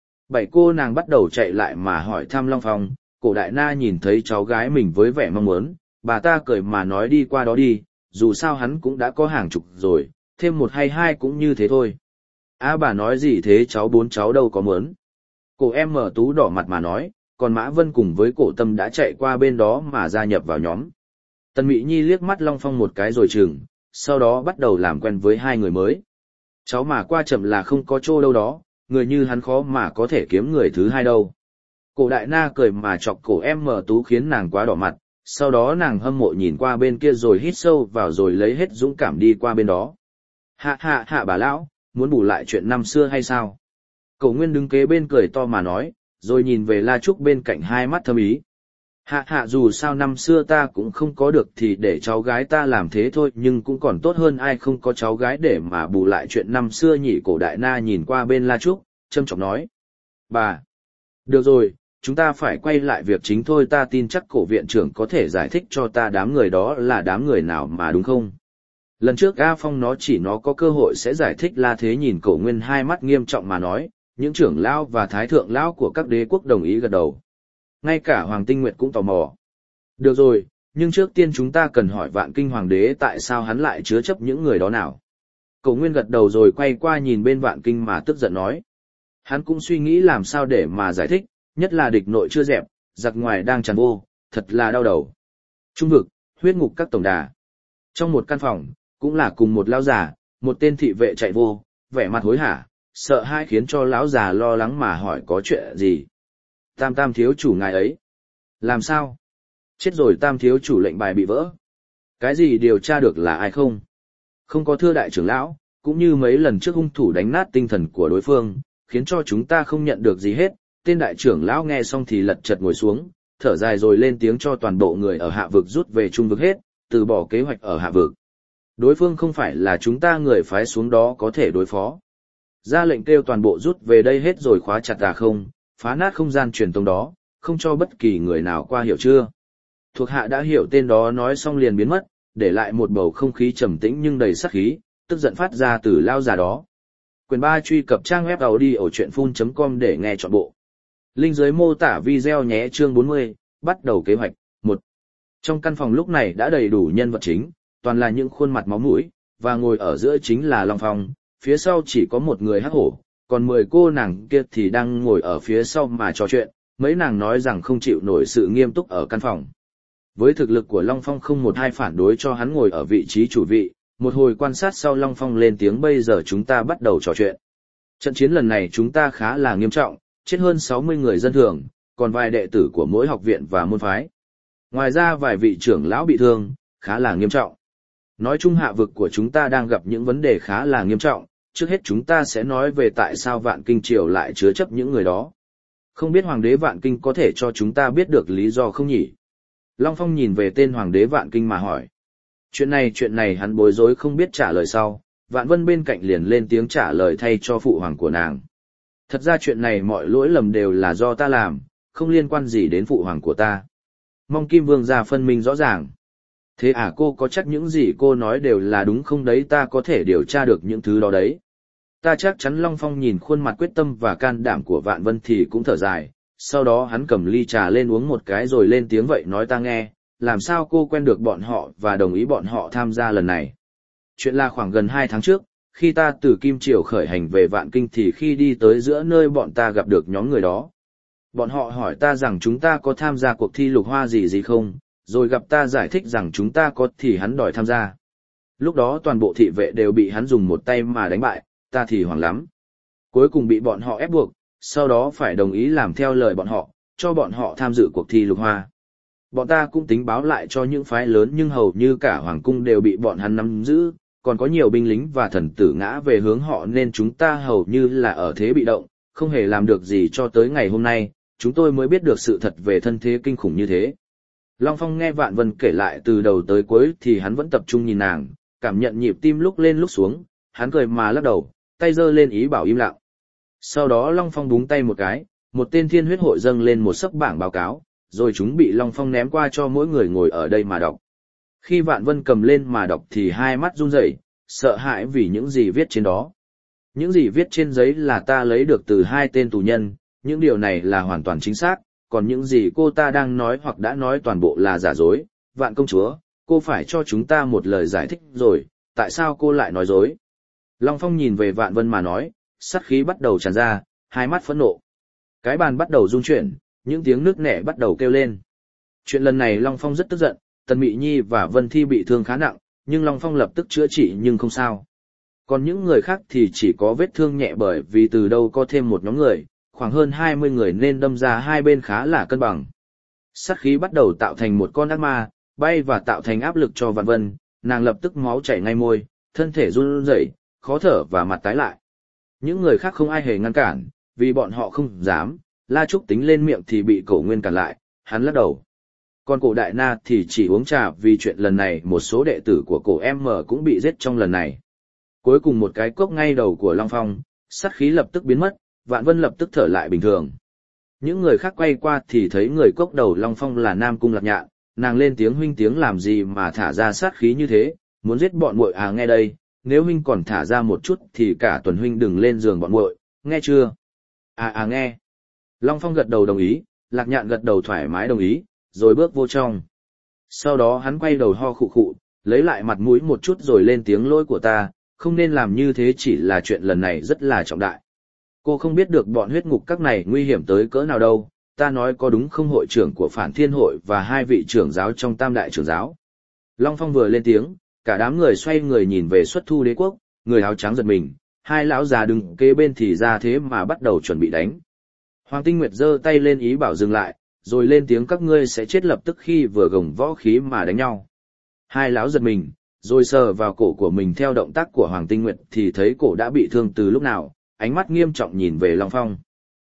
7 cô nàng bắt đầu chạy lại mà hỏi thăm Long Phong. Cổ Đại Na nhìn thấy cháu gái mình với vẻ mong muốn, bà ta cười mà nói đi qua đó đi, dù sao hắn cũng đã có hàng chục rồi, thêm một hay hai cũng như thế thôi. Bà nói gì thế, cháu 4 cháu đâu có muốn. Cổ em mở tú đỏ mặt mà nói, còn Mã Vân cùng với Cổ Tâm đã chạy qua bên đó mà gia nhập vào nhóm. Tần Mị Nhi liếc mắt Long Phong một cái rồi chừng, sau đó bắt đầu làm quen với hai người mới. Cháu mà qua chậm là không có chỗ đâu đó, người như hắn khó mà có thể kiếm người thứ hai đâu. Cổ Đại Na cười mà chọc cổ em mở tú khiến nàng quá đỏ mặt, sau đó nàng hâm mộ nhìn qua bên kia rồi hít sâu vào rồi lấy hết dũng cảm đi qua bên đó. Hạ bà lão, muốn bù lại chuyện năm xưa hay sao? Cổ Nguyên đứng kế bên cười to mà nói, rồi nhìn về La Trúc bên cạnh hai mắt thâm ý. Hạ dù sao năm xưa ta cũng không có được thì để cháu gái ta làm thế thôi, nhưng cũng còn tốt hơn ai không có cháu gái để mà bù lại chuyện năm xưa nhỉ. Cổ Đại Na nhìn qua bên La Trúc, trâm trọng nói. Bà, được rồi, chúng ta phải quay lại việc chính thôi, ta tin chắc cổ viện trưởng có thể giải thích cho ta đám người đó là đám người nào mà đúng không? Lần trước A Phong nó có cơ hội sẽ giải thích, La Thế nhìn Cổ Nguyên hai mắt nghiêm trọng mà nói, những trưởng lão và thái thượng lão của các đế quốc đồng ý gật đầu. Ngay cả Hoàng Tinh Nguyệt cũng tò mò. Được rồi, nhưng trước tiên chúng ta cần hỏi Vạn Kinh Hoàng đế tại sao hắn lại chứa chấp những người đó nào. Cổ Nguyên gật đầu rồi quay qua nhìn bên Vạn Kinh mà tức giận nói. Hắn cũng suy nghĩ làm sao để mà giải thích, nhất là địch nội chưa dẹp, giặc ngoài đang tràn vô, thật là đau đầu. Trung vực, huyết ngục các tổng đà. Trong một căn phòng, cũng là cùng một lão già, một tên thị vệ chạy vô, vẻ mặt hối hả, sợ hãi khiến cho lão già lo lắng mà hỏi có chuyện gì. Tam thiếu chủ ngài ấy. Làm sao? Chết rồi, Tam thiếu chủ lệnh bài bị vỡ. Cái gì điều tra được là ai không? Không có, thưa đại trưởng lão, cũng như mấy lần trước hung thủ đánh nát tinh thần của đối phương, khiến cho chúng ta không nhận được gì hết. Tên đại trưởng lão nghe xong thì lật chật ngồi xuống, thở dài rồi lên tiếng cho toàn bộ người ở hạ vực rút về trung vực hết, từ bỏ kế hoạch ở hạ vực. Đối phương không phải là chúng ta người phái xuống đó có thể đối phó. Ra lệnh kêu toàn bộ rút về đây hết rồi khóa chặt không, phá nát không gian truyền tống đó, không cho bất kỳ người nào qua, hiểu chưa? Thuộc hạ đã hiểu. Tên đó nói xong liền biến mất, để lại một bầu không khí trầm tĩnh nhưng đầy sát khí, tức giận phát ra từ lao già đó. Quyền 3 truy cập trang web audiochuyenphun.com để nghe trọn bộ. Link dưới mô tả video nhé. Chương 40, bắt đầu kế hoạch. 1. Trong căn phòng lúc này đã đầy đủ nhân vật chính, toàn là những khuôn mặt máu mũi, và ngồi ở giữa chính là Long Phong, phía sau chỉ có một người hắc hổ, còn 10 cô nàng kia thì đang ngồi ở phía sau mà trò chuyện, mấy nàng nói rằng không chịu nổi sự nghiêm túc ở căn phòng. Với thực lực của Long Phong không một ai phản đối cho hắn ngồi ở vị trí chủ vị, một hồi quan sát sau Long Phong lên tiếng, bây giờ chúng ta bắt đầu trò chuyện. Trận chiến lần này chúng ta khá là nghiêm trọng, chết hơn 60 người dân thường, còn vài đệ tử của mỗi học viện và môn phái. Ngoài ra vài vị trưởng lão bị thương, khá là nghiêm trọng. Nói chung hạ vực của chúng ta đang gặp những vấn đề khá là nghiêm trọng, trước hết chúng ta sẽ nói về tại sao Vạn Kinh Triều lại chứa chấp những người đó. Không biết Hoàng đế Vạn Kinh có thể cho chúng ta biết được lý do không nhỉ? Long Phong nhìn về tên Hoàng đế Vạn Kinh mà hỏi. Chuyện này hắn bối rối không biết trả lời sau, Vạn Vân bên cạnh liền lên tiếng trả lời thay cho phụ hoàng của nàng. Thật ra chuyện này mọi lỗi lầm đều là do ta làm, không liên quan gì đến phụ hoàng của ta. Mong Kim Vương ra phân minh rõ ràng. Thế à, cô có chắc những gì cô nói đều là đúng không đấy? Ta có thể điều tra được những thứ đó đấy. Ta chắc chắn. Long Phong nhìn khuôn mặt quyết tâm và can đảm của Vạn Vân thì cũng thở dài, sau đó hắn cầm ly trà lên uống một cái rồi lên tiếng, vậy nói ta nghe, làm sao cô quen được bọn họ và đồng ý bọn họ tham gia lần này? Chuyện là khoảng gần 2 tháng trước, khi ta từ Kim Triều khởi hành về Vạn Kinh thì khi đi tới giữa nơi bọn ta gặp được nhóm người đó. Bọn họ hỏi ta rằng chúng ta có tham gia cuộc thi lục hoa gì không, rồi gặp ta giải thích rằng chúng ta có thì hắn đòi tham gia. Lúc đó toàn bộ thị vệ đều bị hắn dùng một tay mà đánh bại, ta thì hoảng lắm. Cuối cùng bị bọn họ ép buộc, sau đó phải đồng ý làm theo lời bọn họ, cho bọn họ tham dự cuộc thi lục hoa. Bọn ta cũng tính báo lại cho những phái lớn nhưng hầu như cả hoàng cung đều bị bọn hắn nắm giữ, còn có nhiều binh lính và thần tử ngã về hướng họ nên chúng ta hầu như là ở thế bị động, không hề làm được gì cho tới ngày hôm nay, chúng tôi mới biết được sự thật về thân thế kinh khủng như thế. Long Phong nghe Vạn Vân kể lại từ đầu tới cuối thì hắn vẫn tập trung nhìn nàng, cảm nhận nhịp tim lúc lên lúc xuống, hắn cười mà lắc đầu, tay giơ lên ý bảo im lặng. Sau đó Long Phong búng tay một cái, một tên thiên huyết hội dâng lên một sấp bảng báo cáo, rồi chúng bị Long Phong ném qua cho mỗi người ngồi ở đây mà đọc. Khi Vạn Vân cầm lên mà đọc thì hai mắt run rẩy, sợ hãi vì những gì viết trên đó. Những gì viết trên giấy là ta lấy được từ 2 tên tù nhân, những điều này là hoàn toàn chính xác, còn những gì cô ta đang nói hoặc đã nói toàn bộ là giả dối. Vạn công chúa, cô phải cho chúng ta một lời giải thích rồi, tại sao cô lại nói dối? Long Phong nhìn về Vạn Vân mà nói, sát khí bắt đầu tràn ra, hai mắt phẫn nộ. Cái bàn bắt đầu rung chuyển, những tiếng nức nẻ bắt đầu kêu lên. Chuyện lần này Long Phong rất tức giận, Tần Mị Nhi và Vân Thi bị thương khá nặng, nhưng Long Phong lập tức chữa trị nhưng không sao. Còn những người khác thì chỉ có vết thương nhẹ bởi vì từ đâu có thêm một nhóm người, khoảng hơn 20 người nên đâm ra hai bên khá là cân bằng. Sát khí bắt đầu tạo thành một con ác ma, bay và tạo thành áp lực cho Vạn Vân, nàng lập tức máu chảy ngay môi, thân thể run rẩy, khó thở và mặt tái lại. Những người khác không ai hề ngăn cản, vì bọn họ không dám. La Trúc tính lên miệng thì bị Cổ Nguyên cản lại, hắn lắc đầu. Còn Cổ Đại Na thì chỉ uống trà vì chuyện lần này một số đệ tử của Cổ M cũng bị giết trong lần này. Cuối cùng một cái cốc ngay đầu của Long Phong, sát khí lập tức biến mất, Vạn Vân lập tức thở lại bình thường. Những người khác quay qua thì thấy người cốc đầu Long Phong là Nam Cung Lạc Nhạn, nàng lên tiếng huynh tiếng làm gì mà thả ra sát khí như thế, muốn giết bọn muội à nghe đây, nếu huynh còn thả ra một chút thì cả tuần huynh đừng lên giường bọn muội, nghe chưa? Nghe. Long Phong gật đầu đồng ý, Lạc Nhạn gật đầu thoải mái đồng ý, rồi bước vô trong. Sau đó hắn quay đầu ho khụ khụ, lấy lại mặt mũi một chút rồi lên tiếng lỗi của ta, không nên làm như thế chỉ là chuyện lần này rất là trọng đại. Cô không biết được bọn huyết ngục các này nguy hiểm tới cỡ nào đâu, ta nói có đúng không hội trưởng của Phản Thiên Hội và hai vị trưởng giáo trong Tam Đại trưởng giáo. Long Phong vừa lên tiếng, cả đám người xoay người nhìn về Xuất Thu Đế Quốc, người áo trắng giật mình, hai lão già đứng kế bên thì ra thế mà bắt đầu chuẩn bị đánh. Hoàng Tinh Nguyệt giơ tay lên ý bảo dừng lại, rồi lên tiếng các ngươi sẽ chết lập tức khi vừa gồng võ khí mà đánh nhau. Hai lão giật mình, rồi sờ vào cổ của mình theo động tác của Hoàng Tinh Nguyệt thì thấy cổ đã bị thương từ lúc nào, ánh mắt nghiêm trọng nhìn về Long Phong.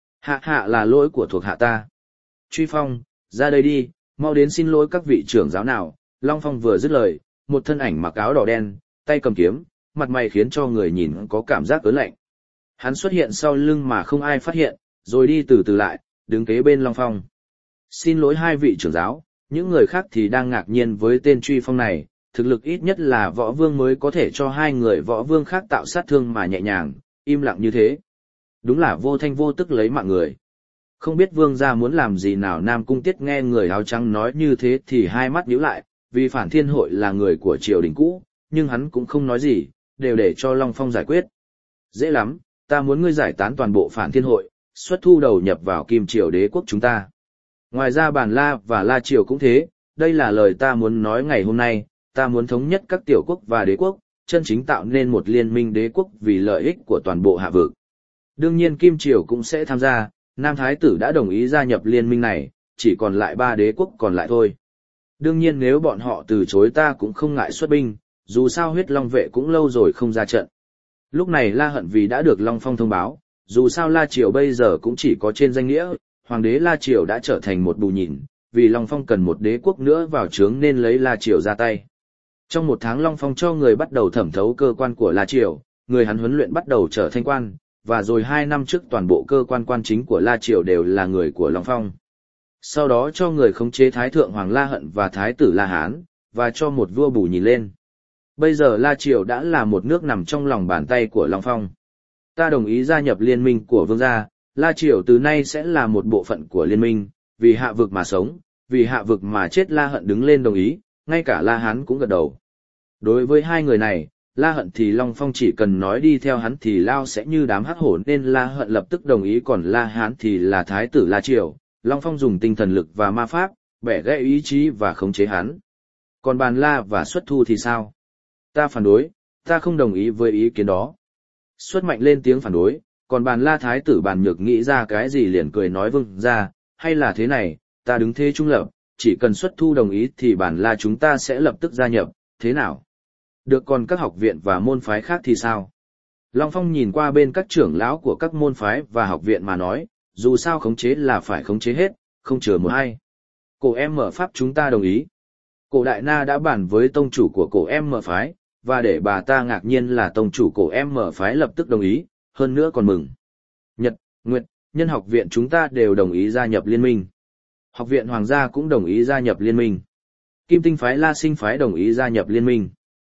Hạ là lỗi của thuộc hạ ta. Truy Phong, ra đây đi, mau đến xin lỗi các vị trưởng giáo nào. Long Phong vừa dứt lời, một thân ảnh mặc áo đỏ đen, tay cầm kiếm, mặt mày khiến cho người nhìn có cảm giác ớn lạnh. Hắn xuất hiện sau lưng mà không ai phát hiện, rồi đi từ từ lại, đứng kế bên Long Phong. Xin lỗi hai vị trưởng giáo, những người khác thì đang ngạc nhiên với tên Truy Phong này, thực lực ít nhất là võ vương mới có thể cho hai người võ vương khác tạo sát thương mà nhẹ nhàng, im lặng như thế. Đúng là vô thanh vô tức lấy mạng người. Không biết vương gia muốn làm gì nào. Nam Cung Tiết nghe người áo trắng nói như thế thì hai mắt nhíu lại, vì Phản Thiên Hội là người của triều đình cũ, nhưng hắn cũng không nói gì, đều để cho Long Phong giải quyết. Dễ lắm, ta muốn ngươi giải tán toàn bộ Phản Thiên Hội, xuất thu đầu nhập vào Kim Triều Đế quốc chúng ta. Ngoài ra Bàn La và La Triều cũng thế, đây là lời ta muốn nói ngày hôm nay, ta muốn thống nhất các tiểu quốc và đế quốc, chân chính tạo nên một liên minh đế quốc vì lợi ích của toàn bộ hạ vực. Đương nhiên Kim Triều cũng sẽ tham gia, Nam Thái tử đã đồng ý gia nhập liên minh này, chỉ còn lại 3 đế quốc còn lại thôi. Đương nhiên nếu bọn họ từ chối ta cũng không ngại xuất binh, dù sao huyết long vệ cũng lâu rồi không ra trận. Lúc này La Hận vì đã được Long Phong thông báo, dù sao La Triều bây giờ cũng chỉ có trên danh nghĩa, Hoàng đế La Triều đã trở thành một bù nhìn, vì Long Phong cần một đế quốc nữa vào trướng nên lấy La Triều ra tay. Trong 1 tháng Long Phong cho người bắt đầu thẩm thấu cơ quan của La Triều, người hắn huấn luyện bắt đầu trở thành quan, và rồi 2 năm trước toàn bộ cơ quan quan chính của La Triều đều là người của Long Phong. Sau đó cho người khống chế Thái Thượng Hoàng La Hận và Thái tử La Hán, và cho một vua bù nhìn lên. Bây giờ La Triều đã là một nước nằm trong lòng bàn tay của Long Phong. Ta đồng ý gia nhập liên minh của vương gia, La Triều từ nay sẽ là một bộ phận của liên minh, vì hạ vực mà sống, vì hạ vực mà chết. La Hận đứng lên đồng ý, ngay cả La Hán cũng gật đầu. Đối với hai người này, La Hận thì Long Phong chỉ cần nói đi theo hắn thì lao sẽ như đám hắc hổ nên La Hận lập tức đồng ý, còn La Hán thì là thái tử La Triều, Long Phong dùng tinh thần lực và ma pháp, bẻ gãy ý chí và khống chế hắn. Còn Bàn La và Xuất Thu thì sao? Ta phản đối, ta không đồng ý với ý kiến đó. Xuất Mạnh lên tiếng phản đối, còn Bàn La thái tử Bàn Nhược nghĩ ra cái gì liền cười nói vương ra, hay là thế này, ta đứng thế trung lập, chỉ cần Xuất Thu đồng ý thì Bàn La chúng ta sẽ lập tức gia nhập, thế nào? Được, còn các học viện và môn phái khác thì sao? Long Phong nhìn qua bên các trưởng lão của các môn phái và học viện mà nói, dù sao khống chế là phải khống chế hết, không chừa một ai. Cổ em mở pháp chúng ta đồng ý. Cổ Đại Na đã bàn với tông chủ của cổ em mở phái, và để bà ta ngạc nhiên là tông chủ cổ em mở phái lập tức đồng ý, hơn nữa còn mừng. Nhật, Nguyệt, Nhân học viện chúng ta đều đồng ý gia nhập liên minh. Học viện Hoàng gia cũng đồng ý gia nhập liên minh. Kim Tinh phái La Sinh phái đồng ý gia nhập liên minh.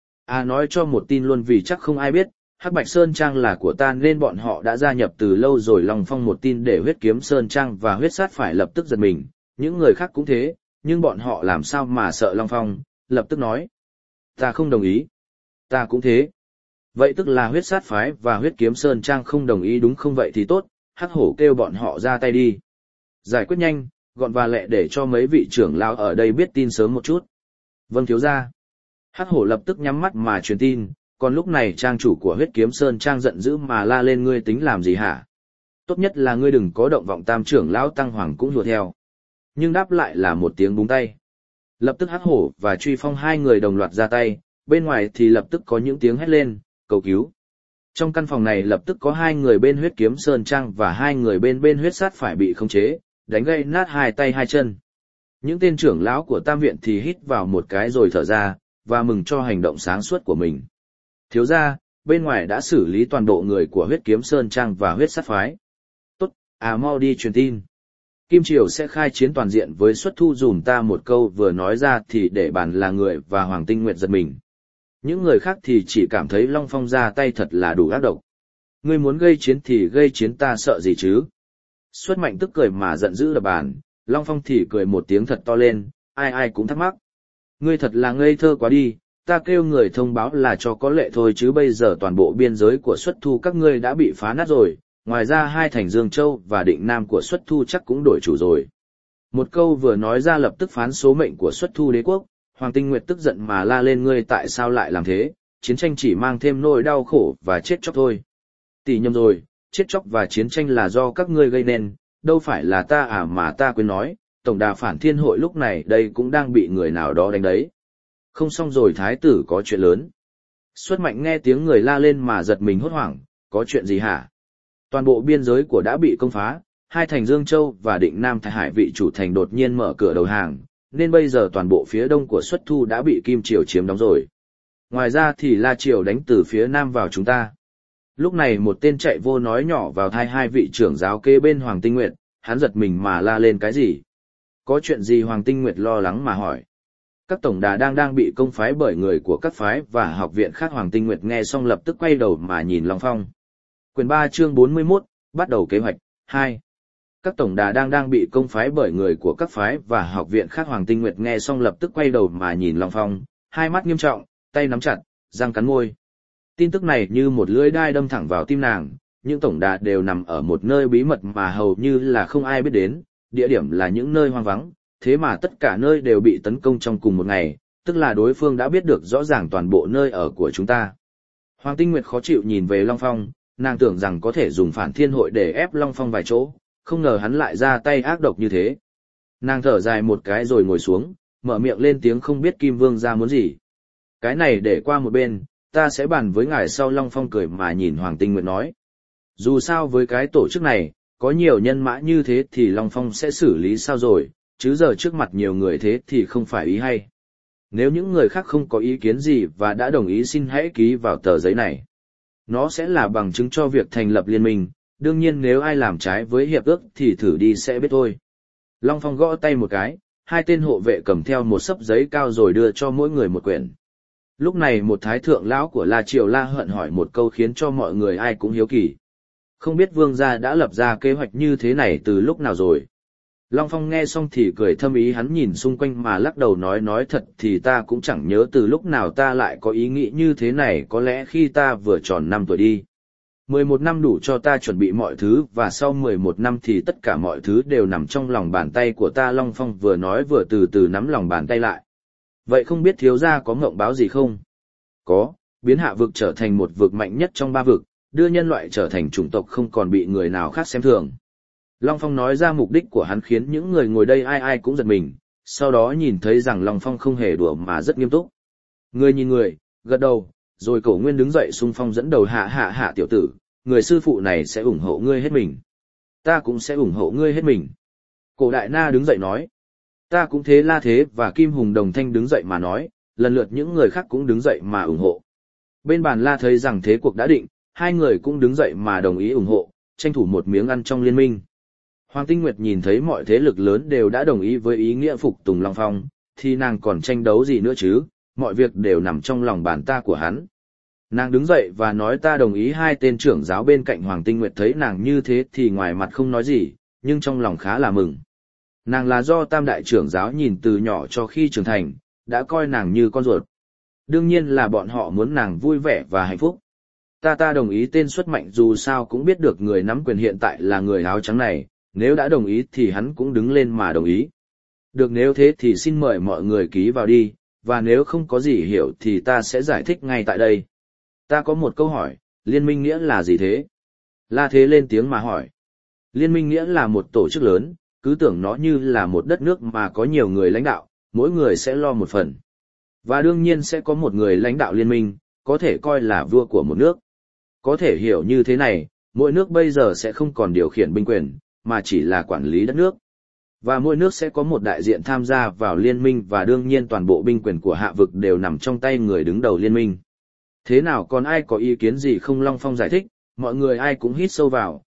Nói cho một tin luôn vì chắc không ai biết, Hắc Bạch Sơn Trang là của ta nên bọn họ đã gia nhập từ lâu rồi. Long Phong một tin để Huyết Kiếm Sơn Trang và Huyết Sát phải lập tức giật mình, những người khác cũng thế, nhưng bọn họ làm sao mà sợ Long Phong, lập tức nói. Ta không đồng ý. Ta cũng thế. Vậy tức là Huyết Sát phái và Huyết Kiếm Sơn Trang không đồng ý đúng không? Vậy thì tốt, Hắc Hổ kêu bọn họ ra tay đi. Giải quyết nhanh, gọn và lẹ để cho mấy vị trưởng lão ở đây biết tin sớm một chút. Vâng thiếu gia. Hắc Hổ lập tức nhắm mắt mà truyền tin, còn lúc này trang chủ của Huyết Kiếm Sơn Trang giận dữ mà la lên ngươi tính làm gì hả? Tốt nhất là ngươi đừng có động vọng tam trưởng lão Tăng Hoàng cũng đùa theo. Nhưng đáp lại là một tiếng búng tay. Lập tức Hắc Hổ và Truy Phong hai người đồng loạt ra tay, bên ngoài thì lập tức có những tiếng hét lên, cầu cứu. Trong căn phòng này lập tức có 2 người bên Huyết Kiếm Sơn Trang và 2 người bên Huyết Sát phải bị khống chế, đánh gãy nát 2 tay 2 chân. Những tên trưởng lão của Tam viện thì hít vào một cái rồi thở ra, và mừng cho hành động sáng suốt của mình. Thiếu gia, bên ngoài đã xử lý toàn bộ người của Huyết Kiếm Sơn Trang và Huyết Sát phái. Mau đi truyền tin. Kim Triều sẽ khai chiến toàn diện với Xuất Thu dùm ta một câu vừa nói ra thì để bàn là người và Hoàng Tinh Nguyệt giật mình. Những người khác thì chỉ cảm thấy Long Phong ra tay thật là đủ ác độc. Ngươi muốn gây chiến thì gây chiến, ta sợ gì chứ? Xuất Mạnh tức cười mà giận dữ đập bàn, Long Phong thì cười một tiếng thật to lên, ai ai cũng thắc mắc. Ngươi thật là ngây thơ quá đi, ta kêu người thông báo là cho có lệ thôi chứ bây giờ toàn bộ biên giới của Xuất Thu các ngươi đã bị phá nát rồi, ngoài ra hai thành Dương Châu và Định Nam của Xuất Thu chắc cũng đổi chủ rồi. Một câu vừa nói ra lập tức phán số mệnh của Xuất Thu đế quốc, Hoàng Tinh Nguyệt tức giận mà la lên, ngươi tại sao lại làm thế, chiến tranh chỉ mang thêm nỗi đau khổ và chết chóc thôi. Tỷ nhầm rồi, chết chóc và chiến tranh là do các ngươi gây nên, đâu phải là ta mà ta quên nói, tổng đà phản thiên hội lúc này đây cũng đang bị người nào đó đánh đấy. Không xong rồi, thái tử có chuyện lớn. Xuất Mạnh nghe tiếng người la lên mà giật mình hốt hoảng, có chuyện gì hả? Toàn bộ biên giới của đã bị công phá, hai thành Dương Châu và Định Nam Thái Hải vị chủ thành đột nhiên mở cửa đầu hàng, nên bây giờ toàn bộ phía đông của Xuất Thu đã bị Kim Triều chiếm đóng rồi. Ngoài ra thì La Triều đánh từ phía nam vào chúng ta. Lúc này một tên chạy vô nói nhỏ vào tai hai vị trưởng giáo kế bên Hoàng Tinh Nguyệt, hắn giật mình mà la lên, cái gì? Có chuyện gì? Hoàng Tinh Nguyệt lo lắng mà hỏi. Các tổng đà đang bị công phái bởi người của các phái và học viện khác. Hoàng Tinh Nguyệt nghe xong lập tức quay đầu mà nhìn Long Phong. Quyển 3 chương 41, bắt đầu kế hoạch, 2. Các tổng đà đang bị công phái bởi người của các phái và học viện khác. Hoàng Tinh Nguyệt nghe xong lập tức quay đầu mà nhìn Long Phong, hai mắt nghiêm trọng, tay nắm chặt, răng cắn môi. Tin tức này như một lưỡi đai đâm thẳng vào tim nàng, những tổng đà đều nằm ở một nơi bí mật mà hầu như là không ai biết đến, địa điểm là những nơi hoang vắng, thế mà tất cả nơi đều bị tấn công trong cùng một ngày, tức là đối phương đã biết được rõ ràng toàn bộ nơi ở của chúng ta. Hoàng Tinh Nguyệt khó chịu nhìn về Long Phong, nàng tưởng rằng có thể dùng phản thiên hội để ép Long Phong vài chỗ, không ngờ hắn lại ra tay ác độc như thế. Nàng thở dài một cái rồi ngồi xuống, mở miệng lên tiếng, không biết Kim Vương gia muốn gì. Cái này để qua một bên, ta sẽ bàn với ngài sau. Long Phong cười mà nhìn Hoàng Tinh Nguyệt nói. Dù sao với cái tổ chức này, có nhiều nhân mã như thế thì Long Phong sẽ xử lý sao rồi, chứ giờ trước mặt nhiều người thế thì không phải ý hay. Nếu những người khác không có ý kiến gì và đã đồng ý, xin hãy ký vào tờ giấy này. Nó sẽ là bằng chứng cho việc thành lập liên minh, đương nhiên nếu ai làm trái với hiệp ước thì thử đi sẽ biết thôi. Long Phong gõ tay một cái, hai tên hộ vệ cầm theo một xấp giấy cao rồi đưa cho mỗi người một quyển. Lúc này một thái thượng lão của La Triều La Hận hỏi một câu khiến cho mọi người ai cũng hiếu kỳ. Không biết vương gia đã lập ra kế hoạch như thế này từ lúc nào rồi? Long Phong nghe xong thì cười thâm ý, hắn nhìn xung quanh mà lắc đầu nói thật thì ta cũng chẳng nhớ từ lúc nào ta lại có ý nghĩ như thế này, có lẽ khi ta vừa tròn 5 tuổi đi. 11 năm đủ cho ta chuẩn bị mọi thứ và sau 11 năm thì tất cả mọi thứ đều nằm trong lòng bàn tay của ta. Long Phong vừa nói vừa từ từ nắm lòng bàn tay lại. Vậy không biết thiếu gia có ngộng báo gì không? Có, biến hạ vực trở thành một vực mạnh nhất trong 3 vực, đưa nhân loại trở thành chủng tộc không còn bị người nào khác xem thường. Long Phong nói ra mục đích của hắn khiến những người ngồi đây ai ai cũng giật mình, sau đó nhìn thấy rằng Long Phong không hề đùa mà rất nghiêm túc. Người nhìn người, gật đầu, rồi Cổ Nguyên đứng dậy xung phong dẫn đầu, hạ tiểu tử, người sư phụ này sẽ ủng hộ ngươi hết mình. Ta cũng sẽ ủng hộ ngươi hết mình. Cổ Đại Na đứng dậy nói. Ta cũng thế. La Thế và Kim Hùng đồng thanh đứng dậy mà nói, lần lượt những người khác cũng đứng dậy mà ủng hộ. Bên bàn La thấy rằng thế cuộc đã định, hai người cũng đứng dậy mà đồng ý ủng hộ, tranh thủ một miếng ăn trong liên minh. Hoàng Tinh Nguyệt nhìn thấy mọi thế lực lớn đều đã đồng ý với ý nghĩa phục tùng Long Phong, thì nàng còn tranh đấu gì nữa chứ, mọi việc đều nằm trong lòng bàn ta của hắn. Nàng đứng dậy và nói ta đồng ý. Hai tên trưởng giáo bên cạnh Hoàng Tinh Nguyệt thấy nàng như thế thì ngoài mặt không nói gì, nhưng trong lòng khá là mừng. Nàng là do tam đại trưởng giáo nhìn từ nhỏ cho khi trưởng thành, đã coi nàng như con ruột. Đương nhiên là bọn họ muốn nàng vui vẻ và hạnh phúc. Ta đồng ý. Tên Xuất Mạnh dù sao cũng biết được người nắm quyền hiện tại là người áo trắng này, nếu đã đồng ý thì hắn cũng đứng lên mà đồng ý. Được, nếu thế thì xin mời mọi người ký vào đi, và nếu không có gì hiểu thì ta sẽ giải thích ngay tại đây. Ta có một câu hỏi, liên minh nghĩa là gì thế? La Thế lên tiếng mà hỏi. Liên minh nghĩa là một tổ chức lớn, cứ tưởng nó như là một đất nước mà có nhiều người lãnh đạo, mỗi người sẽ lo một phần. Và đương nhiên sẽ có một người lãnh đạo liên minh, có thể coi là vua của một nước. Có thể hiểu như thế này, mỗi nước bây giờ sẽ không còn điều khiển binh quyền, mà chỉ là quản lý đất nước. Và mỗi nước sẽ có một đại diện tham gia vào liên minh, và đương nhiên toàn bộ binh quyền của hạ vực đều nằm trong tay người đứng đầu liên minh. Thế nào, còn ai có ý kiến gì không? Long Phong giải thích, mọi người ai cũng hít sâu vào,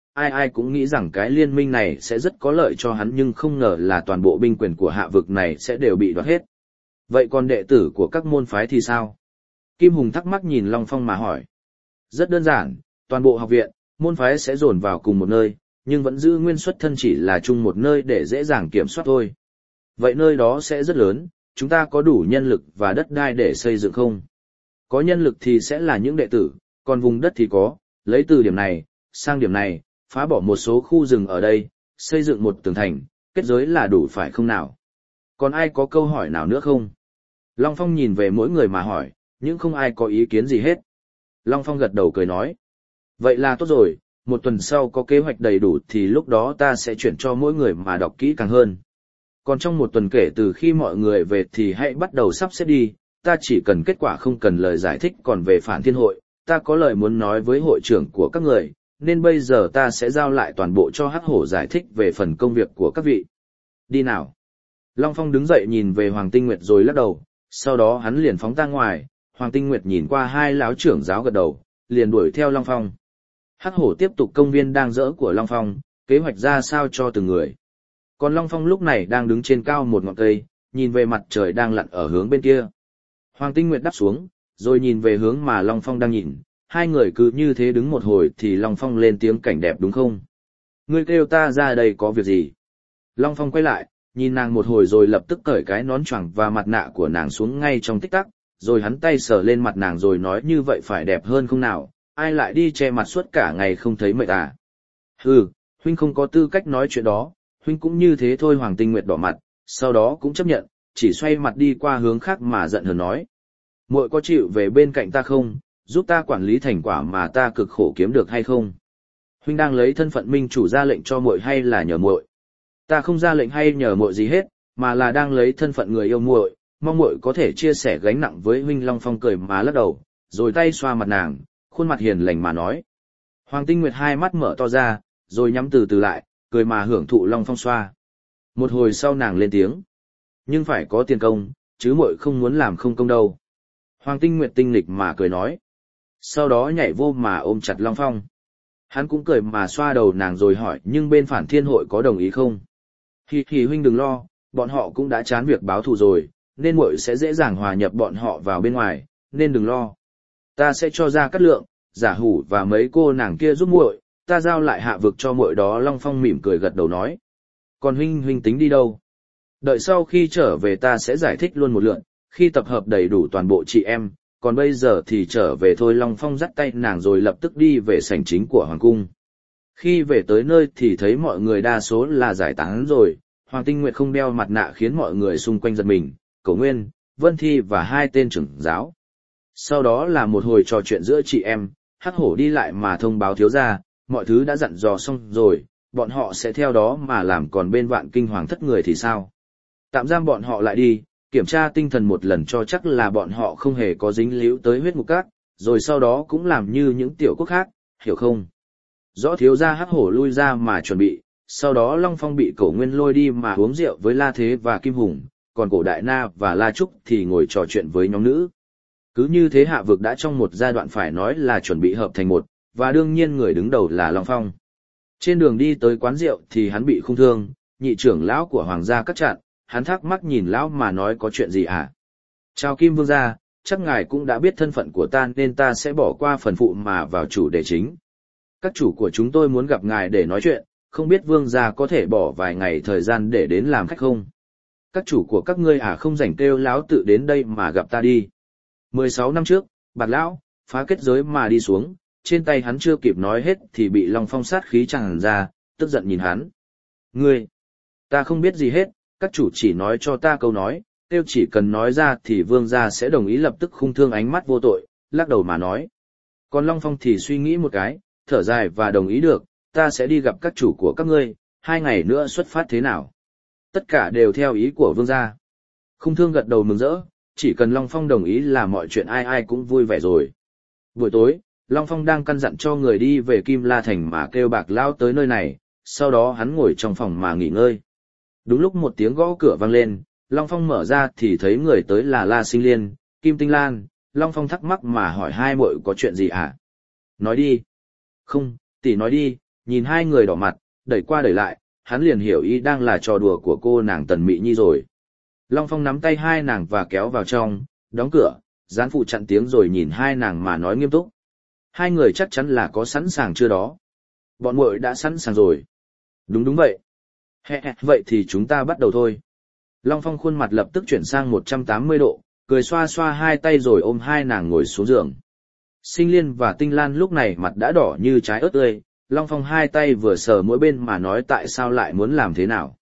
ai ai cũng nghĩ rằng cái liên minh này sẽ rất có lợi cho hắn nhưng không ngờ là toàn bộ binh quyền của hạ vực này sẽ đều bị đoạt hết. Vậy còn đệ tử của các môn phái thì sao? Kim Hùng thắc mắc nhìn Long Phong mà hỏi. Rất đơn giản, toàn bộ học viện, môn phái sẽ dồn vào cùng một nơi, nhưng vẫn giữ nguyên xuất thân chỉ là chung một nơi để dễ dàng kiểm soát thôi. Vậy nơi đó sẽ rất lớn, chúng ta có đủ nhân lực và đất đai để xây dựng không? Có nhân lực thì sẽ là những đệ tử, còn vùng đất thì có, lấy từ điểm này, sang điểm này, phá bỏ một số khu rừng ở đây, xây dựng một tường thành, kết giới là đủ phải không nào? Còn ai có câu hỏi nào nữa không? Long Phong nhìn về mỗi người mà hỏi, nhưng không ai có ý kiến gì hết. Long Phong gật đầu cười nói. Vậy là tốt rồi, một tuần sau có kế hoạch đầy đủ thì lúc đó ta sẽ chuyển cho mỗi người mà đọc kỹ càng hơn. Còn trong một tuần kể từ khi mọi người về thì hãy bắt đầu sắp xếp đi, ta chỉ cần kết quả không cần lời giải thích. Còn về Phản Thiên Hội, ta có lời muốn nói với hội trưởng của các người, nên bây giờ ta sẽ giao lại toàn bộ cho Hắc Hổ giải thích về phần công việc của các vị. Đi nào. Long Phong đứng dậy nhìn về Hoàng Tinh Nguyệt rồi lắc đầu, sau đó hắn liền phóng ra ngoài. Hoàng Tinh Nguyệt nhìn qua hai lão trưởng giáo gật đầu, liền đuổi theo Long Phong. Hắc Hổ tiếp tục công viên đang dỡ của Long Phong, kế hoạch ra sao cho từng người. Còn Long Phong lúc này đang đứng trên cao một ngọn cây, nhìn về mặt trời đang lặn ở hướng bên kia. Hoàng Tinh Nguyệt đáp xuống, rồi nhìn về hướng mà Long Phong đang nhìn. Hai người cứ như thế đứng một hồi thì Long Phong lên tiếng cảnh đẹp đúng không? Ngươi kêu ta ra đây có việc gì? Long Phong quay lại, nhìn nàng một hồi rồi lập tức cởi cái nón choàng và mặt nạ của nàng xuống ngay trong tích tắc, rồi hắn tay sờ lên mặt nàng rồi nói như vậy phải đẹp hơn không nào, ai lại đi che mặt suốt cả ngày không thấy mệt à? Hừ, huynh không có tư cách nói chuyện đó, huynh cũng như thế thôi. Hoàng Tinh Nguyệt đỏ mặt, sau đó cũng chấp nhận, chỉ xoay mặt đi qua hướng khác mà giận hờn nói. Muội có chịu về bên cạnh ta không, giúp ta quản lý thành quả mà ta cực khổ kiếm được hay không? Huynh đang lấy thân phận minh chủ ra lệnh cho muội hay là nhờ muội? Ta không ra lệnh hay nhờ muội gì hết, mà là đang lấy thân phận người yêu muội, mong muội có thể chia sẻ gánh nặng với huynh. Long Phong cười mà lắc đầu, rồi tay xoa mặt nàng, khuôn mặt hiền lành mà nói. Hoàng Tinh Nguyệt hai mắt mở to ra, rồi nhắm từ từ lại, cười mà hưởng thụ Long Phong xoa. Một hồi sau nàng lên tiếng. Nhưng phải có tiền công, chứ muội không muốn làm không công đâu. Hoàng Tinh Nguyệt tinh nghịch mà cười nói. Sau đó nhảy vô mà ôm chặt Long Phong. Hắn cũng cười mà xoa đầu nàng rồi hỏi nhưng bên Phản Thiên Hội có đồng ý không? Thì huynh đừng lo, bọn họ cũng đã chán việc báo thù rồi, nên muội sẽ dễ dàng hòa nhập bọn họ vào bên ngoài, nên đừng lo. Ta sẽ cho ra Cát Lượng, Giả Hủ và mấy cô nàng kia giúp muội, ta giao lại hạ vực cho muội đó. Long Phong mỉm cười gật đầu nói. Còn huynh tính đi đâu? Đợi sau khi trở về ta sẽ giải thích luôn một lượt, khi tập hợp đầy đủ toàn bộ chị em, còn bây giờ thì trở về thôi. Long Phong dắt tay nàng rồi lập tức đi về sảnh chính của Hoàng cung. Khi về tới nơi thì thấy mọi người đa số là giải tán rồi, Hoàng Tinh Nguyệt không đeo mặt nạ khiến mọi người xung quanh giật mình, Cổ Nguyên, Vân Thi và hai tên trưởng giáo. Sau đó là một hồi trò chuyện giữa chị em, Hắc Hổ đi lại mà thông báo thiếu gia, mọi thứ đã dặn dò xong rồi, bọn họ sẽ theo đó mà làm. Còn bên Vạn Kinh Hoàng thất người thì sao? Tạm giam bọn họ lại đi, kiểm tra tinh thần một lần cho chắc là bọn họ không hề có dính líu tới huyết ngục các, rồi sau đó cũng làm như những tiểu quốc khác, hiểu không? Rõ thiếu gia. Hắc Hổ lui ra mà chuẩn bị, sau đó Long Phong bị Cổ Nguyên lôi đi mà uống rượu với La Thế và Kim Hùng, còn Cổ Đại Na và La Trúc thì ngồi trò chuyện với nhóm nữ. Cứ như thế hạ vực đã trong một giai đoạn phải nói là chuẩn bị hợp thành một, và đương nhiên người đứng đầu là Long Phong. Trên đường đi tới quán rượu thì hắn bị khung thương, nhị trưởng lão của Hoàng gia cắt chặn, hắn thắc mắc nhìn lão mà nói có chuyện gì à? Chào Kim Vương gia, chắc ngài cũng đã biết thân phận của ta nên ta sẽ bỏ qua phần phụ mà vào chủ đề chính. Các chủ của chúng tôi muốn gặp ngài để nói chuyện, không biết Vương gia có thể bỏ vài ngày thời gian để đến làm khách không? Các chủ của các ngươi không rảnh kêu lão tự đến đây mà gặp ta đi. 16 năm trước, Bạt lão phá kết giới mà đi xuống, trên tay hắn chưa kịp nói hết thì bị Long Phong sát khí tràn ra, tức giận nhìn hắn. Ngươi, ta không biết gì hết, các chủ chỉ nói cho ta câu nói, tiêu chỉ cần nói ra thì Vương gia sẽ đồng ý. Lập tức khung thương ánh mắt vô tội, lắc đầu mà nói. Còn Long Phong thì suy nghĩ một cái, thở dài và đồng ý được, ta sẽ đi gặp các chủ của các ngươi, 2 ngày nữa xuất phát thế nào? Tất cả đều theo ý của Vương gia. Khung thương gật đầu mừng rỡ, chỉ cần Long Phong đồng ý là mọi chuyện ai ai cũng vui vẻ rồi. Buổi tối, Long Phong đang căn dặn cho người đi về Kim La Thành mà kêu Bạc lão tới nơi này, sau đó hắn ngồi trong phòng mà nghỉ ngơi. Đúng lúc một tiếng gõ cửa vang lên, Long Phong mở ra thì thấy người tới là La Sinh Liên, Kim Tinh Lan. Long Phong thắc mắc mà hỏi hai muội có chuyện gì hả? Nói đi. Không, tỷ nói đi, Nhìn hai người đỏ mặt, đẩy qua đẩy lại, hắn liền hiểu ý đang là trò đùa của cô nàng Tần Mị Nhi rồi. Long Phong nắm tay hai nàng và kéo vào trong, đóng cửa, gián phụ chặn tiếng rồi nhìn hai nàng mà nói nghiêm túc. Hai người chắc chắn là có sẵn sàng chưa đó? Bọn muội đã sẵn sàng rồi. Đúng đúng vậy. Vậy thì chúng ta bắt đầu thôi. Long Phong khuôn mặt lập tức chuyển sang 180 độ, cười xoa xoa hai tay rồi ôm hai nàng ngồi xuống giường. Sinh Liên và Tinh Lan lúc này mặt đã đỏ như trái ớt tươi, Long Phong hai tay vừa sờ mỗi bên mà nói tại sao lại muốn làm thế nào.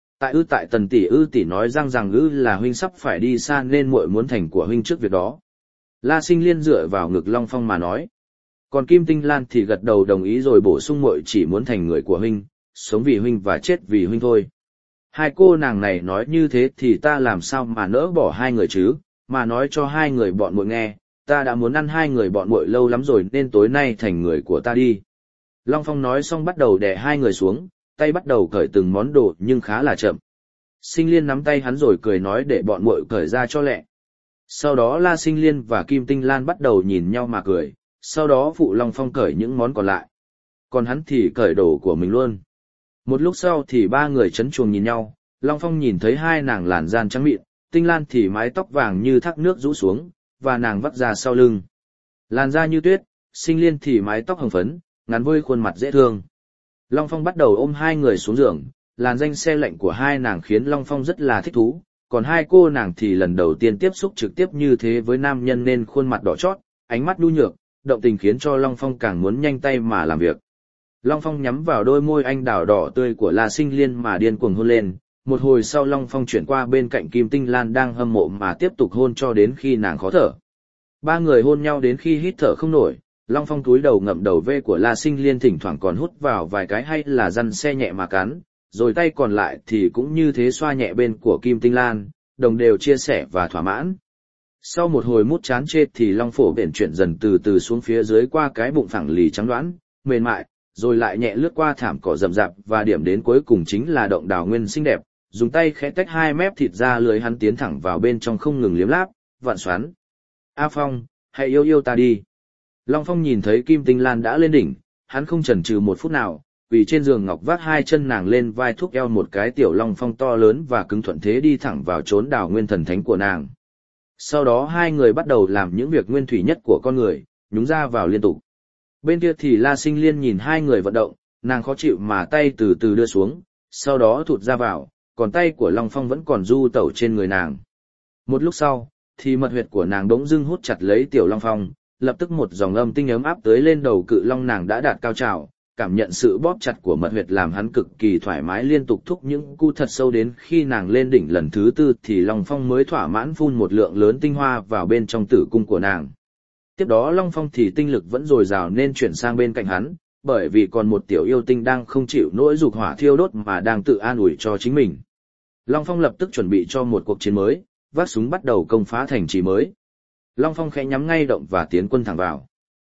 Tại Tần tỷ nói rằng là huynh sắp phải đi xa nên muội muốn thành của huynh trước việc đó. La Sinh Liên dựa vào ngực Long Phong mà nói. Còn Kim Tinh Lan thì gật đầu đồng ý rồi bổ sung muội chỉ muốn thành người của huynh, sống vì huynh và chết vì huynh thôi. Hai cô nàng này nói như thế thì ta làm sao mà nỡ bỏ hai người chứ, mà nói cho hai người bọn muội nghe, ta đã muốn ăn hai người bọn muội lâu lắm rồi nên tối nay thành người của ta đi. Long Phong nói xong bắt đầu đè hai người xuống, tay bắt đầu cởi từng món đồ nhưng khá là chậm. Sinh Liên nắm tay hắn rồi cười nói để bọn muội cởi ra cho lẹ. Sau đó La Sinh Liên và Kim Tinh Lan bắt đầu nhìn nhau mà cười, sau đó phụ Long Phong cởi những món còn lại. Còn hắn thì cởi đồ của mình luôn. Một lúc sau thì ba người chấn chuồng nhìn nhau, Long Phong nhìn thấy hai nàng làn da trắng mịn, Tinh Lan thì mái tóc vàng như thác nước rũ xuống, và nàng vắt ra sau lưng. Làn da như tuyết, Sinh Liên thì mái tóc hồng phấn, ngắn với khuôn mặt dễ thương. Long Phong bắt đầu ôm hai người xuống giường, làn danh xe lạnh của hai nàng khiến Long Phong rất là thích thú, còn hai cô nàng thì lần đầu tiên tiếp xúc trực tiếp như thế với nam nhân nên khuôn mặt đỏ chót, ánh mắt nhu nhược, động tình khiến cho Long Phong càng muốn nhanh tay mà làm việc. Long Phong nhắm vào đôi môi anh đào đỏ tươi của La Sinh Liên mà điên cuồng hôn lên, một hồi sau Long Phong chuyển qua bên cạnh Kim Tinh Lan đang hâm mộ mà tiếp tục hôn cho đến khi nàng khó thở. Ba người hôn nhau đến khi hít thở không nổi, Long Phong túi đầu ngậm đầu ve của La Sinh Liên thỉnh thoảng còn hút vào vài cái hay là răn xe nhẹ mà cắn, rồi tay còn lại thì cũng như thế xoa nhẹ bên của Kim Tinh Lan, đồng đều chia sẻ và thỏa mãn. Sau một hồi mút chán chê thì Long Phổ biển chuyển dần từ từ xuống phía dưới qua cái bụng phẳng lì trắng đoán, mềm mại, rồi lại nhẹ lướt qua thảm cỏ rậm rạp và điểm đến cuối cùng chính là động đào nguyên xinh đẹp, dùng tay khẽ tách hai mép thịt ra lưới hắn tiến thẳng vào bên trong không ngừng liếm láp, vặn xoắn. A Phong, hãy yêu yêu ta đi. Long Phong nhìn thấy Kim Tinh Lan đã lên đỉnh, hắn không chần chừ một phút nào, vì trên giường ngọc vác hai chân nàng lên vai thúc eo một cái tiểu Long Phong to lớn và cứng thuận thế đi thẳng vào chốn đào nguyên thần thánh của nàng. Sau đó hai người bắt đầu làm những việc nguyên thủy nhất của con người, nhúng ra vào liên tục. Bên kia thì La Sinh Liên nhìn hai người vận động, nàng khó chịu mà tay từ từ đưa xuống, sau đó thụt ra vào, còn tay của Long Phong vẫn còn du tẩu trên người nàng. Một lúc sau, thì mật huyệt của nàng đống dưng hút chặt lấy tiểu Long Phong, lập tức một dòng âm tinh ấm áp tới lên đầu cự long nàng đã đạt cao trào, cảm nhận sự bóp chặt của mật huyệt làm hắn cực kỳ thoải mái liên tục thúc những cu thật sâu đến khi nàng lên đỉnh lần thứ tư thì Long Phong mới thỏa mãn phun một lượng lớn tinh hoa vào bên trong tử cung của nàng. Tiếp đó Long Phong thì tinh lực vẫn dồi dào nên chuyển sang bên cạnh hắn, bởi vì còn một tiểu yêu tinh đang không chịu nỗi dục hỏa thiêu đốt mà đang tự an ủi cho chính mình. Long Phong lập tức chuẩn bị cho một cuộc chiến mới, vác súng bắt đầu công phá thành trì mới. Long Phong khẽ nhắm ngay động và tiến quân thẳng vào.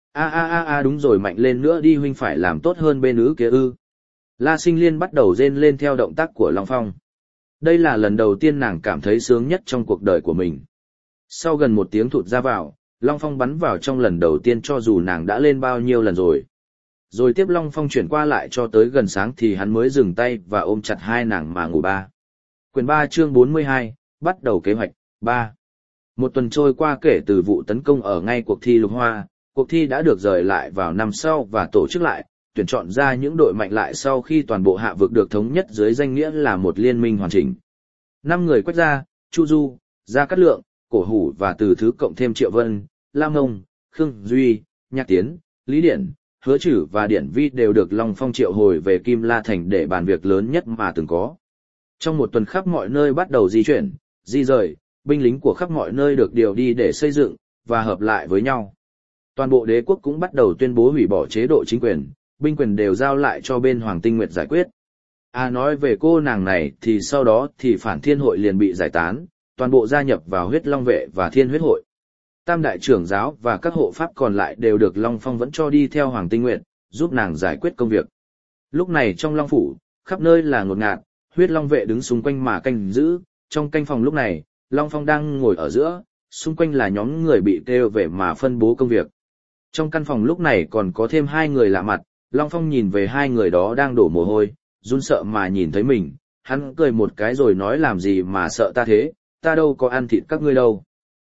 Đúng rồi, mạnh lên nữa đi huynh, phải làm tốt hơn bên nữ kia ư. La Sinh Liên bắt đầu rên lên theo động tác của Long Phong. Đây là lần đầu tiên nàng cảm thấy sướng nhất trong cuộc đời của mình. Sau gần một tiếng thụt ra vào, Long Phong bắn vào trong lần đầu tiên cho dù nàng đã lên bao nhiêu lần rồi. Rồi tiếp Long Phong chuyển qua lại cho tới gần sáng thì hắn mới dừng tay và ôm chặt hai nàng mà ngủ ba. Quyển 3 chương 42, bắt đầu kế hoạch, 3. Một tuần trôi qua kể từ vụ tấn công ở ngay cuộc thi Lục Hoa, cuộc thi đã được rời lại vào năm sau và tổ chức lại, tuyển chọn ra những đội mạnh lại sau khi toàn bộ hạ vực được thống nhất dưới danh nghĩa là một liên minh hoàn chỉnh. 5 người Quách Gia, Chu Du, Gia Cát Lượng, Cổ Hủ và Từ Thứ cộng thêm Triệu Vân, Lam Ngông, Khương Duy, Nhạc Tiến, Lý Điển, Hứa Trử và Điển Vi đều được Long Phong triệu hồi về Kim La Thành để bàn việc lớn nhất mà từng có. Trong một tuần khắp mọi nơi bắt đầu di chuyển, di rời, binh lính của khắp mọi nơi được điều đi để xây dựng và hợp lại với nhau. Toàn bộ đế quốc cũng bắt đầu tuyên bố hủy bỏ chế độ chính quyền, binh quyền đều giao lại cho bên Hoàng Tinh Nguyệt giải quyết. Nói về cô nàng này thì sau đó thì Phản Thiên hội liền bị giải tán, toàn bộ gia nhập vào Huyết Long vệ và Thiên Huyết hội. Tam đại trưởng giáo và các hộ pháp còn lại đều được Long Phong vẫn cho đi theo Hoàng Tinh Nguyệt, giúp nàng giải quyết công việc. Lúc này trong Long phủ, khắp nơi là ngột ngạt, Huyết Long vệ đứng xung quanh mà canh giữ, trong canh phòng lúc này, Long Phong đang ngồi ở giữa, xung quanh là nhóm người bị kêu về mà phân bố công việc. Trong căn phòng lúc này còn có thêm 2 người lạ mặt, Long Phong nhìn về hai người đó đang đổ mồ hôi, run sợ mà nhìn thấy mình, hắn cười một cái rồi nói làm gì mà sợ ta thế, ta đâu có ăn thịt các ngươi đâu.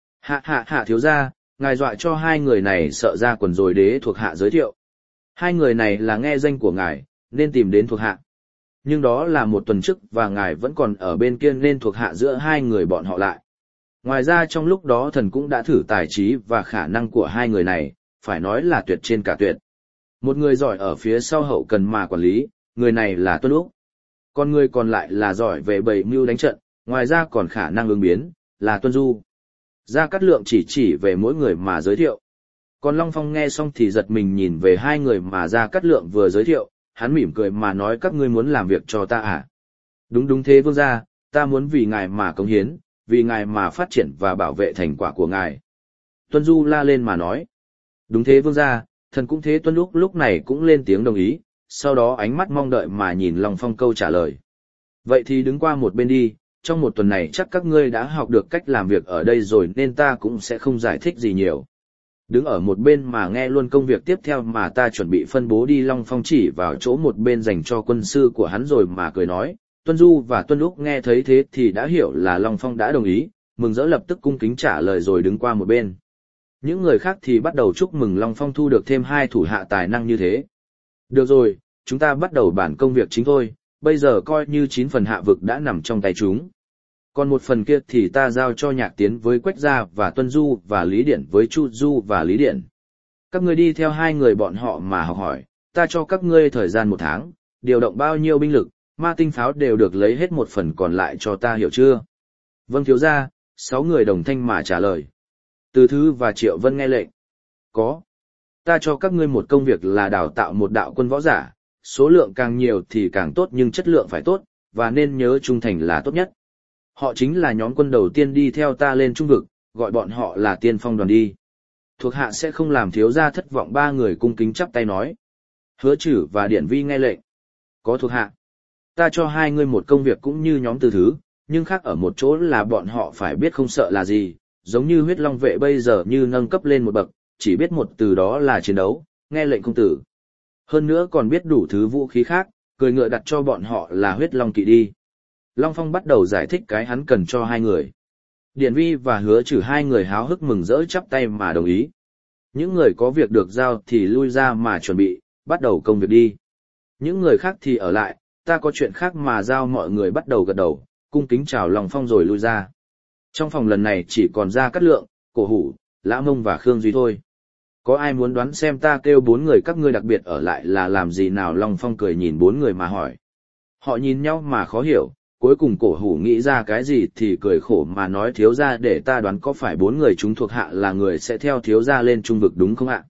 Hạ thiếu gia, ngài dọa cho hai người này sợ ra quần rồi đế thuộc hạ giới thiệu. Hai người này là nghe danh của ngài, nên tìm đến thuộc hạ. Nhưng đó là một tuần trước và ngài vẫn còn ở bên kia nên thuộc hạ giữa hai người bọn họ lại. Ngoài ra trong lúc đó thần cũng đã thử tài trí và khả năng của hai người này, phải nói là tuyệt trên cả tuyệt. Một người giỏi ở phía sau hậu cần mà quản lý, người này là Tuân Úc. Còn người còn lại là giỏi về bày mưu đánh trận, ngoài ra còn khả năng ứng biến, là Tuân Du. Gia Cát Lượng chỉ về mỗi người mà giới thiệu. Còn Long Phong nghe xong thì giật mình nhìn về hai người mà Gia Cát Lượng vừa giới thiệu, hắn mỉm cười mà nói các ngươi muốn làm việc cho ta à? Đúng thế vương gia, ta muốn vì ngài mà cống hiến, vì ngài mà phát triển và bảo vệ thành quả của ngài. Tuân Du la lên mà nói. Đúng thế vương gia, thần cũng thế. Tuân lúc này cũng lên tiếng đồng ý, sau đó ánh mắt mong đợi mà nhìn Long Phong câu trả lời. Vậy thì đứng qua một bên đi, trong một tuần này chắc các ngươi đã học được cách làm việc ở đây rồi nên ta cũng sẽ không giải thích gì nhiều. Đứng ở một bên mà nghe luôn công việc tiếp theo mà ta chuẩn bị phân bố đi. Long Phong chỉ vào chỗ một bên dành cho quân sư của hắn rồi mà cười nói. Tuân Du và Tuân Úc nghe thấy thế thì đã hiểu là Long Phong đã đồng ý, mừng rỡ lập tức cung kính trả lời rồi đứng qua một bên. Những người khác thì bắt đầu chúc mừng Long Phong thu được thêm hai thủ hạ tài năng như thế. Được rồi, chúng ta bắt đầu bản công việc chính thôi, bây giờ coi như 9 phần hạ vực đã nằm trong tay chúng. Còn một phần kia thì ta giao cho Nhạc Tiến với Quách Gia và Tuân Du và Lý Điển với Chu Du và Lý Điển. Các ngươi đi theo hai người bọn họ mà học hỏi, ta cho các ngươi thời gian 1 tháng, điều động bao nhiêu binh lực, ma tinh pháo đều được lấy hết một phần còn lại cho ta, hiểu chưa? Vâng thiếu gia. 6 người đồng thanh mà trả lời. Từ Thứ và Triệu Vân nghe lệnh. Có. Ta cho các ngươi một công việc là đào tạo một đạo quân võ giả, số lượng càng nhiều thì càng tốt nhưng chất lượng phải tốt, và nên nhớ trung thành là tốt nhất. Họ chính là nhóm quân đầu tiên đi theo ta lên trung vực, gọi bọn họ là tiên phong đoàn đi. Thuộc hạ sẽ không làm thiếu gia thất vọng. 3 người cung kính chắp tay nói. Hứa Chử và Điển Vi nghe lệnh. Có thuộc hạ. Ta cho hai ngươi một công việc cũng như nhóm Từ Thứ, nhưng khác ở một chỗ là bọn họ phải biết không sợ là gì, giống như Huyết Long vệ bây giờ như nâng cấp lên một bậc, chỉ biết một từ đó là chiến đấu, nghe lệnh công tử. Hơn nữa còn biết đủ thứ vũ khí khác, cười ngựa đặt cho bọn họ là Huyết Long kỵ đi. Long Phong bắt đầu giải thích cái hắn cần cho hai người. Điển Vi và Hứa Chử hai người háo hức mừng rỡ chắp tay mà đồng ý. Những người có việc được giao thì lui ra mà chuẩn bị, bắt đầu công việc đi. Những người khác thì ở lại, ta có chuyện khác mà giao. Mọi người bắt đầu gật đầu, cung kính chào Long Phong rồi lui ra. Trong phòng lần này chỉ còn Gia Cát Lượng, Cổ Hủ, Lã Mông và Khương Duy thôi. Có ai muốn đoán xem ta kêu 4 người các ngươi đặc biệt ở lại là làm gì nào? Long Phong cười nhìn 4 người mà hỏi. Họ nhìn nhau mà khó hiểu, cuối cùng Cổ Hủ nghĩ ra cái gì thì cười khổ mà nói thiếu gia để ta đoán có phải 4 người chúng thuộc hạ là người sẽ theo thiếu gia lên trung vực đúng không ạ?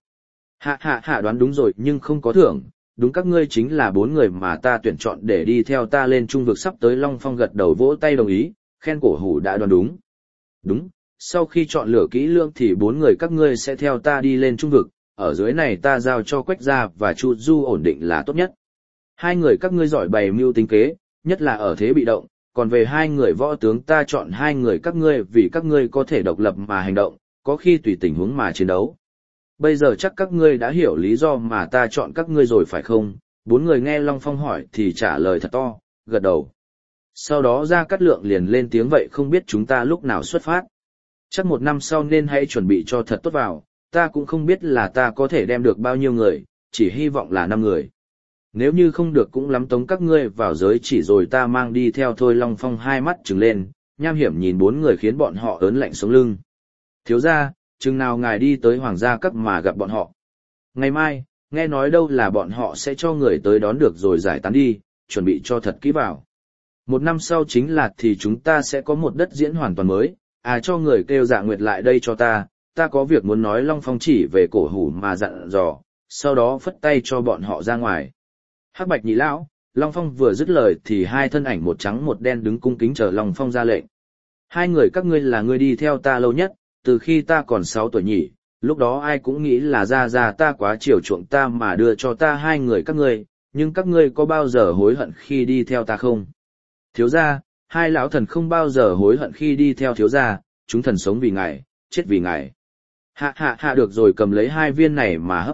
Hạ đoán đúng rồi nhưng không có thưởng, đúng các ngươi chính là 4 người mà ta tuyển chọn để đi theo ta lên trung vực sắp tới. Long Phong gật đầu vỗ tay đồng ý, khen Cổ Hủ đã đoán đúng. Đúng, sau khi chọn lựa kỹ lưỡng thì 4 người các ngươi sẽ theo ta đi lên trung vực, ở dưới này ta giao cho Quách Gia và Chu Du ổn định là tốt nhất. 2 người các ngươi giỏi bày mưu tính kế, nhất là ở thế bị động, còn về 2 người võ tướng ta chọn 2 người các ngươi vì các ngươi có thể độc lập mà hành động, có khi tùy tình huống mà chiến đấu. Bây giờ chắc các ngươi đã hiểu lý do mà ta chọn các ngươi rồi phải không? 4 người nghe Long Phong hỏi thì trả lời thật to, gật đầu. Sau đó Gia Cát Lượng liền lên tiếng vậy không biết chúng ta lúc nào xuất phát? Chắc 1 năm sau nên hãy chuẩn bị cho thật tốt vào, ta cũng không biết là ta có thể đem được bao nhiêu người, chỉ hy vọng là 5 người. Nếu như không được cũng lắm tống các ngươi vào giới chỉ rồi ta mang đi theo thôi. Long Phong hai mắt trừng lên, nham hiểm nhìn 4 người khiến bọn họ ớn lạnh sống lưng. Thiếu gia, chừng nào ngài đi tới Hoàng gia Các mà gặp bọn họ? Ngày mai, nghe nói đâu là bọn họ sẽ cho người tới đón được rồi giải tán đi, chuẩn bị cho thật kỹ vào. 1 năm sau chính là thì chúng ta sẽ có một đất diễn hoàn toàn mới, cho người kêu Dạ Nguyệt lại đây cho ta có việc muốn nói. Long Phong chỉ về Cổ Hủ mà dặn dò, sau đó phất tay cho bọn họ ra ngoài. Hắc Bạch Nhị lão, Long Phong vừa dứt lời thì 2 thân ảnh một trắng một đen đứng cung kính chờ Long Phong ra lệnh. 2 người các ngươi là người đi theo ta lâu nhất, từ khi ta còn 6 tuổi nhỉ, lúc đó ai cũng nghĩ là gia ta quá chiều chuộng ta mà đưa cho ta 2 người các ngươi, nhưng các ngươi có bao giờ hối hận khi đi theo ta không? Thiếu gia, 2 lão thần không bao giờ hối hận khi đi theo thiếu gia, chúng thần sống vì ngài, chết vì ngài. Hạ được rồi, cầm lấy 2 viên này mà hấp thụ,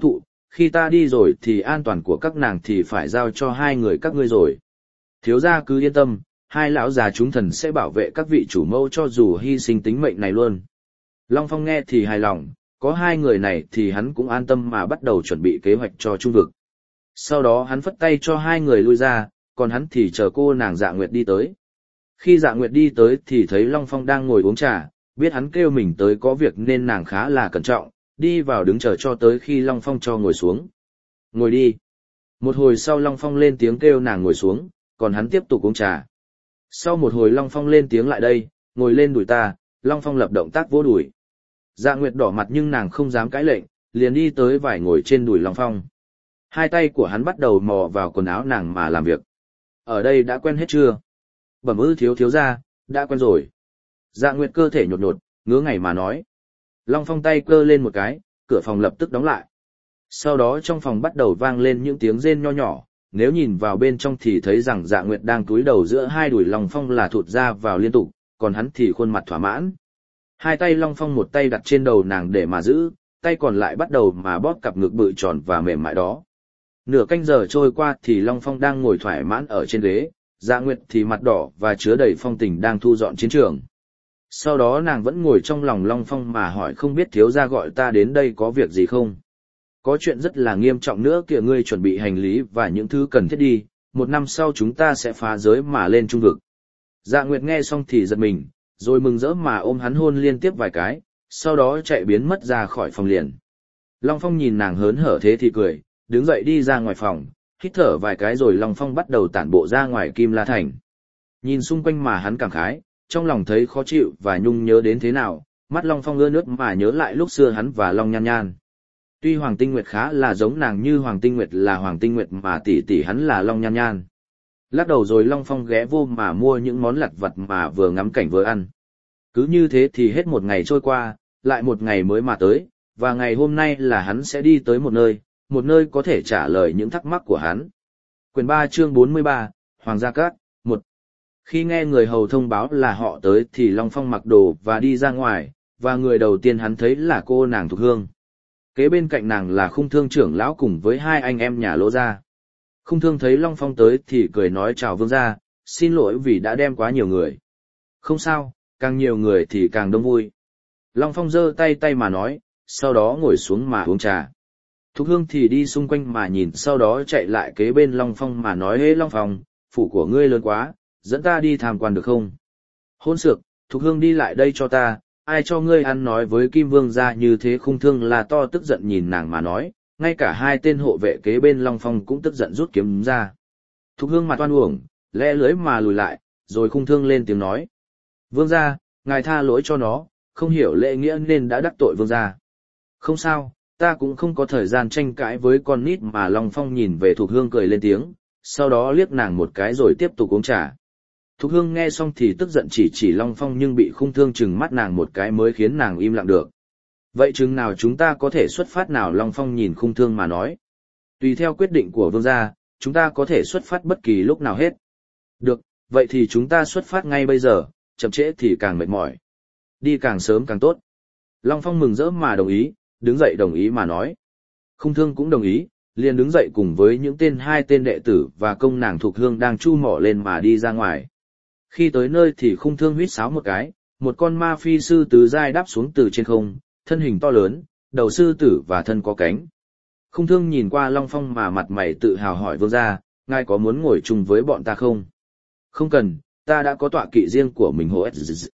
khi ta đi rồi thì an toàn của các nàng thì phải giao cho hai người các ngươi rồi. Thiếu gia cứ yên tâm, hai lão già chúng thần sẽ bảo vệ các vị chủ mẫu cho dù hy sinh tính mệnh này luôn. Long Phong nghe thì hài lòng, có hai người này thì hắn cũng an tâm mà bắt đầu chuẩn bị kế hoạch cho trung vực. Sau đó hắn phất tay cho hai người lui ra, còn hắn thì chờ cô nàng Dạ Nguyệt đi tới. Khi Dạ Nguyệt đi tới thì thấy Long Phong đang ngồi uống trà, biết hắn kêu mình tới có việc nên nàng khá là cẩn trọng, đi vào đứng chờ cho tới khi Long Phong cho ngồi xuống. Ngồi đi. Một hồi sau Long Phong lên tiếng kêu nàng ngồi xuống, còn hắn tiếp tục uống trà. Sau một hồi Long Phong lên tiếng lại đây, ngồi lên đùi ta, Long Phong lập động tác vỗ đùi. Dạ Nguyệt đỏ mặt nhưng nàng không dám cãi lệnh, liền đi tới vải ngồi trên đùi Long Phong. Hai tay của hắn bắt đầu mò vào quần áo nàng mà làm việc. Ở đây đã quen hết chưa? Bẩm ư thiếu gia, đã quen rồi. Dạ Nguyệt cơ thể nhột nhột, ngứa ngày mà nói. Long Phong tay cơ lên một cái, cửa phòng lập tức đóng lại. Sau đó trong phòng bắt đầu vang lên những tiếng rên nho nhỏ, nếu nhìn vào bên trong thì thấy rằng Dạ Nguyệt đang cúi đầu giữa hai đùi Long Phong là thụt ra vào liên tục, còn hắn thì khuôn mặt thỏa mãn. Hai tay Long Phong một tay đặt trên đầu nàng để mà giữ, tay còn lại bắt đầu mà bóp cặp ngực bự tròn và mềm mại đó. Nửa canh giờ trôi qua thì Long Phong đang ngồi thoải mãn ở trên ghế, Dạ Nguyệt thì mặt đỏ và chứa đầy phong tình đang thu dọn chiến trường. Sau đó nàng vẫn ngồi trong lòng Long Phong mà hỏi không biết thiếu gia gọi ta đến đây có việc gì không? Có chuyện rất là nghiêm trọng nữa kìa, ngươi chuẩn bị hành lý và những thứ cần thiết đi, 1 năm sau chúng ta sẽ phá giới mà lên trung vực. Dạ Nguyệt nghe xong thì giật mình, rồi mừng rỡ mà ôm hắn hôn liên tiếp vài cái, sau đó chạy biến mất ra khỏi phòng liền. Long Phong nhìn nàng hớn hở thế thì cười, đứng dậy đi ra ngoài phòng, hít thở vài cái rồi Long Phong bắt đầu tản bộ ra ngoài Kim La Thành. Nhìn xung quanh mà hắn cảm khái, trong lòng thấy khó chịu và nhung nhớ đến thế nào, mắt Long Phong ưa nước mà nhớ lại lúc xưa hắn và Long Nhan Nhan. Tuy Hoàng Tinh Nguyệt khá là giống nàng như Hoàng Tinh Nguyệt là Hoàng Tinh Nguyệt mà tỷ tỷ hắn là Long Nhan Nhan. Lắc đầu rồi Long Phong ghé vô mà mua những món lặt vặt mà vừa ngắm cảnh vừa ăn. Cứ như thế thì hết một ngày trôi qua, lại một ngày mới mà tới, và ngày hôm nay là hắn sẽ đi tới một nơi có thể trả lời những thắc mắc của hắn. Quyển 3 chương 43, Hoàng Gia Các, 1. Khi nghe người hầu thông báo là họ tới thì Long Phong mặc đồ và đi ra ngoài, và người đầu tiên hắn thấy là cô nàng Thục Hương. Kế bên cạnh nàng là Khung Thương trưởng lão cùng với hai anh em nhà Lỗ gia. Khung Thương thấy Long Phong tới thì cười nói chào vương gia, xin lỗi vì đã đem quá nhiều người. Không sao, càng nhiều người thì càng đông vui. Long Phong giơ tay mà nói, sau đó ngồi xuống mà uống trà. Thục Hương thì đi xung quanh mà nhìn, sau đó chạy lại kế bên Long Phong mà nói hế Long Phong, phủ của ngươi lớn quá, dẫn ta đi tham quan được không? Hôn sược, Thục Hương đi lại đây cho ta, ai cho ngươi ăn nói với Kim Vương gia như thế? Khung Thương là to tức giận nhìn nàng mà nói, ngay cả hai tên hộ vệ kế bên Long Phong cũng tức giận rút kiếm ra. Thục Hương mặt oan uổng, lẽ lưỡi mà lùi lại, rồi Khung Thương lên tiếng nói. Vương gia, ngài tha lỗi cho nó, không hiểu lễ nghĩa nên đã đắc tội vương gia. Không sao, ta cũng không có thời gian tranh cãi với con nít mà. Long Phong nhìn về Thục Hương cười lên tiếng, sau đó liếc nàng một cái rồi tiếp tục uống trà. Thục Hương nghe xong thì tức giận chỉ Long Phong nhưng bị Khung Thương trừng mắt nàng một cái mới khiến nàng im lặng được. Vậy chừng nào chúng ta có thể xuất phát nào? Long Phong nhìn Khung Thương mà nói. Tùy theo quyết định của vương gia, chúng ta có thể xuất phát bất kỳ lúc nào hết. Được, vậy thì chúng ta xuất phát ngay bây giờ, chậm trễ thì càng mệt mỏi. Đi càng sớm càng tốt. Long Phong mừng rỡ mà đồng ý, đứng dậy đồng ý mà nói. Khung Thương cũng đồng ý, liền đứng dậy cùng với những hai tên đệ tử và công nàng Thục Hương đang chu mỏ lên mà đi ra ngoài. Khi tới nơi thì Khung Thương huýt sáo một cái, một con ma phi sư tứ giai đáp xuống từ trên không, thân hình to lớn, đầu sư tử và thân có cánh. Khung Thương nhìn qua Long Phong mà mặt mày tự hào hỏi vương gia, ngài có muốn ngồi chung với bọn ta không? Không cần, ta đã có tọa kỵ riêng của mình hộ.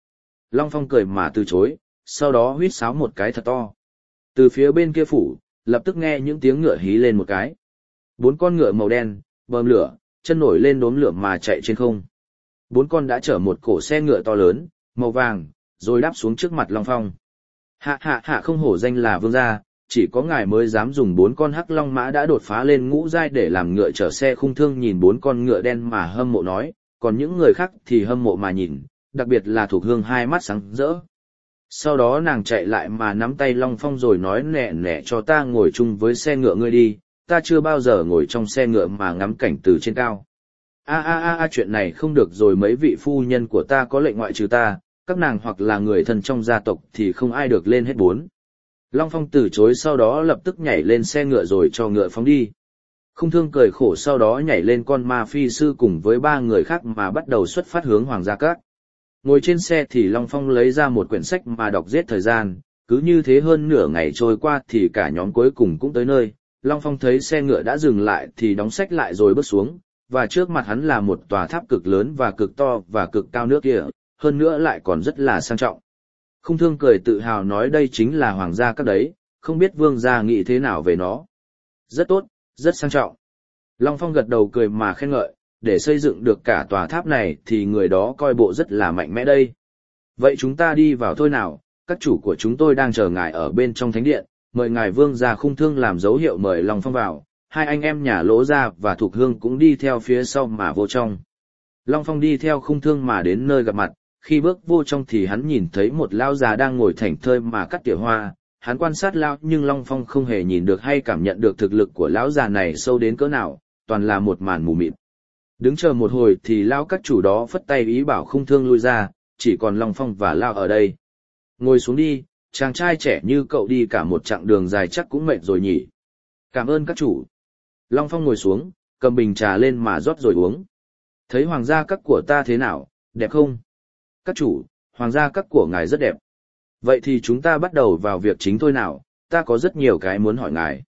Long Phong cười mà từ chối, sau đó huýt sáo một cái thật to. Từ phía bên kia phủ, lập tức nghe những tiếng ngựa hí lên một cái. 4 con ngựa màu đen, bơm lửa, chân nổi lên đốm lửa mà chạy trên không. 4 con đã chở một cổ xe ngựa to lớn, màu vàng, rồi đáp xuống trước mặt Long Phong. Hạ không hổ danh là vương gia, chỉ có ngài mới dám dùng 4 con hắc long mã đã đột phá lên ngũ giai để làm ngựa chở xe. Khung Thương nhìn 4 con ngựa đen mà hâm mộ nói, còn những người khác thì hâm mộ mà nhìn, đặc biệt là Thục Hương hai mắt sáng rỡ. Sau đó nàng chạy lại mà nắm tay Long Phong rồi nói nẹ nẹ cho ta ngồi chung với xe ngựa ngươi đi, ta chưa bao giờ ngồi trong xe ngựa mà ngắm cảnh từ trên cao. Chuyện này không được rồi, mấy vị phu nhân của ta có lệnh ngoại trừ ta, các nàng hoặc là người thân trong gia tộc thì không ai được lên hết 4. Long Phong từ chối sau đó lập tức nhảy lên xe ngựa rồi cho ngựa phóng đi. Khung Thương cười khổ sau đó nhảy lên con ma phi sư cùng với 3 người khác mà bắt đầu xuất phát hướng Hoàng Gia Các. Ngồi trên xe thì Long Phong lấy ra một quyển sách mà đọc giết thời gian, cứ như thế hơn nửa ngày trôi qua thì cả nhóm cuối cùng cũng tới nơi. Long Phong thấy xe ngựa đã dừng lại thì đóng sách lại rồi bước xuống, và trước mặt hắn là một tòa tháp cực lớn và cực to và cực cao nước kia, hơn nữa lại còn rất là sang trọng. Khung Thương cười tự hào nói đây chính là Hoàng Gia Các đấy, không biết vương gia nghĩ thế nào về nó. Rất tốt, rất sang trọng. Long Phong gật đầu cười mà khen ngợi, để xây dựng được cả tòa tháp này thì người đó coi bộ rất là mạnh mẽ đây. Vậy chúng ta đi vào thôi nào, các chủ của chúng tôi đang chờ ngài ở bên trong thánh điện, mời ngài vương gia. Khung Thương làm dấu hiệu mời Long Phong vào, hai anh em nhà Lỗ Gia và Thục Hương cũng đi theo phía sau mà vô trong. Long Phong đi theo Khung Thương mà đến nơi gặp mặt, khi bước vô trong thì hắn nhìn thấy một lão già đang ngồi thảnh thơi mà cắt tỉa hoa. Hắn quan sát lão nhưng Long Phong không hề nhìn được hay cảm nhận được thực lực của lão già này sâu đến cỡ nào, toàn là một màn mù mịt. Đứng chờ một hồi thì lão các chủ đó phất tay ý bảo Khung Thương lui ra, chỉ còn Long Phong và lão ở đây. Ngồi xuống đi, chàng trai trẻ như cậu đi cả một chặng đường dài chắc cũng mệt rồi nhỉ. Cảm ơn các chủ. Long Phong ngồi xuống, cầm bình trà lên mà rót rồi uống. Thấy Hoàng Gia Các của ta thế nào, đẹp không? Các chủ, Hoàng Gia Các của ngài rất đẹp. Vậy thì chúng ta bắt đầu vào việc chính thôi nào, ta có rất nhiều cái muốn hỏi ngài.